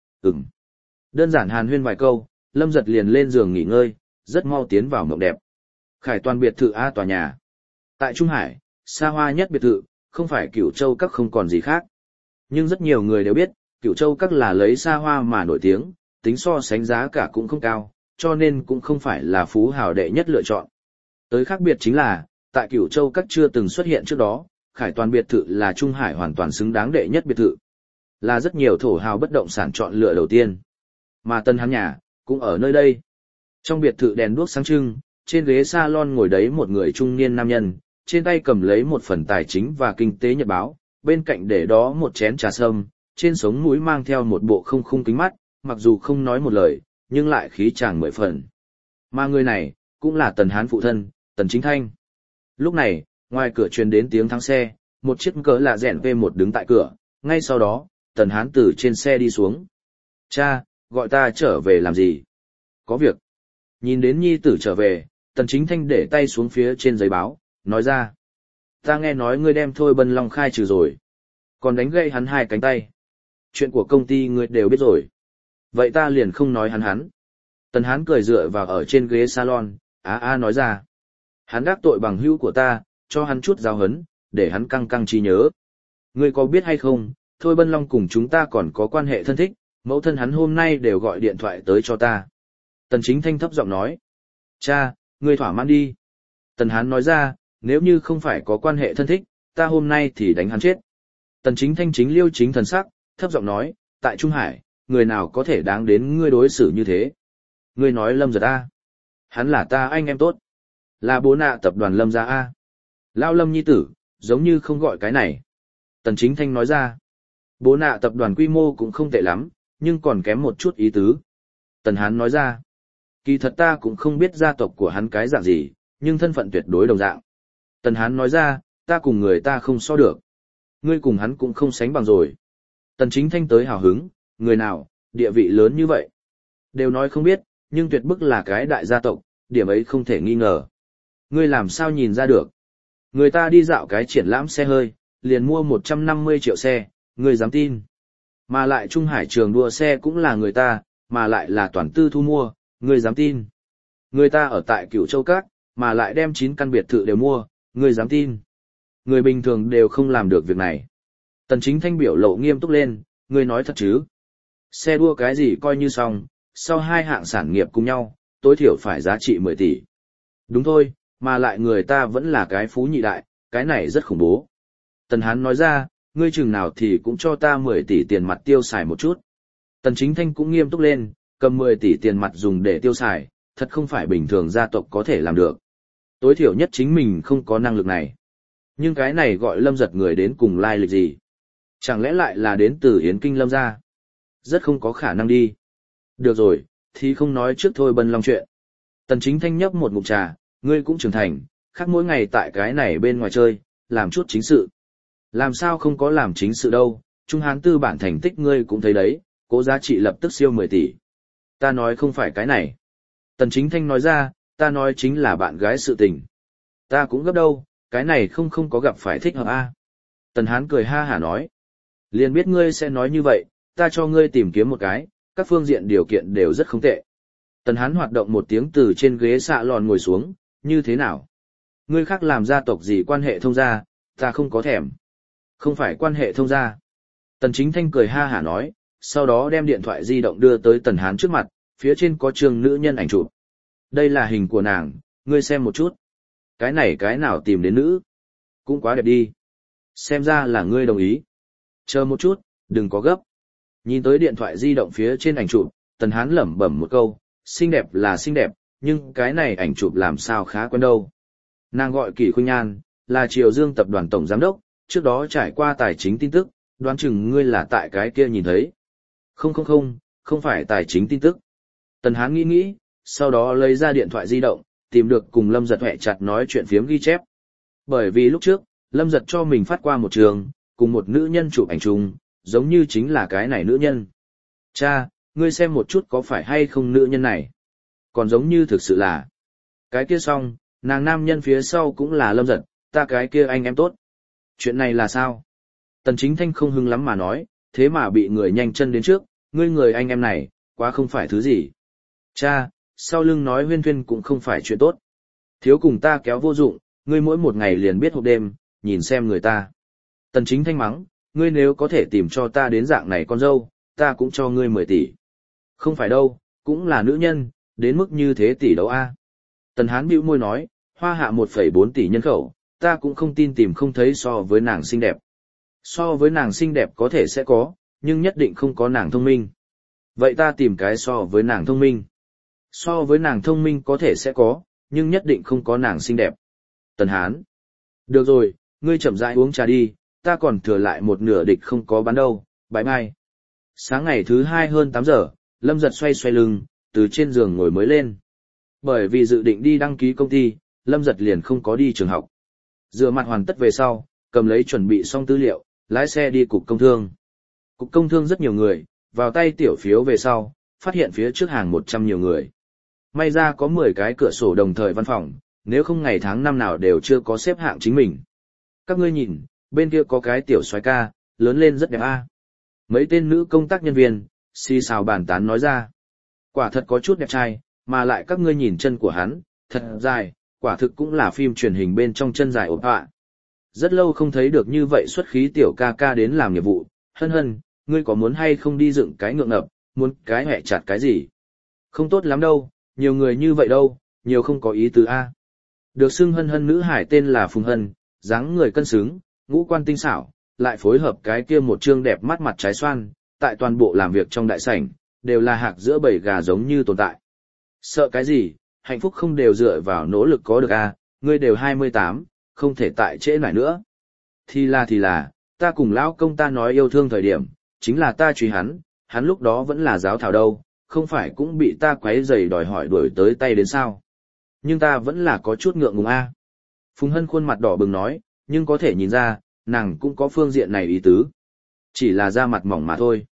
Đơn giản hàn huyên vài câu, Lâm Giật liền lên giường nghỉ ngơi, rất mau tiến vào mộng đẹp. Khải Toàn biệt thự A tòa nhà. Tại Trung Hải, xa hoa nhất biệt thự, không phải Cửu Châu Các không còn gì khác. Nhưng rất nhiều người đều biết, Cửu Châu Các là lấy xa hoa mà nổi tiếng, tính so sánh giá cả cũng không cao, cho nên cũng không phải là phú hào đệ nhất lựa chọn. Tới khác biệt chính là, tại Cửu Châu Các chưa từng xuất hiện trước đó, Khải Toàn biệt thự là Trung Hải hoàn toàn xứng đáng đệ nhất biệt thự. Là rất nhiều thổ hào bất động sản chọn lựa đầu tiên. Mà Tân hắn nhà, cũng ở nơi đây. Trong biệt thự đèn đuốc sáng trưng, trên ghế salon ngồi đấy một người trung niên nam nhân, trên tay cầm lấy một phần tài chính và kinh tế nhật báo, bên cạnh để đó một chén trà sâm, trên sống mũi mang theo một bộ không khung kính mắt, mặc dù không nói một lời, nhưng lại khí chàng mười phần. Mà người này, cũng là Tần Hán phụ thân, Tần Chính Thanh. Lúc này, ngoài cửa truyền đến tiếng thắng xe, một chiếc cỡ lạ rẻn V1 đứng tại cửa, ngay sau đó, Tần Hán từ trên xe đi xuống. Cha, gọi ta trở về làm gì? Có việc. Nhìn đến nhi tử trở về, Tần Chính Thanh để tay xuống phía trên giấy báo, nói ra. Ta nghe nói ngươi đem Thôi Bân Long khai trừ rồi. Còn đánh gãy hắn hai cánh tay. Chuyện của công ty ngươi đều biết rồi. Vậy ta liền không nói hắn. Tần Hán cười dựa vào ở trên ghế salon, nói ra. Hắn đắc tội bằng hữu của ta, cho hắn chút giáo huấn, để hắn căng căng trí nhớ. Ngươi có biết hay không, Thôi Bân Long cùng chúng ta còn có quan hệ thân thích, mẫu thân hắn hôm nay đều gọi điện thoại tới cho ta. Tần Chính Thanh thấp giọng nói. Cha, ngươi thỏa mãn đi. Tần Hán nói ra, nếu như không phải có quan hệ thân thích, ta hôm nay thì đánh hắn chết. Tần Chính Thanh chính liêu chính thần sắc, thấp giọng nói, tại Trung Hải, người nào có thể đáng đến ngươi đối xử như thế? Ngươi nói Lâm Giật A. Hắn là ta anh em tốt. Là bố nạ tập đoàn Lâm gia A. Lao Lâm nhi tử, giống như không gọi cái này. Tần Chính Thanh nói ra. Bố nạ tập đoàn quy mô cũng không tệ lắm, nhưng còn kém một chút ý tứ. Tần Hán nói ra. Kỳ thật ta cũng không biết gia tộc của hắn cái dạng gì, nhưng thân phận tuyệt đối đồng dạng. Tần Hán nói ra, ta cùng người ta không so được. Ngươi cùng hắn cũng không sánh bằng rồi. Tần Chính Thanh tới hào hứng, người nào, địa vị lớn như vậy. Đều nói không biết, nhưng tuyệt bức là cái đại gia tộc, điểm ấy không thể nghi ngờ. Ngươi làm sao nhìn ra được? Người ta đi dạo cái triển lãm xe hơi, liền mua 150 triệu xe, ngươi dám tin. Mà lại Trung Hải trường đua xe cũng là người ta, mà lại là toàn tư thu mua, ngươi dám tin. Người ta ở tại Cửu Châu Các, mà lại đem 9 căn biệt thự đều mua, ngươi dám tin. Người bình thường đều không làm được việc này. Tần Chính Thanh biểu lộ nghiêm túc lên, ngươi nói thật chứ? Xe đua cái gì coi như xong, sau hai hạng sản nghiệp cùng nhau, tối thiểu phải giá trị 10 tỷ. Đúng thôi, mà lại người ta vẫn là cái phú nhị đại, cái này rất khủng bố. Tần Hán nói ra, ngươi chừng nào thì cũng cho ta 10 tỷ tiền mặt tiêu xài một chút. Tần Chính Thanh cũng nghiêm túc lên, cầm 10 tỷ tiền mặt dùng để tiêu xài, thật không phải bình thường gia tộc có thể làm được. Tối thiểu nhất chính mình không có năng lực này. Nhưng cái này gọi Lâm Giật người đến cùng lai lịch gì? Chẳng lẽ lại là đến từ Yến Kinh Lâm gia? Rất không có khả năng đi. Được rồi, thì không nói trước thôi Bân Long chuyện. Tần Chính Thanh nhấp một ngụm trà, ngươi cũng trưởng thành, khác mỗi ngày tại cái này bên ngoài chơi, làm chút chính sự. Làm sao không có làm chính sự đâu, Trung Hán tư bản thành tích ngươi cũng thấy đấy, cố giá trị lập tức siêu 10 tỷ. Ta nói không phải cái này. Tần Chính Thanh nói ra, ta nói chính là bạn gái sự tình. Ta cũng gấp đâu, cái này không có gặp phải thích hợp a. Tần Hán cười ha hả nói. Liền biết ngươi sẽ nói như vậy, ta cho ngươi tìm kiếm một cái, các phương diện điều kiện đều rất không tệ. Tần Hán hoạt động một tiếng từ trên ghế xạ lòn ngồi xuống, như thế nào? Ngươi khác làm gia tộc gì quan hệ thông gia, ta không có thèm. Không phải quan hệ thông gia. Tần Chính Thanh cười ha hả nói, sau đó đem điện thoại di động đưa tới Tần Hán trước mặt, phía trên có trường nữ nhân ảnh chụp. Đây là hình của nàng, ngươi xem một chút. Cái này cái nào tìm đến nữ? Cũng quá đẹp đi. Xem ra là ngươi đồng ý. Chờ một chút, đừng có gấp. Nhìn tới điện thoại di động phía trên ảnh chụp, Tần Hán lẩm bẩm một câu, xinh đẹp là xinh đẹp, nhưng cái này ảnh chụp làm sao khá quen đâu. Nàng gọi Kỷ Khuynh Nhan, là Triều Dương tập đoàn tổng giám đốc, trước đó trải qua tài chính tin tức, đoán chừng ngươi là tại cái kia nhìn thấy. Không phải tài chính tin tức. Tần Hán nghĩ nghĩ, sau đó lấy ra điện thoại di động, tìm được cùng Lâm Giật hẹ chặt nói chuyện phiếm ghi chép. Bởi vì lúc trước, Lâm Giật cho mình phát qua một trường, cùng một nữ nhân chụp ảnh chung, giống như chính là cái này nữ nhân. Cha, ngươi xem một chút có phải hay không nữ nhân này. Còn giống như thực sự là. Cái kia xong, nàng nam nhân phía sau cũng là Lâm Giật, ta cái kia anh em tốt. Chuyện này là sao? Tần Chính Thanh không hưng lắm mà nói, thế mà bị người nhanh chân đến trước, ngươi người anh em này, quá không phải thứ gì. Cha, sau lưng nói huyên thuyên cũng không phải chuyện tốt. Thiếu cùng ta kéo vô dụng, ngươi mỗi một ngày liền biết hộp đêm, nhìn xem người ta. Tần Chính Thanh mắng, ngươi nếu có thể tìm cho ta đến dạng này con dâu, ta cũng cho ngươi 10 tỷ. Không phải đâu, cũng là nữ nhân, đến mức như thế tỷ đâu a. Tần Hán bĩu môi nói, Hoa Hạ 1,4 tỷ nhân khẩu, ta cũng không tin tìm không thấy so với nàng xinh đẹp. So với nàng xinh đẹp có thể sẽ có, nhưng nhất định không có nàng thông minh. Vậy ta tìm cái so với nàng thông minh. So với nàng thông minh có thể sẽ có, nhưng nhất định không có nàng xinh đẹp. Tần Hán. Được rồi, ngươi chậm rãi uống trà đi, ta còn thừa lại một nửa địch không có bán đâu, bye bye. Sáng ngày thứ 2 hơn 8 giờ, Lâm Giật xoay xoay lưng, từ trên giường ngồi mới lên. Bởi vì dự định đi đăng ký công ty, Lâm Giật liền không có đi trường học. Rửa mặt hoàn tất về sau, cầm lấy chuẩn bị xong tư liệu, lái xe đi cục công thương. Cục công thương rất nhiều người, vào tay tiểu phiếu về sau, phát hiện phía trước hàng 100 nhiều người. May ra có 10 cái cửa sổ đồng thời văn phòng, nếu không ngày tháng năm nào đều chưa có xếp hạng chính mình. Các ngươi nhìn, bên kia có cái tiểu soái ca, lớn lên rất đẹp a. Mấy tên nữ công tác nhân viên, xì xào bàn tán nói ra. Quả thật có chút đẹp trai, mà lại các ngươi nhìn chân của hắn, thật dài, quả thực cũng là phim truyền hình bên trong chân dài ộp ạ. Rất lâu không thấy được như vậy xuất khí tiểu ca ca đến làm nghiệp vụ, hân hân, ngươi có muốn hay không đi dựng cái ngượng ngập, muốn cái hẹ chặt cái gì? Không tốt lắm đâu, nhiều người như vậy đâu, nhiều không có ý tứ a. Được xưng hân hân nữ hải tên là Phùng Hân, dáng người cân xứng, ngũ quan tinh xảo, lại phối hợp cái kia một trương đẹp mắt mặt trái xoan, tại toàn bộ làm việc trong đại sảnh, đều là hạc giữa bầy gà giống như tồn tại. Sợ cái gì, hạnh phúc không đều dựa vào nỗ lực có được a, ngươi đều 28, không thể tại trễ nải nữa. Thì là, ta cùng lão công ta nói yêu thương thời điểm, chính là ta truy hắn lúc đó vẫn là giáo thảo đâu, không phải cũng bị ta quấy rầy đòi hỏi đuổi tới tay đến sao. Nhưng ta vẫn là có chút ngượng ngùng a. Phùng Hân khuôn mặt đỏ bừng nói, nhưng có thể nhìn ra, nàng cũng có phương diện này ý tứ. Chỉ là da mặt mỏng mà thôi.